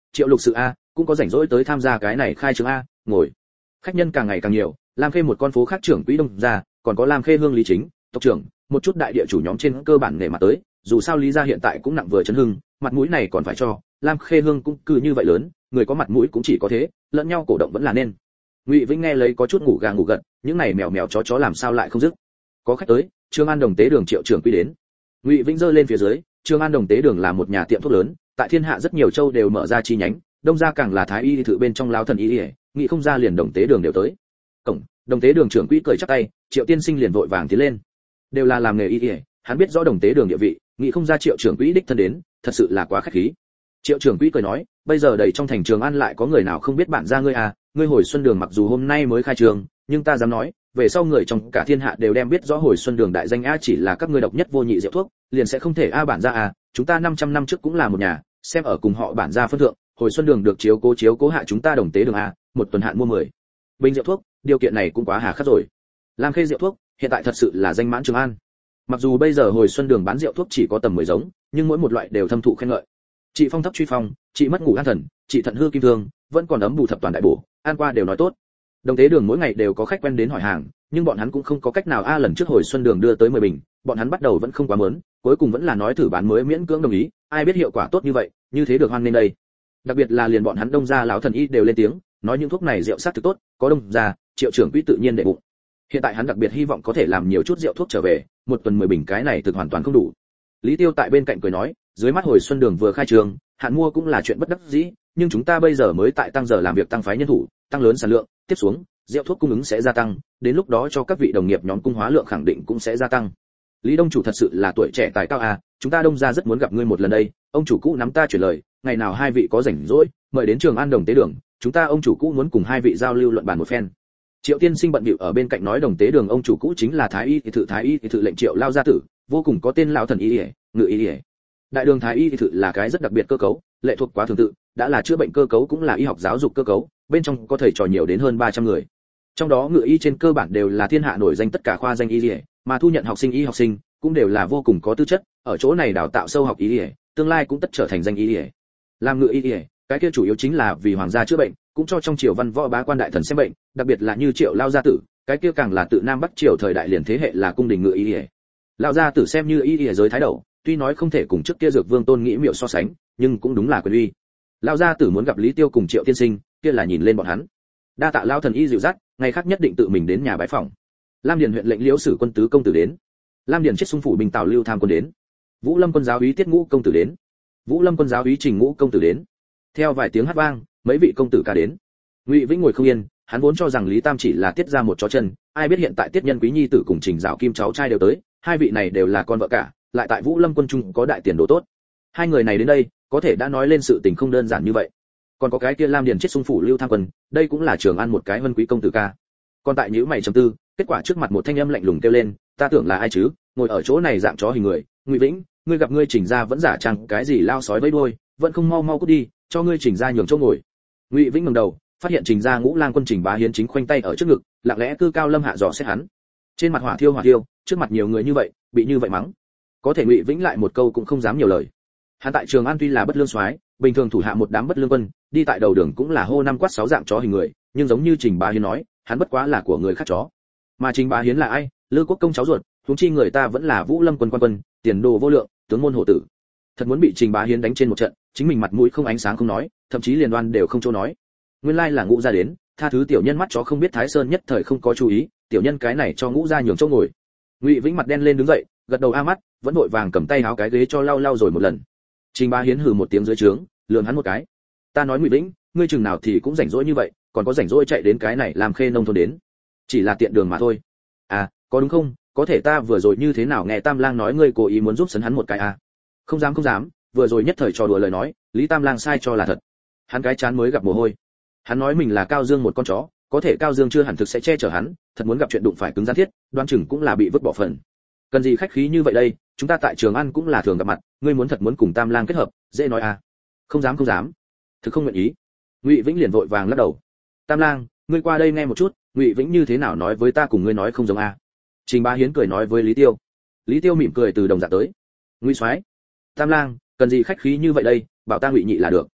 Triệu lục sự a, cũng có rảnh rỗi tới tham gia cái này khai trương a, ngồi. Khách nhân càng ngày càng nhiều, Lam Khê một con phố khác trưởng quỹ đông ra, còn có Lam Khê Hương Lý Chính, tộc trưởng, một chút đại địa chủ nhóm trên cơ bản nể mặt tới, dù sao Lý gia hiện tại cũng nặng vừa chấn hưng, mặt mũi này còn phải cho, Lam Khê Hương cũng cứ như vậy lớn, người có mặt mũi cũng chỉ có thế, lẫn nhau cổ động vẫn là nên. Ngụy Vĩnh nghe lấy có chút ngủ gà ngủ gật, những này mèo mèo chó chó làm sao lại không dứt. Có khách tới, Trương An Đồng Tế Đường Triệu trưởng quỹ đến. Ngụy Vĩnh giơ lên phía dưới, Trương An Đồng Tế Đường là một nhà tiệm thuốc lớn, tại thiên hạ rất nhiều châu đều mở ra chi nhánh, đông gia càng là thái y thự bên trong lao thần y, nghĩ không ra liền Đồng Tế Đường đều tới. Cổng, Đồng Tế Đường trưởng quỹ cười chắp tay, Triệu tiên sinh liền vội vàng tiến lên. Đều là làm nghề y, hắn biết rõ Đồng Tế Đường địa vị, nghĩ không ra Triệu trưởng quỹ đích thân đến, thật sự là quá khách khí. Triệu trưởng quỹ cười nói, bây giờ đầy trong thành Trường An lại có người nào không biết bạn gia ngươi à, ngươi Hồi Xuân Đường mặc dù hôm nay mới khai trường, nhưng ta dám nói, về sau người trong cả thiên hạ đều đem biết rõ Hồi Xuân Đường đại danh a, chỉ là các ngươi độc nhất vô nhị rượu thuốc, liền sẽ không thể a bản gia à, chúng ta năm trăm năm trước cũng là một nhà, xem ở cùng họ bản gia phân thượng, Hồi Xuân Đường được chiếu cố chiếu cố hạ chúng ta Đồng Tế Đường a, một tuần hạn mua mười bình rượu thuốc, điều kiện này cũng quá hà khắc rồi. Lam Khê rượu thuốc, hiện tại thật sự là danh mãn Trường An. Mặc dù bây giờ Hồi Xuân Đường bán rượu thuốc chỉ có tầm mười giống, nhưng mỗi một loại đều thâm thụ khen ngợi. Trị phong thấp truy phong, trị mất ngủ an thần, trị thận hư kim thương, vẫn còn ấm bù thập toàn đại bổ, ăn qua đều nói tốt. Đồng Tế Đường mỗi ngày đều có khách quen đến hỏi hàng, nhưng bọn hắn cũng không có cách nào a, lần trước Hồi Xuân Đường đưa tới mười bình, bọn hắn bắt đầu vẫn không quá muốn, cuối cùng vẫn là nói thử bán mới miễn cưỡng đồng ý, ai biết hiệu quả tốt như vậy, như thế được hoan nên đây. Đặc biệt là liền bọn hắn đông gia lão thần y đều lên tiếng, nói những thuốc này rượu sát thực tốt, có đông gia, Triệu trưởng quỹ tự nhiên để bụng. Hiện tại hắn đặc biệt hy vọng có thể làm nhiều chút rượu thuốc trở về, một tuần mười bình cái này thực hoàn toàn không đủ. Lý Tiêu tại bên cạnh cười nói, dưới mắt Hồi Xuân Đường vừa khai trường, hạn mua cũng là chuyện bất đắc dĩ, nhưng chúng ta bây giờ mới tại tăng giờ làm việc, tăng phái nhân thủ, tăng lớn sản lượng, tiếp xuống, rượu thuốc cung ứng sẽ gia tăng, đến lúc đó cho các vị đồng nghiệp nhóm cung hóa lượng khẳng định cũng sẽ gia tăng. Lý Đông chủ thật sự là tuổi trẻ tài cao à, chúng ta Đông gia rất muốn gặp ngươi một lần đây, ông chủ cũ nắm ta chuyển lời, ngày nào hai vị có rảnh rỗi, mời đến Trường An Đồng Tế Đường, chúng ta ông chủ cũ muốn cùng hai vị giao lưu luận bàn một phen. Triệu tiên sinh bận bịu ở bên cạnh nói Đồng Tế Đường ông chủ cũ chính là thái y thự thái y thự lệnh Triệu lao gia tử, vô cùng có tên lão thần y, ngự y. Đại đường thái y thự là cái rất đặc biệt cơ cấu, lệ thuộc quá thường tự, đã là chữa bệnh cơ cấu cũng là y học giáo dục cơ cấu, bên trong có thầy trò nhiều đến hơn ba trăm người. Trong đó ngự y trên cơ bản đều là thiên hạ nổi danh tất cả khoa danh y, mà thu nhận học sinh y học sinh cũng đều là vô cùng có tư chất, ở chỗ này đào tạo sâu học y, tương lai cũng tất trở thành danh y. Làm ngự y, cái kia chủ yếu chính là vì hoàng gia chữa bệnh, cũng cho trong triều văn võ bá quan đại thần xem bệnh, đặc biệt là như Triệu lao gia tử, cái kia càng là tự Nam Bắc triều thời đại liền thế hệ là cung đình ngự y. Lão gia tử xem như y y giới thái đầu, tuy nói không thể cùng trước kia Dược Vương Tôn Nghĩ Miệu so sánh, nhưng cũng đúng là quyền uy. Lão gia tử muốn gặp Lý Tiêu cùng Triệu tiên sinh, kia là nhìn lên bọn hắn. Đa tạ lão thần y dịu dắt, ngày khác nhất định tự mình đến nhà bái phỏng. Lam Điền huyện lệnh Liễu Sử quân tứ công tử đến. Lam Điền chết xung phủ Bình Tào Lưu Tham quân đến. Vũ Lâm quân giáo úy Tiết Ngũ công tử đến. Vũ Lâm quân giáo úy Trình Ngũ công tử đến. Theo vài tiếng hát vang, mấy vị công tử ca đến. Ngụy Vĩnh ngồi không yên, hắn vốn cho rằng Lý Tam chỉ là tiết ra một chó chân, ai biết hiện tại Tiết Nhân Quý nhi tử cùng Trình Dạo Kim cháu trai đều tới, hai vị này đều là con vợ cả, lại tại Vũ Lâm quân trung có đại tiền đồ tốt. Hai người này đến đây, có thể đã nói lên sự tình không đơn giản như vậy. Còn có cái kia Lam Điền chết xung phủ Lưu Tham quân, đây cũng là Trường An một cái vân quý công tử ca. Còn tại nhíu mày trầm tư, kết quả trước mặt một thanh âm lạnh lùng kêu lên, ta tưởng là ai chứ, ngồi ở chỗ này dạng chó hình người, Ngụy Vĩnh, ngươi gặp ngươi Trình gia vẫn giả trang cái gì lao sói vẫy đuôi, vẫn không mau mau cút đi, cho ngươi Trình gia nhường chỗ ngồi. Ngụy Vĩnh ngẩng đầu, phát hiện Trình gia Ngũ Lang quân Trình Bá Hiến chính khoanh tay ở trước ngực, lặng lẽ cư cao lâm hạ dò xét hắn. Trên mặt hỏa thiêu hỏa thiêu, trước mặt nhiều người như vậy, bị như vậy mắng. Có thể Ngụy Vĩnh lại một câu cũng không dám nhiều lời. Hắn tại Trường An tuy là bất lương soái, bình thường thủ hạ một đám bất lương quân, đi tại đầu đường cũng là hô năm quát sáu dạng chó hình người, nhưng giống như Trình Bá Hiến nói, hắn bất quá là của người khác chó. Mà Trình Bá Hiến là ai? Lư Quốc công cháu ruột, huống chi người ta vẫn là Vũ Lâm quân quan quân, tiền đồ vô lượng, tướng môn hổ tử. Thật muốn bị Trình Bá Hiến đánh trên một trận, chính mình mặt mũi không ánh sáng không nói, thậm chí liền đoan đều không chỗ nói. Nguyên lai là Ngũ gia đến, tha thứ tiểu nhân mắt chó không biết Thái Sơn nhất thời không có chú ý, tiểu nhân cái này cho Ngũ gia nhường chỗ ngồi. Ngụy Vĩnh mặt đen lên đứng dậy, gật đầu a mắt, vẫn vội vàng cầm tay áo cái ghế cho lau lau rồi một lần. Trình Bá Hiến hừ một tiếng dưới trướng, lườm hắn một cái. Ta nói Ngụy Vĩnh, ngươi chừng nào thì cũng rảnh rỗi như vậy, còn có rảnh rỗi chạy đến cái này làm Khê nông thôn đến. Chỉ là tiện đường mà thôi. À, có đúng không? Có thể ta vừa rồi như thế nào nghe Tam Lang nói ngươi cố ý muốn giúp sấn hắn một cái à? Không dám không dám, vừa rồi nhất thời trò đùa lời nói, Lý Tam Lang sai cho là thật. Hắn cái chán mới gặp mồ hôi. Hắn nói mình là Cao Dương một con chó, có thể Cao Dương chưa hẳn thực sẽ che chở hắn, thật muốn gặp chuyện đụng phải cứng rắn thiết, đoan chừng cũng là bị vứt bỏ phần. Cần gì khách khí như vậy đây, chúng ta tại Trường An cũng là thường gặp mặt, ngươi muốn thật muốn cùng Tam Lang kết hợp, dễ nói à? Không dám không dám, thực không nguyện ý. Ngụy Vĩnh liền vội vàng lắc đầu. Tam Lang, ngươi qua đây nghe một chút, Ngụy Vĩnh như thế nào nói với ta cùng ngươi nói không giống à? Trình Bá Hiến cười nói với Lý Tiêu. Lý Tiêu mỉm cười từ đồng dạng tới. Ngụy soái, Tam Lang, cần gì khách khí như vậy đây, bảo ta Ngụy nhị là được.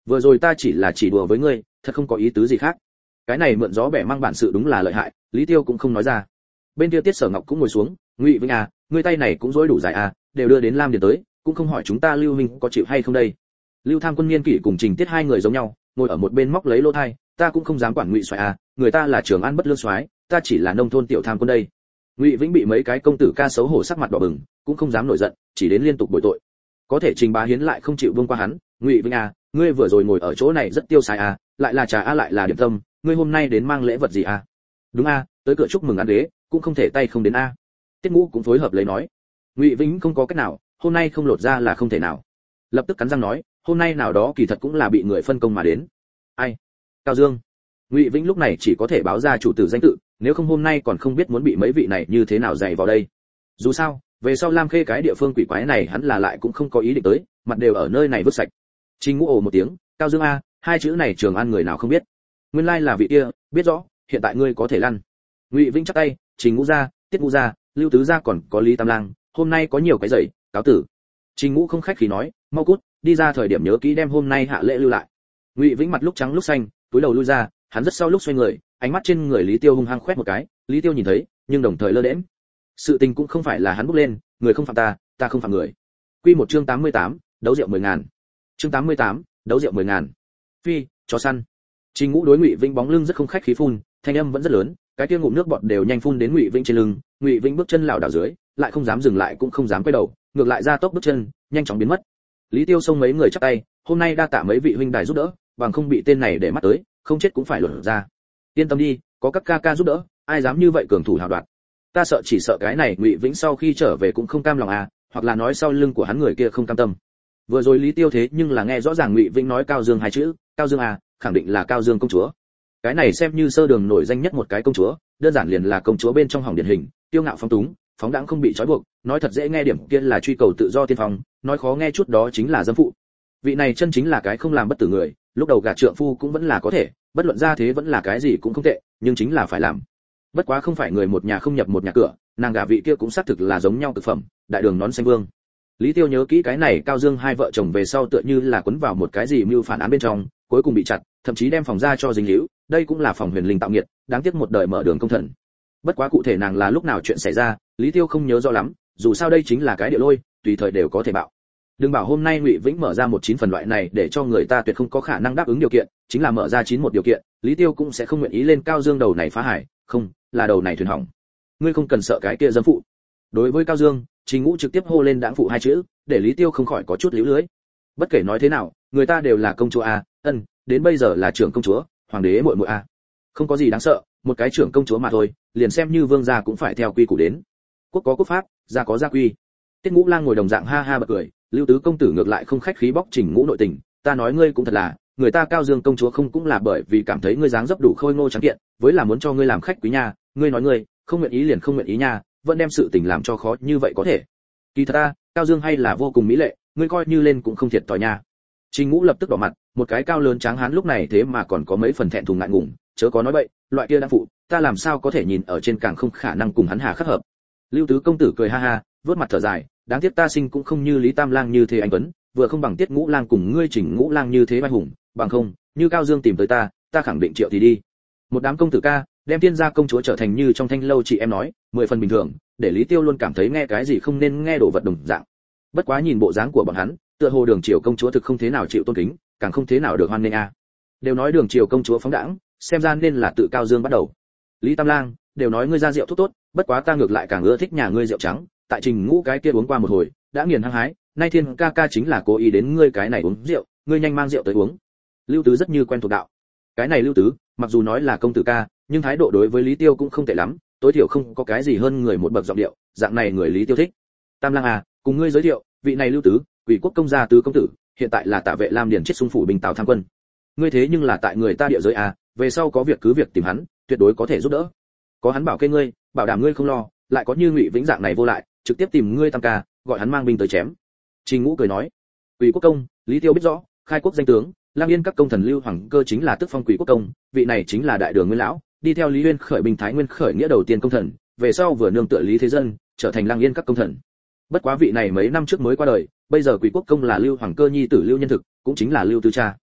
Vừa rồi ta chỉ là chỉ đùa với ngươi, thật không có ý tứ gì khác. Cái này mượn gió bẻ mang bản sự đúng là lợi hại, Lý Tiêu cũng không nói ra. Bên kia Tiết Sở Ngọc cũng ngồi xuống, Ngụy Vĩnh à, ngươi tay này cũng rối đủ dài à, đều đưa đến Lam Điền tới, cũng không hỏi chúng ta Lưu Minh có chịu hay không đây. Lưu Tham Quân niên kỷ cùng Trình Tiết hai người giống nhau, ngồi ở một bên móc lấy lỗ tai, ta cũng không dám quản Ngụy Soái à, người ta là Trường An bất lương soái, ta chỉ là nông thôn tiểu tham quân đây. Ngụy Vĩnh bị mấy cái công tử ca xấu hổ sắc mặt đỏ bừng, cũng không dám nổi giận, chỉ đến liên tục bồi tội. Có thể Trình Bá Hiến lại không chịu buông qua hắn, Ngụy Vĩnh à, ngươi vừa rồi ngồi ở chỗ này rất tiêu xài à, lại là trà a lại là điểm tâm, ngươi hôm nay đến mang lễ vật gì à? Đúng a, tới cửa chúc mừng ăn đế, cũng không thể tay không đến a. Tiết Ngũ cũng phối hợp lấy nói. Ngụy Vĩnh không có cách nào, hôm nay không lột ra là không thể nào. Lập tức cắn răng nói, hôm nay nào đó kỳ thật cũng là bị người phân công mà đến. Ai? Cao Dương. Ngụy Vĩnh lúc này chỉ có thể báo ra chủ tử danh tự, nếu không hôm nay còn không biết muốn bị mấy vị này như thế nào dày vào đây. Dù sao, về sau Lam Khê cái địa phương quỷ quái này hắn là lại cũng không có ý định tới, mặt đều ở nơi này vứt sạch. Trình Ngũ ồ một tiếng, Cao Dương a, hai chữ này Trường An người nào không biết. Nguyên lai là vị kia, biết rõ, hiện tại ngươi có thể lăn. Ngụy Vĩnh chắp tay, Trình Ngũ ra, Tiết Ngũ ra, Lưu Tứ ra còn có Lý Tam Lang, hôm nay có nhiều cái dậy, cáo tử. Trình Ngũ không khách khí nói, mau cút, đi ra thời điểm nhớ kỹ đem hôm nay hạ lễ lưu lại. Ngụy Vĩnh mặt lúc trắng lúc xanh, túi đầu lui ra, hắn rất sau lúc xoay người, ánh mắt trên người Lý Tiêu hung hăng khoét một cái, Lý Tiêu nhìn thấy, nhưng đồng thời lơ đễnh. Sự tình cũng không phải là hắn bốc lên, người không phạm ta, ta không phạm người. Quy một chương tám mươi tám, đấu rượu mười ngàn. Chương tám mươi tám, đấu rượu mười ngàn. Phi, chó săn. Trình Ngũ đối Ngụy Vĩnh bóng lưng rất không khách khí phun, thanh âm vẫn rất lớn, cái kia ngụm nước bọt đều nhanh phun đến Ngụy Vĩnh trên lưng, Ngụy Vĩnh bước chân lảo đảo dưới, lại không dám dừng lại cũng không dám quay đầu, ngược lại ra tốc bước chân, nhanh chóng biến mất. Lý Tiêu xông mấy người chắp tay, hôm nay đa tạ mấy vị huynh đài giúp đỡ, bằng không bị tên này để mắt tới, không chết cũng phải luận ra. Yên tâm đi, có các ca ca giúp đỡ, ai dám như vậy cường thủ hào đoạt. Ta sợ chỉ sợ cái này Ngụy Vĩnh sau khi trở về cũng không cam lòng à, hoặc là nói sau lưng của hắn người kia không cam tâm. Vừa rồi Lý Tiêu thế nhưng là nghe rõ ràng Ngụy Vĩnh nói Cao Dương hai chữ, Cao Dương à, khẳng định là Cao Dương công chúa. Cái này xem như sơ đường nổi danh nhất một cái công chúa, đơn giản liền là công chúa bên trong hỏng điển hình, tiêu ngạo phóng túng, phóng đãng không bị trói buộc, nói thật dễ nghe điểm kia là truy cầu tự do tiên phong, nói khó nghe chút đó chính là dâm phụ. Vị này chân chính là cái không làm bất tử người, lúc đầu gả trượng phu cũng vẫn là có thể, bất luận ra thế vẫn là cái gì cũng không tệ, nhưng chính là phải làm. Bất quá không phải người một nhà không nhập một nhà cửa, nàng gả vị kia cũng xác thực là giống nhau thực phẩm, đại đường nón xanh vương. Lý Tiêu nhớ kỹ cái này Cao Dương hai vợ chồng về sau tựa như là quấn vào một cái gì mưu phản án bên trong, cuối cùng bị chặt, thậm chí đem phòng ra cho dính líu, đây cũng là phòng huyền linh tạo nghiệt, đáng tiếc một đời mở đường công thần. Bất quá cụ thể nàng là lúc nào chuyện xảy ra, Lý Tiêu không nhớ rõ lắm, dù sao đây chính là cái địa lôi, tùy thời đều có thể bạo. Đừng bảo hôm nay Ngụy Vĩnh mở ra một chín phần loại này để cho người ta tuyệt không có khả năng đáp ứng điều kiện, chính là mở ra chín một điều kiện, Lý Tiêu cũng sẽ không nguyện ý lên Cao Dương đầu này phá hải, không, là đầu này thuyền hỏng. Ngươi không cần sợ cái kia dâm phụ. Đối với Cao Dương, Trình Ngũ trực tiếp hô lên đãng phụ hai chữ, để Lý Tiêu không khỏi có chút líu lưới. Bất kể nói thế nào, người ta đều là công chúa a, ân, đến bây giờ là trưởng công chúa, hoàng đế muội muội a. Không có gì đáng sợ, một cái trưởng công chúa mà thôi, liền xem như vương gia cũng phải theo quy củ đến. Quốc có quốc pháp, gia có gia quy. Tiết Ngũ Lang ngồi đồng dạng ha ha bật cười, Lưu Tứ công tử ngược lại không khách khí bóc Trình Ngũ nội tình, ta nói ngươi cũng thật là, người ta Cao Dương công chúa không cũng là bởi vì cảm thấy ngươi dáng dấp đủ khôi ngô trắng kiện, với là muốn cho ngươi làm khách quý nha, ngươi nói ngươi, không nguyện ý liền không nguyện ý nha, vẫn đem sự tình làm cho khó như vậy có thể. Kỳ thật ta, Cao Dương hay là vô cùng mỹ lệ, ngươi coi như lên cũng không thiệt thòi nha. Trình Ngũ lập tức đỏ mặt, một cái cao lớn tráng hán lúc này thế mà còn có mấy phần thẹn thùng ngại ngùng, chớ có nói bậy, loại kia đã phụ, ta làm sao có thể nhìn ở trên càng không khả năng cùng hắn hà khắc hợp. Lưu Tứ công tử cười ha ha, vớt mặt thở dài, đáng tiếc ta sinh cũng không như Lý Tam Lang như thế anh tuấn, vừa không bằng Tiết Ngũ Lang cùng ngươi Trình Ngũ Lang như thế vai hùng, bằng không, như Cao Dương tìm tới ta, ta khẳng định triệu thì đi. Một đám công tử ca, đem tiên gia công chúa trở thành như trong thanh lâu chị em nói, mười phần bình thường, để Lý Tiêu luôn cảm thấy nghe cái gì không nên nghe đồ vật đồng dạng. Bất quá nhìn bộ dáng của bọn hắn, tựa hồ Đường Triều công chúa thực không thế nào chịu tôn kính, càng không thế nào được hoan nghênh a. Đều nói Đường Triều công chúa phóng đãng, xem ra nên là tự Cao Dương bắt đầu. Lý Tam Lang, đều nói ngươi ra rượu thuốc tốt, bất quá ta ngược lại càng ưa thích nhà ngươi rượu trắng, tại Trình Ngũ cái kia uống qua một hồi, đã nghiền hăng hái, nay Thiên ca ca chính là cố ý đến ngươi cái này uống rượu, ngươi nhanh mang rượu tới uống. Lưu Tứ rất như quen thuộc đạo. Cái này Lưu Tứ, mặc dù nói là công tử ca, nhưng thái độ đối với Lý Tiêu cũng không tệ lắm, tối thiểu không có cái gì hơn người một bậc giọng điệu, dạng này người Lý Tiêu thích. Tam Lang à, cùng ngươi giới thiệu, vị này Lưu Tứ, Quỷ Quốc công gia tứ công tử, hiện tại là Tạ Vệ Lam Điền chết xung phủ bình Tào tham quân. Ngươi thế nhưng là tại người ta địa giới à, về sau có việc cứ việc tìm hắn, tuyệt đối có thể giúp đỡ. Có hắn bảo kê ngươi, bảo đảm ngươi không lo, lại có như Ngụy Vĩnh dạng này vô lại, trực tiếp tìm ngươi Tam ca, gọi hắn mang binh tới chém. Trình Ngũ cười nói, Quỷ Quốc công, Lý Tiêu biết rõ, khai quốc danh tướng, Lang Yên các công thần Lưu Hoàng Cơ chính là tức phong Quỷ Quốc công, vị này chính là đại đường Nguyên lão, đi theo Lý Uyên khởi binh Thái Nguyên khởi nghĩa đầu tiên công thần, về sau vừa nương tựa Lý Thế Dân, trở thành Lang Yên các công thần. Bất quá vị này mấy năm trước mới qua đời, bây giờ Quỷ Quốc công là Lưu Hoàng Cơ nhi tử Lưu Nhân Thực, cũng chính là Lưu Tứ cha.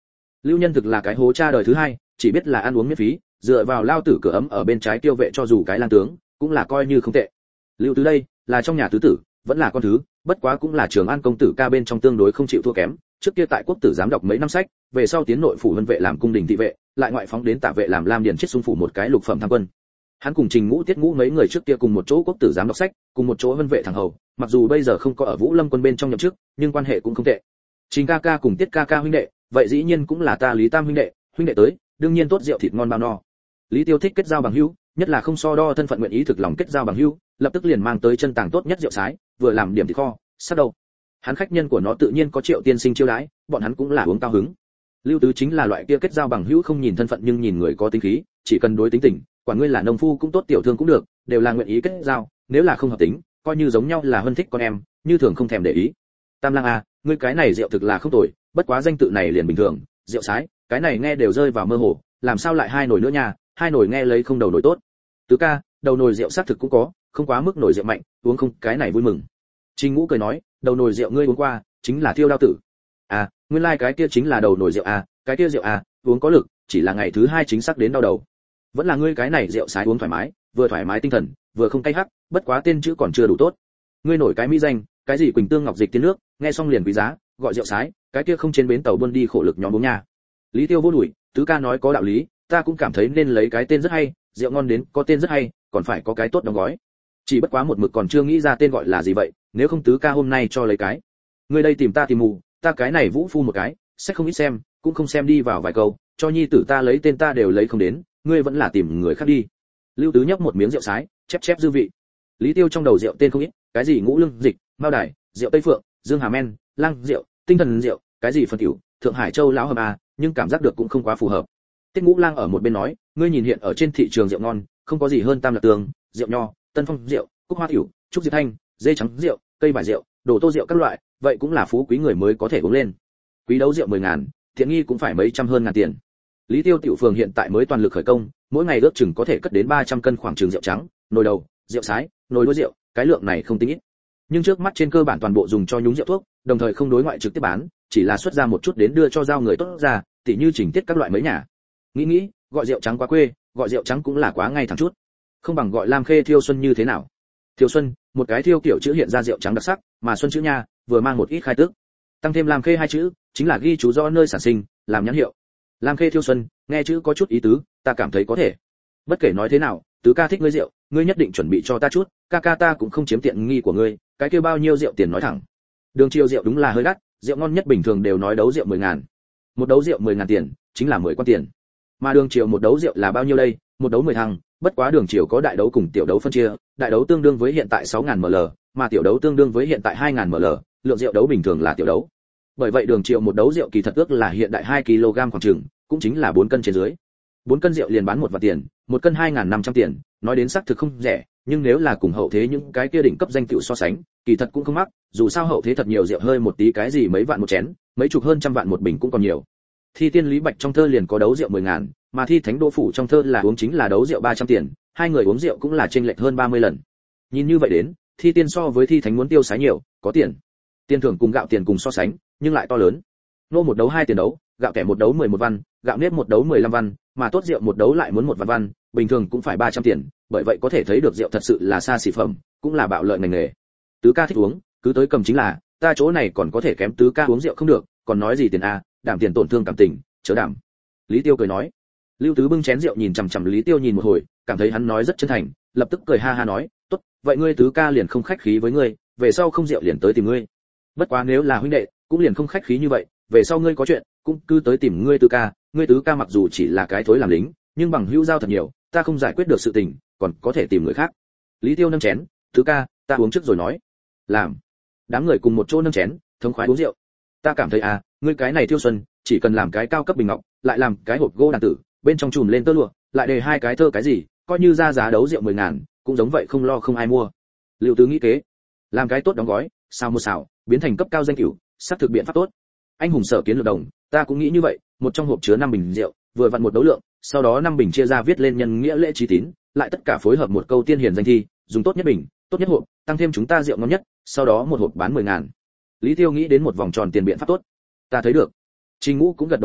Lưu Nhân thực là cái hố cha đời thứ hai, chỉ biết là ăn uống miễn phí, dựa vào lao tử cửa ấm ở bên trái tiêu vệ cho dù cái lang tướng, cũng là coi như không tệ. Lưu Tứ đây, là trong nhà tứ tử, vẫn là con thứ, bất quá cũng là Trường An công tử ca bên trong tương đối không chịu thua kém, trước kia tại quốc tử giám đọc mấy năm sách, về sau tiến nội phủ vân vệ làm cung đình thị vệ, lại ngoại phóng đến tạ vệ làm lam điền chết xung phủ một cái lục phẩm tham quân. Hắn cùng Trình Ngũ Tiết Ngũ mấy người trước kia cùng một chỗ quốc tử giám đọc sách, cùng một chỗ vân vệ thằng hầu, mặc dù bây giờ không có ở Vũ Lâm quân bên trong nhậm chức, nhưng quan hệ cũng không tệ. Trình ca ca cùng Tiết ca ca huynh đệ, vậy dĩ nhiên cũng là ta Lý Tam huynh đệ, huynh đệ tới, đương nhiên tốt rượu thịt ngon bao no. Lý Tiêu thích kết giao bằng hữu, nhất là không so đo thân phận nguyện ý thực lòng kết giao bằng hữu, lập tức liền mang tới chân tàng tốt nhất rượu sái, vừa làm điểm thịt kho, sát đâu. Hắn khách nhân của nó tự nhiên có Triệu tiên sinh chiêu đãi, bọn hắn cũng là uống cao hứng. Lưu Tứ chính là loại kia kết giao bằng hữu không nhìn thân phận nhưng nhìn người có tính khí, chỉ cần đối tính tình, quả ngươi là nông phu cũng tốt tiểu thương cũng được, đều là nguyện ý kết giao, nếu là không hợp tính, coi như giống nhau là hơn thích con em, như thường không thèm để ý. Tam Lang à, ngươi cái này rượu thực là không tồi, bất quá danh tự này liền bình thường, rượu sái, cái này nghe đều rơi vào mơ hồ, làm sao lại hai nồi nữa nha, hai nồi nghe lấy không đầu nồi tốt. Tứ ca, đầu nồi rượu xác thực cũng có, không quá mức nồi rượu mạnh, uống không, cái này vui mừng. Trình Ngũ cười nói, đầu nồi rượu ngươi uống qua, chính là Thiêu Đao Tử. À, nguyên lai like cái kia chính là đầu nồi rượu à, cái kia rượu à, uống có lực, chỉ là ngày thứ hai chính xác đến đau đầu. Vẫn là ngươi cái này rượu sái uống thoải mái, vừa thoải mái tinh thần, vừa không cay hắc, bất quá tên chữ còn chưa đủ tốt. Ngươi nổi cái mỹ danh, cái gì Quỳnh Tương Ngọc Dịch tiên nước, nghe xong liền quý giá, gọi rượu sái, cái kia không trên bến tàu buôn đi khổ lực nhóm uống nha. Lý Tiêu vô đuổi, tứ ca nói có đạo lý, ta cũng cảm thấy nên lấy cái tên rất hay, rượu ngon đến có tên rất hay, còn phải có cái tốt đóng gói. Chỉ bất quá một mực còn chưa nghĩ ra tên gọi là gì vậy, nếu không tứ ca hôm nay cho lấy cái. Ngươi đây tìm ta tìm mù, ta cái này vũ phu một cái, sẽ không ít xem, cũng không xem đi vào vài câu, cho nhi tử ta lấy tên ta đều lấy không đến, ngươi vẫn là tìm người khác đi. Lưu Tứ nhấp một miếng rượu sái, chép chép dư vị. Lý Tiêu trong đầu rượu tên không ít, cái gì Ngũ Lương Dịch, Mao Đài, rượu Tây Phượng, Dương Hà Men, Lang rượu, Tinh Thần rượu, cái gì phần tiểu, Thượng Hải Châu lão hầm à, nhưng cảm giác được cũng không quá phù hợp. Tiết Ngũ Lang ở một bên nói, ngươi nhìn hiện ở trên thị trường rượu ngon, không có gì hơn Tam Lạc Tường, rượu nho, Tân Phong rượu, Cúc Hoa tiểu, Trúc Diệp Thanh, dê trắng rượu, cây vải rượu, đồ tô rượu các loại, vậy cũng là phú quý người mới có thể uống lên. Quý đấu rượu mười ngàn, thiện nghi cũng phải mấy trăm hơn ngàn tiền. Lý Tiêu tiểu phường hiện tại mới toàn lực khởi công, mỗi ngày ước chừng có thể cất đến ba trăm cân khoảng trường rượu trắng, nồi đầu, rượu sái, nồi đuôi rượu, cái lượng này không tính ít. Nhưng trước mắt trên cơ bản toàn bộ dùng cho nhúng rượu thuốc, đồng thời không đối ngoại trực tiếp bán, chỉ là xuất ra một chút đến đưa cho giao người tốt ra, tỉ như chỉnh tiết các loại mấy nhà. Nghĩ nghĩ, gọi rượu trắng quá quê, gọi rượu trắng cũng là quá ngay thẳng chút. Không bằng gọi Lam Khê Thiêu Xuân như thế nào? Thiêu Xuân, một cái thiêu kiểu chữ hiện ra rượu trắng đặc sắc, mà xuân chữ nha, vừa mang một ít khai tước. Tăng thêm Lam Khê hai chữ, chính là ghi chú rõ nơi sản sinh, làm nhãn hiệu. Lam Khê Thiêu Xuân, nghe chữ có chút ý tứ, ta cảm thấy có thể. Bất kể nói thế nào, tứ ca thích ngươi rượu, ngươi nhất định chuẩn bị cho ta chút, ca ca ta cũng không chiếm tiện nghi của ngươi, cái kia bao nhiêu rượu tiền nói thẳng. Đường Chiêu rượu đúng là hơi đắt, rượu ngon nhất bình thường đều nói đấu rượu mười ngàn. Một đấu rượu mười ngàn tiền, chính là mười quan tiền. Mà Đường Chiêu một đấu rượu là bao nhiêu đây? Một đấu mười thằng, bất quá Đường Chiêu có đại đấu cùng tiểu đấu phân chia, đại đấu tương đương với hiện tại sáu ngàn ml, mà tiểu đấu tương đương với hiện tại hai ngàn ml, lượng rượu đấu bình thường là tiểu đấu. Bởi vậy Đường Chiêu một đấu rượu kỳ thật ước là hiện đại hai ki lô gam khoảng chừng, cũng chính là bốn cân trên dưới. bốn cân rượu liền bán một vạn tiền, một cân hai ngàn năm trăm tiền, nói đến xác thực không rẻ, nhưng nếu là cùng hậu thế những cái kia đỉnh cấp danh tiểu so sánh, kỳ thật cũng không mắc, dù sao hậu thế thật nhiều rượu hơi một tí cái gì mấy vạn một chén, mấy chục hơn trăm vạn một bình cũng còn nhiều. Thi tiên Lý Bạch trong thơ liền có đấu rượu mười ngàn, mà Thi Thánh Đỗ Phủ trong thơ là uống chính là đấu rượu ba trăm tiền, hai người uống rượu cũng là chênh lệch hơn ba mươi lần. Nhìn như vậy đến, Thi Tiên so với Thi Thánh muốn tiêu xài nhiều, có tiền. Tiền thưởng cùng gạo tiền cùng so sánh, nhưng lại to lớn. Nô một đấu hai tiền đấu, gạo kẻ một đấu mười một văn, gạo nếp một đấu mười lăm văn, mà tốt rượu một đấu lại muốn một văn văn, bình thường cũng phải ba trăm tiền, bởi vậy có thể thấy được rượu thật sự là xa xỉ phẩm, cũng là bạo lợi ngành nghề. Tứ ca thích uống, cứ tới cầm chính là, ta chỗ này còn có thể kém tứ ca uống rượu không được, còn nói gì tiền a, đảm tiền tổn thương cảm tình, chớ đảm. Lý Tiêu cười nói. Lưu Tứ bưng chén rượu nhìn chằm chằm Lý Tiêu nhìn một hồi, cảm thấy hắn nói rất chân thành, lập tức cười ha ha nói, tốt, vậy ngươi tứ ca liền không khách khí với ngươi, về sau không rượu liền tới tìm ngươi. Bất quá nếu là huynh đệ, cũng liền không khách khí như vậy, về sau ngươi có chuyện, cũng cứ tới tìm ngươi tứ ca, ngươi tứ ca mặc dù chỉ là cái thối làm lính, nhưng bằng hữu giao thật nhiều, ta không giải quyết được sự tình, còn có thể tìm người khác. Lý Tiêu nâng chén, tứ ca, ta uống trước rồi nói. Làm. Đám người cùng một chỗ nâng chén, thống khoái uống rượu. Ta cảm thấy à, ngươi cái này Thiêu Xuân, chỉ cần làm cái cao cấp bình ngọc, lại làm cái hộp gỗ đàn tử, bên trong chùm lên tơ lụa, lại đề hai cái thơ cái gì, coi như ra giá đấu rượu mười ngàn, cũng giống vậy không lo không ai mua. Lưu Tứ nghĩ kế, làm cái tốt đóng gói, sao mua xào, biến thành cấp cao danh cửu, xác thực biện pháp tốt. Anh hùng sở kiến lược đồng, ta cũng nghĩ như vậy, một trong hộp chứa năm bình rượu, vừa vặn một đấu lượng, sau đó năm bình chia ra viết lên nhân nghĩa lễ trí tín, lại tất cả phối hợp một câu tiên hiền danh thi, dùng tốt nhất bình, tốt nhất hộp, tăng thêm chúng ta rượu ngon nhất, sau đó một hộp bán mười ngàn. Lý Tiêu nghĩ đến một vòng tròn tiền biện pháp tốt. Ta thấy được. Trình Ngũ cũng gật đầu khen,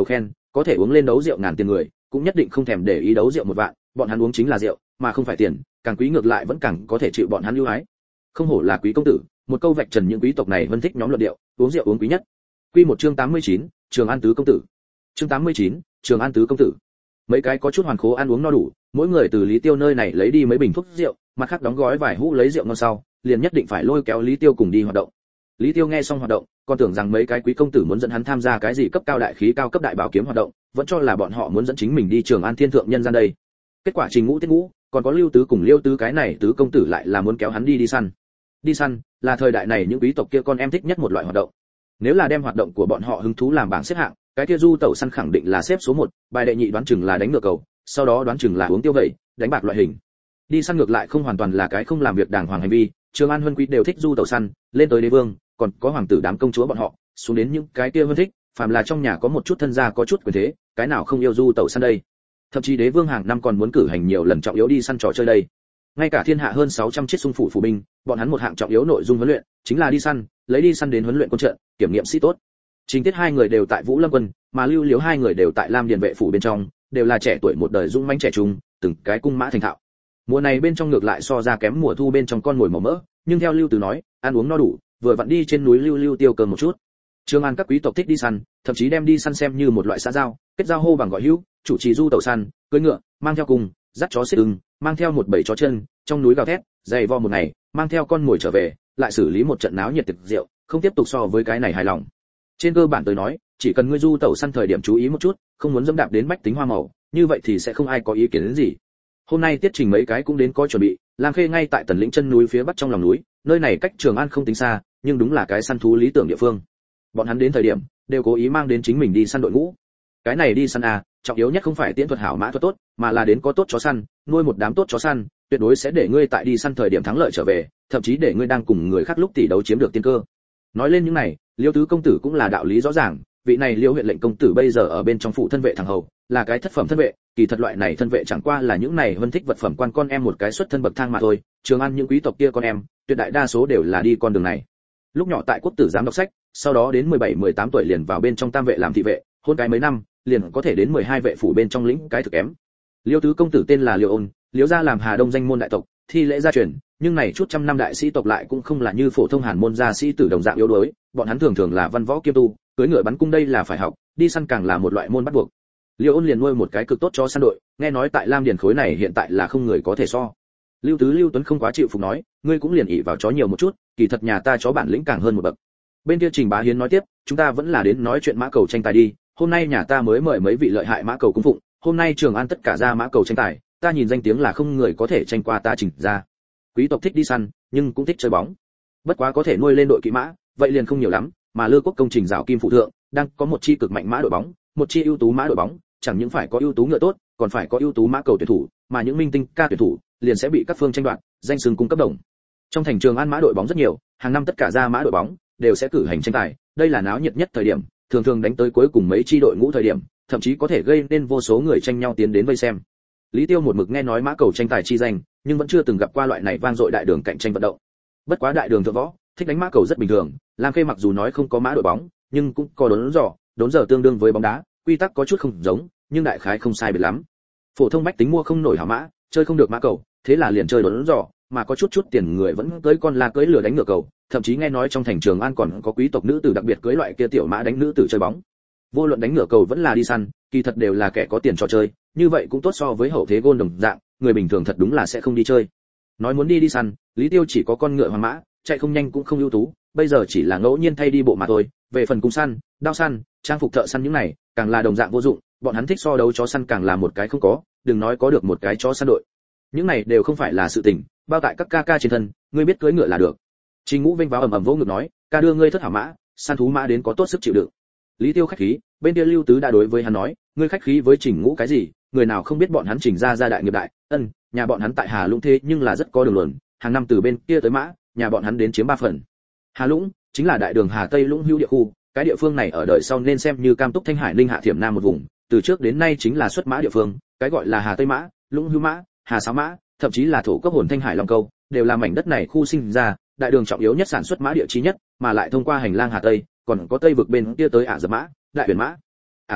có thể uống lên đấu rượu ngàn tiền người cũng nhất định không thèm để ý đấu rượu một vạn, bọn hắn uống chính là rượu mà không phải tiền, càng quý ngược lại vẫn càng có thể chịu bọn hắn ưu ái. Không hổ là quý công tử, một câu vạch trần những quý tộc này vân thích nhóm luận điệu, uống rượu uống quý nhất. Quy một chương tám mươi chín, Trường An tứ công tử. Chương tám mươi chín, Trường An tứ công tử. Mấy cái có chút hoàn khố ăn uống no đủ, mỗi người từ Lý Tiêu nơi này lấy đi mấy bình thuốc rượu, mặt khác đóng gói vài hũ lấy rượu ngon sau, liền nhất định phải lôi kéo Lý Tiêu cùng đi hoạt động. Lý Tiêu nghe xong hoạt động, còn tưởng rằng mấy cái quý công tử muốn dẫn hắn tham gia cái gì cấp cao đại khí cao cấp đại bảo kiếm hoạt động, vẫn cho là bọn họ muốn dẫn chính mình đi Trường An thiên thượng nhân gian đây. Kết quả Trình Ngũ Tiết Ngũ, còn có Lưu Tứ cùng Liêu Tứ cái này tứ công tử lại là muốn kéo hắn đi đi săn. Đi săn là thời đại này những quý tộc kia con em thích nhất một loại hoạt động. Nếu là đem hoạt động của bọn họ hứng thú làm bảng xếp hạng, cái kia du tẩu săn khẳng định là xếp số một, bài đệ nhị đoán chừng là đánh ngựa cầu, sau đó đoán chừng là uống tiêu gậy, đánh bạc loại hình. Đi săn ngược lại không hoàn toàn là cái không làm việc đàng hoàng hành vi, Trường An huân quý đều thích du tẩu săn, lên tới đế vương, còn có hoàng tử đám công chúa bọn họ, xuống đến những cái kia hơn thích, phàm là trong nhà có một chút thân gia có chút quyền thế, cái nào không yêu du tẩu săn đây. Thậm chí đế vương hàng năm còn muốn cử hành nhiều lần trọng yếu đi săn trò chơi đây. Ngay cả thiên hạ hơn sáu trăm chiếc xung phủ phủ binh, bọn hắn một hạng trọng yếu nội dung huấn luyện chính là đi săn, lấy đi săn đến huấn luyện quân trận, kiểm nghiệm sĩ tốt. Trình Tiết hai người đều tại Vũ Lâm quân, mà Lưu Liếu hai người đều tại Lam Điền vệ phủ bên trong, đều là trẻ tuổi một đời dũng mãnh trẻ trung, từng cái cung mã thành thạo. Mùa này bên trong ngược lại so ra kém mùa thu bên trong con ngồi màu mỡ, nhưng theo Lưu Từ nói, ăn uống no đủ, vừa vặn đi trên núi lưu lưu tiêu cơm một chút. Trường An các quý tộc thích đi săn, thậm chí đem đi săn xem như một loại xã giao, kết giao hô bằng gọi hữu, chủ trì du tẩu săn, cưỡi ngựa, mang theo cùng, dắt chó xích ưng, mang theo một bầy chó chân, trong núi gào thét, dày vò một ngày, mang theo con mồi trở về, lại xử lý một trận náo nhiệt tiệc rượu, không tiếp tục so với cái này hài lòng. Trên cơ bản tới nói, chỉ cần ngươi du tẩu săn thời điểm chú ý một chút, không muốn dẫm đạp đến bách tính hoa màu, như vậy thì sẽ không ai có ý kiến đến gì. Hôm nay Tiết Trình mấy cái cũng đến có chuẩn bị, Lam Khê ngay tại Tần Lĩnh chân núi phía bắc trong lòng núi, nơi này cách Trường An không tính xa, nhưng đúng là cái săn thú lý tưởng địa phương. Bọn hắn đến thời điểm, đều cố ý mang đến chính mình đi săn đội ngũ. Cái này đi săn à, trọng yếu nhất không phải tiễn thuật hảo mã thuật tốt, mà là đến có tốt chó săn, nuôi một đám tốt chó săn, tuyệt đối sẽ để ngươi tại đi săn thời điểm thắng lợi trở về, thậm chí để ngươi đang cùng người khác lúc tỷ đấu chiếm được tiên cơ. Nói lên những này, Liêu Tứ công tử cũng là đạo lý rõ ràng, vị này Liêu huyện lệnh công tử bây giờ ở bên trong phủ thân vệ thằng hầu, là cái thất phẩm thân vệ, kỳ thật loại này thân vệ chẳng qua là những này vân thích vật phẩm quan con em một cái xuất thân bậc thang mà thôi. Trường An những quý tộc kia con em, tuyệt đại đa số đều là đi con đường này. Lúc nhỏ tại quốc tử giám đọc sách, sau đó đến mười bảy mười tám tuổi liền vào bên trong tam vệ làm thị vệ, hôn cái mấy năm, liền có thể đến mười hai vệ phủ bên trong lĩnh cái thực kém. Liêu Tứ công tử tên là Liêu Ôn, Liêu gia làm Hà Đông danh môn đại tộc, thi lễ gia truyền, nhưng này chút trăm năm đại sĩ tộc lại cũng không là như phổ thông Hàn môn gia sĩ tử đồng dạng yếu đuối, bọn hắn thường thường là văn võ kiêm tu, cưỡi ngựa bắn cung đây là phải học, đi săn càng là một loại môn bắt buộc. Liêu Ôn liền nuôi một cái cực tốt cho săn đội, nghe nói tại Lam Điền khối này hiện tại là không người có thể so. Lưu Tứ Lưu Tuấn không quá chịu phục nói, ngươi cũng liền ỷ vào chó nhiều một chút, kỳ thật nhà ta chó bản lĩnh càng hơn một bậc. Bên kia Trình Bá Hiến nói tiếp, chúng ta vẫn là đến nói chuyện mã cầu tranh tài đi, hôm nay nhà ta mới mời mấy vị lợi hại mã cầu cung phụng, hôm nay Trường An tất cả ra mã cầu tranh tài, ta nhìn danh tiếng là không người có thể tranh qua ta Trình ra. Quý tộc thích đi săn, nhưng cũng thích chơi bóng. Bất quá có thể nuôi lên đội kỵ mã, vậy liền không nhiều lắm, mà Lư Quốc công trình rào kim phụ thượng, đang có một chi cực mạnh mã đội bóng, một chi ưu tú mã đội bóng, chẳng những phải có ưu tú ngựa tốt, còn phải có ưu tú mã cầu tuyển thủ, mà những minh tinh ca tuyển thủ liền sẽ bị các phương tranh đoạt, danh xưng cung cấp đồng. Trong thành Trường An mã đội bóng rất nhiều, hàng năm tất cả ra mã đội bóng đều sẽ cử hành tranh tài, đây là náo nhiệt nhất thời điểm, thường thường đánh tới cuối cùng mấy chi đội ngũ thời điểm, thậm chí có thể gây nên vô số người tranh nhau tiến đến vây xem. Lý Tiêu một mực nghe nói mã cầu tranh tài chi danh, nhưng vẫn chưa từng gặp qua loại này vang dội đại đường cạnh tranh vận động. Bất quá đại đường thượng võ, thích đánh mã cầu rất bình thường, Lam Khê mặc dù nói không có mã đội bóng, nhưng cũng có đốn giỏ, đốn giờ tương đương với bóng đá, quy tắc có chút không giống, nhưng đại khái không sai biệt lắm. Phổ thông bách tính mua không nổi hảo mã, chơi không được mã cầu, thế là liền chơi đốn giỏ, mà có chút chút tiền người vẫn tới con la cưỡi lửa đánh ngựa cầu, thậm chí nghe nói trong thành Trường An còn có quý tộc nữ tử đặc biệt cưỡi loại kia tiểu mã đánh nữ tử chơi bóng. Vô luận đánh ngựa cầu vẫn là đi săn, kỳ thật đều là kẻ có tiền trò chơi, như vậy cũng tốt so với hậu thế gôn đồng dạng, người bình thường thật đúng là sẽ không đi chơi. Nói muốn đi đi săn, Lý Tiêu chỉ có con ngựa hoàng mã, chạy không nhanh cũng không ưu tú, bây giờ chỉ là ngẫu nhiên thay đi bộ mà thôi. Về phần cung săn, đao săn, trang phục thợ săn những này, càng là đồng dạng vô dụng, bọn hắn thích so đấu chó săn càng là một cái không có, đừng nói có được một cái chó săn đội. Những này đều không phải là sự tình, bao tại các ca ca trên thân, ngươi biết cưỡi ngựa là được. Trình Ngũ vênh váo ầm ầm vỗ ngực nói, ca đưa ngươi thất hảo mã, săn thú mã đến có tốt sức chịu đựng. Lý Tiêu khách khí, bên kia Lưu Tứ đã đối với hắn nói, ngươi khách khí với Trình Ngũ cái gì, người nào không biết bọn hắn Trình ra gia đại nghiệp đại, ân, nhà bọn hắn tại Hà Lũng thế nhưng là rất có đường luận, hàng năm từ bên kia tới mã, nhà bọn hắn đến chiếm ba phần. Hà Lũng chính là đại đường Hà Tây Lũng hữu địa khu, cái địa phương này ở đời sau nên xem như Cam Túc Thanh Hải Ninh Hạ Thiểm Nam một vùng, từ trước đến nay chính là xuất mã địa phương, cái gọi là Hà Tây mã, Lũng hữu mã, Hà Sáo mã, thậm chí là thổ cấp hồn Thanh Hải Long Câu, đều là mảnh đất này khu sinh ra, đại đường trọng yếu nhất sản xuất mã địa chí nhất, mà lại thông qua hành lang Hà Tây, còn có Tây vực bên kia tới Ả Dập mã, Đại Huyền mã. Ả Dập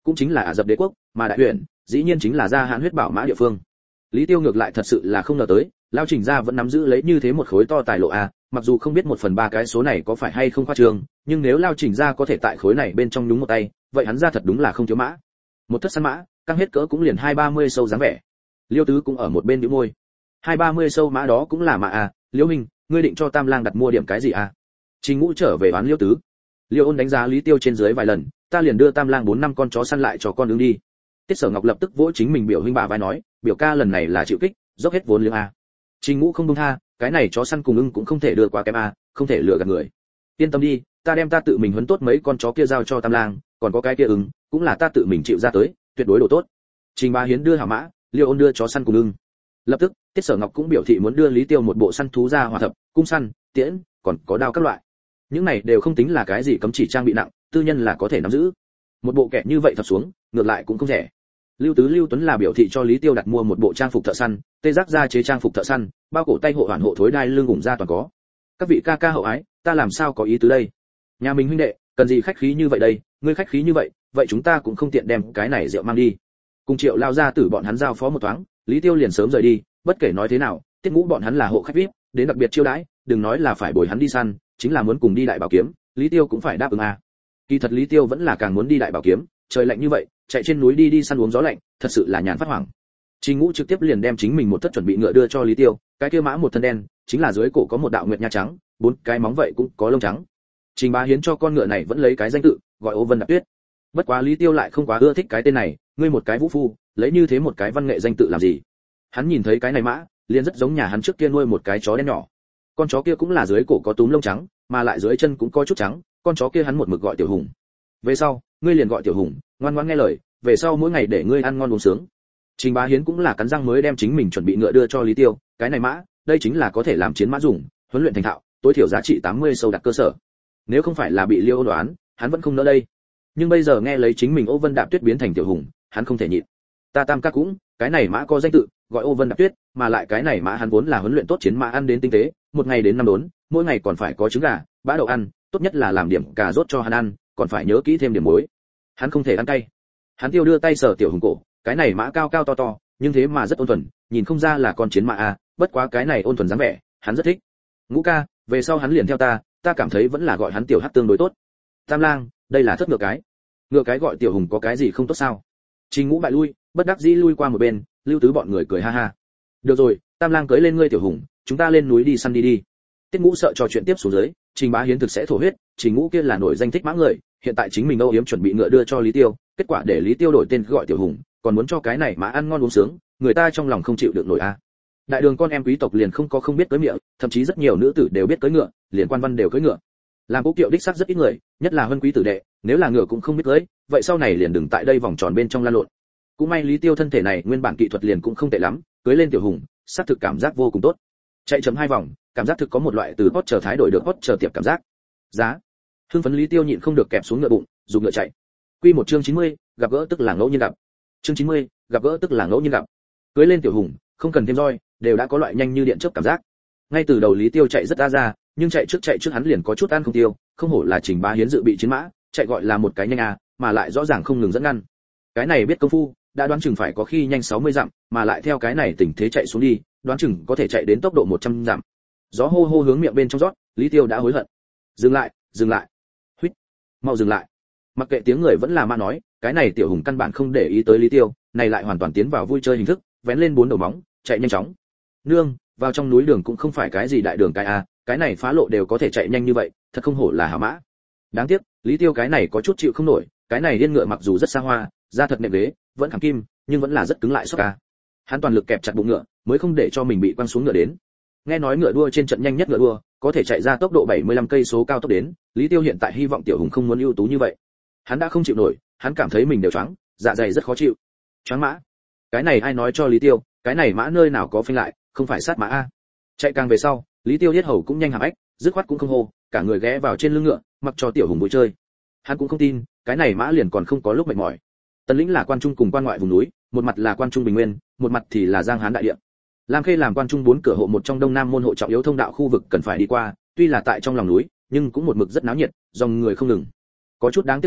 cũng chính là Ả Rập Đế quốc, mà đại huyện dĩ nhiên chính là gia hạn huyết bảo mã địa phương. Lý Tiêu ngược lại thật sự là không ngờ tới, Lao Trình gia vẫn nắm giữ lấy như thế một khối to tài lộ a, mặc dù không biết một phần ba cái số này có phải hay không khoa trương, nhưng nếu Lao Trình gia có thể tại khối này bên trong nhúng một tay, vậy hắn ra thật đúng là không thiếu mã. Một thất săn mã, căng hết cỡ cũng liền hai ba mươi sâu dáng vẻ. Liêu Tứ cũng ở một bên nhíu môi. Hai ba mươi sâu mã đó cũng là mã a, Liêu huynh, ngươi định cho Tam Lang đặt mua điểm cái gì a? Trình Ngũ trở về đoán Liêu Tứ. Liêu Ôn đánh giá Lý Tiêu trên dưới vài lần, ta liền đưa Tam Lang bốn năm con chó săn lại cho con ứng đi. Tiết Sở Ngọc lập tức vỗ chính mình biểu huynh bà vai nói, biểu ca lần này là chịu kích, dốc hết vốn liếng a. Trình Ngũ không buông tha, cái này chó săn cùng ưng cũng không thể đưa qua kém a, không thể lừa gạt người. Yên tâm đi, ta đem ta tự mình huấn tốt mấy con chó kia giao cho Tam Lang, còn có cái kia ưng, cũng là ta tự mình chịu ra tới, tuyệt đối đồ tốt. Trình Bá Hiến đưa hảo mã, Liêu Ôn đưa chó săn cùng ưng. Lập tức, Tiết Sở Ngọc cũng biểu thị muốn đưa Lý Tiêu một bộ săn thú ra hỏa thập, cung săn, tiễn, còn có đao các loại. Những này đều không tính là cái gì cấm chỉ trang bị nặng, tư nhân là có thể nắm giữ. Một bộ kẻ như vậy thật xuống, ngược lại cũng không rẻ. Lưu Tứ Lưu Tuấn là biểu thị cho Lý Tiêu đặt mua một bộ trang phục thợ săn, tê giác ra chế trang phục thợ săn, bao cổ tay hộ hoàn hộ thối đai lưng ủng ra toàn có. Các vị ca ca hậu ái, ta làm sao có ý tứ đây? Nhà mình huynh đệ, cần gì khách khí như vậy đây, ngươi khách khí như vậy, vậy chúng ta cũng không tiện đem cái này rượu mang đi. Cùng Triệu lao ra tử bọn hắn giao phó một thoáng, Lý Tiêu liền sớm rời đi, bất kể nói thế nào, Tiết Ngũ bọn hắn là hộ khách vê i pê, đến đặc biệt chiêu đãi, đừng nói là phải bồi hắn đi săn, chính là muốn cùng đi Đại Bảo Kiếm, Lý Tiêu cũng phải đáp ứng à. Kỳ thật Lý Tiêu vẫn là càng muốn đi Đại Bảo Kiếm, trời lạnh như vậy, chạy trên núi đi đi săn uống gió lạnh, thật sự là nhàn phát hoảng. Trình Ngũ trực tiếp liền đem chính mình một thất chuẩn bị ngựa đưa cho Lý Tiêu, cái kia mã một thân đen, chính là dưới cổ có một đạo nguyệt nha trắng, bốn cái móng vậy cũng có lông trắng. Trình Bá Hiến cho con ngựa này vẫn lấy cái danh tự, gọi Ô Vân Đạp Tuyết. Bất quá Lý Tiêu lại không quá ưa thích cái tên này, ngươi một cái vũ phu, lấy như thế một cái văn nghệ danh tự làm gì? Hắn nhìn thấy cái này mã, liền rất giống nhà hắn trước kia nuôi một cái chó đen nhỏ. Con chó kia cũng là dưới cổ có túm lông trắng, mà lại dưới chân cũng có chút trắng, con chó kia hắn một mực gọi Tiểu Hùng. Về sau, ngươi liền gọi Tiểu Hùng, ngoan ngoãn nghe lời, về sau mỗi ngày để ngươi ăn ngon uống sướng. Trình Bá Hiến cũng là cắn răng mới đem chính mình chuẩn bị ngựa đưa cho Lý Tiêu, cái này mã, đây chính là có thể làm chiến mã dùng, huấn luyện thành thạo, tối thiểu giá trị tám mươi sâu đặt cơ sở. Nếu không phải là bị Liêu đoán, hắn vẫn không nỡ đây. Nhưng bây giờ nghe lấy chính mình Ô Vân Đạp Tuyết biến thành Tiểu Hùng, hắn không thể nhịn. Ta tam ca cũng, cái này mã có danh tự, gọi Ô Vân Đạp Tuyết, mà lại cái này mã hắn vốn là huấn luyện tốt chiến mã ăn đến tinh tế, một ngày đến năm đốn, mỗi ngày còn phải có trứng gà, bã đậu ăn, tốt nhất là làm điểm cà rốt cho hắn ăn, còn phải nhớ kỹ thêm điểm muối. Hắn không thể ăn cay. Hắn Tiêu đưa tay sờ Tiểu Hùng cổ, cái này mã cao cao to to, nhưng thế mà rất ôn thuần, nhìn không ra là con chiến mã à, bất quá cái này ôn thuần dáng vẻ, hắn rất thích. Ngũ ca, về sau hắn liền theo ta, ta cảm thấy vẫn là gọi hắn Tiểu Hắc tương đối tốt. Tam Lang, đây là thất ngựa cái. Ngựa cái gọi Tiểu Hùng có cái gì không tốt sao? Trình Ngũ bại lui, bất đắc dĩ lui qua một bên, Lưu Tứ bọn người cười ha ha. Được rồi, Tam Lang cưới lên ngươi Tiểu Hùng, chúng ta lên núi đi săn đi đi. Tiết Ngũ sợ trò chuyện tiếp xuống dưới, Trình Bá Hiến thực sẽ thổ huyết, Trình Ngũ kia là nổi danh thích mã người, hiện tại chính mình âu yếm chuẩn bị ngựa đưa cho Lý Tiêu, kết quả để Lý Tiêu đổi tên gọi Tiểu Hùng, còn muốn cho cái này mã ăn ngon uống sướng, người ta trong lòng không chịu được nổi a. Đại đường con em quý tộc liền không có không biết cưỡi ngựa, thậm chí rất nhiều nữ tử đều biết cưỡi ngựa, liền quan văn đều cưỡi ngựa. Làm cố kiệu đích xác rất ít người, nhất là huân quý tử đệ, nếu là ngựa cũng không biết cưỡi, vậy sau này liền đừng tại đây vòng tròn bên trong lan lộn. Cũng may Lý Tiêu thân thể này nguyên bản kỹ thuật liền cũng không tệ lắm, cưỡi lên Tiểu Hùng, xác thực cảm giác vô cùng tốt. Chạy chấm hai vòng, cảm giác thực có một loại từ hot chờ thái đổi được hot chờ tiệp cảm giác. Giá. Hưng phấn Lý Tiêu nhịn không được kẹp xuống ngựa bụng, dùng ngựa chạy. Quy một chương chín mươi, gặp gỡ tức là ngẫu nhiên gặp. Chương chín mươi, gặp gỡ tức là ngẫu nhiên gặp. Cưỡi lên Tiểu Hùng, không cần thêm roi, đều đã có loại nhanh như điện chớp cảm giác. Ngay từ đầu Lý Tiêu chạy rất ra ra, nhưng chạy trước chạy trước hắn liền có chút ăn không tiêu, không hổ là Trình Bá Hiến dự bị chiến mã, chạy gọi là một cái nhanh à, mà lại rõ ràng không ngừng dẫn ngăn. Cái này biết công phu, đã đoán chừng phải có khi nhanh sáu mươi dặm, mà lại theo cái này tình thế chạy xuống đi, đoán chừng có thể chạy đến tốc độ một trăm dặm. Gió hô hô hướng miệng bên trong rót, Lý Tiêu đã hối hận. Dừng lại, dừng lại. Huýt, mau dừng lại. Mặc kệ tiếng người vẫn là ma nói, cái này Tiểu Hùng căn bản không để ý tới Lý Tiêu, này lại hoàn toàn tiến vào vui chơi hình thức, vén lên bốn đầu móng, chạy nhanh chóng. Nương, vào trong núi đường cũng không phải cái gì đại đường cái a, cái này phá lộ đều có thể chạy nhanh như vậy, thật không hổ là hảo mã. Đáng tiếc, Lý Tiêu cái này có chút chịu không nổi, cái này điên ngựa mặc dù rất xa hoa, da thật nệm ghế, vẫn khảm kim, nhưng vẫn là rất cứng lại sóc a. Hắn toàn lực kẹp chặt bụng ngựa, mới không để cho mình bị quăng xuống ngựa đến. Nghe nói ngựa đua trên trận nhanh nhất ngựa đua, có thể chạy ra tốc độ bảy mươi lăm cây số cao tốc đến, Lý Tiêu hiện tại hy vọng Tiểu Hùng không muốn ưu tú như vậy. Hắn đã không chịu nổi, hắn cảm thấy mình đều choáng, dạ dày rất khó chịu. Choáng mã. Cái này ai nói cho Lý Tiêu, cái này mã nơi nào có phanh lại, không phải sát mã a. Chạy càng về sau, Lý Tiêu yết hầu cũng nhanh hàm ếch, dứt khoát cũng không hô, cả người ghé vào trên lưng ngựa, mặc cho Tiểu Hùng vui chơi. Hắn cũng không tin, cái này mã liền còn không có lúc mệt mỏi. Tần lĩnh là quan trung cùng quan ngoại vùng núi, một mặt là quan trung bình nguyên, một mặt thì là giang hán đại địa. Lam Khê làm quan trung bốn cửa hộ một trong đông nam môn hộ trọng yếu thông đạo khu vực cần phải đi qua, tuy là tại trong lòng núi, nhưng cũng một mực rất náo nhiệt, dòng người không ngừng. Có chút đáng tiếc là,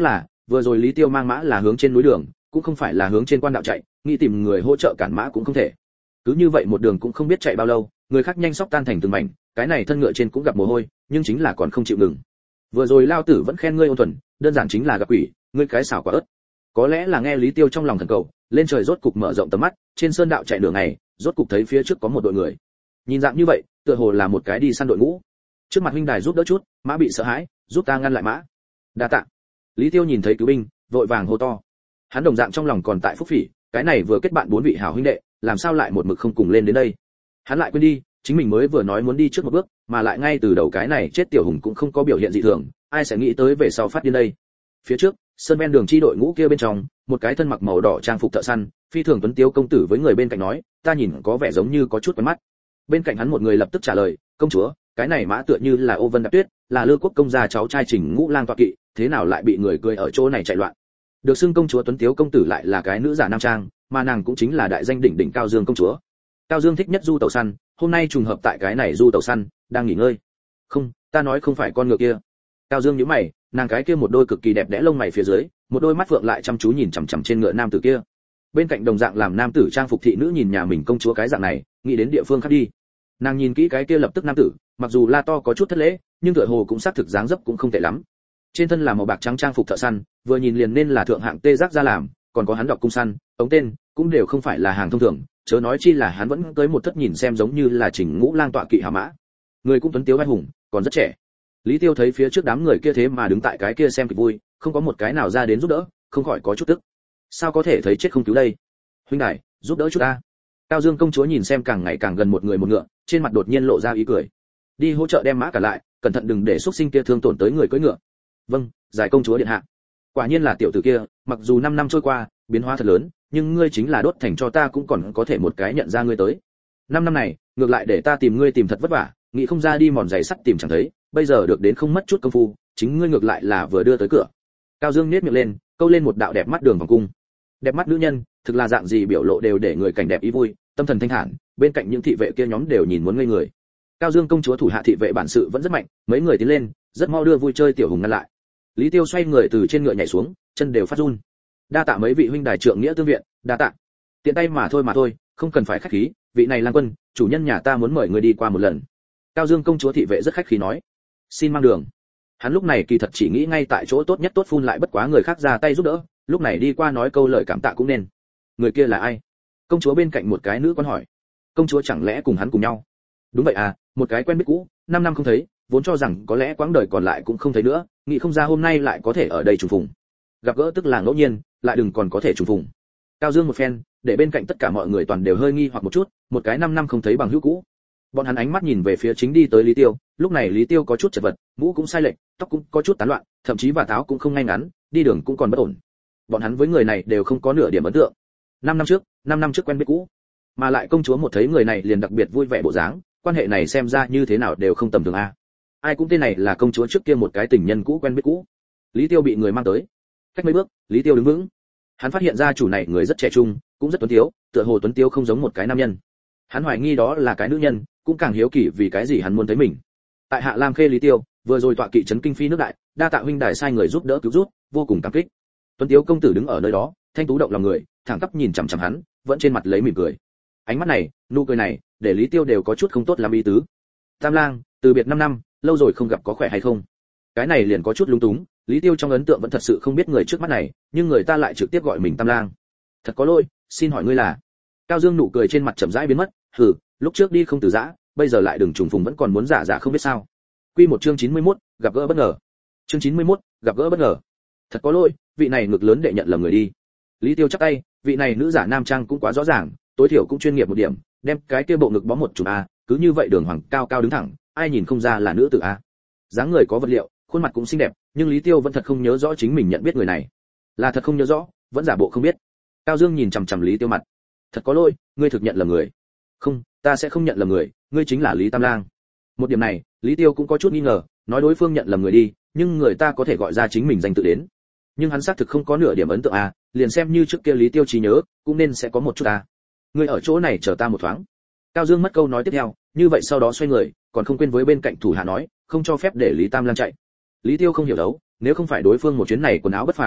Vừa rồi Lý Tiêu mang mã là hướng trên núi đường, cũng không phải là hướng trên quan đạo chạy, nghĩ tìm người hỗ trợ cản mã cũng không thể. Cứ như vậy một đường cũng không biết chạy bao lâu, người khác nhanh sóc tan thành từng mảnh, cái này thân ngựa trên cũng gặp mồ hôi, nhưng chính là còn không chịu ngừng. Vừa rồi lao tử vẫn khen ngươi ôn thuần, đơn giản chính là gặp quỷ, ngươi cái xảo quả ớt. Có lẽ là nghe Lý Tiêu trong lòng thần cầu, lên trời rốt cục mở rộng tầm mắt, trên sơn đạo chạy nửa ngày, rốt cục thấy phía trước có một đội người. Nhìn dạng như vậy, tựa hồ là một cái đi săn đội ngũ. Trước mặt huynh đài giúp đỡ chút, mã bị sợ hãi, giúp ta ngăn lại mã. Đa tạ. Lý Tiêu nhìn thấy cứu binh, vội vàng hô to. Hắn đồng dạng trong lòng còn tại phúc phỉ, cái này vừa kết bạn bốn vị hảo huynh đệ, làm sao lại một mực không cùng lên đến đây? Hắn lại quên đi, chính mình mới vừa nói muốn đi trước một bước, mà lại ngay từ đầu cái này chết tiểu hùng cũng không có biểu hiện dị thường, ai sẽ nghĩ tới về sau phát điên đây? Phía trước, sơn ven đường chi đội ngũ kia bên trong, một cái thân mặc màu đỏ trang phục thợ săn, phi thường tuấn tiếu công tử với người bên cạnh nói, ta nhìn có vẻ giống như có chút quen mắt. Bên cạnh hắn một người lập tức trả lời, công chúa, cái này mã tựa như là Ô Vân Đạp Tuyết, là Lư Quốc công gia cháu trai Trình Ngũ Lang tọa kỵ, thế nào lại bị người cười ở chỗ này chạy loạn? Được xưng công chúa tuấn tiếu công tử lại là cái nữ giả nam trang, mà nàng cũng chính là đại danh đỉnh đỉnh Cao Dương công chúa. Cao Dương thích nhất du tàu săn, hôm nay trùng hợp tại cái này du tàu săn, đang nghỉ ngơi. Không, ta nói không phải con ngựa kia. Cao Dương nhíu mày, nàng cái kia một đôi cực kỳ đẹp đẽ lông mày phía dưới, một đôi mắt vượng lại chăm chú nhìn chằm chằm trên ngựa nam tử kia. Bên cạnh đồng dạng làm nam tử trang phục thị nữ nhìn nhà mình công chúa cái dạng này, nghĩ đến địa phương khác đi. Nàng nhìn kỹ cái kia lập tức nam tử, mặc dù la to có chút thất lễ, nhưng tựa hồ cũng xác thực dáng dấp cũng không tệ lắm. Trên thân là màu bạc trắng trang phục thợ săn, vừa nhìn liền nên là thượng hạng tê giác ra làm, còn có hắn đọc cung săn, ống tên, cũng đều không phải là hàng thông thường, chớ nói chi là hắn vẫn tới một thất nhìn xem giống như là Trình Ngũ Lang tọa kỵ hảo mã. Người cũng tuấn tiếu vai hùng, còn rất trẻ. Lý Tiêu thấy phía trước đám người kia thế mà đứng tại cái kia xem kịch vui, không có một cái nào ra đến giúp đỡ, không khỏi có chút tức. Sao có thể thấy chết không cứu đây? Huynh đài, giúp đỡ chút ta. Cao Dương công chúa nhìn xem càng ngày càng gần một người một ngựa, trên mặt đột nhiên lộ ra ý cười. Đi hỗ trợ đem mã cả lại, cẩn thận đừng để xuất sinh kia thương tổn tới người cưỡi ngựa. Vâng, giải công chúa điện hạ. Quả nhiên là tiểu tử kia, mặc dù năm năm trôi qua, biến hóa thật lớn, nhưng ngươi chính là đốt thành cho ta cũng còn có thể một cái nhận ra ngươi tới. Năm năm này, ngược lại để ta tìm ngươi tìm thật vất vả, nghĩ không ra đi mòn giày sắt tìm chẳng thấy, bây giờ được đến không mất chút công phu, chính ngươi ngược lại là vừa đưa tới cửa. Cao Dương nhếch miệng lên, câu lên một đạo đẹp mắt đường vòng cung. Đẹp mắt nữ nhân, thực là dạng gì biểu lộ đều để người cảnh đẹp ý vui, tâm thần thanh thản, bên cạnh những thị vệ kia nhóm đều nhìn muốn ngây người. Cao Dương công chúa thủ hạ thị vệ bản sự vẫn rất mạnh, mấy người tiến lên, rất mau đưa vui chơi tiểu hùng ngăn lại. Lý Tiêu xoay người từ trên ngựa nhảy xuống, chân đều phát run. Đa tạ mấy vị huynh đài trượng nghĩa tương viện, đa tạ. Tiện tay mà thôi mà thôi, không cần phải khách khí, vị này lang quân, chủ nhân nhà ta muốn mời người đi qua một lần. Cao Dương công chúa thị vệ rất khách khí nói, xin mang đường. Hắn lúc này kỳ thật chỉ nghĩ ngay tại chỗ tốt nhất tốt phun lại bất quá người khác ra tay giúp đỡ, lúc này đi qua nói câu lời cảm tạ cũng nên. Người kia là ai? Công chúa bên cạnh một cái nữ quan hỏi. Công chúa chẳng lẽ cùng hắn cùng nhau? Đúng vậy à, một cái quen biết cũ, năm năm không thấy, vốn cho rằng có lẽ quãng đời còn lại cũng không thấy nữa, nghĩ không ra hôm nay lại có thể ở đây trùng phùng. Gặp gỡ tức là ngẫu nhiên, lại đừng còn có thể trùng phùng. Cao Dương một phen, để bên cạnh tất cả mọi người toàn đều hơi nghi hoặc một chút, một cái năm năm không thấy bằng hữu cũ. Bọn hắn ánh mắt nhìn về phía chính đi tới Lý Tiêu, lúc này Lý Tiêu có chút chật vật, mũ cũng sai lệch, tóc cũng có chút tán loạn, thậm chí và táo cũng không ngay ngắn, đi đường cũng còn bất ổn. Bọn hắn với người này đều không có nửa điểm ấn tượng. Năm năm trước, năm năm trước quen biết cũ, mà lại công chúa một thấy người này liền đặc biệt vui vẻ bộ dáng, quan hệ này xem ra như thế nào đều không tầm thường a. Ai cũng tên này là công chúa trước kia một cái tình nhân cũ quen biết cũ. Lý Tiêu bị người mang tới. Cách mấy bước, Lý Tiêu đứng vững. Hắn phát hiện ra chủ này người rất trẻ trung, cũng rất tuấn tiếu, tựa hồ tuấn tiếu không giống một cái nam nhân. Hắn hoài nghi đó là cái nữ nhân, cũng càng hiếu kỳ vì cái gì hắn muốn thấy mình. Tại Hạ Lam Khê Lý Tiêu, vừa rồi tọa kỵ trấn kinh phi nước đại, đa tạ huynh đài sai người giúp đỡ cứu rút, vô cùng cảm kích. Tuấn tiếu công tử đứng ở nơi đó, thanh tú động lòng người, thẳng tắp nhìn chằm chằm hắn, vẫn trên mặt lấy mỉm cười. Ánh mắt này, nụ cười này, để Lý Tiêu đều có chút không tốt làm ý tứ. Tam lang, từ biệt năm năm, lâu rồi không gặp có khỏe hay không? Cái này liền có chút lúng túng, Lý Tiêu trong ấn tượng vẫn thật sự không biết người trước mắt này, nhưng người ta lại trực tiếp gọi mình Tam lang. Thật có lỗi, xin hỏi ngươi là? Cao Dương nụ cười trên mặt chậm rãi biến mất, hừ, lúc trước đi không từ giã, bây giờ lại đừng trùng phùng vẫn còn muốn giả giả không biết sao. Quy một chương chín mươi mốt, gặp gỡ bất ngờ. Chương chín mươi mốt, gặp gỡ bất ngờ. Thật có lỗi, vị này ngực lớn đệ nhận lầm người đi. Lý Tiêu chắp tay, vị này nữ giả nam trang cũng quá rõ ràng, tối thiểu cũng chuyên nghiệp một điểm, đem cái kia bộ ngực bó một chùm a, cứ như vậy đường hoàng cao cao đứng thẳng, ai nhìn không ra là nữ tử a. Dáng người có vật liệu, khuôn mặt cũng xinh đẹp, nhưng Lý Tiêu vẫn thật không nhớ rõ chính mình nhận biết người này. Là thật không nhớ rõ, vẫn giả bộ không biết. Cao Dương nhìn chằm chằm Lý Tiêu mặt. Thật có lỗi, ngươi thực nhận lầm người. Không, ta sẽ không nhận lầm người, ngươi chính là Lý Tam Lang. Một điểm này, Lý Tiêu cũng có chút nghi ngờ, nói đối phương nhận lầm người đi, nhưng người ta có thể gọi ra chính mình danh tự đến. Nhưng hắn xác thực không có nửa điểm ấn tượng a, liền xem như trước kia Lý Tiêu trí nhớ, cũng nên sẽ có một chút a. Ngươi ở chỗ này chờ ta một thoáng. Cao Dương mất câu nói tiếp theo, như vậy sau đó xoay người, còn không quên với bên cạnh thủ hạ nói, không cho phép để Lý Tam Lang chạy. Lý Tiêu không hiểu đấu, nếu không phải đối phương một chuyến này quần áo bất phàm,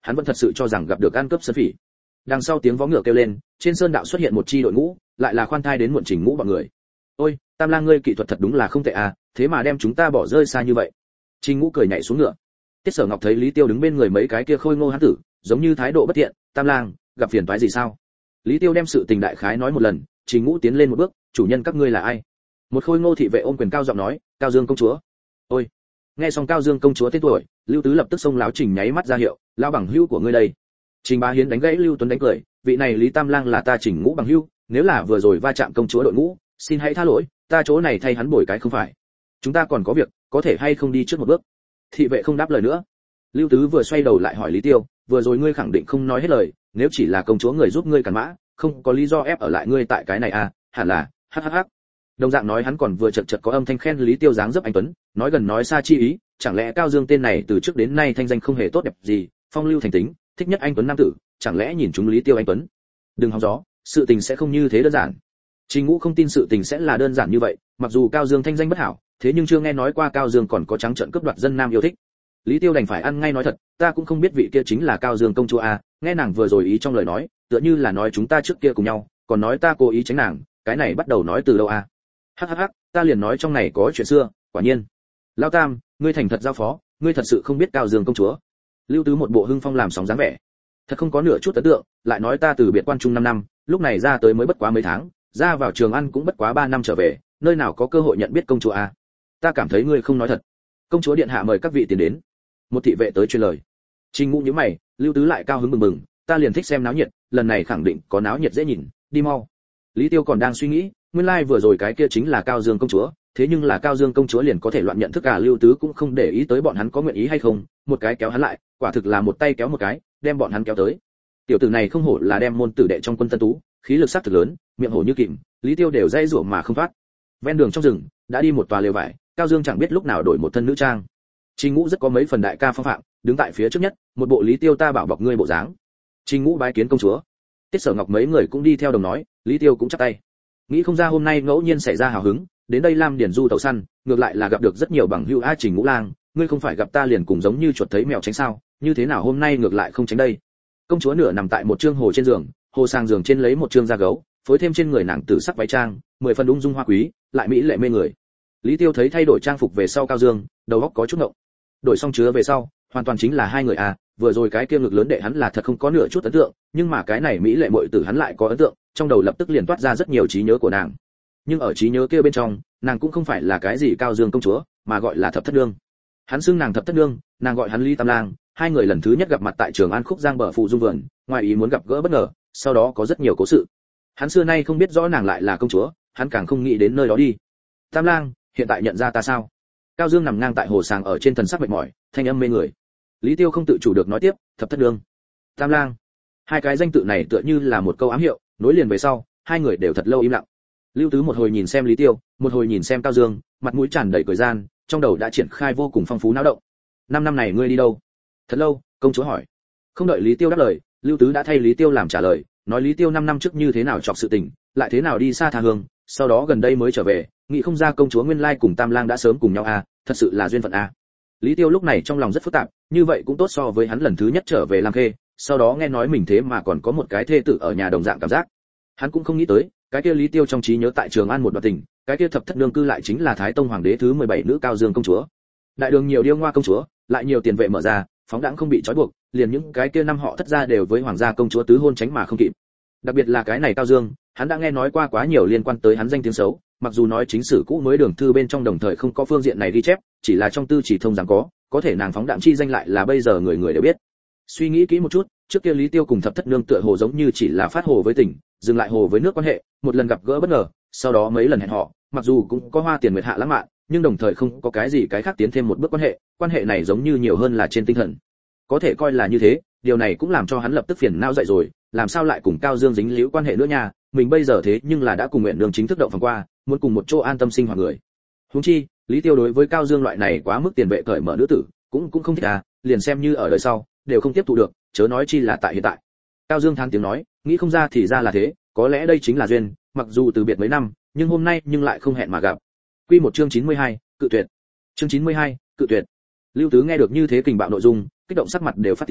hắn vẫn thật sự cho rằng gặp được ăn cướp sơn phỉ. Đằng sau tiếng vó ngựa kêu lên, trên sơn đạo xuất hiện một chi đội ngũ, lại là khoan thai đến muộn Trình Ngũ bọn người. Ôi, Tam Lang ngươi kỹ thuật thật đúng là không tệ à, thế mà đem chúng ta bỏ rơi xa như vậy. Trình Ngũ cười nhảy xuống ngựa. Tiết Sở Ngọc thấy Lý Tiêu đứng bên người mấy cái kia khôi ngô hán tử, giống như thái độ bất thiện. Tam Lang, gặp phiền toái gì sao? Lý Tiêu đem sự tình đại khái nói một lần. Trình Ngũ tiến lên một bước, chủ nhân các ngươi là ai? Một khôi ngô thị vệ ôm quyền cao giọng nói, Cao Dương công chúa. Ôi, nghe xong Cao Dương công chúa tên tuổi, Lưu Tứ lập tức xông láo Trình nháy mắt ra hiệu, lão bằng hữu của ngươi đây. Trình Bá Hiến đánh gãy Lưu Tuấn đánh cười, vị này Lý Tam Lang là ta Trình Ngũ bằng hữu, nếu là vừa rồi va chạm công chúa đội ngũ, xin hãy tha lỗi, ta chỗ này thay hắn bồi cái không phải. Chúng ta còn có việc, có thể hay không đi trước một bước? Thị vệ không đáp lời nữa. Lưu Tứ vừa xoay đầu lại hỏi Lý Tiêu, vừa rồi ngươi khẳng định không nói hết lời, nếu chỉ là công chúa người giúp ngươi cản mã, không có lý do ép ở lại ngươi tại cái này à, hẳn là, hắc hắc hắc. Đồng dạng nói hắn còn vừa chật chật có âm thanh khen Lý Tiêu dáng dấp anh tuấn, nói gần nói xa chi ý, chẳng lẽ Cao Dương tên này từ trước đến nay thanh danh không hề tốt đẹp gì, phong lưu thành tính, thích nhất anh tuấn nam tử, chẳng lẽ nhìn chúng Lý Tiêu anh tuấn? Đừng hóng gió, sự tình sẽ không như thế đơn giản. Trình Ngũ không tin sự tình sẽ là đơn giản như vậy, mặc dù Cao Dương thanh danh bất hảo, thế nhưng chưa nghe nói qua Cao Dương còn có trắng trợn cướp đoạt dân nam yêu thích. Lý Tiêu đành phải ăn ngay nói thật, ta cũng không biết vị kia chính là Cao Dương công chúa a, nghe nàng vừa rồi ý trong lời nói, tựa như là nói chúng ta trước kia cùng nhau, còn nói ta cố ý tránh nàng, cái này bắt đầu nói từ đâu a? Hắc hắc hắc, ta liền nói trong này có chuyện xưa, quả nhiên. Lão Tam, ngươi thành thật giao phó, ngươi thật sự không biết Cao Dương công chúa. Lưu Tứ một bộ hưng phong làm sóng dáng vẻ, thật không có nửa chút ấn tượng, lại nói ta từ biệt quan trung năm năm, lúc này ra tới mới bất quá mấy tháng, ra vào Trường Ăn cũng bất quá ba năm trở về, nơi nào có cơ hội nhận biết công chúa a? Ta cảm thấy ngươi không nói thật. Công chúa điện hạ mời các vị tiến đến. Một thị vệ tới truyền lời. Trình Ngũ nhíu mày, Lưu Tứ lại cao hứng mừng mừng, ta liền thích xem náo nhiệt, lần này khẳng định có náo nhiệt dễ nhìn, đi mau. Lý Tiêu còn đang suy nghĩ, nguyên lai like vừa rồi cái kia chính là Cao Dương công chúa, thế nhưng là Cao Dương công chúa liền có thể loạn nhận thức à? Lưu Tứ cũng không để ý tới bọn hắn có nguyện ý hay không, một cái kéo hắn lại, quả thực là một tay kéo một cái, đem bọn hắn kéo tới. Tiểu tử này không hổ là đem môn tử đệ trong quân tân tú, khí lực sắc thực lớn, miệng hổ như kìm, Lý Tiêu đều dây rủa mà không thoát. Ven đường trong rừng, đã đi một tòa lều vải, Cao Dương chẳng biết lúc nào đổi một thân nữ trang. Trình Ngũ rất có mấy phần đại ca phong phạm, đứng tại phía trước nhất, một bộ Lý Tiêu ta bảo bọc ngươi bộ dáng. Trình Ngũ bái kiến công chúa. Tiết Sở Ngọc mấy người cũng đi theo đồng nói, Lý Tiêu cũng chắp tay. Nghĩ không ra hôm nay ngẫu nhiên xảy ra hào hứng, đến đây Lam Điền du tàu săn, ngược lại là gặp được rất nhiều bằng hữu. A Trình Ngũ Lang, ngươi không phải gặp ta liền cùng giống như chuột thấy mèo tránh sao, như thế nào hôm nay ngược lại không tránh đây? Công chúa nửa nằm tại một trương hồ trên giường, hồ sang giường trên lấy một trương da gấu, phối thêm trên người nàng tử sắc váy trang, mười phần ung dung hoa quý, lại mỹ lệ mê người. Lý Tiêu thấy thay đổi trang phục về sau Cao Dương, đầu óc có chút ngộng. Đổi xong chứa về sau, hoàn toàn chính là hai người à, vừa rồi cái kia ngực lớn đệ hắn là thật không có nửa chút ấn tượng, nhưng mà cái này mỹ lệ muội tử hắn lại có ấn tượng, trong đầu lập tức liền toát ra rất nhiều trí nhớ của nàng. Nhưng ở trí nhớ kia bên trong, nàng cũng không phải là cái gì Cao Dương công chúa, mà gọi là Thập Thất Nương. Hắn xưng nàng Thập Thất Nương, nàng gọi hắn Lý Tam Lang, hai người lần thứ nhất gặp mặt tại Trường An Khúc Giang bờ phụ dung vườn, ngoài ý muốn gặp gỡ bất ngờ, sau đó có rất nhiều cố sự. Hắn xưa nay không biết rõ nàng lại là công chúa, hắn càng không nghĩ đến nơi đó đi. Tam Lang, hiện tại nhận ra ta sao? Cao Dương nằm ngang tại hồ sàng ở trên thần sắc mệt mỏi, thanh âm mê người. Lý Tiêu không tự chủ được nói tiếp, Thập Thất Nương, Tam Lang. Hai cái danh tự này tựa như là một câu ám hiệu, nối liền về sau, hai người đều thật lâu im lặng. Lưu Tứ một hồi nhìn xem Lý Tiêu, một hồi nhìn xem Cao Dương, mặt mũi tràn đầy cười gian, trong đầu đã triển khai vô cùng phong phú náo động. Năm năm này ngươi đi đâu? Thật lâu, công chúa hỏi. Không đợi Lý Tiêu đáp lời, Lưu Tứ đã thay Lý Tiêu làm trả lời, nói Lý Tiêu năm năm trước như thế nào chọc sự tình, lại thế nào đi xa tha hương, sau đó gần đây mới trở về, nghĩ không ra công chúa nguyên lai cùng Tam Lang đã sớm cùng nhau à, thật sự là duyên phận à. Lý Tiêu lúc này trong lòng rất phức tạp, như vậy cũng tốt so với hắn lần thứ nhất trở về Lam Khê, sau đó nghe nói mình thế mà còn có một cái thê tử ở nhà đồng dạng cảm giác. Hắn cũng không nghĩ tới, cái kia Lý Tiêu trong trí nhớ tại Trường An một đoạn tình, cái kia Thập Thất Nương cư lại chính là Thái Tông hoàng đế thứ mười bảy nữ Cao Dương công chúa. Đại đường nhiều điêu ngoa công chúa, lại nhiều tiền vệ mở ra, phóng đãng không bị trói buộc, liền những cái kia năm họ thất gia đều với hoàng gia công chúa tứ hôn tránh mà không kịp. Đặc biệt là cái này Cao Dương, hắn đã nghe nói qua quá nhiều liên quan tới hắn danh tiếng xấu, mặc dù nói chính sử cũ mới đường thư bên trong đồng thời không có phương diện này ghi chép, chỉ là trong tư chỉ thông rằng có, có thể nàng phóng đạm chi danh lại là bây giờ người người đều biết. Suy nghĩ kỹ một chút, trước kia Lý Tiêu cùng Thập Thất Nương tựa hồ giống như chỉ là phát hồ với tình, dừng lại hồ với nước quan hệ, một lần gặp gỡ bất ngờ, sau đó mấy lần hẹn hò, mặc dù cũng có hoa tiền nguyệt hạ lãng mạn, nhưng đồng thời không có cái gì cái khác tiến thêm một bước quan hệ, quan hệ này giống như nhiều hơn là trên tinh thần. Có thể coi là như thế, điều này cũng làm cho hắn lập tức phiền não dậy rồi, làm sao lại cùng Cao Dương dính líu quan hệ nữa nha, mình bây giờ thế nhưng là đã cùng nguyện đường chính thức động phòng qua, muốn cùng một chỗ an tâm sinh hoạt người. Huống chi, Lý Tiêu đối với Cao Dương loại này quá mức tiền vệ cởi mở nữ tử, cũng cũng không thích à, liền xem như ở đời sau, đều không tiếp thu được, chớ nói chi là tại hiện tại. Cao Dương than tiếng nói, nghĩ không ra thì ra là thế, có lẽ đây chính là duyên, mặc dù từ biệt mấy năm, nhưng hôm nay nhưng lại không hẹn mà gặp. Quy một chương chín mươi hai, cự tuyệt. Chương chín mươi hai, cự tuyệt. Lưu Tứ nghe được như thế kình bạo nội dung, kích động sắc mặt đều phát tím,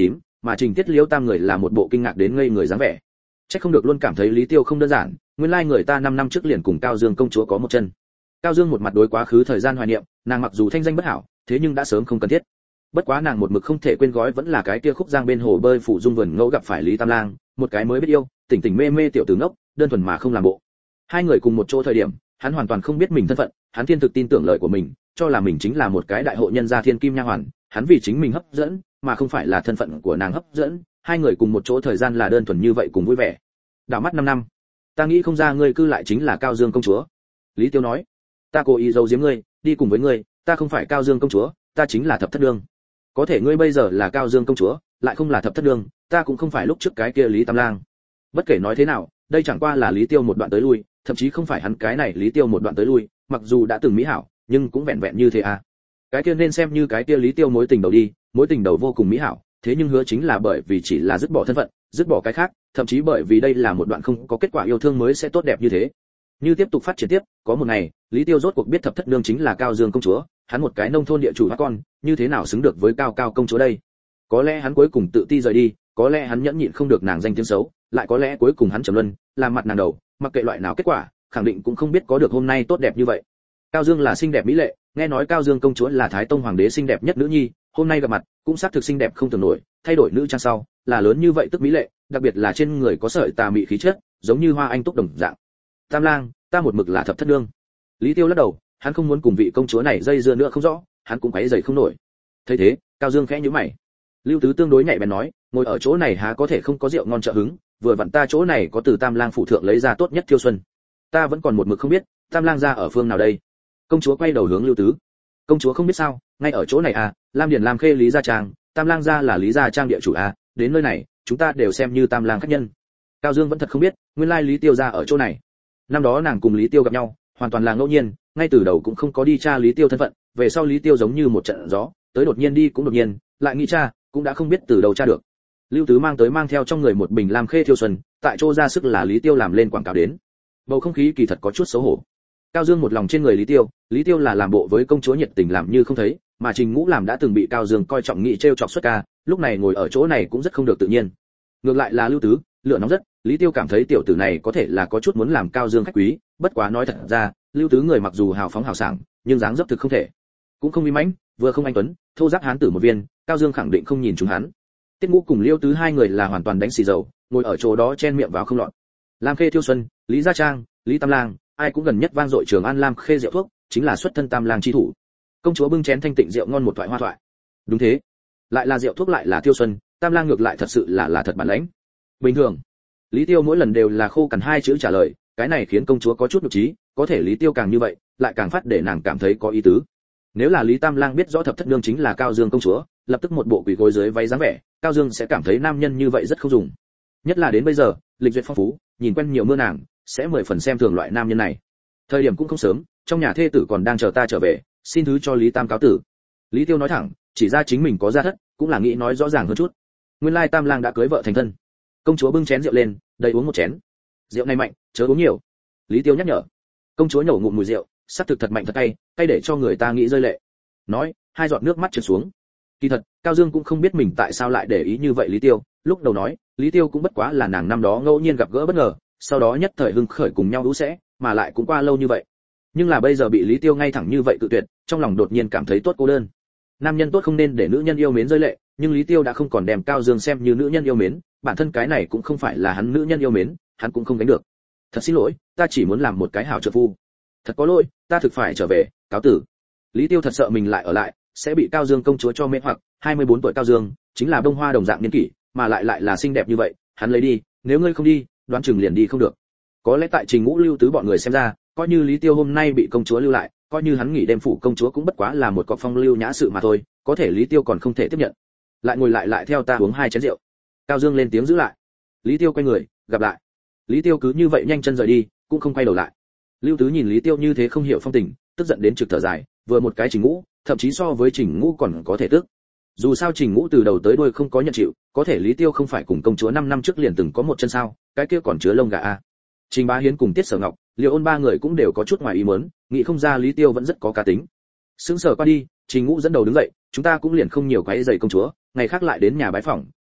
mà Trình Tiết Liễu Tam người là một bộ kinh ngạc đến ngây người dáng vẻ. Chắc không được luôn cảm thấy Lý Tiêu không đơn giản, nguyên lai người ta năm năm trước liền cùng Cao Dương công chúa có một chân. Cao Dương một mặt đối quá khứ thời gian hoài niệm, nàng mặc dù thanh danh bất hảo, thế nhưng đã sớm không cần thiết. Bất quá nàng một mực không thể quên gói vẫn là cái kia khúc giang bên hồ bơi phủ dung vườn ngẫu gặp phải Lý Tam Lang, một cái mới biết yêu, tỉnh tỉnh mê mê tiểu tử ngốc, đơn thuần mà không làm bộ. Hai người cùng một chỗ thời điểm, hắn hoàn toàn không biết mình thân phận, hắn thiên thực tin tưởng lời của mình, cho là mình chính là một cái đại hộ nhân gia thiên kim nha hoàn, hắn vì chính mình hấp dẫn, mà không phải là thân phận của nàng hấp dẫn, hai người cùng một chỗ thời gian là đơn thuần như vậy cùng vui vẻ. Đảo mắt năm năm, ta nghĩ không ra ngươi cư lại chính là Cao Dương công chúa. Lý Tiêu nói, ta cố ý giấu giếm ngươi, đi cùng với ngươi, ta không phải Cao Dương công chúa, ta chính là thập thất nương. Có thể ngươi bây giờ là Cao Dương công chúa, lại không là thập thất nương, ta cũng không phải lúc trước cái kia Lý Tam Lang. Bất kể nói thế nào, đây chẳng qua là Lý Tiêu một đoạn tới lui, thậm chí không phải hắn cái này Lý Tiêu một đoạn tới lui, mặc dù đã từng mỹ hảo, nhưng cũng vẹn vẹn như thế à. Cái kia nên xem như cái kia Lý Tiêu mối tình đầu đi, mối tình đầu vô cùng mỹ hảo, thế nhưng hứa chính là bởi vì chỉ là dứt bỏ thân phận, dứt bỏ cái khác, thậm chí bởi vì đây là một đoạn không có kết quả yêu thương mới sẽ tốt đẹp như thế. Như tiếp tục phát triển tiếp, có một ngày, Lý Tiêu rốt cuộc biết thập thất nương chính là Cao Dương công chúa, hắn một cái nông thôn địa chủ hóa con, như thế nào xứng được với Cao Cao công chúa đây? Có lẽ hắn cuối cùng tự ti rời đi, có lẽ hắn nhẫn nhịn không được nàng danh tiếng xấu, lại có lẽ cuối cùng hắn trầm luân, làm mặt nàng đầu, mặc kệ loại nào kết quả, khẳng định cũng không biết có được hôm nay tốt đẹp như vậy. Cao Dương là xinh đẹp mỹ lệ, nghe nói Cao Dương công chúa là Thái Tông hoàng đế xinh đẹp nhất nữ nhi, hôm nay gặp mặt, cũng xác thực xinh đẹp không tưởng nổi, thay đổi nữ trang sau, là lớn như vậy tức mỹ lệ, đặc biệt là trên người có sợi tà mị khí chất, giống như hoa anh túc đồng dạng. Tam Lang, ta một mực là thập thất nương. Lý Tiêu lắc đầu, hắn không muốn cùng vị công chúa này dây dưa nữa không rõ, hắn cũng quấy rầy không nổi. Thấy thế, Cao Dương khẽ nhíu mày. Lưu Tứ tương đối nhạy bén nói, ngồi ở chỗ này há có thể không có rượu ngon trợ hứng, vừa vặn ta chỗ này có từ Tam Lang phụ thượng lấy ra tốt nhất Tiêu Xuân. Ta vẫn còn một mực không biết, Tam Lang ra ở phương nào đây? Công chúa quay đầu hướng Lưu Tứ. Công chúa không biết sao, ngay ở chỗ này à, Lam Điền Lam Khê Lý gia trang, Tam Lang gia là Lý gia trang địa chủ à, đến nơi này, chúng ta đều xem như Tam Lang khách nhân. Cao Dương vẫn thật không biết, nguyên lai Lý Tiêu gia ở chỗ này. Năm đó nàng cùng Lý Tiêu gặp nhau, hoàn toàn là ngẫu nhiên, ngay từ đầu cũng không có đi tra Lý Tiêu thân phận, về sau Lý Tiêu giống như một trận gió, tới đột nhiên đi cũng đột nhiên, lại nghĩ tra, cũng đã không biết từ đầu tra được. Lưu Tứ mang tới mang theo trong người một bình Lam Khê Thiêu Xuân, tại chỗ ra sức là Lý Tiêu làm lên quảng cáo đến. Bầu không khí kỳ thật có chút xấu hổ. Cao Dương một lòng trên người Lý Tiêu, Lý Tiêu là làm bộ với công chúa nhiệt tình làm như không thấy, mà Trình Ngũ làm đã từng bị Cao Dương coi trọng nghị trêu chọc xuất ca, lúc này ngồi ở chỗ này cũng rất không được tự nhiên. Ngược lại là Lưu Tứ, lửa nóng rất, Lý Tiêu cảm thấy tiểu tử này có thể là có chút muốn làm Cao Dương khách quý, bất quá nói thật ra, Lưu Tứ người mặc dù hào phóng hào sảng, nhưng dáng dấp thực không thể, cũng không uy mãnh, vừa không anh tuấn, thô giáp hán tử một viên, Cao Dương khẳng định không nhìn chúng hắn. Tiết Ngũ cùng Liêu Tứ hai người là hoàn toàn đánh xì dầu, ngồi ở chỗ đó chen miệng vào không lọt. Lam Khê Thiêu Xuân, Lý Gia Trang, Lý Tam Lang, ai cũng gần nhất vang dội Trường An Lam Khê rượu thuốc, chính là xuất thân Tam Lang chi thủ. Công chúa bưng chén thanh tịnh rượu ngon một thoại hoa thoại. Đúng thế, lại là rượu thuốc lại là Thiêu Xuân, Tam Lang ngược lại thật sự là là thật bản lãnh. Bình thường, Lý Tiêu mỗi lần đều là khô cằn hai chữ trả lời, cái này khiến công chúa có chút nhục trí, có thể Lý Tiêu càng như vậy, lại càng phát để nàng cảm thấy có ý tứ. Nếu là Lý Tam Lang biết rõ thập thất nương chính là Cao Dương công chúa, lập tức một bộ quỳ gối dưới váy dáng vẻ, Cao Dương sẽ cảm thấy nam nhân như vậy rất không dùng. Nhất là đến bây giờ, lịch duyệt phong phú, nhìn quen nhiều mưa nàng, sẽ mười phần xem thường loại nam nhân này. Thời điểm cũng không sớm, trong nhà thê tử còn đang chờ ta trở về, xin thứ cho Lý Tam cáo tử. Lý Tiêu nói thẳng, chỉ ra chính mình có gia thất, cũng là nghĩ nói rõ ràng hơn chút. Nguyên lai Tam Lang đã cưới vợ thành thân. Công chúa bưng chén rượu lên, đầy uống một chén. Rượu này mạnh, chớ uống nhiều. Lý Tiêu nhắc nhở. Công chúa nhổ ngụm mùi rượu, sắc thực thật mạnh thật cay, cay để cho người ta nghĩ rơi lệ. Nói, hai giọt nước mắt trượt xuống. Kỳ thật, Cao Dương cũng không biết mình tại sao lại để ý như vậy Lý Tiêu, lúc đầu nói, Lý Tiêu cũng bất quá là nàng năm đó ngẫu nhiên gặp gỡ bất ngờ, sau đó nhất thời hưng khởi cùng nhau đú sẽ, mà lại cũng qua lâu như vậy. Nhưng là bây giờ bị Lý Tiêu ngay thẳng như vậy cự tuyệt, trong lòng đột nhiên cảm thấy tốt cô đơn. Nam nhân tốt không nên để nữ nhân yêu mến rơi lệ, nhưng Lý Tiêu đã không còn đem Cao Dương xem như nữ nhân yêu mến, bản thân cái này cũng không phải là hắn nữ nhân yêu mến, hắn cũng không gánh được. Thật xin lỗi, ta chỉ muốn làm một cái hảo trợ phu. Thật có lỗi, ta thực phải trở về, cáo tử. Lý Tiêu thật sợ mình lại ở lại, sẽ bị Cao Dương công chúa cho mê hoặc, hai mươi bốn tuổi Cao Dương, chính là bông hoa đồng dạng niên kỷ, mà lại lại là xinh đẹp như vậy, hắn lấy đi, nếu ngươi không đi, đoán chừng liền đi không được. Có lẽ tại Trình Ngũ Lưu Tứ bọn người xem ra, coi như Lý Tiêu hôm nay bị công chúa lưu lại, coi như hắn nghỉ đêm phủ công chúa cũng bất quá là một cọc phong lưu nhã sự mà thôi, có thể Lý Tiêu còn không thể tiếp nhận. Lại ngồi lại lại theo ta uống hai chén rượu. Cao Dương lên tiếng giữ lại. Lý Tiêu quay người, gặp lại. Lý Tiêu cứ như vậy nhanh chân rời đi, cũng không quay đầu lại. Lưu Tứ nhìn Lý Tiêu như thế không hiểu phong tình, tức giận đến trực thở dài, vừa một cái Trình Ngũ, thậm chí so với Trình Ngũ còn có thể tức. Dù sao Trình Ngũ từ đầu tới đuôi không có nhận chịu, có thể Lý Tiêu không phải cùng công chúa năm năm trước liền từng có một chân sao, cái kia còn chứa lông gà a. Trình Bá Hiến cùng Tiết Sở Ngọc, Liêu Ôn ba người cũng đều có chút ngoài ý muốn, nghĩ không ra Lý Tiêu vẫn rất có cá tính. Sững sờ qua đi, Trình Ngũ dẫn đầu đứng dậy, chúng ta cũng liền không nhiều quấy rầy công chúa, ngày khác lại đến nhà bái phỏng,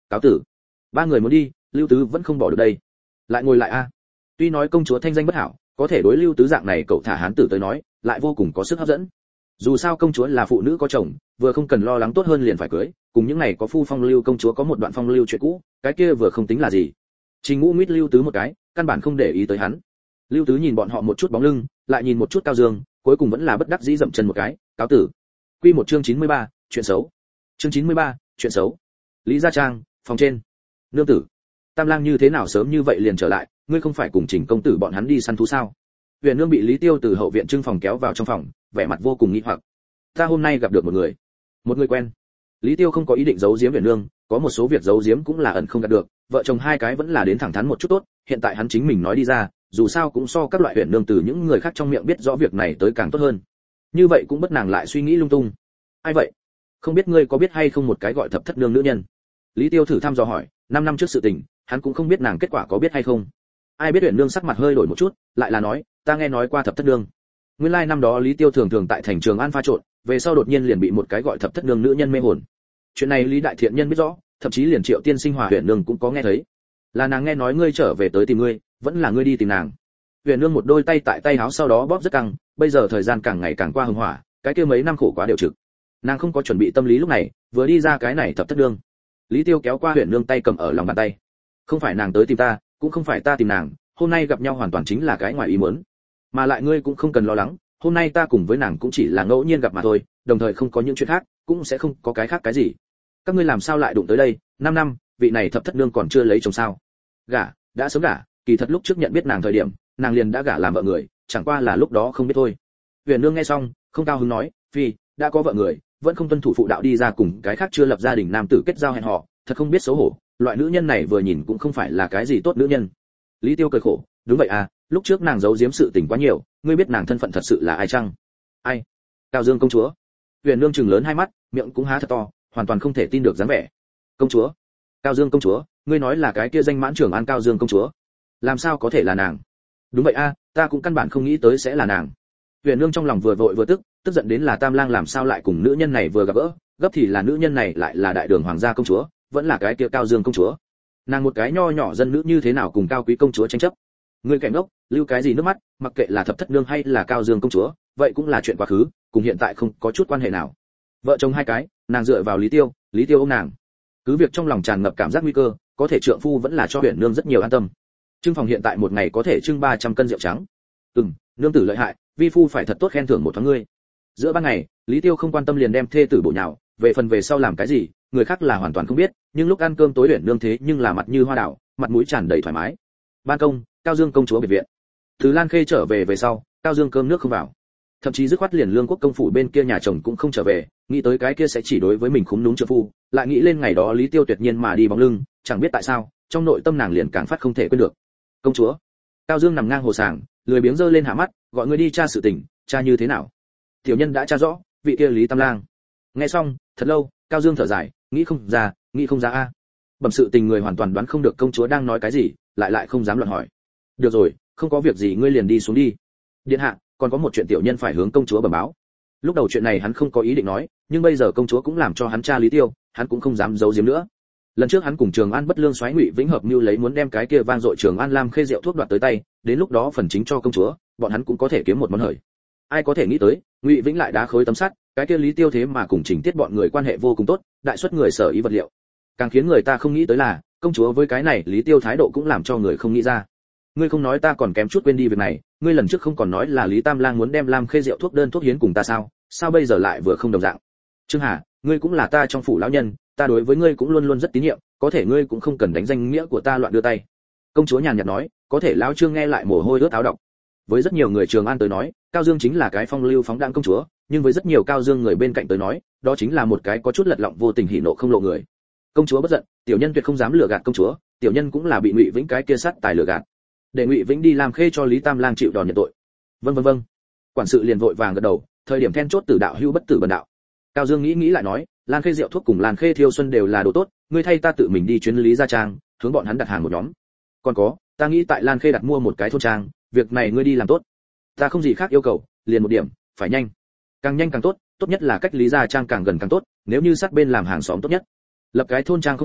cáo tử. Ba người muốn đi, Lưu Tứ vẫn không bỏ được đây. Lại ngồi lại a. Tuy nói công chúa thanh danh bất hảo, có thể đối Lưu Tứ dạng này cậu thả hán tử tới nói, lại vô cùng có sức hấp dẫn. Dù sao công chúa là phụ nữ có chồng, vừa không cần lo lắng tốt hơn liền phải cưới, cùng những này có phu phong lưu công chúa có một đoạn phong lưu chuyện cũ, cái kia vừa không tính là gì. Trình Ngũ mít Lưu Tứ một cái, căn bản không để ý tới hắn. Lưu Tứ nhìn bọn họ một chút bóng lưng, lại nhìn một chút Cao Dương, cuối cùng vẫn là bất đắc dĩ dậm chân một cái, cáo tử. Quy một chương chín mươi ba, chuyện xấu. Chương chín mươi ba, chuyện xấu. Lý Gia Trang, phòng trên. Nương tử, Tam Lang như thế nào sớm như vậy liền trở lại, ngươi không phải cùng Trình công tử bọn hắn đi săn thú sao? Huyền Nương bị Lý Tiêu từ hậu viện trưng phòng kéo vào trong phòng, vẻ mặt vô cùng nghi hoặc. Ta hôm nay gặp được một người, một người quen. Lý Tiêu không có ý định giấu giếm Huyền Nương, có một số việc giấu giếm cũng là ẩn không gạt được, vợ chồng hai cái vẫn là đến thẳng thắn một chút tốt, hiện tại hắn chính mình nói đi ra, dù sao cũng so các loại Huyền Nương từ những người khác trong miệng biết rõ việc này tới càng tốt hơn. Như vậy cũng bất nàng lại suy nghĩ lung tung. Ai vậy? Không biết ngươi có biết hay không một cái gọi Thập Thất Nương nữ nhân? Lý Tiêu thử thăm dò hỏi, năm năm trước sự tình, hắn cũng không biết nàng kết quả có biết hay không. Ai biết Huyền Nương sắc mặt hơi đổi một chút, lại là nói, ta nghe nói qua Thập Thất Nương. Nguyên lai like năm đó Lý Tiêu thường thường tại thành Trường An pha trộn, về sau đột nhiên liền bị một cái gọi Thập Thất Nương nữ nhân mê hồn. Chuyện này Lý đại thiện nhân biết rõ, thậm chí liền Triệu Tiên Sinh Hòa Huyền Nương cũng có nghe thấy. Là nàng nghe nói ngươi trở về tới tìm ngươi, vẫn là ngươi đi tìm nàng. Huyền Nương một đôi tay tại tay áo sau đó bóp rất căng, bây giờ thời gian càng ngày càng qua hưng hỏa, cái kia mấy năm khổ quá đều trực. Nàng không có chuẩn bị tâm lý lúc này, vừa đi ra cái này Thập Thất Nương. Lý Tiêu kéo qua Huyền Nương tay cầm ở lòng bàn tay. Không phải nàng tới tìm ta, cũng không phải ta tìm nàng, hôm nay gặp nhau hoàn toàn chính là cái ngoài ý muốn. Mà lại ngươi cũng không cần lo lắng, hôm nay ta cùng với nàng cũng chỉ là ngẫu nhiên gặp mà thôi, đồng thời không có những chuyện khác, cũng sẽ không có cái khác cái gì. Các ngươi làm sao lại đụng tới đây? Năm năm, vị này Thập Thất Nương còn chưa lấy chồng sao? Gả, đã sớm gả, kỳ thật lúc trước nhận biết nàng thời điểm, nàng liền đã gả làm vợ người, chẳng qua là lúc đó không biết thôi. Huyền Nương nghe xong, không cao hứng nói, phi, đã có vợ người, vẫn không tuân thủ phụ đạo đi ra cùng cái khác chưa lập gia đình nam tử kết giao hẹn hò, thật không biết xấu hổ, loại nữ nhân này vừa nhìn cũng không phải là cái gì tốt nữ nhân. Lý Tiêu cười khổ, đúng vậy à, lúc trước nàng giấu giếm sự tình quá nhiều, ngươi biết nàng thân phận thật sự là ai chăng? Ai? Cao Dương công chúa. Huyền Nương trừng lớn hai mắt, miệng cũng há thật to, hoàn toàn không thể tin được dáng vẻ. Công chúa? Cao Dương công chúa, ngươi nói là cái kia danh mãn trưởng An Cao Dương công chúa? Làm sao có thể là nàng? Đúng vậy a, à, ta cũng căn bản không nghĩ tới sẽ là nàng. Huyền Nương trong lòng vừa vội vừa tức, tức giận đến là Tam Lang làm sao lại cùng nữ nhân này vừa gặp gỡ, gấp thì là nữ nhân này lại là đại đường hoàng gia công chúa, vẫn là cái kia Cao Dương công chúa. Nàng một cái nho nhỏ dân nữ như thế nào cùng cao quý công chúa tranh chấp? Ngươi kẻ ngốc, lưu cái gì nước mắt, mặc kệ là Thập Thất Nương hay là Cao Dương công chúa, vậy cũng là chuyện quá khứ, cùng hiện tại không có chút quan hệ nào. Vợ chồng hai cái, nàng dựa vào Lý Tiêu, Lý Tiêu ôm nàng. Cứ việc trong lòng tràn ngập cảm giác nguy cơ, có thể trượng phu vẫn là cho Huyền Nương rất nhiều an tâm. Trưng phòng hiện tại một ngày có thể trưng ba trăm cân rượu trắng. Ừm, nương tử lợi hại, vi phu phải thật tốt khen thưởng một thoáng ngươi. Giữa ban ngày, Lý Tiêu không quan tâm liền đem thê tử bổ nhào, về phần về sau làm cái gì, người khác là hoàn toàn không biết, nhưng lúc ăn cơm tối Huyền Nương thế nhưng là mặt như hoa đào, mặt mũi tràn đầy thoải mái. Ban công, Cao Dương công chúa biệt viện. Từ Lan Khê trở về về sau, Cao Dương cơm nước không vào, thậm chí dứt khoát liền Lương Quốc công phủ bên kia nhà chồng cũng không trở về, nghĩ tới cái kia sẽ chỉ đối với mình khúm núm trợ phu, lại nghĩ lên ngày đó Lý Tiêu tuyệt nhiên mà đi bóng lưng, chẳng biết tại sao, trong nội tâm nàng liền càng phát không thể quên được. Công chúa. Cao Dương nằm ngang hồ sàng, lười biếng giơ lên hạ mắt, gọi người đi tra sự tình, tra như thế nào? Tiểu nhân đã tra rõ, vị kia Lý Tam Lang. Nghe xong, thật lâu, Cao Dương thở dài, nghĩ không ra, nghĩ không ra a. Bẩm sự tình người hoàn toàn đoán không được công chúa đang nói cái gì, lại lại không dám luận hỏi. Được rồi, không có việc gì ngươi liền đi xuống đi. Điện hạ, còn có một chuyện tiểu nhân phải hướng công chúa bẩm báo. Lúc đầu chuyện này hắn không có ý định nói, nhưng bây giờ công chúa cũng làm cho hắn tra Lý Tiêu, hắn cũng không dám giấu giếm nữa. Lần trước hắn cùng Trường An bất lương xoáy Ngụy Vĩnh hợp mưu lấy muốn đem cái kia vang dội Trường An Lam Khê rượu thuốc đoạt tới tay, đến lúc đó phần chính cho công chúa, bọn hắn cũng có thể kiếm một món hời. Ai có thể nghĩ tới, Ngụy Vĩnh lại đá khối tấm sắt, cái kia Lý Tiêu thế mà cùng Trình Tiết bọn người quan hệ vô cùng tốt, đại suất người sở ý vật liệu. Càng khiến người ta không nghĩ tới là, công chúa với cái này Lý Tiêu thái độ cũng làm cho người không nghĩ ra. Ngươi không nói ta còn kém chút quên đi việc này, ngươi lần trước không còn nói là Lý Tam Lang muốn đem Lam Khê rượu thuốc đơn thuốc hiến cùng ta sao? Sao bây giờ lại vừa không đồng dạng? Trương Hà, ngươi cũng là ta trong phủ lão nhân, ta đối với ngươi cũng luôn luôn rất tín nhiệm, có thể ngươi cũng không cần đánh danh nghĩa của ta loạn đưa tay. Công chúa nhàn nhạt nói, có thể lão Trương nghe lại mồ hôi ướt áo đọc. Với rất nhiều người Trường An tới nói, Cao Dương chính là cái phong lưu phóng đãng công chúa, nhưng với rất nhiều Cao Dương người bên cạnh tới nói, đó chính là một cái có chút lật lọng vô tình hỉ nộ không lộ người. Công chúa bất giận, tiểu nhân tuyệt không dám lừa gạt công chúa, tiểu nhân cũng là bị Ngụy Vĩnh cái kia sát tài lừa gạt. Để Ngụy Vĩnh đi làm khê cho Lý Tam Lang chịu đòn nhận tội. Vâng vâng vâng. Quản sự liền vội vàng gật đầu, thời điểm then chốt tử đạo hữu bất tử bần đạo. Cao Dương nghĩ nghĩ lại nói, Lan Khê rượu thuốc cùng Lan Khê thiêu xuân đều là đồ tốt, ngươi thay ta tự mình đi chuyến Lý Gia Trang, hướng bọn hắn đặt hàng một nhóm. Còn có, ta nghĩ tại Lan Khê đặt mua một cái thôn trang, việc này ngươi đi làm tốt. Ta không gì khác yêu cầu, liền một điểm, phải nhanh. Càng nhanh càng tốt, tốt nhất là cách Lý Gia Trang càng gần càng tốt, nếu như sát bên làm hàng xóm tốt nhất. Lập cái thôn trang không khó,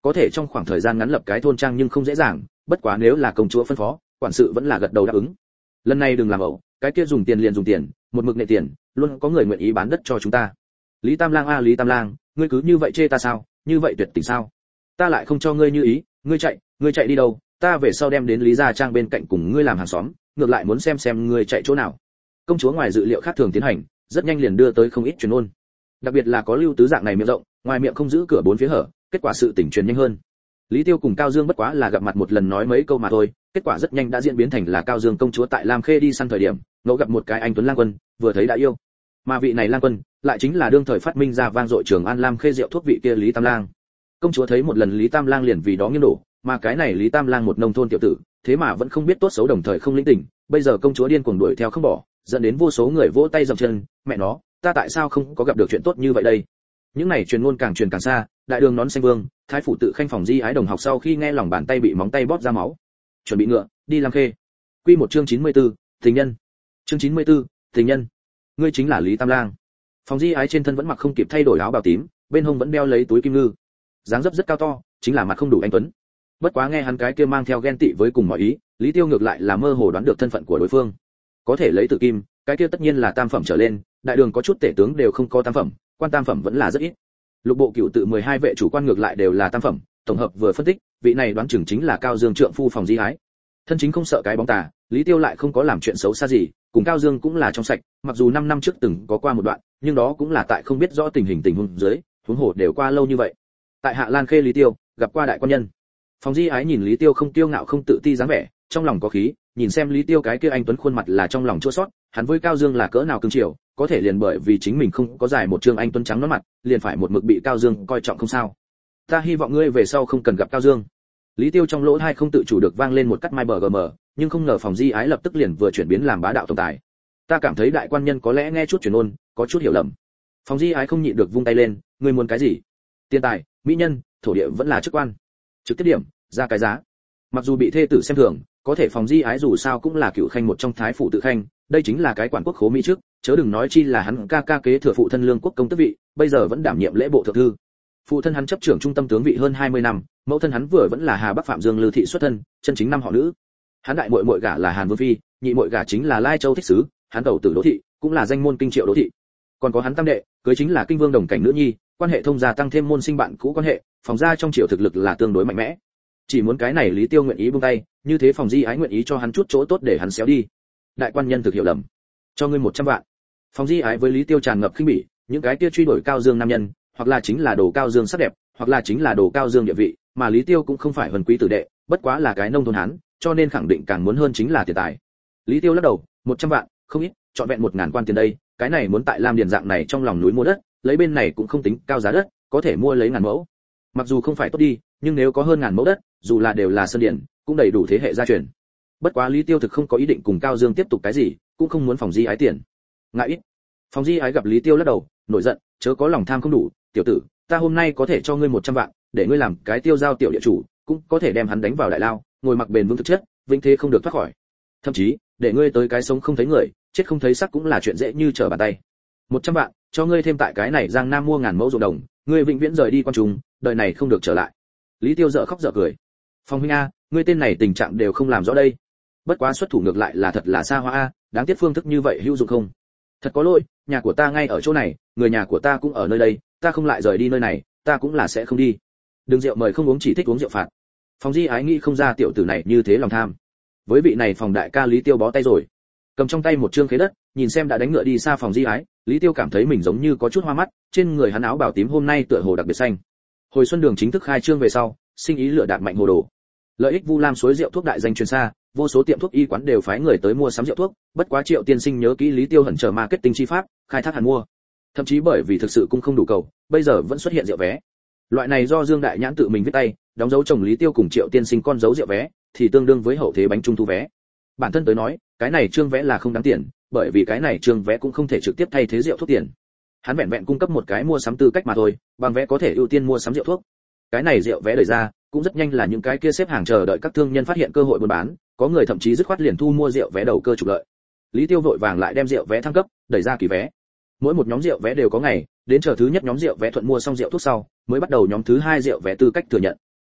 có thể trong khoảng thời gian ngắn lập cái thôn trang nhưng không dễ dàng, bất quá nếu là công chúa phân phó, quản sự vẫn là gật đầu đáp ứng. Lần này đừng làm ẩu, cái kia dùng tiền liền dùng tiền, một mực nệ tiền, luôn có người nguyện ý bán đất cho chúng ta. Lý Tam Lang a Lý Tam Lang, ngươi cứ như vậy chê ta sao, như vậy tuyệt tình sao? Ta lại không cho ngươi như ý, ngươi chạy, ngươi chạy đi đâu? Ta về sau đem đến Lý gia trang bên cạnh cùng ngươi làm hàng xóm, ngược lại muốn xem xem ngươi chạy chỗ nào. Công chúa ngoài dự liệu khác thường tiến hành, rất nhanh liền đưa tới không ít truyền ôn. Đặc biệt là có Lưu Tứ dạng này miệng rộng, ngoài miệng không giữ cửa bốn phía hở, kết quả sự tình truyền nhanh hơn. Lý Tiêu cùng Cao Dương bất quá là gặp mặt một lần nói mấy câu mà thôi, kết quả rất nhanh đã diễn biến thành là Cao Dương công chúa tại Lam Khê đi săn thời điểm, ngẫu gặp một cái anh tuấn lang quân, vừa thấy đã yêu. Mà vị này lang quân, lại chính là đương thời phát minh ra vang dội Trường An Lam Khê rượu thuốc vị kia Lý Tam Lang. Công chúa thấy một lần Lý Tam Lang liền vì đó nghiêng đổ, mà cái này Lý Tam Lang một nông thôn tiểu tử, thế mà vẫn không biết tốt xấu đồng thời không lĩnh tình, bây giờ công chúa điên cuồng đuổi theo không bỏ, dẫn đến vô số người vỗ tay dậm chân, mẹ nó, ta tại sao không có gặp được chuyện tốt như vậy đây? Những này truyền ngôn càng truyền càng xa, đại đường nón xanh vương, thái phủ tự khanh phòng Di Ái đồng học sau khi nghe lòng bàn tay bị móng tay bóp ra máu, chuẩn bị ngựa, đi Lam Khê. Quy một chương chín mươi tư, tình nhân. Chương chín mươi tư, tình nhân. Ngươi chính là Lý Tam Lang. Phòng Di Ái trên thân vẫn mặc không kịp thay đổi áo bào tím, bên hông vẫn đeo lấy túi kim ngư. Dáng dấp rất cao to, chính là mặt không đủ anh tuấn. Bất quá nghe hắn cái kia mang theo ghen tị với cùng mọi ý, Lý Tiêu ngược lại là mơ hồ đoán được thân phận của đối phương. Có thể lấy tự kim, cái kia tất nhiên là tam phẩm trở lên, đại đường có chút tể tướng đều không có tam phẩm, quan tam phẩm vẫn là rất ít. Lục bộ cửu tự mười hai vệ chủ quan ngược lại đều là tam phẩm, tổng hợp vừa phân tích, vị này đoán chừng chính là Cao Dương trượng phu Phòng Di Ái. Thân chính không sợ cái bóng tà, Lý Tiêu lại không có làm chuyện xấu xa gì, cùng Cao Dương cũng là trong sạch, mặc dù năm năm trước từng có qua một đoạn, nhưng đó cũng là tại không biết rõ tình hình tình huống dưới, huống hồ đều qua lâu như vậy. Tại Hạ Lan Khê Lý Tiêu, gặp qua đại quan nhân. Phòng Di Ái nhìn Lý Tiêu không tiêu ngạo không tự ti dáng vẻ, trong lòng có khí, nhìn xem Lý Tiêu cái kia anh tuấn khuôn mặt là trong lòng chua xót, hắn với Cao Dương là cỡ nào cưng chiều, có thể liền bởi vì chính mình không có dài một trương anh tuấn trắng nõn mặt, liền phải một mực bị Cao Dương coi trọng không sao. Ta hy vọng ngươi về sau không cần gặp Cao Dương. Lý Tiêu trong lỗ tai không tự chủ được vang lên một cắt mai bờ gm, nhưng không ngờ Phòng Di Ái lập tức liền vừa chuyển biến làm bá đạo tổng tài. Ta cảm thấy đại quan nhân có lẽ nghe chút truyền ôn, có chút hiểu lầm. Phòng Di Ái không nhịn được vung tay lên, ngươi muốn cái gì? Tiền tài, mỹ nhân, thổ địa vẫn là chức quan. Trực tiếp điểm, ra cái giá. Mặc dù bị thê tử xem thường, có thể Phòng Di Ái dù sao cũng là cựu khanh một trong thái phủ tự khanh, đây chính là cái quản quốc khố mỹ trước, chớ đừng nói chi là hắn ca ca kế thừa phụ thân lương quốc công tước vị, bây giờ vẫn đảm nhiệm lễ bộ thượng thư. Phụ thân hắn chấp trưởng trung tâm tướng vị hơn hai mươi năm, mẫu thân hắn vừa vẫn là Hà Bắc Phạm Dương Lư thị xuất thân, chân chính năm họ nữ. Hắn đại muội muội gả là Hàn Vương phi, nhị muội gả chính là Lai Châu thích sứ, hắn tẩu tử Đỗ thị, cũng là danh môn kinh triệu Đỗ thị. Còn có hắn tam đệ, cưới chính là kinh vương đồng cảnh nữ nhi, quan hệ thông gia tăng thêm môn sinh bạn cũ quan hệ, Phòng gia trong triều thực lực là tương đối mạnh mẽ. Chỉ muốn cái này Lý Tiêu nguyện ý buông tay, như thế Phòng Di Ái nguyện ý cho hắn chút chỗ tốt để hắn xéo đi. Đại quan nhân thực hiểu lầm, cho ngươi một trăm vạn. Phòng Di Ái với Lý Tiêu tràn ngập khinh bỉ, những cái kia truy đuổi Cao Dương nam nhân, hoặc là chính là đồ Cao Dương sắc đẹp, hoặc là chính là đồ Cao Dương địa vị, mà Lý Tiêu cũng không phải huân quý tử đệ, bất quá là cái nông thôn hán, cho nên khẳng định càng muốn hơn chính là tiền tài. Lý Tiêu lắc đầu, một trăm vạn, không ít, chọn vẹn một ngàn quan tiền đây, cái này muốn tại Lam Điền dạng này trong lòng núi mua đất, lấy bên này cũng không tính cao giá đất, có thể mua lấy ngàn mẫu. Mặc dù không phải tốt đi, nhưng nếu có hơn ngàn mẫu đất, dù là đều là sơn điển, cũng đầy đủ thế hệ gia truyền. Bất quá Lý Tiêu thực không có ý định cùng Cao Dương tiếp tục cái gì, cũng không muốn Phòng Di Ái tiền. Ngại ít. Phòng Di Ái gặp Lý Tiêu lắc đầu, nổi giận, chớ có lòng tham không đủ, tiểu tử, ta hôm nay có thể cho ngươi một trăm vạn, để ngươi làm cái tiêu giao tiểu địa chủ, cũng có thể đem hắn đánh vào đại lao, ngồi mặc bền vững thực chất, vĩnh thế không được thoát khỏi. Thậm chí, để ngươi tới cái sống không thấy người, chết không thấy xác cũng là chuyện dễ như trở bàn tay. một trăm vạn, cho ngươi thêm tại cái này Giang Nam mua ngàn mẫu ruộng đồng, ngươi vĩnh viễn rời đi quan trung, đời này không được trở lại. Lý Tiêu dở khóc dở cười. Phong huynh a, ngươi tên này tình trạng đều không làm rõ đây. Bất quá xuất thủ ngược lại là thật là xa hoa a, đáng tiếc phương thức như vậy hữu dụng không? Thật có lỗi, nhà của ta ngay ở chỗ này, người nhà của ta cũng ở nơi đây, ta không lại rời đi nơi này, ta cũng là sẽ không đi. Đừng rượu mời không uống chỉ thích uống rượu phạt. Phòng Di Ái nghĩ không ra tiểu tử này như thế lòng tham. Với vị này Phòng đại ca Lý Tiêu bó tay rồi. Cầm trong tay một trương khế đất, nhìn xem đã đánh ngựa đi xa Phòng Di Ái, Lý Tiêu cảm thấy mình giống như có chút hoa mắt, trên người hắn áo bảo tím hôm nay tựa hồ đặc biệt xanh. Hồi xuân đường chính thức khai trương về sau, sinh ý lửa đạt mạnh hồ đồ. Lợi ích Vu Lam suối rượu thuốc đại danh truyền xa, vô số tiệm thuốc y quán đều phái người tới mua sắm rượu thuốc, bất quá Triệu tiên sinh nhớ kỹ Lý Tiêu hận chờ marketing chi pháp, khai thác hẳn mua. Thậm chí bởi vì thực sự cũng không đủ cầu, bây giờ vẫn xuất hiện rượu vé. Loại này do Dương Đại Nhãn tự mình viết tay, đóng dấu chồng Lý Tiêu cùng Triệu tiên sinh con dấu rượu vé, thì tương đương với hậu thế bánh trung thu vé. Bản thân tới nói, cái này trương vé là không đáng tiền, bởi vì cái này trương vé cũng không thể trực tiếp thay thế rượu thuốc tiền. Hắn vẹn vẹn cung cấp một cái mua sắm tư cách mà thôi, bằng vé có thể ưu tiên mua sắm rượu thuốc. Cái này rượu vé đẩy ra, cũng rất nhanh là những cái kia xếp hàng chờ đợi các thương nhân phát hiện cơ hội buôn bán, có người thậm chí dứt khoát liền thu mua rượu vé đầu cơ trục lợi. Lý Tiêu vội vàng lại đem rượu vé thăng cấp, đẩy ra kỳ vé. Mỗi một nhóm rượu vé đều có ngày, đến chờ thứ nhất nhóm rượu vé thuận mua xong rượu thuốc sau, mới bắt đầu nhóm thứ hai rượu vé tư cách thừa nhận.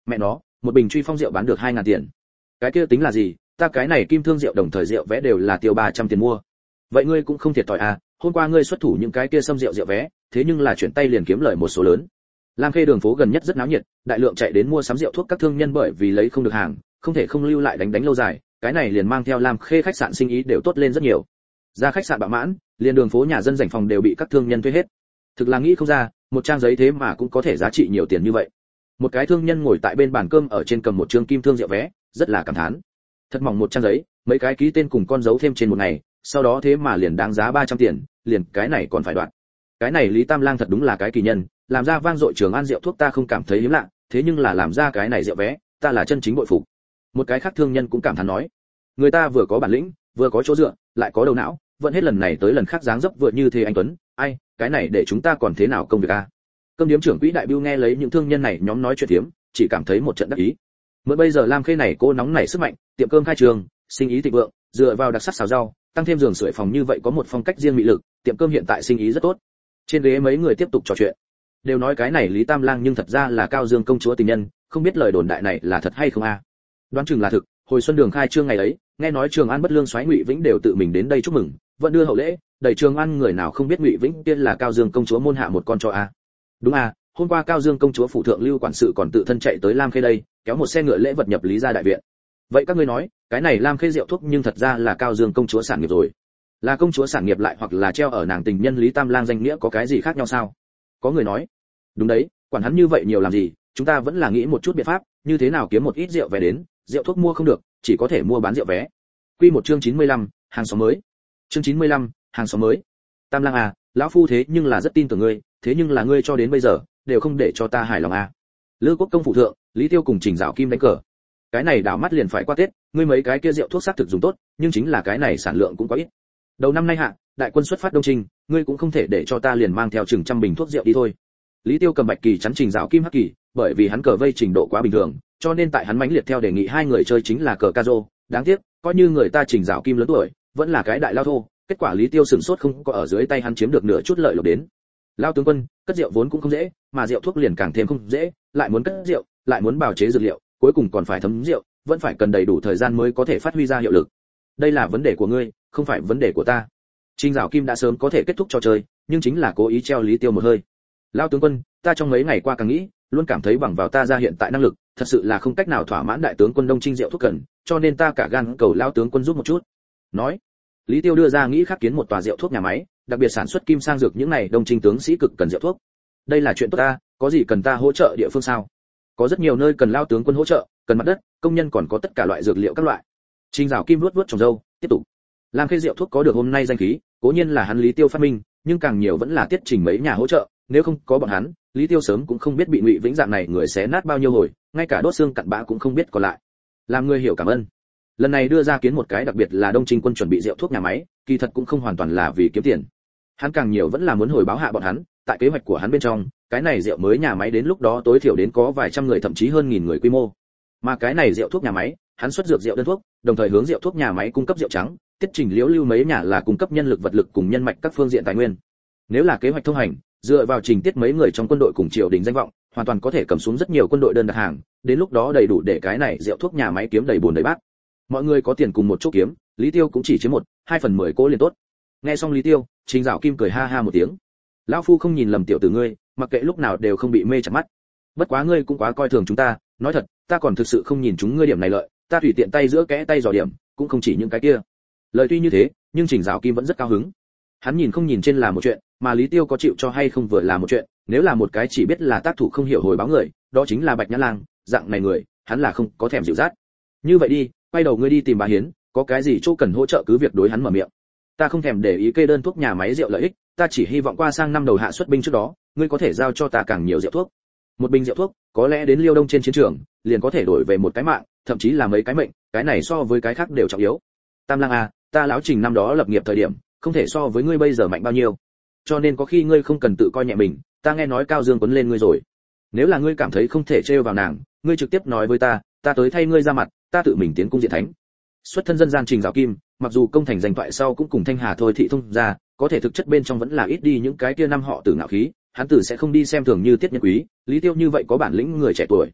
Mẹ nó, một bình truy phong rượu bán được hai ngàn tiền. Cái kia tính là gì, ta cái này kim thương rượu đồng thời rượu vé đều là tiêu ba trăm tiền mua. Vậy ngươi cũng không thiệt thòi à, hôm qua ngươi xuất thủ những cái kia xâm rượu rượu vé, thế nhưng là chuyển tay liền kiếm lời một số lớn. Lam Khê đường phố gần nhất rất náo nhiệt, đại lượng chạy đến mua sắm rượu thuốc các thương nhân bởi vì lấy không được hàng, không thể không lưu lại đánh đánh lâu dài, cái này liền mang theo Lam Khê khách sạn sinh ý đều tốt lên rất nhiều. Ra khách sạn bạ mãn, liền đường phố nhà dân rảnh phòng đều bị các thương nhân thuê hết. Thực là nghĩ không ra, một trang giấy thế mà cũng có thể giá trị nhiều tiền như vậy. Một cái thương nhân ngồi tại bên bàn cơm ở trên cầm một trương kim thương rượu vé, rất là cảm thán. Thật mỏng một trang giấy, mấy cái ký tên cùng con dấu thêm trên một ngày, sau đó thế mà liền đáng giá ba trăm tiền, liền cái này còn phải đoạt. Cái này Lý Tam Lang thật đúng là cái kỳ nhân, làm ra vang dội Trường An rượu thuốc ta không cảm thấy hiếm lạ, thế nhưng là làm ra cái này rượu vé, ta là chân chính bội phục. Một cái khác thương nhân cũng cảm thán nói, người ta vừa có bản lĩnh, vừa có chỗ dựa, lại có đầu não, vẫn hết lần này tới lần khác dáng dấp vừa như thế anh tuấn, ai, cái này để chúng ta còn thế nào công việc a? Cơm điếm trưởng quỹ đại bưu nghe lấy những thương nhân này nhóm nói chuyện thiếm, chỉ cảm thấy một trận đắc ý. Mới bây giờ Lam Khê này cô nóng nảy sức mạnh, tiệm cơm khai trường, sinh ý thịnh vượng, dựa vào đặc sắc xào rau, tăng thêm giường sưởi phòng như vậy có một phong cách riêng mị lực, tiệm cơm hiện tại sinh ý rất tốt. Trên ghế mấy người tiếp tục trò chuyện, đều nói cái này Lý Tam Lang nhưng thật ra là Cao Dương công chúa tình nhân, không biết lời đồn đại này là thật hay không a? Đoán chừng là thực, hồi xuân đường khai trương ngày ấy, nghe nói Trường An bất lương soái Ngụy Vĩnh đều tự mình đến đây chúc mừng, vẫn đưa hậu lễ, đầy Trường An người nào không biết Ngụy Vĩnh kia là Cao Dương công chúa môn hạ một con cho a. Đúng a, hôm qua Cao Dương công chúa phủ thượng lưu quản sự còn tự thân chạy tới Lam Khê đây, kéo một xe ngựa lễ vật nhập Lý gia đại viện. Vậy các ngươi nói, cái này Lam Khê rượu thuốc nhưng thật ra là Cao Dương công chúa sản nghiệp rồi. Là công chúa sản nghiệp lại hoặc là treo ở nàng tình nhân Lý Tam Lang danh nghĩa có cái gì khác nhau sao? Có người nói, đúng đấy, quản hắn như vậy nhiều làm gì, chúng ta vẫn là nghĩ một chút biện pháp, như thế nào kiếm một ít rượu về đến, rượu thuốc mua không được, chỉ có thể mua bán rượu vé. Quy một chương chín mươi lăm, hàng xóm mới. Chương chín mươi lăm, hàng xóm mới. Tam Lang à, lão phu thế nhưng là rất tin tưởng ngươi, thế nhưng là ngươi cho đến bây giờ đều không để cho ta hài lòng à. Lư Quốc công phủ thượng, Lý Tiêu cùng Trình Dạo Kim đánh cờ. Cái này đảo mắt liền phải qua Tết, ngươi mấy cái kia rượu thuốc xác thực dùng tốt, nhưng chính là cái này sản lượng cũng có ít. Đầu năm nay hạ, đại quân xuất phát Đông Trinh, ngươi cũng không thể để cho ta liền mang theo chừng trăm bình thuốc rượu đi thôi. Lý Tiêu cầm bạch kỳ chắn Trình Dạo Kim hắc kỳ, bởi vì hắn cờ vây trình độ quá bình thường, cho nên tại hắn mãnh liệt theo đề nghị hai người chơi chính là cờ ca rô, đáng tiếc, coi như người ta Trình Dạo Kim lớn tuổi, vẫn là cái đại lao thô, kết quả Lý Tiêu sửng sốt không có ở dưới tay hắn chiếm được nửa chút lợi lộc đến. Lao tướng quân, cất rượu vốn cũng không dễ, mà rượu thuốc liền càng thêm không dễ, lại muốn cất rượu, lại muốn bào chế dược liệu, cuối cùng còn phải thấm rượu, vẫn phải cần đầy đủ thời gian mới có thể phát huy ra hiệu lực. Đây là vấn đề của ngươi, không phải vấn đề của ta. Trình Dạo Kim đã sớm có thể kết thúc trò chơi, nhưng chính là cố ý treo Lý Tiêu một hơi. Lao tướng quân, ta trong mấy ngày qua càng nghĩ, luôn cảm thấy bằng vào ta ra hiện tại năng lực, thật sự là không cách nào thỏa mãn đại tướng quân Đông Trinh rượu thuốc cần, cho nên ta cả gan cầu Lao tướng quân giúp một chút. Nói, Lý Tiêu đưa ra nghĩ khắc kiến một tòa rượu thuốc nhà máy, đặc biệt sản xuất kim sang dược những này Đông Trinh tướng sĩ cực cần rượu thuốc. Đây là chuyện tốt ta, có gì cần ta hỗ trợ địa phương sao? Có rất nhiều nơi cần Lao tướng quân hỗ trợ, cần mặt đất, công nhân còn có tất cả loại dược liệu các loại. Trình Dạo Kim vuốt vuốt trồng râu, tiếp tục. Lam Khê rượu thuốc có được hôm nay danh khí, cố nhiên là hắn Lý Tiêu phát minh, nhưng càng nhiều vẫn là tiết trình mấy nhà hỗ trợ, nếu không có bọn hắn, Lý Tiêu sớm cũng không biết bị Ngụy Vĩnh dạng này người xé nát bao nhiêu hồi, ngay cả đốt xương cặn bã cũng không biết còn lại. Làm người hiểu cảm ơn. Lần này đưa ra kiến một cái đặc biệt là Đông Trinh quân chuẩn bị rượu thuốc nhà máy, kỳ thật cũng không hoàn toàn là vì kiếm tiền. Hắn càng nhiều vẫn là muốn hồi báo hạ bọn hắn, tại kế hoạch của hắn bên trong, cái này rượu mới nhà máy đến lúc đó tối thiểu đến có vài trăm người thậm chí hơn nghìn người quy mô. Mà cái này rượu thuốc nhà máy, hắn xuất dược rượu đơn thuốc, đồng thời hướng rượu thuốc nhà máy cung cấp rượu trắng, tiết trình liễu lưu mấy nhà là cung cấp nhân lực vật lực cùng nhân mạch các phương diện tài nguyên. Nếu là kế hoạch thông hành, dựa vào trình tiết mấy người trong quân đội cùng triều đình danh vọng, hoàn toàn có thể cầm xuống rất nhiều quân đội đơn đặt hàng, đến lúc đó đầy đủ để cái này rượu thuốc nhà máy kiếm đầy bồn đầy bát. Mọi người có tiền cùng một chỗ kiếm, Lý Tiêu cũng chỉ chiếm một, hai phần mười cố liền tốt. Nghe xong Lý Tiêu, Trình Dạo Kim cười ha ha một tiếng. Lão phu không nhìn lầm tiểu tử ngươi, mặc kệ lúc nào đều không bị mê chặt mắt. Bất quá ngươi cũng quá coi thường chúng ta, nói thật, ta còn thực sự không nhìn chúng ngươi điểm này lợi, ta tùy tiện tay giữa kẽ tay dò điểm, cũng không chỉ những cái kia. Lời tuy như thế, nhưng Trình Dạo Kim vẫn rất cao hứng. Hắn nhìn không nhìn trên là một chuyện, mà Lý Tiêu có chịu cho hay không vừa là một chuyện, nếu là một cái chỉ biết là tác thủ không hiểu hồi báo người, đó chính là Bạch Nhã Lang, dạng này người, hắn là không có thèm dịu dắt. Như vậy đi, quay đầu ngươi đi tìm bà Hiến, có cái gì chỗ cần hỗ trợ cứ việc đối hắn mở miệng. Ta không thèm để ý kê đơn thuốc nhà máy rượu lợi ích, ta chỉ hy vọng qua sang năm đầu hạ xuất binh trước đó, ngươi có thể giao cho ta càng nhiều rượu thuốc. Một bình rượu thuốc, có lẽ đến Liêu Đông trên chiến trường, liền có thể đổi về một cái mạng, thậm chí là mấy cái mệnh, cái này so với cái khác đều trọng yếu. Tam Lang à, ta lão Trình năm đó lập nghiệp thời điểm, không thể so với ngươi bây giờ mạnh bao nhiêu. Cho nên có khi ngươi không cần tự coi nhẹ mình, ta nghe nói Cao Dương quấn lên ngươi rồi. Nếu là ngươi cảm thấy không thể trêu vào nàng, ngươi trực tiếp nói với ta, ta tới thay ngươi ra mặt, ta tự mình tiến cung diện thánh. Xuất thân dân gian Trình Dạo Kim, mặc dù công thành danh thoại sau cũng cùng Thanh Hà thôi thị thông ra, có thể thực chất bên trong vẫn là ít đi những cái kia năm họ tử ngạo khí, hắn tử sẽ không đi xem thường như Tiết Nhân Quý, Lý Tiêu như vậy có bản lĩnh người trẻ tuổi.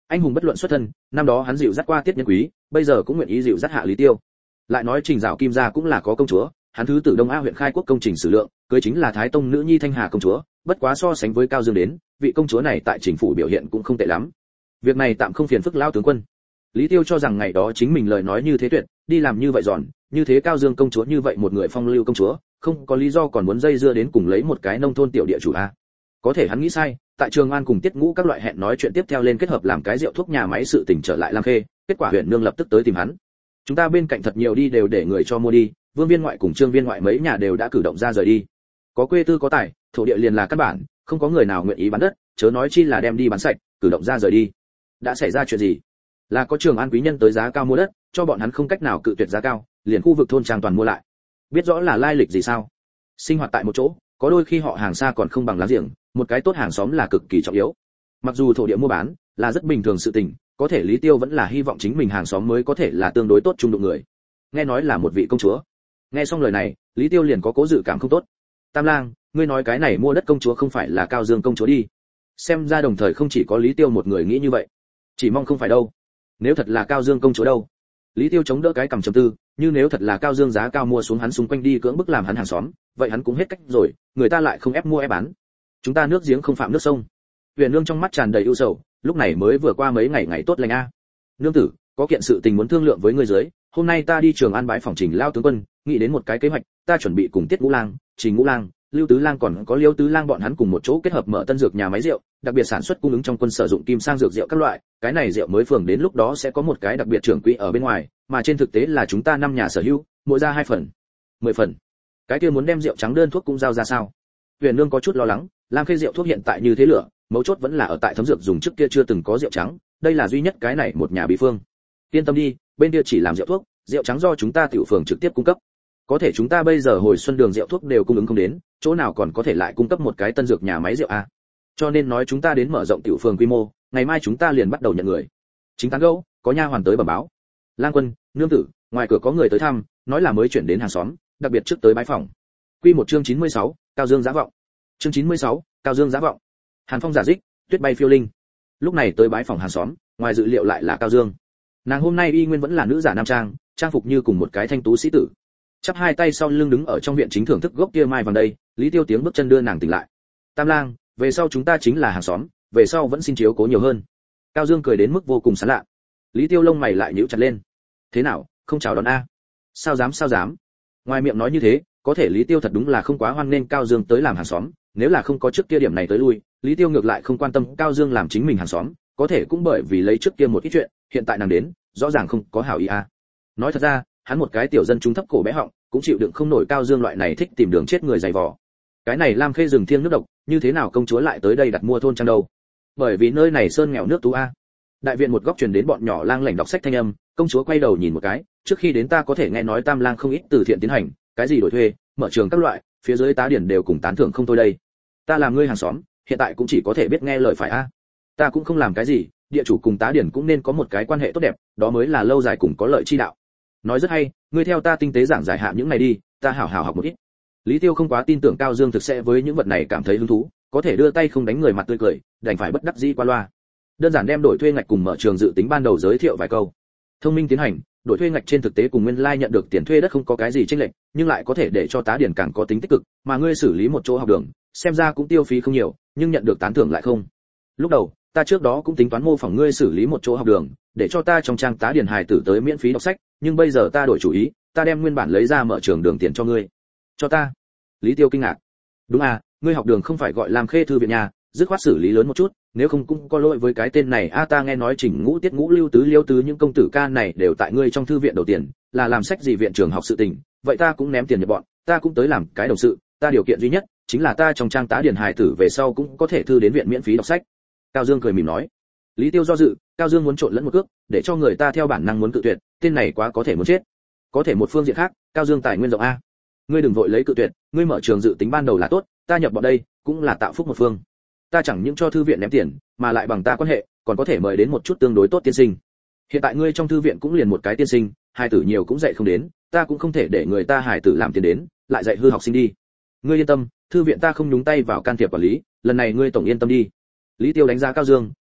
Anh hùng bất luận xuất thân, năm đó hắn dịu dắt qua Tiết Nhân Quý, bây giờ cũng nguyện ý dịu dắt hạ Lý Tiêu. Lại nói Trình Dạo Kim gia cũng là có công chúa, hắn thứ tử Đông A huyện khai quốc công Trình Sử Lượng, cưới chính là Thái Tông nữ nhi Thanh Hà công chúa, bất quá so sánh với Cao Dương đến, vị công chúa này tại Trình phủ biểu hiện cũng không tệ lắm. Việc này tạm không phiền phức lão tướng quân. Lý Tiêu cho rằng ngày đó chính mình lời nói như thế tuyệt, đi làm như vậy giòn, như thế Cao Dương công chúa như vậy một người phong lưu công chúa, không có lý do còn muốn dây dưa đến cùng lấy một cái nông thôn tiểu địa chủ a. Có thể hắn nghĩ sai, tại Trường An cùng Tiết Ngũ các loại hẹn nói chuyện tiếp theo lên kết hợp làm cái rượu thuốc nhà máy sự tình trở lại Lam Khê, kết quả huyện nương lập tức tới tìm hắn. Chúng ta bên cạnh thật nhiều đi đều để người cho mua đi, Vương Viên ngoại cùng Trương Viên ngoại mấy nhà đều đã cử động ra rời đi. Có quê tư có tài, thổ địa liền là căn bản, không có người nào nguyện ý bán đất, chớ nói chi là đem đi bán sạch, cử động ra rời đi. Đã xảy ra chuyện gì? Là có Trường An quý nhân tới giá cao mua đất, cho bọn hắn không cách nào cự tuyệt giá cao, liền khu vực thôn trang toàn mua lại. Biết rõ là lai lịch gì sao? Sinh hoạt tại một chỗ, có đôi khi họ hàng xa còn không bằng láng giềng, một cái tốt hàng xóm là cực kỳ trọng yếu. Mặc dù thổ địa mua bán là rất bình thường sự tình, có thể Lý Tiêu vẫn là hy vọng chính mình hàng xóm mới có thể là tương đối tốt chung đụng người. Nghe nói là một vị công chúa. Nghe xong lời này, Lý Tiêu liền có cố dự cảm không tốt. Tam lang, ngươi nói cái này mua đất công chúa không phải là Cao Dương công chúa đi? Xem ra đồng thời không chỉ có Lý Tiêu một người nghĩ như vậy. Chỉ mong không phải đâu. Nếu thật là Cao Dương công chúa đâu? Lý Tiêu chống đỡ cái cằm trầm tư, như nếu thật là Cao Dương giá cao mua xuống hắn xung quanh đi cưỡng bức làm hắn hàng xóm, vậy hắn cũng hết cách rồi, người ta lại không ép mua ép bán. Chúng ta nước giếng không phạm nước sông. Huyền Nương trong mắt tràn đầy ưu sầu, lúc này mới vừa qua mấy ngày ngày tốt lành a. Nương tử, có kiện sự tình muốn thương lượng với ngươi dưới, hôm nay ta đi Trường An bái phòng Trình lao tướng quân, nghĩ đến một cái kế hoạch, ta chuẩn bị cùng Tiết Ngũ Lang, Trình Ngũ Lang, Lưu Tứ Lang còn có Liêu Tứ Lang bọn hắn cùng một chỗ kết hợp mở tân dược nhà máy rượu, đặc biệt sản xuất cung ứng trong quân sử dụng kim sang dược rượu các loại, cái này rượu mới phường đến lúc đó sẽ có một cái đặc biệt trưởng quỹ ở bên ngoài, mà trên thực tế là chúng ta năm nhà sở hữu, mỗi ra hai phần, mười phần. Cái kia muốn đem rượu trắng đơn thuốc cũng giao ra sao? Huyền Nương có chút lo lắng, Lam Khê rượu thuốc hiện tại như thế lửa, mấu chốt vẫn là ở tại thấm dược dùng trước kia chưa từng có rượu trắng, đây là duy nhất cái này một nhà bí phương. Yên tâm đi, bên kia chỉ làm rượu thuốc, rượu trắng do chúng ta tiểu phường trực tiếp cung cấp. Có thể chúng ta bây giờ hồi xuân đường rượu thuốc đều cung ứng không đến, chỗ nào còn có thể lại cung cấp một cái tân dược nhà máy rượu a? Cho nên nói chúng ta đến mở rộng tiểu phường quy mô, ngày mai chúng ta liền bắt đầu nhận người. Chính tán gẫu, có nha hoàn tới bẩm báo. Lang Quân, nương tử, ngoài cửa có người tới thăm, nói là mới chuyển đến hàng xóm, đặc biệt trước tới bái phòng. Quy một chương chín mươi sáu, Cao Dương giá vọng. Chương chín mươi sáu, Cao Dương giá vọng. Hàn phong giả dích, tuyết bay phiêu linh. Lúc này tới bái phòng hàng xóm, ngoài dự liệu lại là Cao Dương. Nàng hôm nay y nguyên vẫn là nữ giả nam trang, trang phục như cùng một cái thanh tú sĩ tử. Chắp hai tay sau lưng đứng ở trong viện chính thưởng thức gốc kia mai vàng đây, Lý Tiêu tiếng bước chân đưa nàng tỉnh lại. Tam lang, về sau chúng ta chính là hàng xóm, về sau vẫn xin chiếu cố nhiều hơn. Cao Dương cười đến mức vô cùng sán lạ. Lý Tiêu lông mày lại nhíu chặt lên. Thế nào, không chào đón a? Sao dám sao dám? Ngoài miệng nói như thế, có thể Lý Tiêu thật đúng là không quá hoan nên Cao Dương tới làm hàng xóm, nếu là không có trước kia điểm này tới lui, Lý Tiêu ngược lại không quan tâm Cao Dương làm chính mình hàng xóm, có thể cũng bởi vì lấy trước kia một ít chuyện, hiện tại nàng đến, rõ ràng không có hảo ý a. Nói thật ra, hắn một cái tiểu dân chúng thấp cổ bé họng, cũng chịu đựng không nổi Cao Dương loại này thích tìm đường chết người dày vò. Cái này Lam Khê rừng thiêng nước độc, như thế nào công chúa lại tới đây đặt mua thôn trang đâu? Bởi vì nơi này sơn nghèo nước tú a. Đại viện một góc truyền đến bọn nhỏ lang lảnh đọc sách thanh âm, công chúa quay đầu nhìn một cái, trước khi đến ta có thể nghe nói Tam lang không ít từ thiện tiến hành, cái gì đổi thuê, mở trường các loại, phía dưới tá điển đều cùng tán thưởng không thôi đây. Ta làm ngươi hàng xóm, hiện tại cũng chỉ có thể biết nghe lời phải a. Ta cũng không làm cái gì, địa chủ cùng tá điển cũng nên có một cái quan hệ tốt đẹp, đó mới là lâu dài cùng có lợi chi đạo. Nói rất hay, ngươi theo ta tinh tế giảng giải hạ những này đi, ta hảo hảo học một ít. Lý Tiêu không quá tin tưởng Cao Dương thực sẽ với những vật này cảm thấy hứng thú, có thể đưa tay không đánh người mặt tươi cười, đành phải bất đắc dĩ qua loa. Đơn giản đem đổi thuê ngạch cùng mở trường dự tính ban đầu giới thiệu vài câu. Thông minh tiến hành, đổi thuê ngạch trên thực tế cùng nguyên lai nhận được tiền thuê đất không có cái gì chênh lệch, nhưng lại có thể để cho tá điển càng có tính tích cực, mà ngươi xử lý một chỗ học đường, xem ra cũng tiêu phí không nhiều, nhưng nhận được tán thưởng lại không. Lúc đầu, ta trước đó cũng tính toán mô phỏng ngươi xử lý một chỗ học đường, để cho ta trong trang tá điển hài tử tới miễn phí đọc sách, nhưng bây giờ ta đổi chủ ý, ta đem nguyên bản lấy ra mở trường đường tiền cho ngươi. Cho ta? Lý Tiêu kinh ngạc. Đúng à, ngươi học đường không phải gọi làm Khê thư viện nhà, dứt khoát xử lý lớn một chút, nếu không cũng có lỗi với cái tên này. A ta nghe nói Trình Ngũ, Tiết Ngũ, Lưu Tứ, Liêu Tứ những công tử ca này đều tại ngươi trong thư viện đầu tiền, là làm sách gì viện trường học sự tình, vậy ta cũng ném tiền nhập bọn, ta cũng tới làm cái đồng sự, ta điều kiện duy nhất chính là ta trong trang tá điển hài tử về sau cũng có thể thư đến viện miễn phí đọc sách. Cao Dương cười mỉm nói. Lý Tiêu do dự, Cao Dương muốn trộn lẫn một cước, để cho người ta theo bản năng muốn cự tuyệt, tên này quá có thể muốn chết. Có thể một phương diện khác, Cao Dương tài nguyên rộng a. Ngươi đừng vội lấy cự tuyệt, ngươi mở trường dự tính ban đầu là tốt, ta nhập bọn đây, cũng là tạo phúc một phương. Ta chẳng những cho thư viện ném tiền, mà lại bằng ta quan hệ, còn có thể mời đến một chút tương đối tốt tiên sinh. Hiện tại ngươi trong thư viện cũng liền một cái tiên sinh, hài tử nhiều cũng dạy không đến, ta cũng không thể để người ta hài tử làm tiền đến, lại dạy hư học sinh đi. Ngươi yên tâm, thư viện ta không nhúng tay vào can thiệp quản lý, lần này ngươi tổng yên tâm đi. Lý Tiêu đánh giá Cao Dương,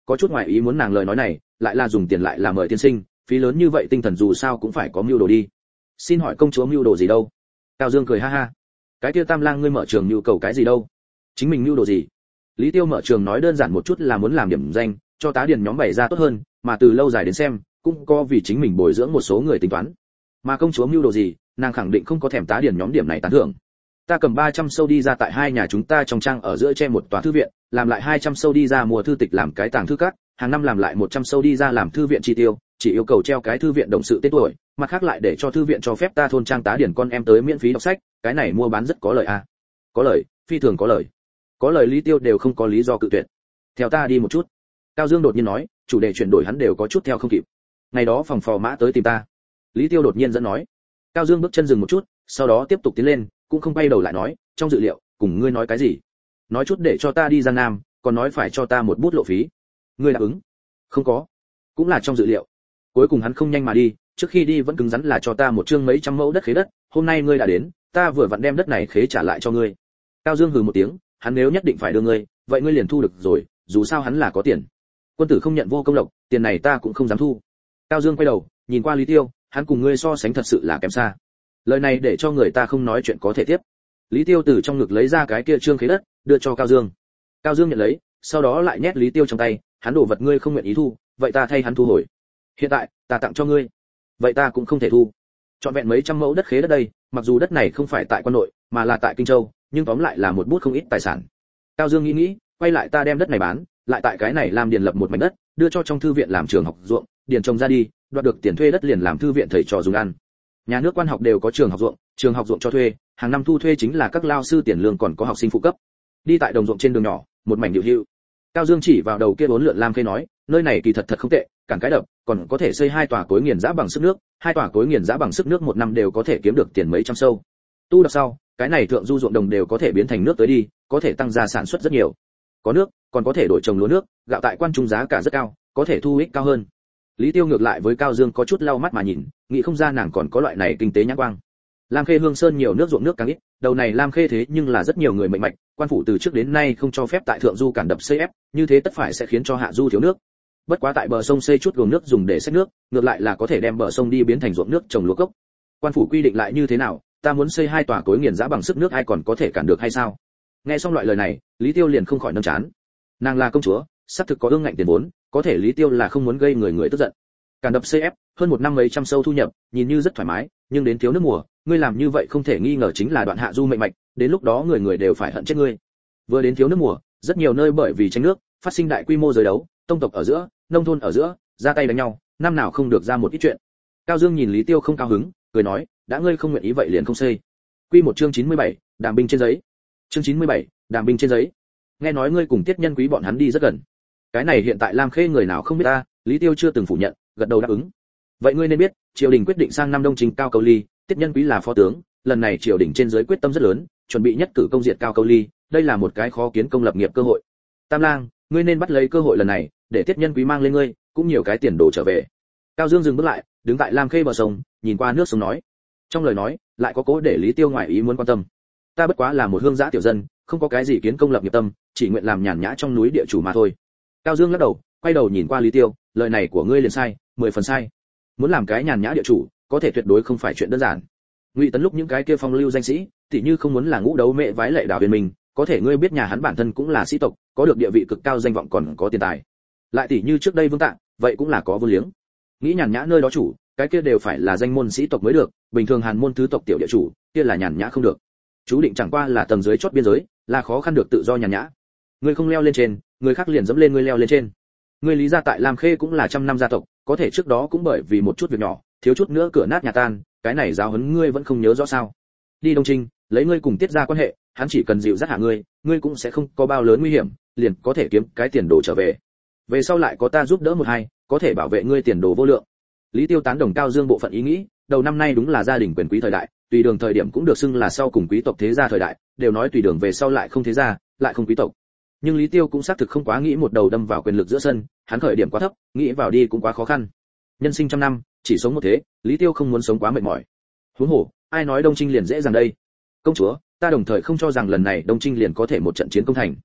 có chút ngoại ý muốn nàng lời nói này lại là dùng tiền lại là mời tiên sinh, phí lớn như vậy tinh thần dù sao cũng phải có mưu đồ đi. Xin hỏi công chúa mưu đồ gì đâu? Cao Dương cười ha ha. Cái kia Tam Lang ngươi mở trường nhu cầu cái gì đâu? Chính mình mưu đồ gì? Lý Tiêu mở trường nói đơn giản một chút là muốn làm điểm danh, cho tá điền nhóm bày ra tốt hơn, mà từ lâu dài đến xem, cũng có vì chính mình bồi dưỡng một số người tính toán. Mà công chúa mưu đồ gì, nàng khẳng định không có thèm tá điền nhóm điểm này tán thưởng. Ta cầm ba trăm sâu đi ra tại hai nhà chúng ta trong trang ở giữa che một tòa thư viện, làm lại hai trăm sâu đi ra mua thư tịch làm cái tàng thư các, hàng năm làm lại một trăm sâu đi ra làm thư viện chi tiêu, chỉ yêu cầu treo cái thư viện đồng sự tên tuổi, mặt khác lại để cho thư viện cho phép ta thôn trang tá điển con em tới miễn phí đọc sách, cái này mua bán rất có lợi à? Có lợi, phi thường có lợi. Có lợi Lý Tiêu đều không có lý do cự tuyệt. Theo ta đi một chút. Cao Dương đột nhiên nói, chủ đề chuyển đổi hắn đều có chút theo không kịp. Ngày đó phòng phò mã tới tìm ta. Lý Tiêu đột nhiên dẫn nói. Cao Dương bước chân dừng một chút, sau đó tiếp tục tiến lên, cũng không quay đầu lại nói, trong dự liệu, cùng ngươi nói cái gì? Nói chút để cho ta đi Giang Nam, còn nói phải cho ta một bút lộ phí. Ngươi đáp ứng? Không có. Cũng là trong dự liệu. Cuối cùng hắn không nhanh mà đi, trước khi đi vẫn cứng rắn là cho ta một chương mấy trăm mẫu đất khế đất, hôm nay ngươi đã đến, ta vừa vặn đem đất này khế trả lại cho ngươi. Cao Dương hừ một tiếng, hắn nếu nhất định phải đưa ngươi, vậy ngươi liền thu được rồi, dù sao hắn là có tiền. Quân tử không nhận vô công lộc, tiền này ta cũng không dám thu. Cao Dương quay đầu, nhìn qua Lý Tiêu, hắn cùng ngươi so sánh thật sự là kém xa. Lời này để cho người ta không nói chuyện có thể tiếp. Lý Tiêu từ trong ngực lấy ra cái kia trương khế đất, đưa cho Cao Dương. Cao Dương nhận lấy, sau đó lại nhét Lý Tiêu trong tay, hắn đổ vật ngươi không nguyện ý thu, vậy ta thay hắn thu hồi. Hiện tại, ta tặng cho ngươi. Vậy ta cũng không thể thu. Chọn vẹn mấy trăm mẫu đất khế đất đây, mặc dù đất này không phải tại Quan Nội, mà là tại Kinh Châu, nhưng tóm lại là một bút không ít tài sản. Cao Dương nghĩ nghĩ, quay lại ta đem đất này bán, lại tại cái này làm điền lập một mảnh đất, đưa cho trong thư viện làm trường học ruộng, điền trồng ra đi, đoạt được tiền thuê đất liền làm thư viện thầy trò dùng ăn. Nhà nước quan học đều có trường học ruộng, trường học ruộng cho thuê, hàng năm thu thuê chính là các lao sư tiền lương còn có học sinh phụ cấp. Đi tại đồng ruộng trên đường nhỏ, một mảnh điều hữu. Cao Dương chỉ vào đầu kia bốn lượn lam khê nói, nơi này kỳ thật thật không tệ, cản cái đập, còn có thể xây hai tòa cối nghiền giã bằng sức nước, hai tòa cối nghiền giã bằng sức nước một năm đều có thể kiếm được tiền mấy trăm sâu. Tu đập sau, cái này thượng du ruộng đồng đều có thể biến thành nước tới đi, có thể tăng gia sản xuất rất nhiều. Có nước, còn có thể đổi trồng lúa nước, gạo tại Quan Trung giá cả rất cao, có thể thu ích cao hơn. Lý Tiêu ngược lại với Cao Dương có chút lau mắt mà nhìn, nghĩ không ra nàng còn có loại này kinh tế nhãn quang. Lam Khê Hương Sơn nhiều nước ruộng nước càng ít, đầu này Lam Khê thế nhưng là rất nhiều người mệnh mạch, quan phủ từ trước đến nay không cho phép tại thượng du cản đập xây ép, như thế tất phải sẽ khiến cho hạ du thiếu nước. Bất quá tại bờ sông xây chút luồng nước dùng để xếp nước, ngược lại là có thể đem bờ sông đi biến thành ruộng nước trồng lúa cốc. Quan phủ quy định lại như thế nào, ta muốn xây hai tòa cối nghiền giã bằng sức nước ai còn có thể cản được hay sao? Nghe xong loại lời này, Lý Tiêu liền không khỏi nâng chán. Nàng là công chúa, xác thực có ương ngạnh tiền vốn, có thể Lý Tiêu là không muốn gây người người tức giận. Cản đập xê ép, hơn một năm mấy trăm sâu thu nhập, nhìn như rất thoải mái, nhưng đến thiếu nước mùa, ngươi làm như vậy không thể nghi ngờ chính là đoạn hạ du mệnh mạch, đến lúc đó người người đều phải hận chết ngươi. Vừa đến thiếu nước mùa, rất nhiều nơi bởi vì tranh nước, phát sinh đại quy mô giới đấu, tông tộc ở giữa, nông thôn ở giữa, ra tay đánh nhau, năm nào không được ra một ít chuyện. Cao Dương nhìn Lý Tiêu không cao hứng, cười nói, đã ngươi không nguyện ý vậy liền không xây. Quy một chương chín mươi bảy, đàm binh trên giấy. Chương chín mươi bảy, đàm binh trên giấy. Nghe nói ngươi cùng Tiết Nhân Quý bọn hắn đi rất gần. Cái này hiện tại Lam Khê người nào không biết ta, Lý Tiêu chưa từng phủ nhận, gật đầu đáp ứng. Vậy ngươi nên biết, triều đình quyết định sang năm đông trình Cao Câu Ly, Tiết Nhân Quý là phó tướng, lần này triều đình trên dưới quyết tâm rất lớn, chuẩn bị nhất cử công diệt Cao Câu Ly, đây là một cái khó kiến công lập nghiệp cơ hội. Tam Lang, ngươi nên bắt lấy cơ hội lần này, để Tiết Nhân Quý mang lên ngươi, cũng nhiều cái tiền đồ trở về. Cao Dương dừng bước lại, đứng tại Lam Khê bờ sông, nhìn qua nước sông nói. Trong lời nói, lại có cố để Lý Tiêu ngoại ý muốn quan tâm. Ta bất quá là một hương giã tiểu dân, không có cái gì kiến công lập nghiệp tâm, chỉ nguyện làm nhàn nhã trong núi địa chủ mà thôi. Cao Dương lắc đầu, quay đầu nhìn qua Lý Tiêu, lời này của ngươi liền sai, mười phần sai. Muốn làm cái nhàn nhã địa chủ, có thể tuyệt đối không phải chuyện đơn giản. Ngụy Tấn lúc những cái kia phong lưu danh sĩ, tỉ như không muốn là ngũ đấu mẹ vái lệ đảo viên mình, có thể ngươi biết nhà hắn bản thân cũng là sĩ tộc, có được địa vị cực cao danh vọng còn có tiền tài. Lại tỉ như trước đây Vương Tạng, vậy cũng là có vô liếng. Nghĩ nhàn nhã nơi đó chủ, cái kia đều phải là danh môn sĩ tộc mới được, bình thường Hàn môn thứ tộc tiểu địa chủ, kia là nhàn nhã không được. Chú định chẳng qua là tầng dưới chót biên giới, là khó khăn được tự do nhàn nhã. Ngươi không leo lên trên, người khác liền dẫm lên ngươi leo lên trên. Ngươi Lý gia tại Lam Khê cũng là trăm năm gia tộc, có thể trước đó cũng bởi vì một chút việc nhỏ, thiếu chút nữa cửa nát nhà tan, cái này giáo huấn ngươi vẫn không nhớ rõ sao? Đi Đông Trinh, lấy ngươi cùng Tiết gia quan hệ, hắn chỉ cần dịu dắt hạ ngươi, ngươi cũng sẽ không có bao lớn nguy hiểm, liền có thể kiếm cái tiền đồ trở về. Về sau lại có ta giúp đỡ một hai, có thể bảo vệ ngươi tiền đồ vô lượng. Lý Tiêu tán đồng Cao Dương bộ phận ý nghĩ, đầu năm nay đúng là gia đình quyền quý thời đại, tùy đường thời điểm cũng được xưng là sau cùng quý tộc thế gia thời đại, đều nói tùy đường về sau lại không thế gia, lại không quý tộc. Nhưng Lý Tiêu cũng xác thực không quá nghĩ một đầu đâm vào quyền lực giữa sân, hắn khởi điểm quá thấp, nghĩ vào đi cũng quá khó khăn. Nhân sinh trăm năm, chỉ sống một thế, Lý Tiêu không muốn sống quá mệt mỏi. Huống hồ, ai nói Đông Trinh liền dễ dàng đây? Công chúa, ta đồng thời không cho rằng lần này Đông Trinh liền có thể một trận chiến công thành.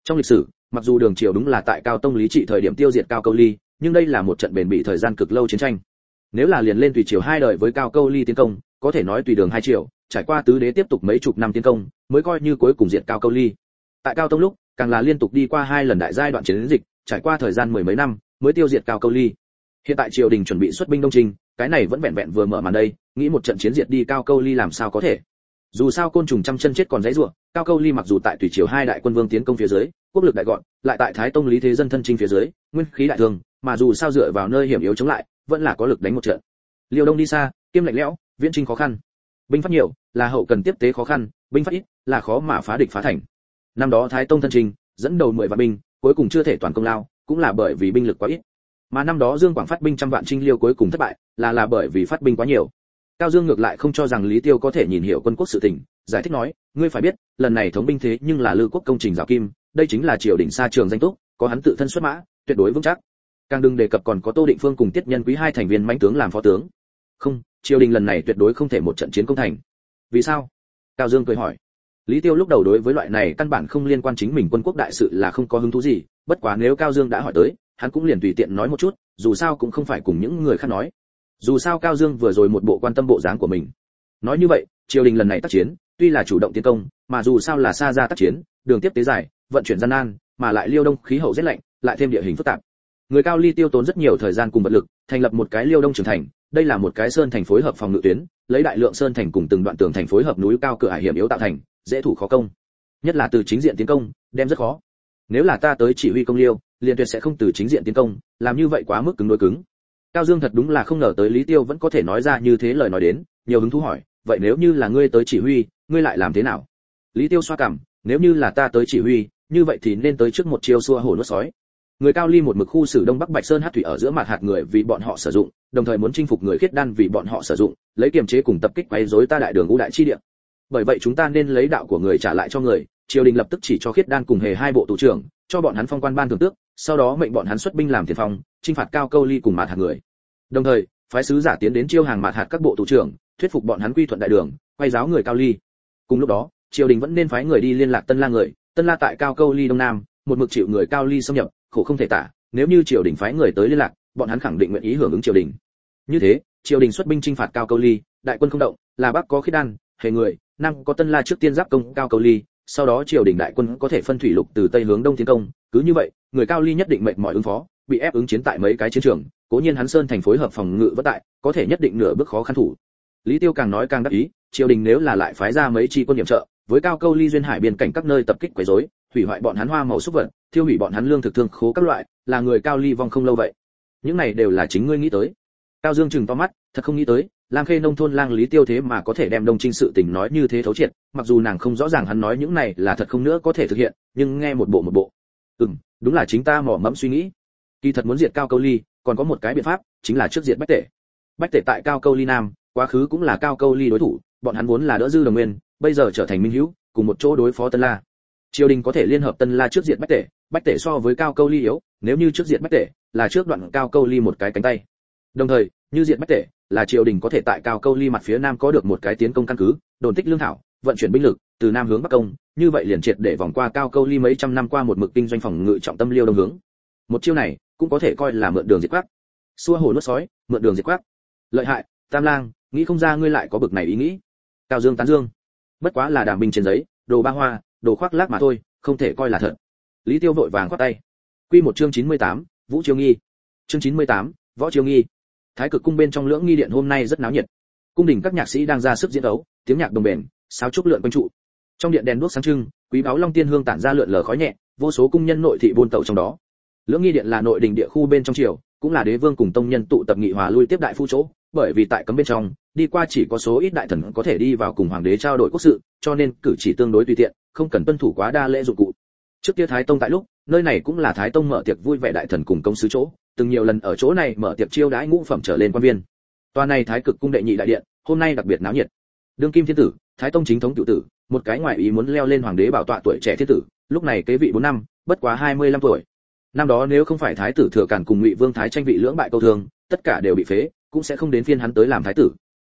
Trong lịch sử, mặc dù đường triều đúng là tại Cao Tông lý trị thời điểm tiêu diệt Cao Câu Ly, nhưng đây là một trận bền bỉ thời gian cực lâu chiến tranh. Nếu là liền lên tùy triều hai đời với Cao Câu Ly tiến công, có thể nói tùy đường hai triều, trải qua tứ đế tiếp tục mấy chục năm tiến công, mới coi như cuối cùng diệt Cao Câu Ly. Tại Cao Tông lúc, càng là liên tục đi qua hai lần đại giai đoạn chiến dịch, trải qua thời gian mười mấy năm, mới tiêu diệt Cao Câu Ly. Hiện tại triều đình chuẩn bị xuất binh đông trình, cái này vẫn vẹn vẹn vừa mở màn đây, nghĩ một trận chiến diệt đi Cao Câu Ly làm sao có thể. Dù sao côn trùng trăm chân chết còn dãy rủa, Cao Câu Ly mặc dù tại tùy triều hai đại quân vương tiến công phía dưới, quốc lực đại gọn, lại tại Thái Tông Lý Thế Dân thân chinh phía dưới, nguyên khí đại thương, mà dù sao dựa vào nơi hiểm yếu chống lại, vẫn là có lực đánh một trận. Liêu Đông đi xa, kiêm lạnh lẽo, viễn chinh khó khăn. Binh phát nhiều, là hậu cần tiếp tế khó khăn, binh phát ít, là khó mà phá địch phá thành. Năm đó Thái Tông thân chinh, dẫn đầu mười vạn binh, cuối cùng chưa thể toàn công lao, cũng là bởi vì binh lực quá ít. Mà năm đó Dương Quảng phát binh trăm vạn chinh Liêu cuối cùng thất bại, là là bởi vì phát binh quá nhiều. Cao Dương ngược lại không cho rằng Lý Tiêu có thể nhìn hiểu quân quốc sự tình, giải thích nói, ngươi phải biết, lần này thống binh thế nhưng là Lư quốc công trình rào kim, đây chính là triều đình xa trường danh túc, có hắn tự thân xuất mã, tuyệt đối vững chắc. Càng đừng đề cập còn có Tô Định Phương cùng Tiết Nhân Quý hai thành viên mãnh tướng làm phó tướng. Không, triều đình lần này tuyệt đối không thể một trận chiến công thành. Vì sao? Cao Dương cười hỏi. Lý Tiêu lúc đầu đối với loại này căn bản không liên quan chính mình quân quốc đại sự là không có hứng thú gì, bất quá nếu Cao Dương đã hỏi tới, hắn cũng liền tùy tiện nói một chút, dù sao cũng không phải cùng những người khác nói. Dù sao Cao Dương vừa rồi một bộ quan tâm bộ dáng của mình. Nói như vậy, triều đình lần này tác chiến, tuy là chủ động tiến công, mà dù sao là xa ra tác chiến, đường tiếp tế dài, vận chuyển gian nan, mà lại Liêu Đông khí hậu rất lạnh, lại thêm địa hình phức tạp. Người Cao Ly tiêu tốn rất nhiều thời gian cùng vật lực, thành lập một cái Liêu Đông trưởng thành, đây là một cái sơn thành phối hợp phòng ngự tuyến, lấy đại lượng sơn thành cùng từng đoạn tường thành phối hợp núi cao cửa ải hiểm yếu tạo thành, dễ thủ khó công. Nhất là từ chính diện tiến công, đem rất khó. Nếu là ta tới chỉ huy công Liêu, liền tuyệt sẽ không từ chính diện tiến công, làm như vậy quá mức cứng đối cứng. Cao Dương thật đúng là không ngờ tới Lý Tiêu vẫn có thể nói ra như thế lời nói đến, nhiều hứng thú hỏi, vậy nếu như là ngươi tới chỉ huy, ngươi lại làm thế nào? Lý Tiêu xoa cằm, nếu như là ta tới chỉ huy, như vậy thì nên tới trước một chiêu xua hổ nuốt sói. Người Cao Ly một mực khu xử Đông Bắc Bạch Sơn hát thủy ở giữa mặt hạt người vì bọn họ sử dụng, đồng thời muốn chinh phục người khiết đan vì bọn họ sử dụng, lấy kiềm chế cùng tập kích quấy rối ta đại đường ngũ đại chi địa. Bởi vậy chúng ta nên lấy đạo của người trả lại cho người, triều đình lập tức chỉ cho khiết đan cùng hề hai bộ tù trưởng, cho bọn hắn phong quan ban thưởng tước, sau đó mệnh bọn hắn xuất binh làm tiền phong, chinh phạt Cao Câu Ly cùng mặt hạt người. Đồng thời, phái sứ giả tiến đến chiêu hàng mặt hạt các bộ tù trưởng, thuyết phục bọn hắn quy thuận đại đường, quay giáo người Cao Ly. Cùng lúc đó, triều đình vẫn nên phái người đi liên lạc Tân La người, Tân La tại Cao Câu Ly đông nam, một mực chịu người Cao Ly xâm nhập, khổ không thể tả, nếu như triều đình phái người tới liên lạc, bọn hắn khẳng định nguyện ý hưởng ứng triều đình. Như thế, triều đình xuất binh chinh phạt Cao Câu Ly, đại quân không động, là bắc có khiết đan, hề người, nam có Tân La trước tiên giáp công Cao Câu Ly, sau đó triều đình đại quân có thể phân thủy lục từ tây hướng đông tiến công, cứ như vậy, người Cao Ly nhất định mệt mỏi ứng phó, bị ép ứng chiến tại mấy cái chiến trường, cố nhiên hắn sơn thành phối hợp phòng ngự vất tại, có thể nhất định nửa bước khó khăn thủ. Lý Tiêu càng nói càng đắc ý, triều đình nếu là lại phái ra mấy chi quân điểm trợ, với Cao Câu Ly duyên hải biên cảnh các nơi tập kích quấy rối, hủy hoại bọn hắn hoa màu xúc vật, thiêu hủy bọn hắn lương thực thương khố các loại, là người Cao Ly vong không lâu vậy. Những này đều là chính ngươi nghĩ tới. Cao Dương trừng to mắt, thật không nghĩ tới, Lam Khê nông thôn lang Lý Tiêu thế mà có thể đem Đông Trinh sự tình nói như thế thấu triệt, mặc dù nàng không rõ ràng hắn nói những này là thật không nữa có thể thực hiện, nhưng nghe một bộ một bộ. Ừm, đúng là chính ta mò mẫm suy nghĩ. Kỳ thật muốn diệt Cao Câu Ly, còn có một cái biện pháp, chính là trước diệt Bách Tể. Bách Tể tại Cao Câu Ly Nam, quá khứ cũng là Cao Câu Ly đối thủ, bọn hắn vốn là đỡ dư đồng nguyên, bây giờ trở thành minh hữu, cùng một chỗ đối phó Tân La. Triều đình có thể liên hợp Tân La trước diệt Bách Tể, Bách Tể so với Cao Câu Ly yếu, nếu như trước diệt Bách Tể, là trước đoạn Cao Câu Ly một cái cánh tay. Đồng thời, như diệt Bách Tể, là triều đình có thể tại Cao Câu Ly mặt phía nam có được một cái tiến công căn cứ, đồn tích lương thảo, vận chuyển binh lực từ nam hướng bắc công, như vậy liền triệt để vòng qua Cao Câu Ly mấy trăm năm qua một mực kinh doanh phòng ngự trọng tâm Liêu Đông hướng. Một chiêu này cũng có thể coi là mượn đường diệt quắc, xua hổ nuốt sói, mượn đường diệt quắc. Lợi hại, Tam Lang, nghĩ không ra ngươi lại có bực này ý nghĩ. Cao Dương tán dương. Bất quá là đảm binh trên giấy, đồ ba hoa, đồ khoác lác mà thôi, không thể coi là thật. Lý Tiêu vội vàng khoát tay. Quy một chương chín mươi tám, Vũ Chiêu Nghi. Chương chín mươi tám, Võ Chiêu Nghi. Thái Cực cung bên trong Lưỡng Nghi điện hôm nay rất náo nhiệt. Cung đình các nhạc sĩ đang ra sức diễn đấu, tiếng nhạc đồng bền, sáo trúc lượn quanh trụ. Trong điện đèn đuốc sáng trưng, quý báu long tiên hương tản ra lượn lờ khói nhẹ, vô số cung nhân nội thị buôn tẩu trong đó. Lưỡng Nghi điện là nội đình địa khu bên trong triều, cũng là đế vương cùng tông nhân tụ tập nghị hòa lui tiếp đại phu chỗ, bởi vì tại cấm bên trong, đi qua chỉ có số ít đại thần có thể đi vào cùng hoàng đế trao đổi quốc sự, cho nên cử chỉ tương đối tùy tiện, không cần tuân thủ quá đa lễ dụng cụ. Trước kia Thái Tông tại lúc, nơi này cũng là Thái Tông mở tiệc vui vẻ đại thần cùng công sứ chỗ, từng nhiều lần ở chỗ này mở tiệc chiêu đãi ngũ phẩm trở lên quan viên. Tòa này Thái Cực cung đệ nhị đại điện, hôm nay đặc biệt náo nhiệt. Đương kim thiên tử, Thái Tông chính thống cửu tử, một cái ngoại ý muốn leo lên hoàng đế bảo tọa tuổi trẻ thiên tử, lúc này kế vị bốn năm, bất quá hai mươi lăm tuổi. Năm đó nếu không phải thái tử Thừa Càn cùng Ngụy Vương Thái tranh vị lưỡng bại câu thương, tất cả đều bị phế, cũng sẽ không đến phiên hắn tới làm thái tử.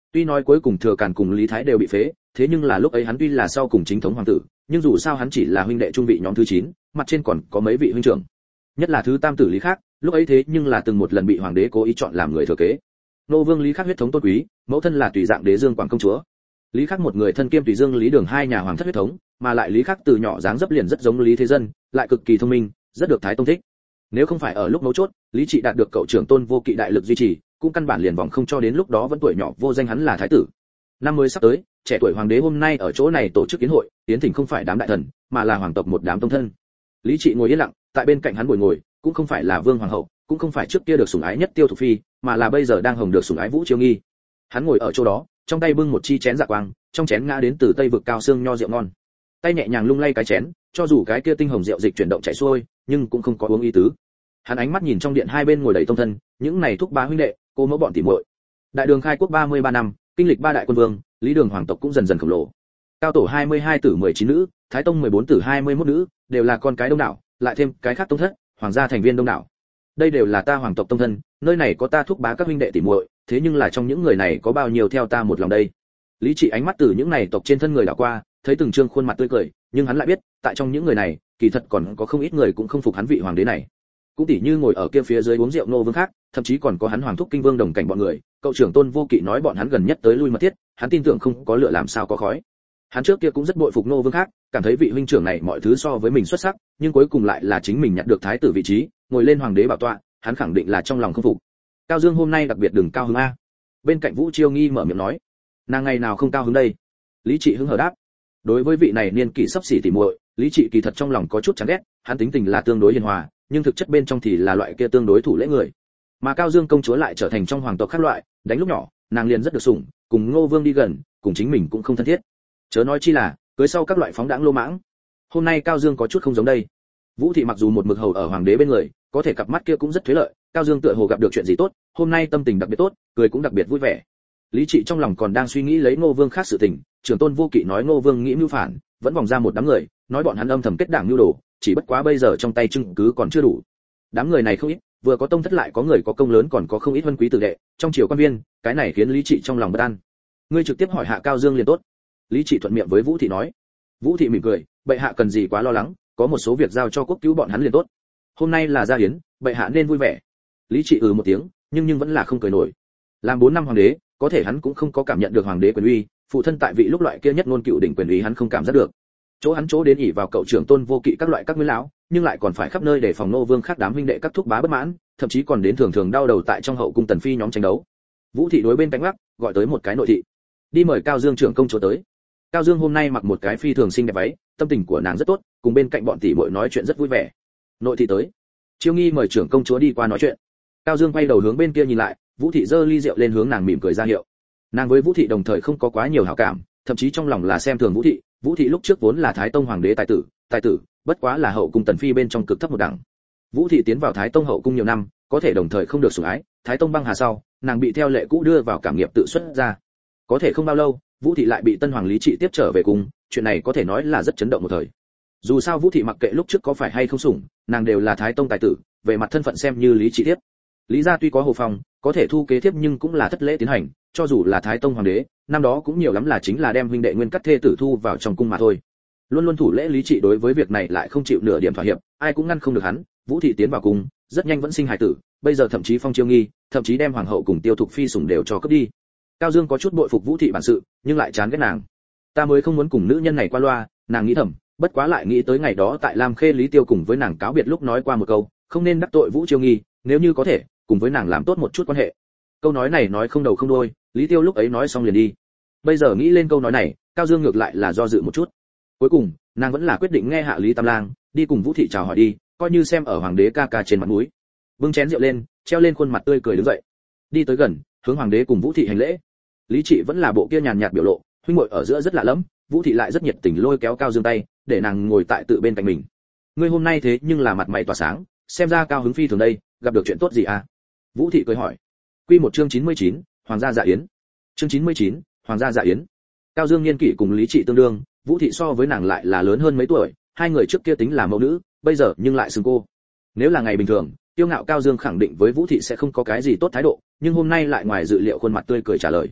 Tuy nói cuối cùng Thừa Càn cùng Lý Thái đều bị phế, thế nhưng là lúc ấy hắn tuy là sau cùng chính thống hoàng tử, nhưng dù sao hắn chỉ là huynh đệ trung vị nhóm thứ chín, mặt trên còn có mấy vị huynh trưởng. Nhất là thứ tam tử Lý Khác, lúc ấy thế nhưng là từng một lần bị hoàng đế cố ý chọn làm người thừa kế. Nô vương Lý Khác huyết thống tôn quý, mẫu thân là tùy dạng đế dương quảng công chúa. Lý Khác một người thân kiêm tùy dương Lý Đường hai nhà hoàng thất huyết thống, mà lại Lý Khác từ nhỏ dáng dấp liền rất giống Lý Thế Dân, lại cực kỳ thông minh, rất được Thái Tông thích. Nếu không phải ở lúc mấu chốt, Lý Trị đạt được cậu trưởng Tôn Vô Kỵ đại lực duy trì, cũng căn bản liền vòng không cho đến lúc đó vẫn tuổi nhỏ vô danh hắn là thái tử. Năm mới sắp tới, trẻ tuổi hoàng đế hôm nay ở chỗ này tổ chức yến hội, yến thỉnh không phải đám đại thần, mà là hoàng tộc một đám tông thân. Lý Trị ngồi yên lặng, tại bên cạnh hắn ngồi ngồi, cũng không phải là vương hoàng hậu, cũng không phải trước kia được sủng ái nhất Tiêu Thục Phi, mà là bây giờ đang hồng được sủng ái Vũ Chiêu Nghi. Hắn ngồi ở chỗ đó, trong tay bưng một chi chén dạ quang, trong chén ngã đến từ Tây vực cao xương nho rượu ngon. Tay nhẹ nhàng lung lay cái chén, cho dù cái kia tinh hồng rượu dịch chuyển động chảy xuôi, nhưng cũng không có uống ý tứ. Hắn ánh mắt nhìn trong điện hai bên ngồi đầy tông thân, những này thúc bá huynh đệ, cô mẫu bọn tỉ muội. Đại đường khai quốc ba mươi ba năm, kinh lịch ba đại quân vương, Lý Đường hoàng tộc cũng dần dần khổng lồ. Cao tổ hai mươi hai tử mười chín nữ, Thái Tông mười bốn tử hai mươi mốt nữ, đều là con cái đông đảo, lại thêm cái khác tông thất, hoàng gia thành viên đông đảo. Đây đều là ta hoàng tộc tông thân, nơi này có ta thúc bá các huynh đệ tỉ muội, thế nhưng là trong những người này có bao nhiêu theo ta một lòng đây. Lý Trị ánh mắt từ những này tộc trên thân người đảo qua, thấy từng trương khuôn mặt tươi cười, nhưng hắn lại biết, tại trong những người này, kỳ thật còn có không ít người cũng không phục hắn vị hoàng đế này. Cũng tỉ như ngồi ở kia phía dưới uống rượu nô vương khác, thậm chí còn có hắn hoàng thúc kinh vương đồng cảnh bọn người, cậu trưởng Tôn Vô Kỵ nói bọn hắn gần nhất tới lui mật thiết, hắn tin tưởng không có lửa làm sao có khói. Hắn trước kia cũng rất bội phục nô vương khác, cảm thấy vị huynh trưởng này mọi thứ so với mình xuất sắc, nhưng cuối cùng lại là chính mình nhận được thái tử vị trí, ngồi lên hoàng đế bảo tọa, hắn khẳng định là trong lòng không phục. Cao Dương hôm nay đặc biệt đừng cao hứng a. Bên cạnh Vũ Chiêu Nghi mở miệng nói, nàng ngày nào không cao hứng đây? Lý Trị hứng hờ đáp. Đối với vị này niên kỷ sắp xỉ tỉ muội, Lý Trị kỳ thật trong lòng có chút chán ghét, hắn tính tình là tương đối hiền hòa, nhưng thực chất bên trong thì là loại kia tương đối thủ lễ người. Mà Cao Dương công chúa lại trở thành trong hoàng tộc khác loại, đánh lúc nhỏ, nàng liền rất được sủng, cùng Ngô Vương đi gần, cùng chính mình cũng không thân thiết. Chớ nói chi là, cưới sau các loại phóng đãng lô mãng. Hôm nay Cao Dương có chút không giống đây. Vũ thị mặc dù một mực hầu ở hoàng đế bên người, có thể cặp mắt kia cũng rất thuế lợi, Cao Dương tựa hồ gặp được chuyện gì tốt, hôm nay tâm tình đặc biệt tốt, cười cũng đặc biệt vui vẻ. Lý Trị trong lòng còn đang suy nghĩ lấy Ngô Vương khác sự tình, trưởng Tôn Vô Kỵ nói Ngô Vương nghĩ mưu phản, vẫn vòng ra một đám người, nói bọn hắn âm thầm kết đảng mưu đồ, chỉ bất quá bây giờ trong tay chứng cứ còn chưa đủ. Đám người này không ít, vừa có tông thất lại có người có công lớn còn có không ít vân quý tử đệ, trong triều quan viên, cái này khiến Lý Trị trong lòng bất an. Ngươi trực tiếp hỏi hạ Cao Dương liền tốt. Lý Trị thuận miệng với Vũ thị nói. Vũ thị mỉm cười, bệ hạ cần gì quá lo lắng, có một số việc giao cho quốc cứu bọn hắn liền tốt. Hôm nay là gia hiến, bệ hạ nên vui vẻ. Lý Trị ừ một tiếng, nhưng nhưng vẫn là không cười nổi. Làm bốn năm hoàng đế, có thể hắn cũng không có cảm nhận được hoàng đế quyền uy, phụ thân tại vị lúc loại kia nhất ngôn cựu đỉnh quyền uy hắn không cảm giác được. Chỗ hắn chỗ đến ỉ vào cậu trưởng Tôn Vô Kỵ các loại các nguyên lão, nhưng lại còn phải khắp nơi để phòng nô vương khác đám huynh đệ các thúc bá bất mãn, thậm chí còn đến thường thường đau đầu tại trong hậu cung tần phi nhóm tranh đấu. Vũ thị đối bên cánh gác, gọi tới một cái nội thị, đi mời Cao Dương trưởng công chúa tới. Cao Dương hôm nay mặc một cái phi thường xinh đẹp váy, tâm tình của nàng rất tốt, cùng bên cạnh bọn tỷ muội nói chuyện rất vui vẻ. Nội thị tới. Chiêu Nghi mời trưởng công chúa đi qua nói chuyện. Cao Dương quay đầu hướng bên kia nhìn lại, Vũ thị giơ ly rượu lên hướng nàng mỉm cười ra hiệu. Nàng với Vũ thị đồng thời không có quá nhiều hảo cảm, thậm chí trong lòng là xem thường Vũ thị. Vũ thị lúc trước vốn là Thái Tông hoàng đế tài tử, tài tử, bất quá là hậu cung tần phi bên trong cực thấp một đẳng. Vũ thị tiến vào Thái Tông hậu cung nhiều năm, có thể đồng thời không được sủng ái, Thái Tông băng hà sau, nàng bị theo lệ cũ đưa vào cảm nghiệp tự xuất ra. Có thể không bao lâu, Vũ thị lại bị Tân hoàng Lý Trị tiếp trở về cung, chuyện này có thể nói là rất chấn động một thời. Dù sao Vũ thị mặc kệ lúc trước có phải hay không sủng, nàng đều là Thái Tông tài tử, về mặt thân phận xem như Lý Trị tiếp. Lý gia tuy có Hồ Phong, có thể thu kế tiếp nhưng cũng là thất lễ tiến hành, cho dù là Thái Tông hoàng đế, năm đó cũng nhiều lắm là chính là đem huynh đệ nguyên cắt thê tử thu vào trong cung mà thôi. Luôn luôn thủ lễ Lý Trị đối với việc này lại không chịu nửa điểm thỏa hiệp, ai cũng ngăn không được hắn. Vũ thị tiến vào cung, rất nhanh vẫn sinh hài tử, bây giờ thậm chí phong Chiêu Nghi, thậm chí đem hoàng hậu cùng Tiêu Thục Phi sủng đều cho cướp đi. Cao Dương có chút bội phục Vũ thị bản sự, nhưng lại chán ghét nàng. Ta mới không muốn cùng nữ nhân này qua loa, nàng nghĩ thầm, bất quá lại nghĩ tới ngày đó tại Lam Khê Lý Tiêu cùng với nàng cáo biệt lúc nói qua một câu, không nên đắc tội Vũ Chiêu Nghi, nếu như có thể, cùng với nàng làm tốt một chút quan hệ. Câu nói này nói không đầu không đuôi, Lý Tiêu lúc ấy nói xong liền đi. Bây giờ nghĩ lên câu nói này, Cao Dương ngược lại là do dự một chút. Cuối cùng, nàng vẫn là quyết định nghe hạ Lý Tam Lang, đi cùng Vũ thị chào hỏi đi, coi như xem ở hoàng đế ca ca trên mặt mũi. Bưng chén rượu lên, treo lên khuôn mặt tươi cười đứng dậy. Đi tới gần, hướng hoàng đế cùng Vũ thị hành lễ. Lý Trị vẫn là bộ kia nhàn nhạt biểu lộ, huynh muội ở giữa rất lạ lẫm, Vũ thị lại rất nhiệt tình lôi kéo Cao Dương tay, để nàng ngồi tại tự bên cạnh mình. Ngươi hôm nay thế nhưng là mặt mày tỏa sáng, xem ra cao hứng phi thường đây, gặp được chuyện tốt gì à? Vũ thị cười hỏi. Quy một chương chín mươi chín, Hoàng gia dạ yến. Chương chín mươi chín, Hoàng gia dạ yến. Cao Dương niên kỷ cùng Lý Trị tương đương, Vũ thị so với nàng lại là lớn hơn mấy tuổi, hai người trước kia tính là mẫu nữ, bây giờ nhưng lại xưng cô. Nếu là ngày bình thường, tiêu ngạo Cao Dương khẳng định với Vũ thị sẽ không có cái gì tốt thái độ, nhưng hôm nay lại ngoài dự liệu khuôn mặt tươi cười trả lời.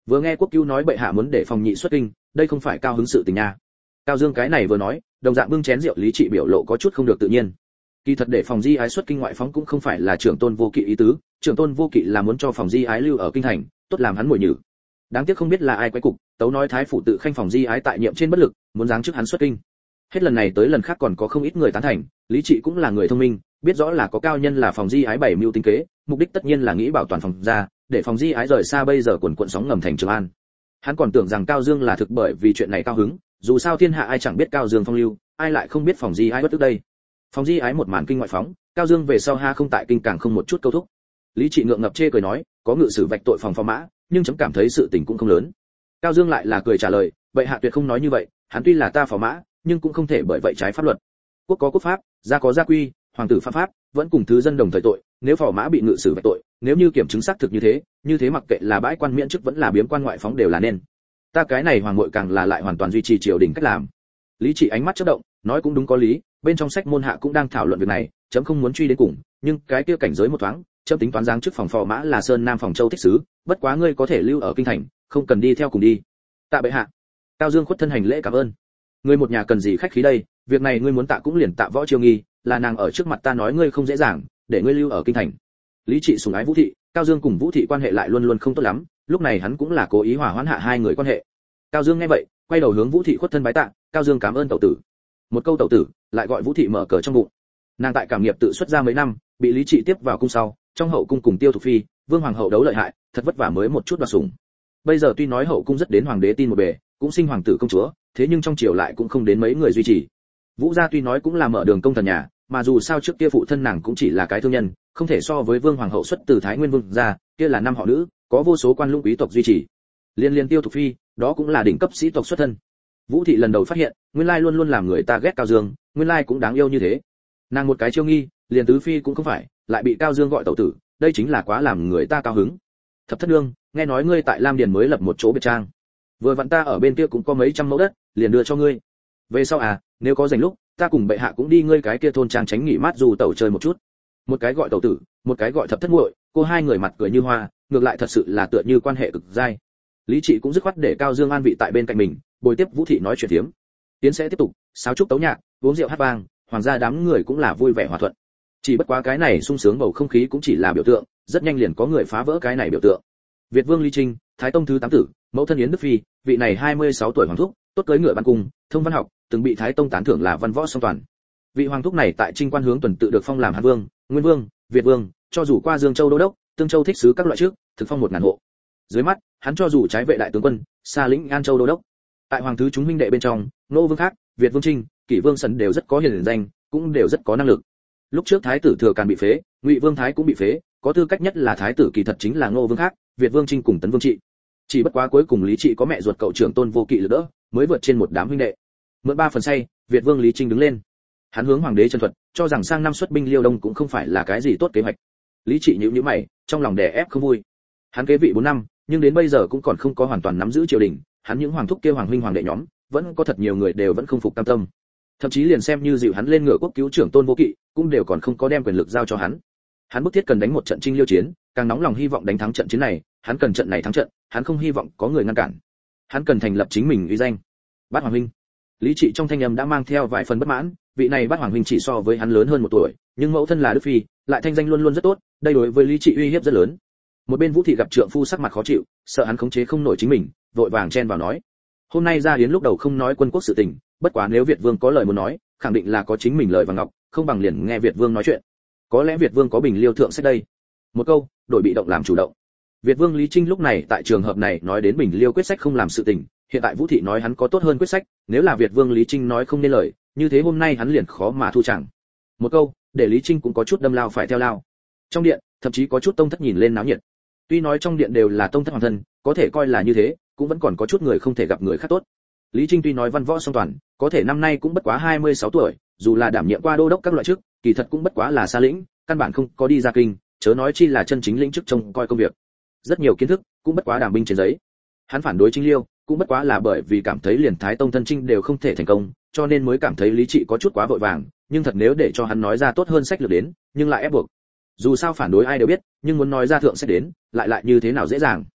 Vừa nghe Quốc Cứu nói bệ hạ muốn để phòng nhị xuất kinh, đây không phải cao hứng sự tình nha. Cao Dương cái này vừa nói, đồng dạng bưng chén rượu Lý Trị biểu lộ có chút không được tự nhiên. Kỳ thật để phòng Di Ái xuất kinh ngoại phóng cũng không phải là trưởng tôn vô kỵ ý tứ, trưởng tôn vô kỵ là muốn cho phòng Di Ái lưu ở kinh thành, tốt làm hắn mồi nhử. Đáng tiếc không biết là ai quấy cục, tấu nói thái phủ tự khanh phòng Di Ái tại nhiệm trên bất lực, muốn giáng chức hắn xuất kinh. Hết lần này tới lần khác còn có không ít người tán thành, Lý Trị cũng là người thông minh, biết rõ là có cao nhân là phòng Di Ái bảy mưu tính kế, mục đích tất nhiên là nghĩ bảo toàn phòng gia, để phòng Di Ái rời xa bây giờ quần quần sóng ngầm thành Trường An. Hắn còn tưởng rằng Cao Dương là thực bởi vì chuyện này cao hứng, dù sao thiên hạ ai chẳng biết Cao Dương phong lưu, ai lại không biết phòng Di Ái bất tức đây. Phòng Di Ái một màn kinh ngoại phóng, Cao Dương về sau ha không tại kinh càng không một chút câu thúc. Lý Trị ngượng ngập chê cười nói, có ngự sử vạch tội phòng phò mã, nhưng chấm cảm thấy sự tình cũng không lớn. Cao Dương lại là cười trả lời, bệ hạ tuyệt không nói như vậy, hắn tuy là ta phò mã, nhưng cũng không thể bởi vậy trái pháp luật. Quốc có quốc pháp, gia có gia quy, hoàng tử pháp pháp, vẫn cùng thứ dân đồng thời tội, nếu phò mã bị ngự sử vạch tội, nếu như kiểm chứng xác thực như thế, như thế mặc kệ là bãi quan miễn chức vẫn là biếm quan ngoại phóng đều là nên. Ta cái này hoàng muội càng là lại hoàn toàn duy trì triều đình cách làm. Lý Trị ánh mắt chớp động, nói cũng đúng có lý, bên trong sách môn hạ cũng đang thảo luận việc này, chấm không muốn truy đến cùng, nhưng cái kia cảnh giới một thoáng, chấm tính toán giáng chức phòng phò mã là Sơn Nam phòng Châu thích sứ, bất quá ngươi có thể lưu ở kinh thành, không cần đi theo cùng đi. Tạ bệ hạ. Cao Dương khuất thân hành lễ cảm ơn. Ngươi một nhà cần gì khách khí đây, việc này ngươi muốn tạ cũng liền tạ Võ Chiêu Nghi, là nàng ở trước mặt ta nói ngươi không dễ dàng, để ngươi lưu ở kinh thành. Lý Trị sủng ái Vũ thị, Cao Dương cùng Vũ thị quan hệ lại luôn luôn không tốt lắm, lúc này hắn cũng là cố ý hòa hoãn hạ hai người quan hệ. Cao Dương nghe vậy, quay đầu hướng Vũ thị khuất thân bái tạ, Cao Dương cảm ơn tẩu tử. Một câu tẩu tử, lại gọi Vũ thị mở cờ trong bụng. Nàng tại cảm nghiệp tự xuất ra mấy năm, bị Lý Trị tiếp vào cung sau, trong hậu cung cùng Tiêu Thục phi, Vương hoàng hậu đấu lợi hại, thật vất vả mới một chút đoạt sủng. Bây giờ tuy nói hậu cung rất đến hoàng đế tin một bề, cũng sinh hoàng tử công chúa, thế nhưng trong triều lại cũng không đến mấy người duy trì. Vũ gia tuy nói cũng là mở đường công thần nhà, mà dù sao trước kia phụ thân nàng cũng chỉ là cái thương nhân, không thể so với Vương hoàng hậu xuất từ Thái Nguyên vương gia, kia là năm họ nữ, có vô số quan lũng quý tộc duy trì. Liên liên Tiêu Thục phi, đó cũng là đỉnh cấp sĩ tộc xuất thân. Vũ thị lần đầu phát hiện, nguyên lai luôn luôn làm người ta ghét Cao Dương, nguyên lai cũng đáng yêu như thế. Nàng một cái Chiêu Nghi, liền tứ phi cũng không phải, lại bị Cao Dương gọi tẩu tử, đây chính là quá làm người ta cao hứng. Thập thất nương, nghe nói ngươi tại Lam Điền mới lập một chỗ biệt trang, vừa vặn ta ở bên kia cũng có mấy trăm mẫu đất, liền đưa cho ngươi. Về sau à, nếu có rảnh lúc, ta cùng bệ hạ cũng đi ngươi cái kia thôn trang tránh nghỉ mát dù tẩu chơi một chút. Một cái gọi tẩu tử, một cái gọi thập thất muội, cô hai người mặt cười như hoa, ngược lại thật sự là tựa như quan hệ cực dai. Lý Trị cũng dứt khoát để Cao Dương an vị tại bên cạnh mình, bồi tiếp Vũ thị nói chuyện thiếm. Tiến sẽ tiếp tục, sáo trúc tấu nhạc, uống rượu hát vang, hoàng gia đám người cũng là vui vẻ hòa thuận. Chỉ bất quá cái này sung sướng bầu không khí cũng chỉ là biểu tượng, rất nhanh liền có người phá vỡ cái này biểu tượng. Việt Vương Lý Trinh, Thái Tông thứ tám tử, mẫu thân Yến Đức phi, vị này hai mươi sáu tuổi hoàng thúc, tốt cưỡi ngựa ban cung, thông văn học, từng bị Thái Tông tán thưởng là văn võ song toàn. Vị hoàng thúc này tại Trinh quan hướng tuần tự được phong làm Hán Vương, Nguyên Vương, Việt Vương, cho dù qua Dương Châu đô đốc, Tương Châu thích sứ các loại trước, thực phong một ngàn hộ. Dưới mắt, hắn cho dù trái vệ đại tướng quân, xa lĩnh An Châu đô đốc. Tại hoàng thứ chúng huynh đệ bên trong, Nô Vương khác, Việt Vương Trinh, Kỷ Vương Sần đều rất có hiển danh, cũng đều rất có năng lực. Lúc trước thái tử Thừa Càn bị phế, Ngụy Vương Thái cũng bị phế, có tư cách nhất là thái tử kỳ thật chính là Ngô Vương khác, Việt Vương Trinh cùng Tấn Vương Trị. Chỉ bất quá cuối cùng Lý Trị có mẹ ruột cậu trưởng Tôn Vô Kỵ lực đỡ, mới vượt trên một đám huynh đệ. Mượn ba phần say, Việt Vương Lý Trinh đứng lên. Hắn hướng hoàng đế Trần Thuật, cho rằng sang năm xuất binh Liêu Đông cũng không phải là cái gì tốt kế hoạch. Lý Trị nhíu nhíu mày, trong lòng đè ép không vui. Hắn kế vị bốn năm, nhưng đến bây giờ cũng còn không có hoàn toàn nắm giữ triều đình, hắn những hoàng thúc kia hoàng huynh hoàng đệ nhóm, vẫn có thật nhiều người đều vẫn không phục tam tâm. Thậm chí liền xem như dịu hắn lên ngựa quốc cứu trưởng Tôn Vô Kỵ, cũng đều còn không có đem quyền lực giao cho hắn. Hắn bức thiết cần đánh một trận Trinh Liêu chiến, càng nóng lòng hy vọng đánh thắng trận chiến này, hắn cần trận này thắng trận, hắn không hy vọng có người ngăn cản. Hắn cần thành lập chính mình uy danh. Bát hoàng huynh. Lý Trị trong thanh âm đã mang theo vài phần bất mãn, vị này Bát hoàng huynh chỉ so với hắn lớn hơn một tuổi, nhưng mẫu thân là Đức phi, lại thanh danh luôn luôn rất tốt, đây đối với Lý Trị uy hiếp rất lớn. Một bên Vũ thị gặp trượng phu sắc mặt khó chịu, sợ hắn khống chế không nổi chính mình, vội vàng chen vào nói: "Hôm nay ra yến lúc đầu không nói quân quốc sự tình, bất quá nếu Việt Vương có lời muốn nói, khẳng định là có chính mình lời và ngọc, không bằng liền nghe Việt Vương nói chuyện. Có lẽ Việt Vương có bình liêu thượng sách đây." Một câu, đổi bị động làm chủ động. Việt Vương Lý Trinh lúc này tại trường hợp này nói đến bình liêu quyết sách không làm sự tình, hiện tại Vũ thị nói hắn có tốt hơn quyết sách, nếu là Việt Vương Lý Trinh nói không nên lời, như thế hôm nay hắn liền khó mà thu chẳng. Một câu, để Lý Trinh cũng có chút đâm lao phải theo lao. Trong điện, thậm chí có chút tông thất nhìn lên náo nhiệt. Tuy nói trong điện đều là tông thất hoàng thân, có thể coi là như thế, cũng vẫn còn có chút người không thể gặp người khác tốt. Lý Trinh tuy nói văn võ song toàn, có thể năm nay cũng bất quá hai mươi sáu tuổi, dù là đảm nhiệm qua đô đốc các loại chức, kỳ thật cũng bất quá là xa lĩnh, căn bản không có đi ra kinh, chớ nói chi là chân chính lĩnh chức trông coi công việc. Rất nhiều kiến thức, cũng bất quá đảm binh trên giấy. Hắn phản đối Trinh Liêu, cũng bất quá là bởi vì cảm thấy liền Thái Tông thân Trinh đều không thể thành công, cho nên mới cảm thấy Lý Trị có chút quá vội vàng, nhưng thật nếu để cho hắn nói ra tốt hơn sách lược đến, nhưng lại ép buộc. Dù sao phản đối ai đều biết, nhưng muốn nói ra thượng sách đến, lại lại như thế nào dễ dàng.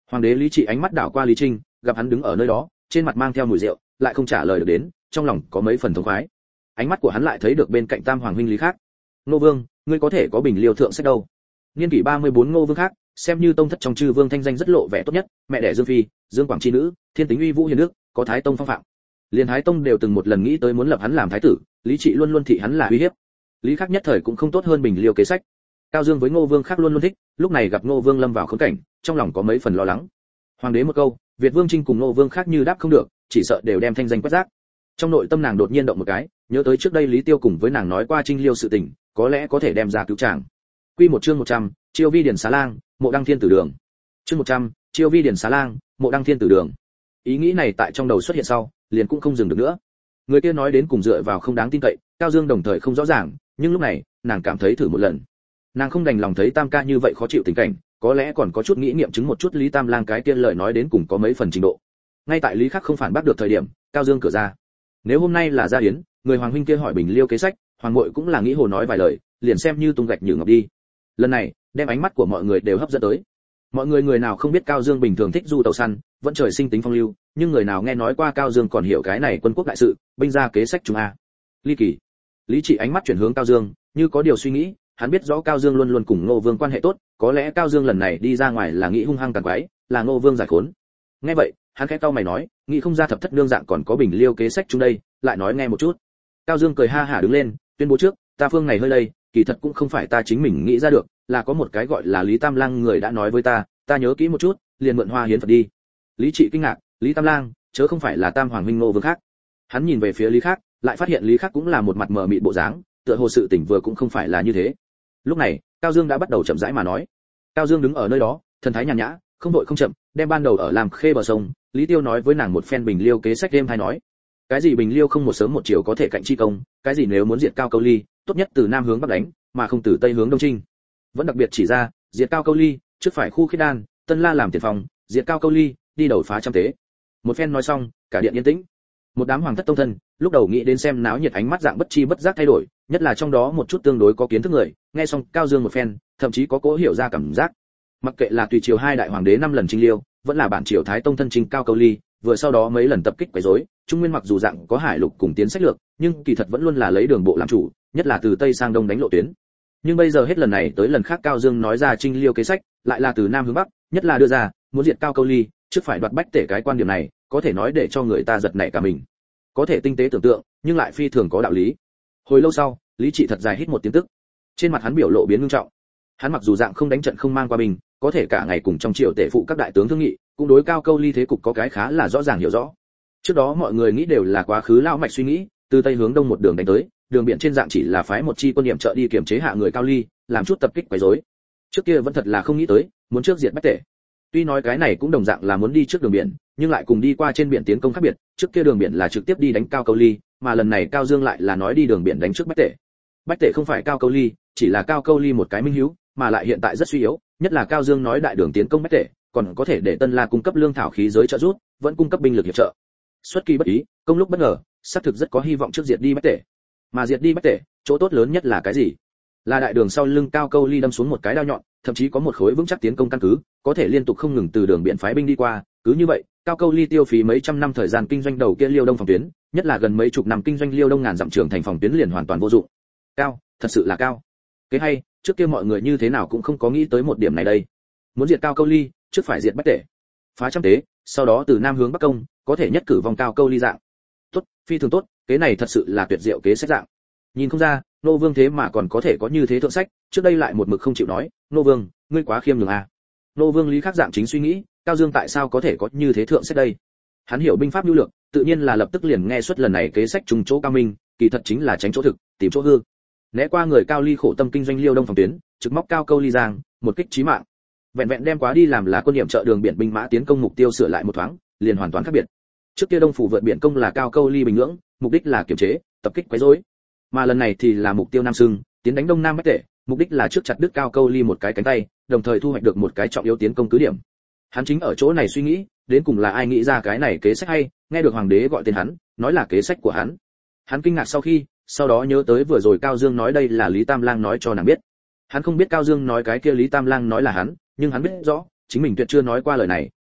Hoàng đế Lý Trị ánh mắt đảo qua Lý Trinh, gặp hắn đứng ở nơi đó, trên mặt mang theo mùi rượu, lại không trả lời được đến, trong lòng có mấy phần thống khoái. Ánh mắt của hắn lại thấy được bên cạnh Tam hoàng huynh Lý Khác. Ngô Vương, ngươi có thể có bình liêu thượng sách đâu? Niên kỷ ba mươi bốn Ngô Vương Khác, xem như tông thất trong chư vương thanh danh rất lộ vẻ tốt nhất, mẹ đẻ Dương Phi, Dương Quảng chi nữ, thiên tính uy vũ hiền đức, có Thái Tông phong phạm. Liên Thái Tông đều từng một lần nghĩ tới muốn lập hắn làm thái tử, Lý Trị luôn luôn thị hắn là uy hiếp. Lý Khác nhất thời cũng không tốt hơn bình liêu kế sách. Cao Dương với Ngô Vương Khác luôn luôn thích, lúc này gặp Ngô Vương lâm vào khốn cảnh, trong lòng có mấy phần lo lắng. Hoàng đế một câu, Việt Vương Trinh cùng Ngô Vương Khác như đáp không được, chỉ sợ đều đem thanh danh quét rác. Trong nội tâm nàng đột nhiên động một cái, nhớ tới trước đây Lý Tiêu cùng với nàng nói qua Trinh Liêu sự tình, có lẽ có thể đem ra cứu chàng. Quy một chương một trăm, Chiêu Vi Điển Xá Lang, Mộ Đăng Thiên Tử Đường. Chương một trăm, Chiêu Vi Điển Xá Lang, Mộ Đăng Thiên Tử Đường. Ý nghĩ này tại trong đầu xuất hiện sau, liền cũng không dừng được nữa. Người kia nói đến cùng dựa vào không đáng tin cậy, Cao Dương đồng thời không rõ ràng, nhưng lúc này, nàng cảm thấy thử một lần. Nàng không đành lòng thấy Tam ca như vậy khó chịu tình cảnh, có lẽ còn có chút nghĩ nghiệm chứng một chút Lý Tam Lang cái kia lời nói đến cùng có mấy phần trình độ. Ngay tại Lý Khắc không phản bác được thời điểm, Cao Dương cửa ra. Nếu hôm nay là gia hiến, người hoàng huynh kia hỏi bình liêu kế sách, hoàng muội cũng là nghĩ hồ nói vài lời, liền xem như tung gạch nhử ngọc đi. Lần này, đem ánh mắt của mọi người đều hấp dẫn tới. Mọi người người nào không biết Cao Dương bình thường thích du tàu săn, vẫn trời sinh tính phong lưu, nhưng người nào nghe nói qua Cao Dương còn hiểu cái này quân quốc đại sự, binh ra kế sách chúng a. Ly Kỳ. Lý Trị ánh mắt chuyển hướng Cao Dương, như có điều suy nghĩ, hắn biết rõ Cao Dương luôn luôn cùng Ngô Vương quan hệ tốt, có lẽ Cao Dương lần này đi ra ngoài là nghĩ hung hăng tàn quái, là Ngô Vương giải khốn. Nghe vậy, hắn khẽ cau mày nói, nghĩ không ra thập thất nương dạng còn có bình liêu kế sách chung đây, lại nói nghe một chút. Cao Dương cười ha hả đứng lên, tuyên bố trước, ta phương này hơi lây, kỳ thật cũng không phải ta chính mình nghĩ ra được, là có một cái gọi là Lý Tam Lang người đã nói với ta, ta nhớ kỹ một chút, liền mượn hoa hiến Phật đi. Lý Trị kinh ngạc, Lý Tam Lang, chớ không phải là Tam hoàng huynh Ngô Vương Khác. Hắn nhìn về phía Lý Khác, lại phát hiện Lý Khác cũng là một mặt mờ mịt bộ dáng, tựa hồ sự tình vừa cũng không phải là như thế. Lúc này, Cao Dương đã bắt đầu chậm rãi mà nói. Cao Dương đứng ở nơi đó, thần thái nhàn nhã, không đội không chậm, đem ban đầu ở làm khê bờ sông, Lý Tiêu nói với nàng một phen bình liêu kế sách đêm hay nói. Cái gì bình liêu không một sớm một chiều có thể cạnh chi công, cái gì nếu muốn diệt Cao Câu Ly, tốt nhất từ nam hướng bắc đánh, mà không từ tây hướng đông chinh. Vẫn đặc biệt chỉ ra, diệt Cao Câu Ly, trước phải khu khiết đan, Tân La làm tiền phòng, diệt Cao Câu Ly, đi đầu phá trăm tế. Một phen nói xong, cả điện yên tĩnh. Một đám hoàng thất tông thân, lúc đầu nghĩ đến xem náo nhiệt ánh mắt dạng bất chi bất giác thay đổi, nhất là trong đó một chút tương đối có kiến thức người, nghe xong Cao Dương một phen, thậm chí có cố hiểu ra cảm giác. Mặc kệ là tùy triều hai đại hoàng đế năm lần chinh liêu, vẫn là bản triều thái tông thân chinh Cao Câu Ly, vừa sau đó mấy lần tập kích quấy rối, Trung Nguyên mặc dù dạng có hải lục cùng tiến sách lược, nhưng kỳ thật vẫn luôn là lấy đường bộ làm chủ, nhất là từ tây sang đông đánh lộ tuyến. Nhưng bây giờ hết lần này tới lần khác Cao Dương nói ra chinh liêu kế sách, lại là từ nam hướng bắc, nhất là đưa ra muốn diệt Cao Câu Ly, trước phải đoạt bách tể cái quan điểm này, có thể nói để cho người ta giật nảy cả mình. Có thể tinh tế tưởng tượng, nhưng lại phi thường có đạo lý. Hồi lâu sau, Lý Trị thật dài hít một tiếng tức. Trên mặt hắn biểu lộ biến nghiêm trọng. Hắn mặc dù dạng không đánh trận không mang qua bình, có thể cả ngày cùng trong triều tể phụ các đại tướng thương nghị, cũng đối Cao Câu Ly thế cục có cái khá là rõ ràng hiểu rõ. Trước đó mọi người nghĩ đều là quá khứ lao mạch suy nghĩ, từ tây hướng đông một đường đánh tới, đường biển trên dạng chỉ là phái một chi quân niệm trợ đi kiểm chế hạ người Cao Ly, làm chút tập kích quấy rối. Trước kia vẫn thật là không nghĩ tới, muốn trước diệt bách tể. Tuy nói cái này cũng đồng dạng là muốn đi trước đường biển, nhưng lại cùng đi qua trên biển tiến công khác biệt, trước kia đường biển là trực tiếp đi đánh Cao Câu Ly, mà lần này Cao Dương lại là nói đi đường biển đánh trước bách tể. Bách tể không phải Cao Câu Ly, chỉ là Cao Câu Ly một cái minh hiếu, mà lại hiện tại rất suy yếu, nhất là Cao Dương nói đại đường tiến công bách tể, còn có thể để Tân La cung cấp lương thảo khí giới trợ giúp, vẫn cung cấp binh lực hiệp trợ. Xuất kỳ bất ý, công lúc bất ngờ, xác thực rất có hy vọng trước diệt đi bách tể. Mà diệt đi bách tể, chỗ tốt lớn nhất là cái gì? Là đại đường sau lưng Cao Câu Ly đâm xuống một cái đao nhọn, thậm chí có một khối vững chắc tiến công căn cứ, có thể liên tục không ngừng từ đường biển phái binh đi qua, cứ như vậy, Cao Câu Ly tiêu phí mấy trăm năm thời gian kinh doanh đầu kia Liêu Đông phòng tuyến, nhất là gần mấy chục năm kinh doanh Liêu Đông ngàn dặm trường thành phòng tuyến liền hoàn toàn vô dụng. Cao, thật sự là cao. Kế hay, trước kia mọi người như thế nào cũng không có nghĩ tới một điểm này đây. Muốn diệt Cao Câu Ly, trước phải diệt bách tể, phá trăm tế, sau đó từ nam hướng bắc công, có thể nhất cử vòng Cao Câu Ly dạng. Tốt, phi thường tốt, kế này thật sự là tuyệt diệu kế sách dạng. Nhìn không ra, Nô Vương thế mà còn có thể có như thế thượng sách, trước đây lại một mực không chịu nói, Nô Vương, ngươi quá khiêm nhường à. Nô Vương Lý Khắc dạng chính suy nghĩ, Cao Dương tại sao có thể có như thế thượng sách đây? Hắn hiểu binh pháp nhu lược, tự nhiên là lập tức liền nghe suất lần này kế sách trùng chỗ cao minh, kỳ thật chính là tránh chỗ thực, tìm chỗ hư. Né qua người Cao Ly khổ tâm kinh doanh Liêu Đông phòng tuyến, trực móc Cao Câu Ly giang, một kích chí mạng. Vẹn vẹn đem quá đi làm là quân điểm trợ đường biển binh mã tiến công mục tiêu sửa lại một thoáng, liền hoàn toàn khác biệt. Trước kia Đông phủ vượt biển công là Cao Câu Ly bình ngưỡng, mục đích là kiểm chế, tập kích quấy rối. Mà lần này thì là mục tiêu nam sưng, tiến đánh đông nam bách tể, mục đích là trước chặt đứt Cao Câu Ly một cái cánh tay, đồng thời thu hoạch được một cái trọng yếu tiến công cứ điểm. Hắn chính ở chỗ này suy nghĩ, đến cùng là ai nghĩ ra cái này kế sách hay, nghe được hoàng đế gọi tên hắn, nói là kế sách của hắn. Hắn kinh ngạc sau khi, sau đó nhớ tới vừa rồi Cao Dương nói đây là Lý Tam Lang nói cho nàng biết. Hắn không biết Cao Dương nói cái kia Lý Tam Lang nói là hắn, nhưng hắn biết rõ, chính mình tuyệt chưa nói qua lời này,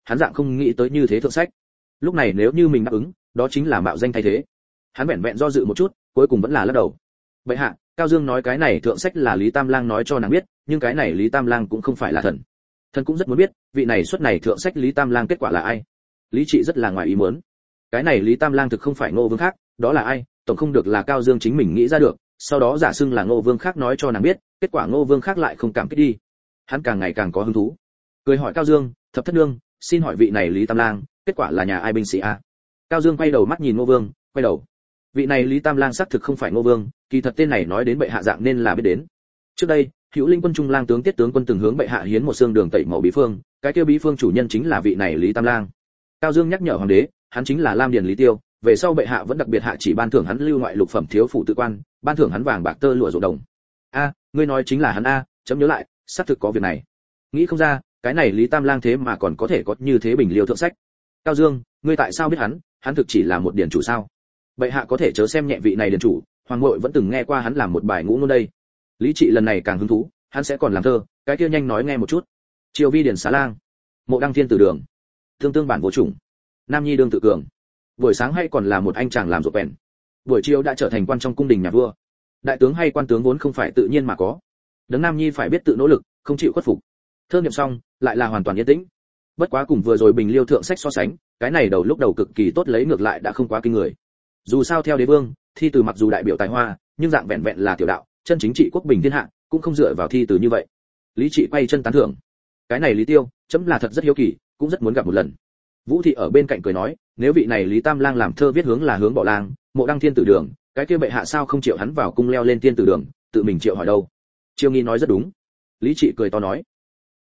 hắn dạng không nghĩ tới như thế thượng sách. Lúc này nếu như mình đáp ứng, đó chính là mạo danh thay thế. Hắn vẹn vẹn do dự một chút, cuối cùng vẫn là lắc đầu. Bệ hạ, Cao Dương nói cái này thượng sách là Lý Tam Lang nói cho nàng biết, nhưng cái này Lý Tam Lang cũng không phải là thần. Thần cũng rất muốn biết, vị này xuất này thượng sách Lý Tam Lang kết quả là ai. Lý Trị rất là ngoài ý muốn. Cái này Lý Tam Lang thực không phải Ngô Vương khác, đó là ai, tổng không được là Cao Dương chính mình nghĩ ra được, sau đó giả xưng là Ngô Vương khác nói cho nàng biết, kết quả Ngô Vương khác lại không cảm kích đi. Hắn càng ngày càng có hứng thú. Cười hỏi Cao Dương, thập thất nương, xin hỏi vị này Lý Tam Lang, kết quả là nhà ai binh sĩ a? Cao Dương quay đầu mắt nhìn Ngô Vương, quay đầu. Vị này Lý Tam Lang xác thực không phải Ngô Vương, kỳ thật tên này nói đến bệ hạ dạng nên là biết đến. Trước đây, Hữu Linh quân trung lang tướng Tiết tướng quân từng hướng bệ hạ hiến một xương đường tẩy màu bí phương, cái kia bí phương chủ nhân chính là vị này Lý Tam Lang. Cao Dương nhắc nhở hoàng đế, hắn chính là Lam Điền Lý Tiêu, về sau bệ hạ vẫn đặc biệt hạ chỉ ban thưởng hắn lưu ngoại lục phẩm thiếu phụ tự quan, ban thưởng hắn vàng bạc tơ lụa ruộng đồng. A, ngươi nói chính là hắn a, chấm nhớ lại, xác thực có việc này. Nghĩ không ra, cái này Lý Tam Lang thế mà còn có thể có như thế bình liêu thượng sách. Cao Dương, ngươi tại sao biết hắn, hắn thực chỉ là một điển chủ sao? Bệ hạ có thể chớ xem nhẹ vị này điển chủ, hoàng muội vẫn từng nghe qua hắn làm một bài ngũ ngôn đây. Lý Trị lần này càng hứng thú, hắn sẽ còn làm thơ, cái kia nhanh nói nghe một chút. Triều vi điển xá lang, mộ đăng thiên tử đường, thương tương bản vô chủng, nam nhi đương tự cường. Buổi sáng hay còn là một anh chàng làm ruộng bèn, buổi chiều đã trở thành quan trong cung đình nhà vua. Đại tướng hay quan tướng vốn không phải tự nhiên mà có, đấng nam nhi phải biết tự nỗ lực, không chịu khuất phục. Thơ niệm xong, lại là hoàn toàn yên tĩnh. Bất quá cùng vừa rồi bình liêu thượng sách so sánh, cái này đầu lúc đầu cực kỳ tốt lấy ngược lại đã không quá kinh người. Dù sao theo đế vương, thi từ mặc dù đại biểu tài hoa, nhưng dạng vẹn vẹn là tiểu đạo, chân chính trị quốc bình thiên hạ, cũng không dựa vào thi từ như vậy. Lý Trị quay chân tán thưởng. Cái này Lý Tiêu, chấm là thật rất hiếu kỳ, cũng rất muốn gặp một lần. Vũ thị ở bên cạnh cười nói, nếu vị này Lý Tam Lang làm thơ viết hướng là hướng Bỏ Lang, mộ đăng thiên tử đường, cái kia bệ hạ sao không chịu hắn vào cung leo lên tiên tử đường, tự mình triệu hỏi đâu. Triều Nghi nói rất đúng. Lý Trị cười to nói,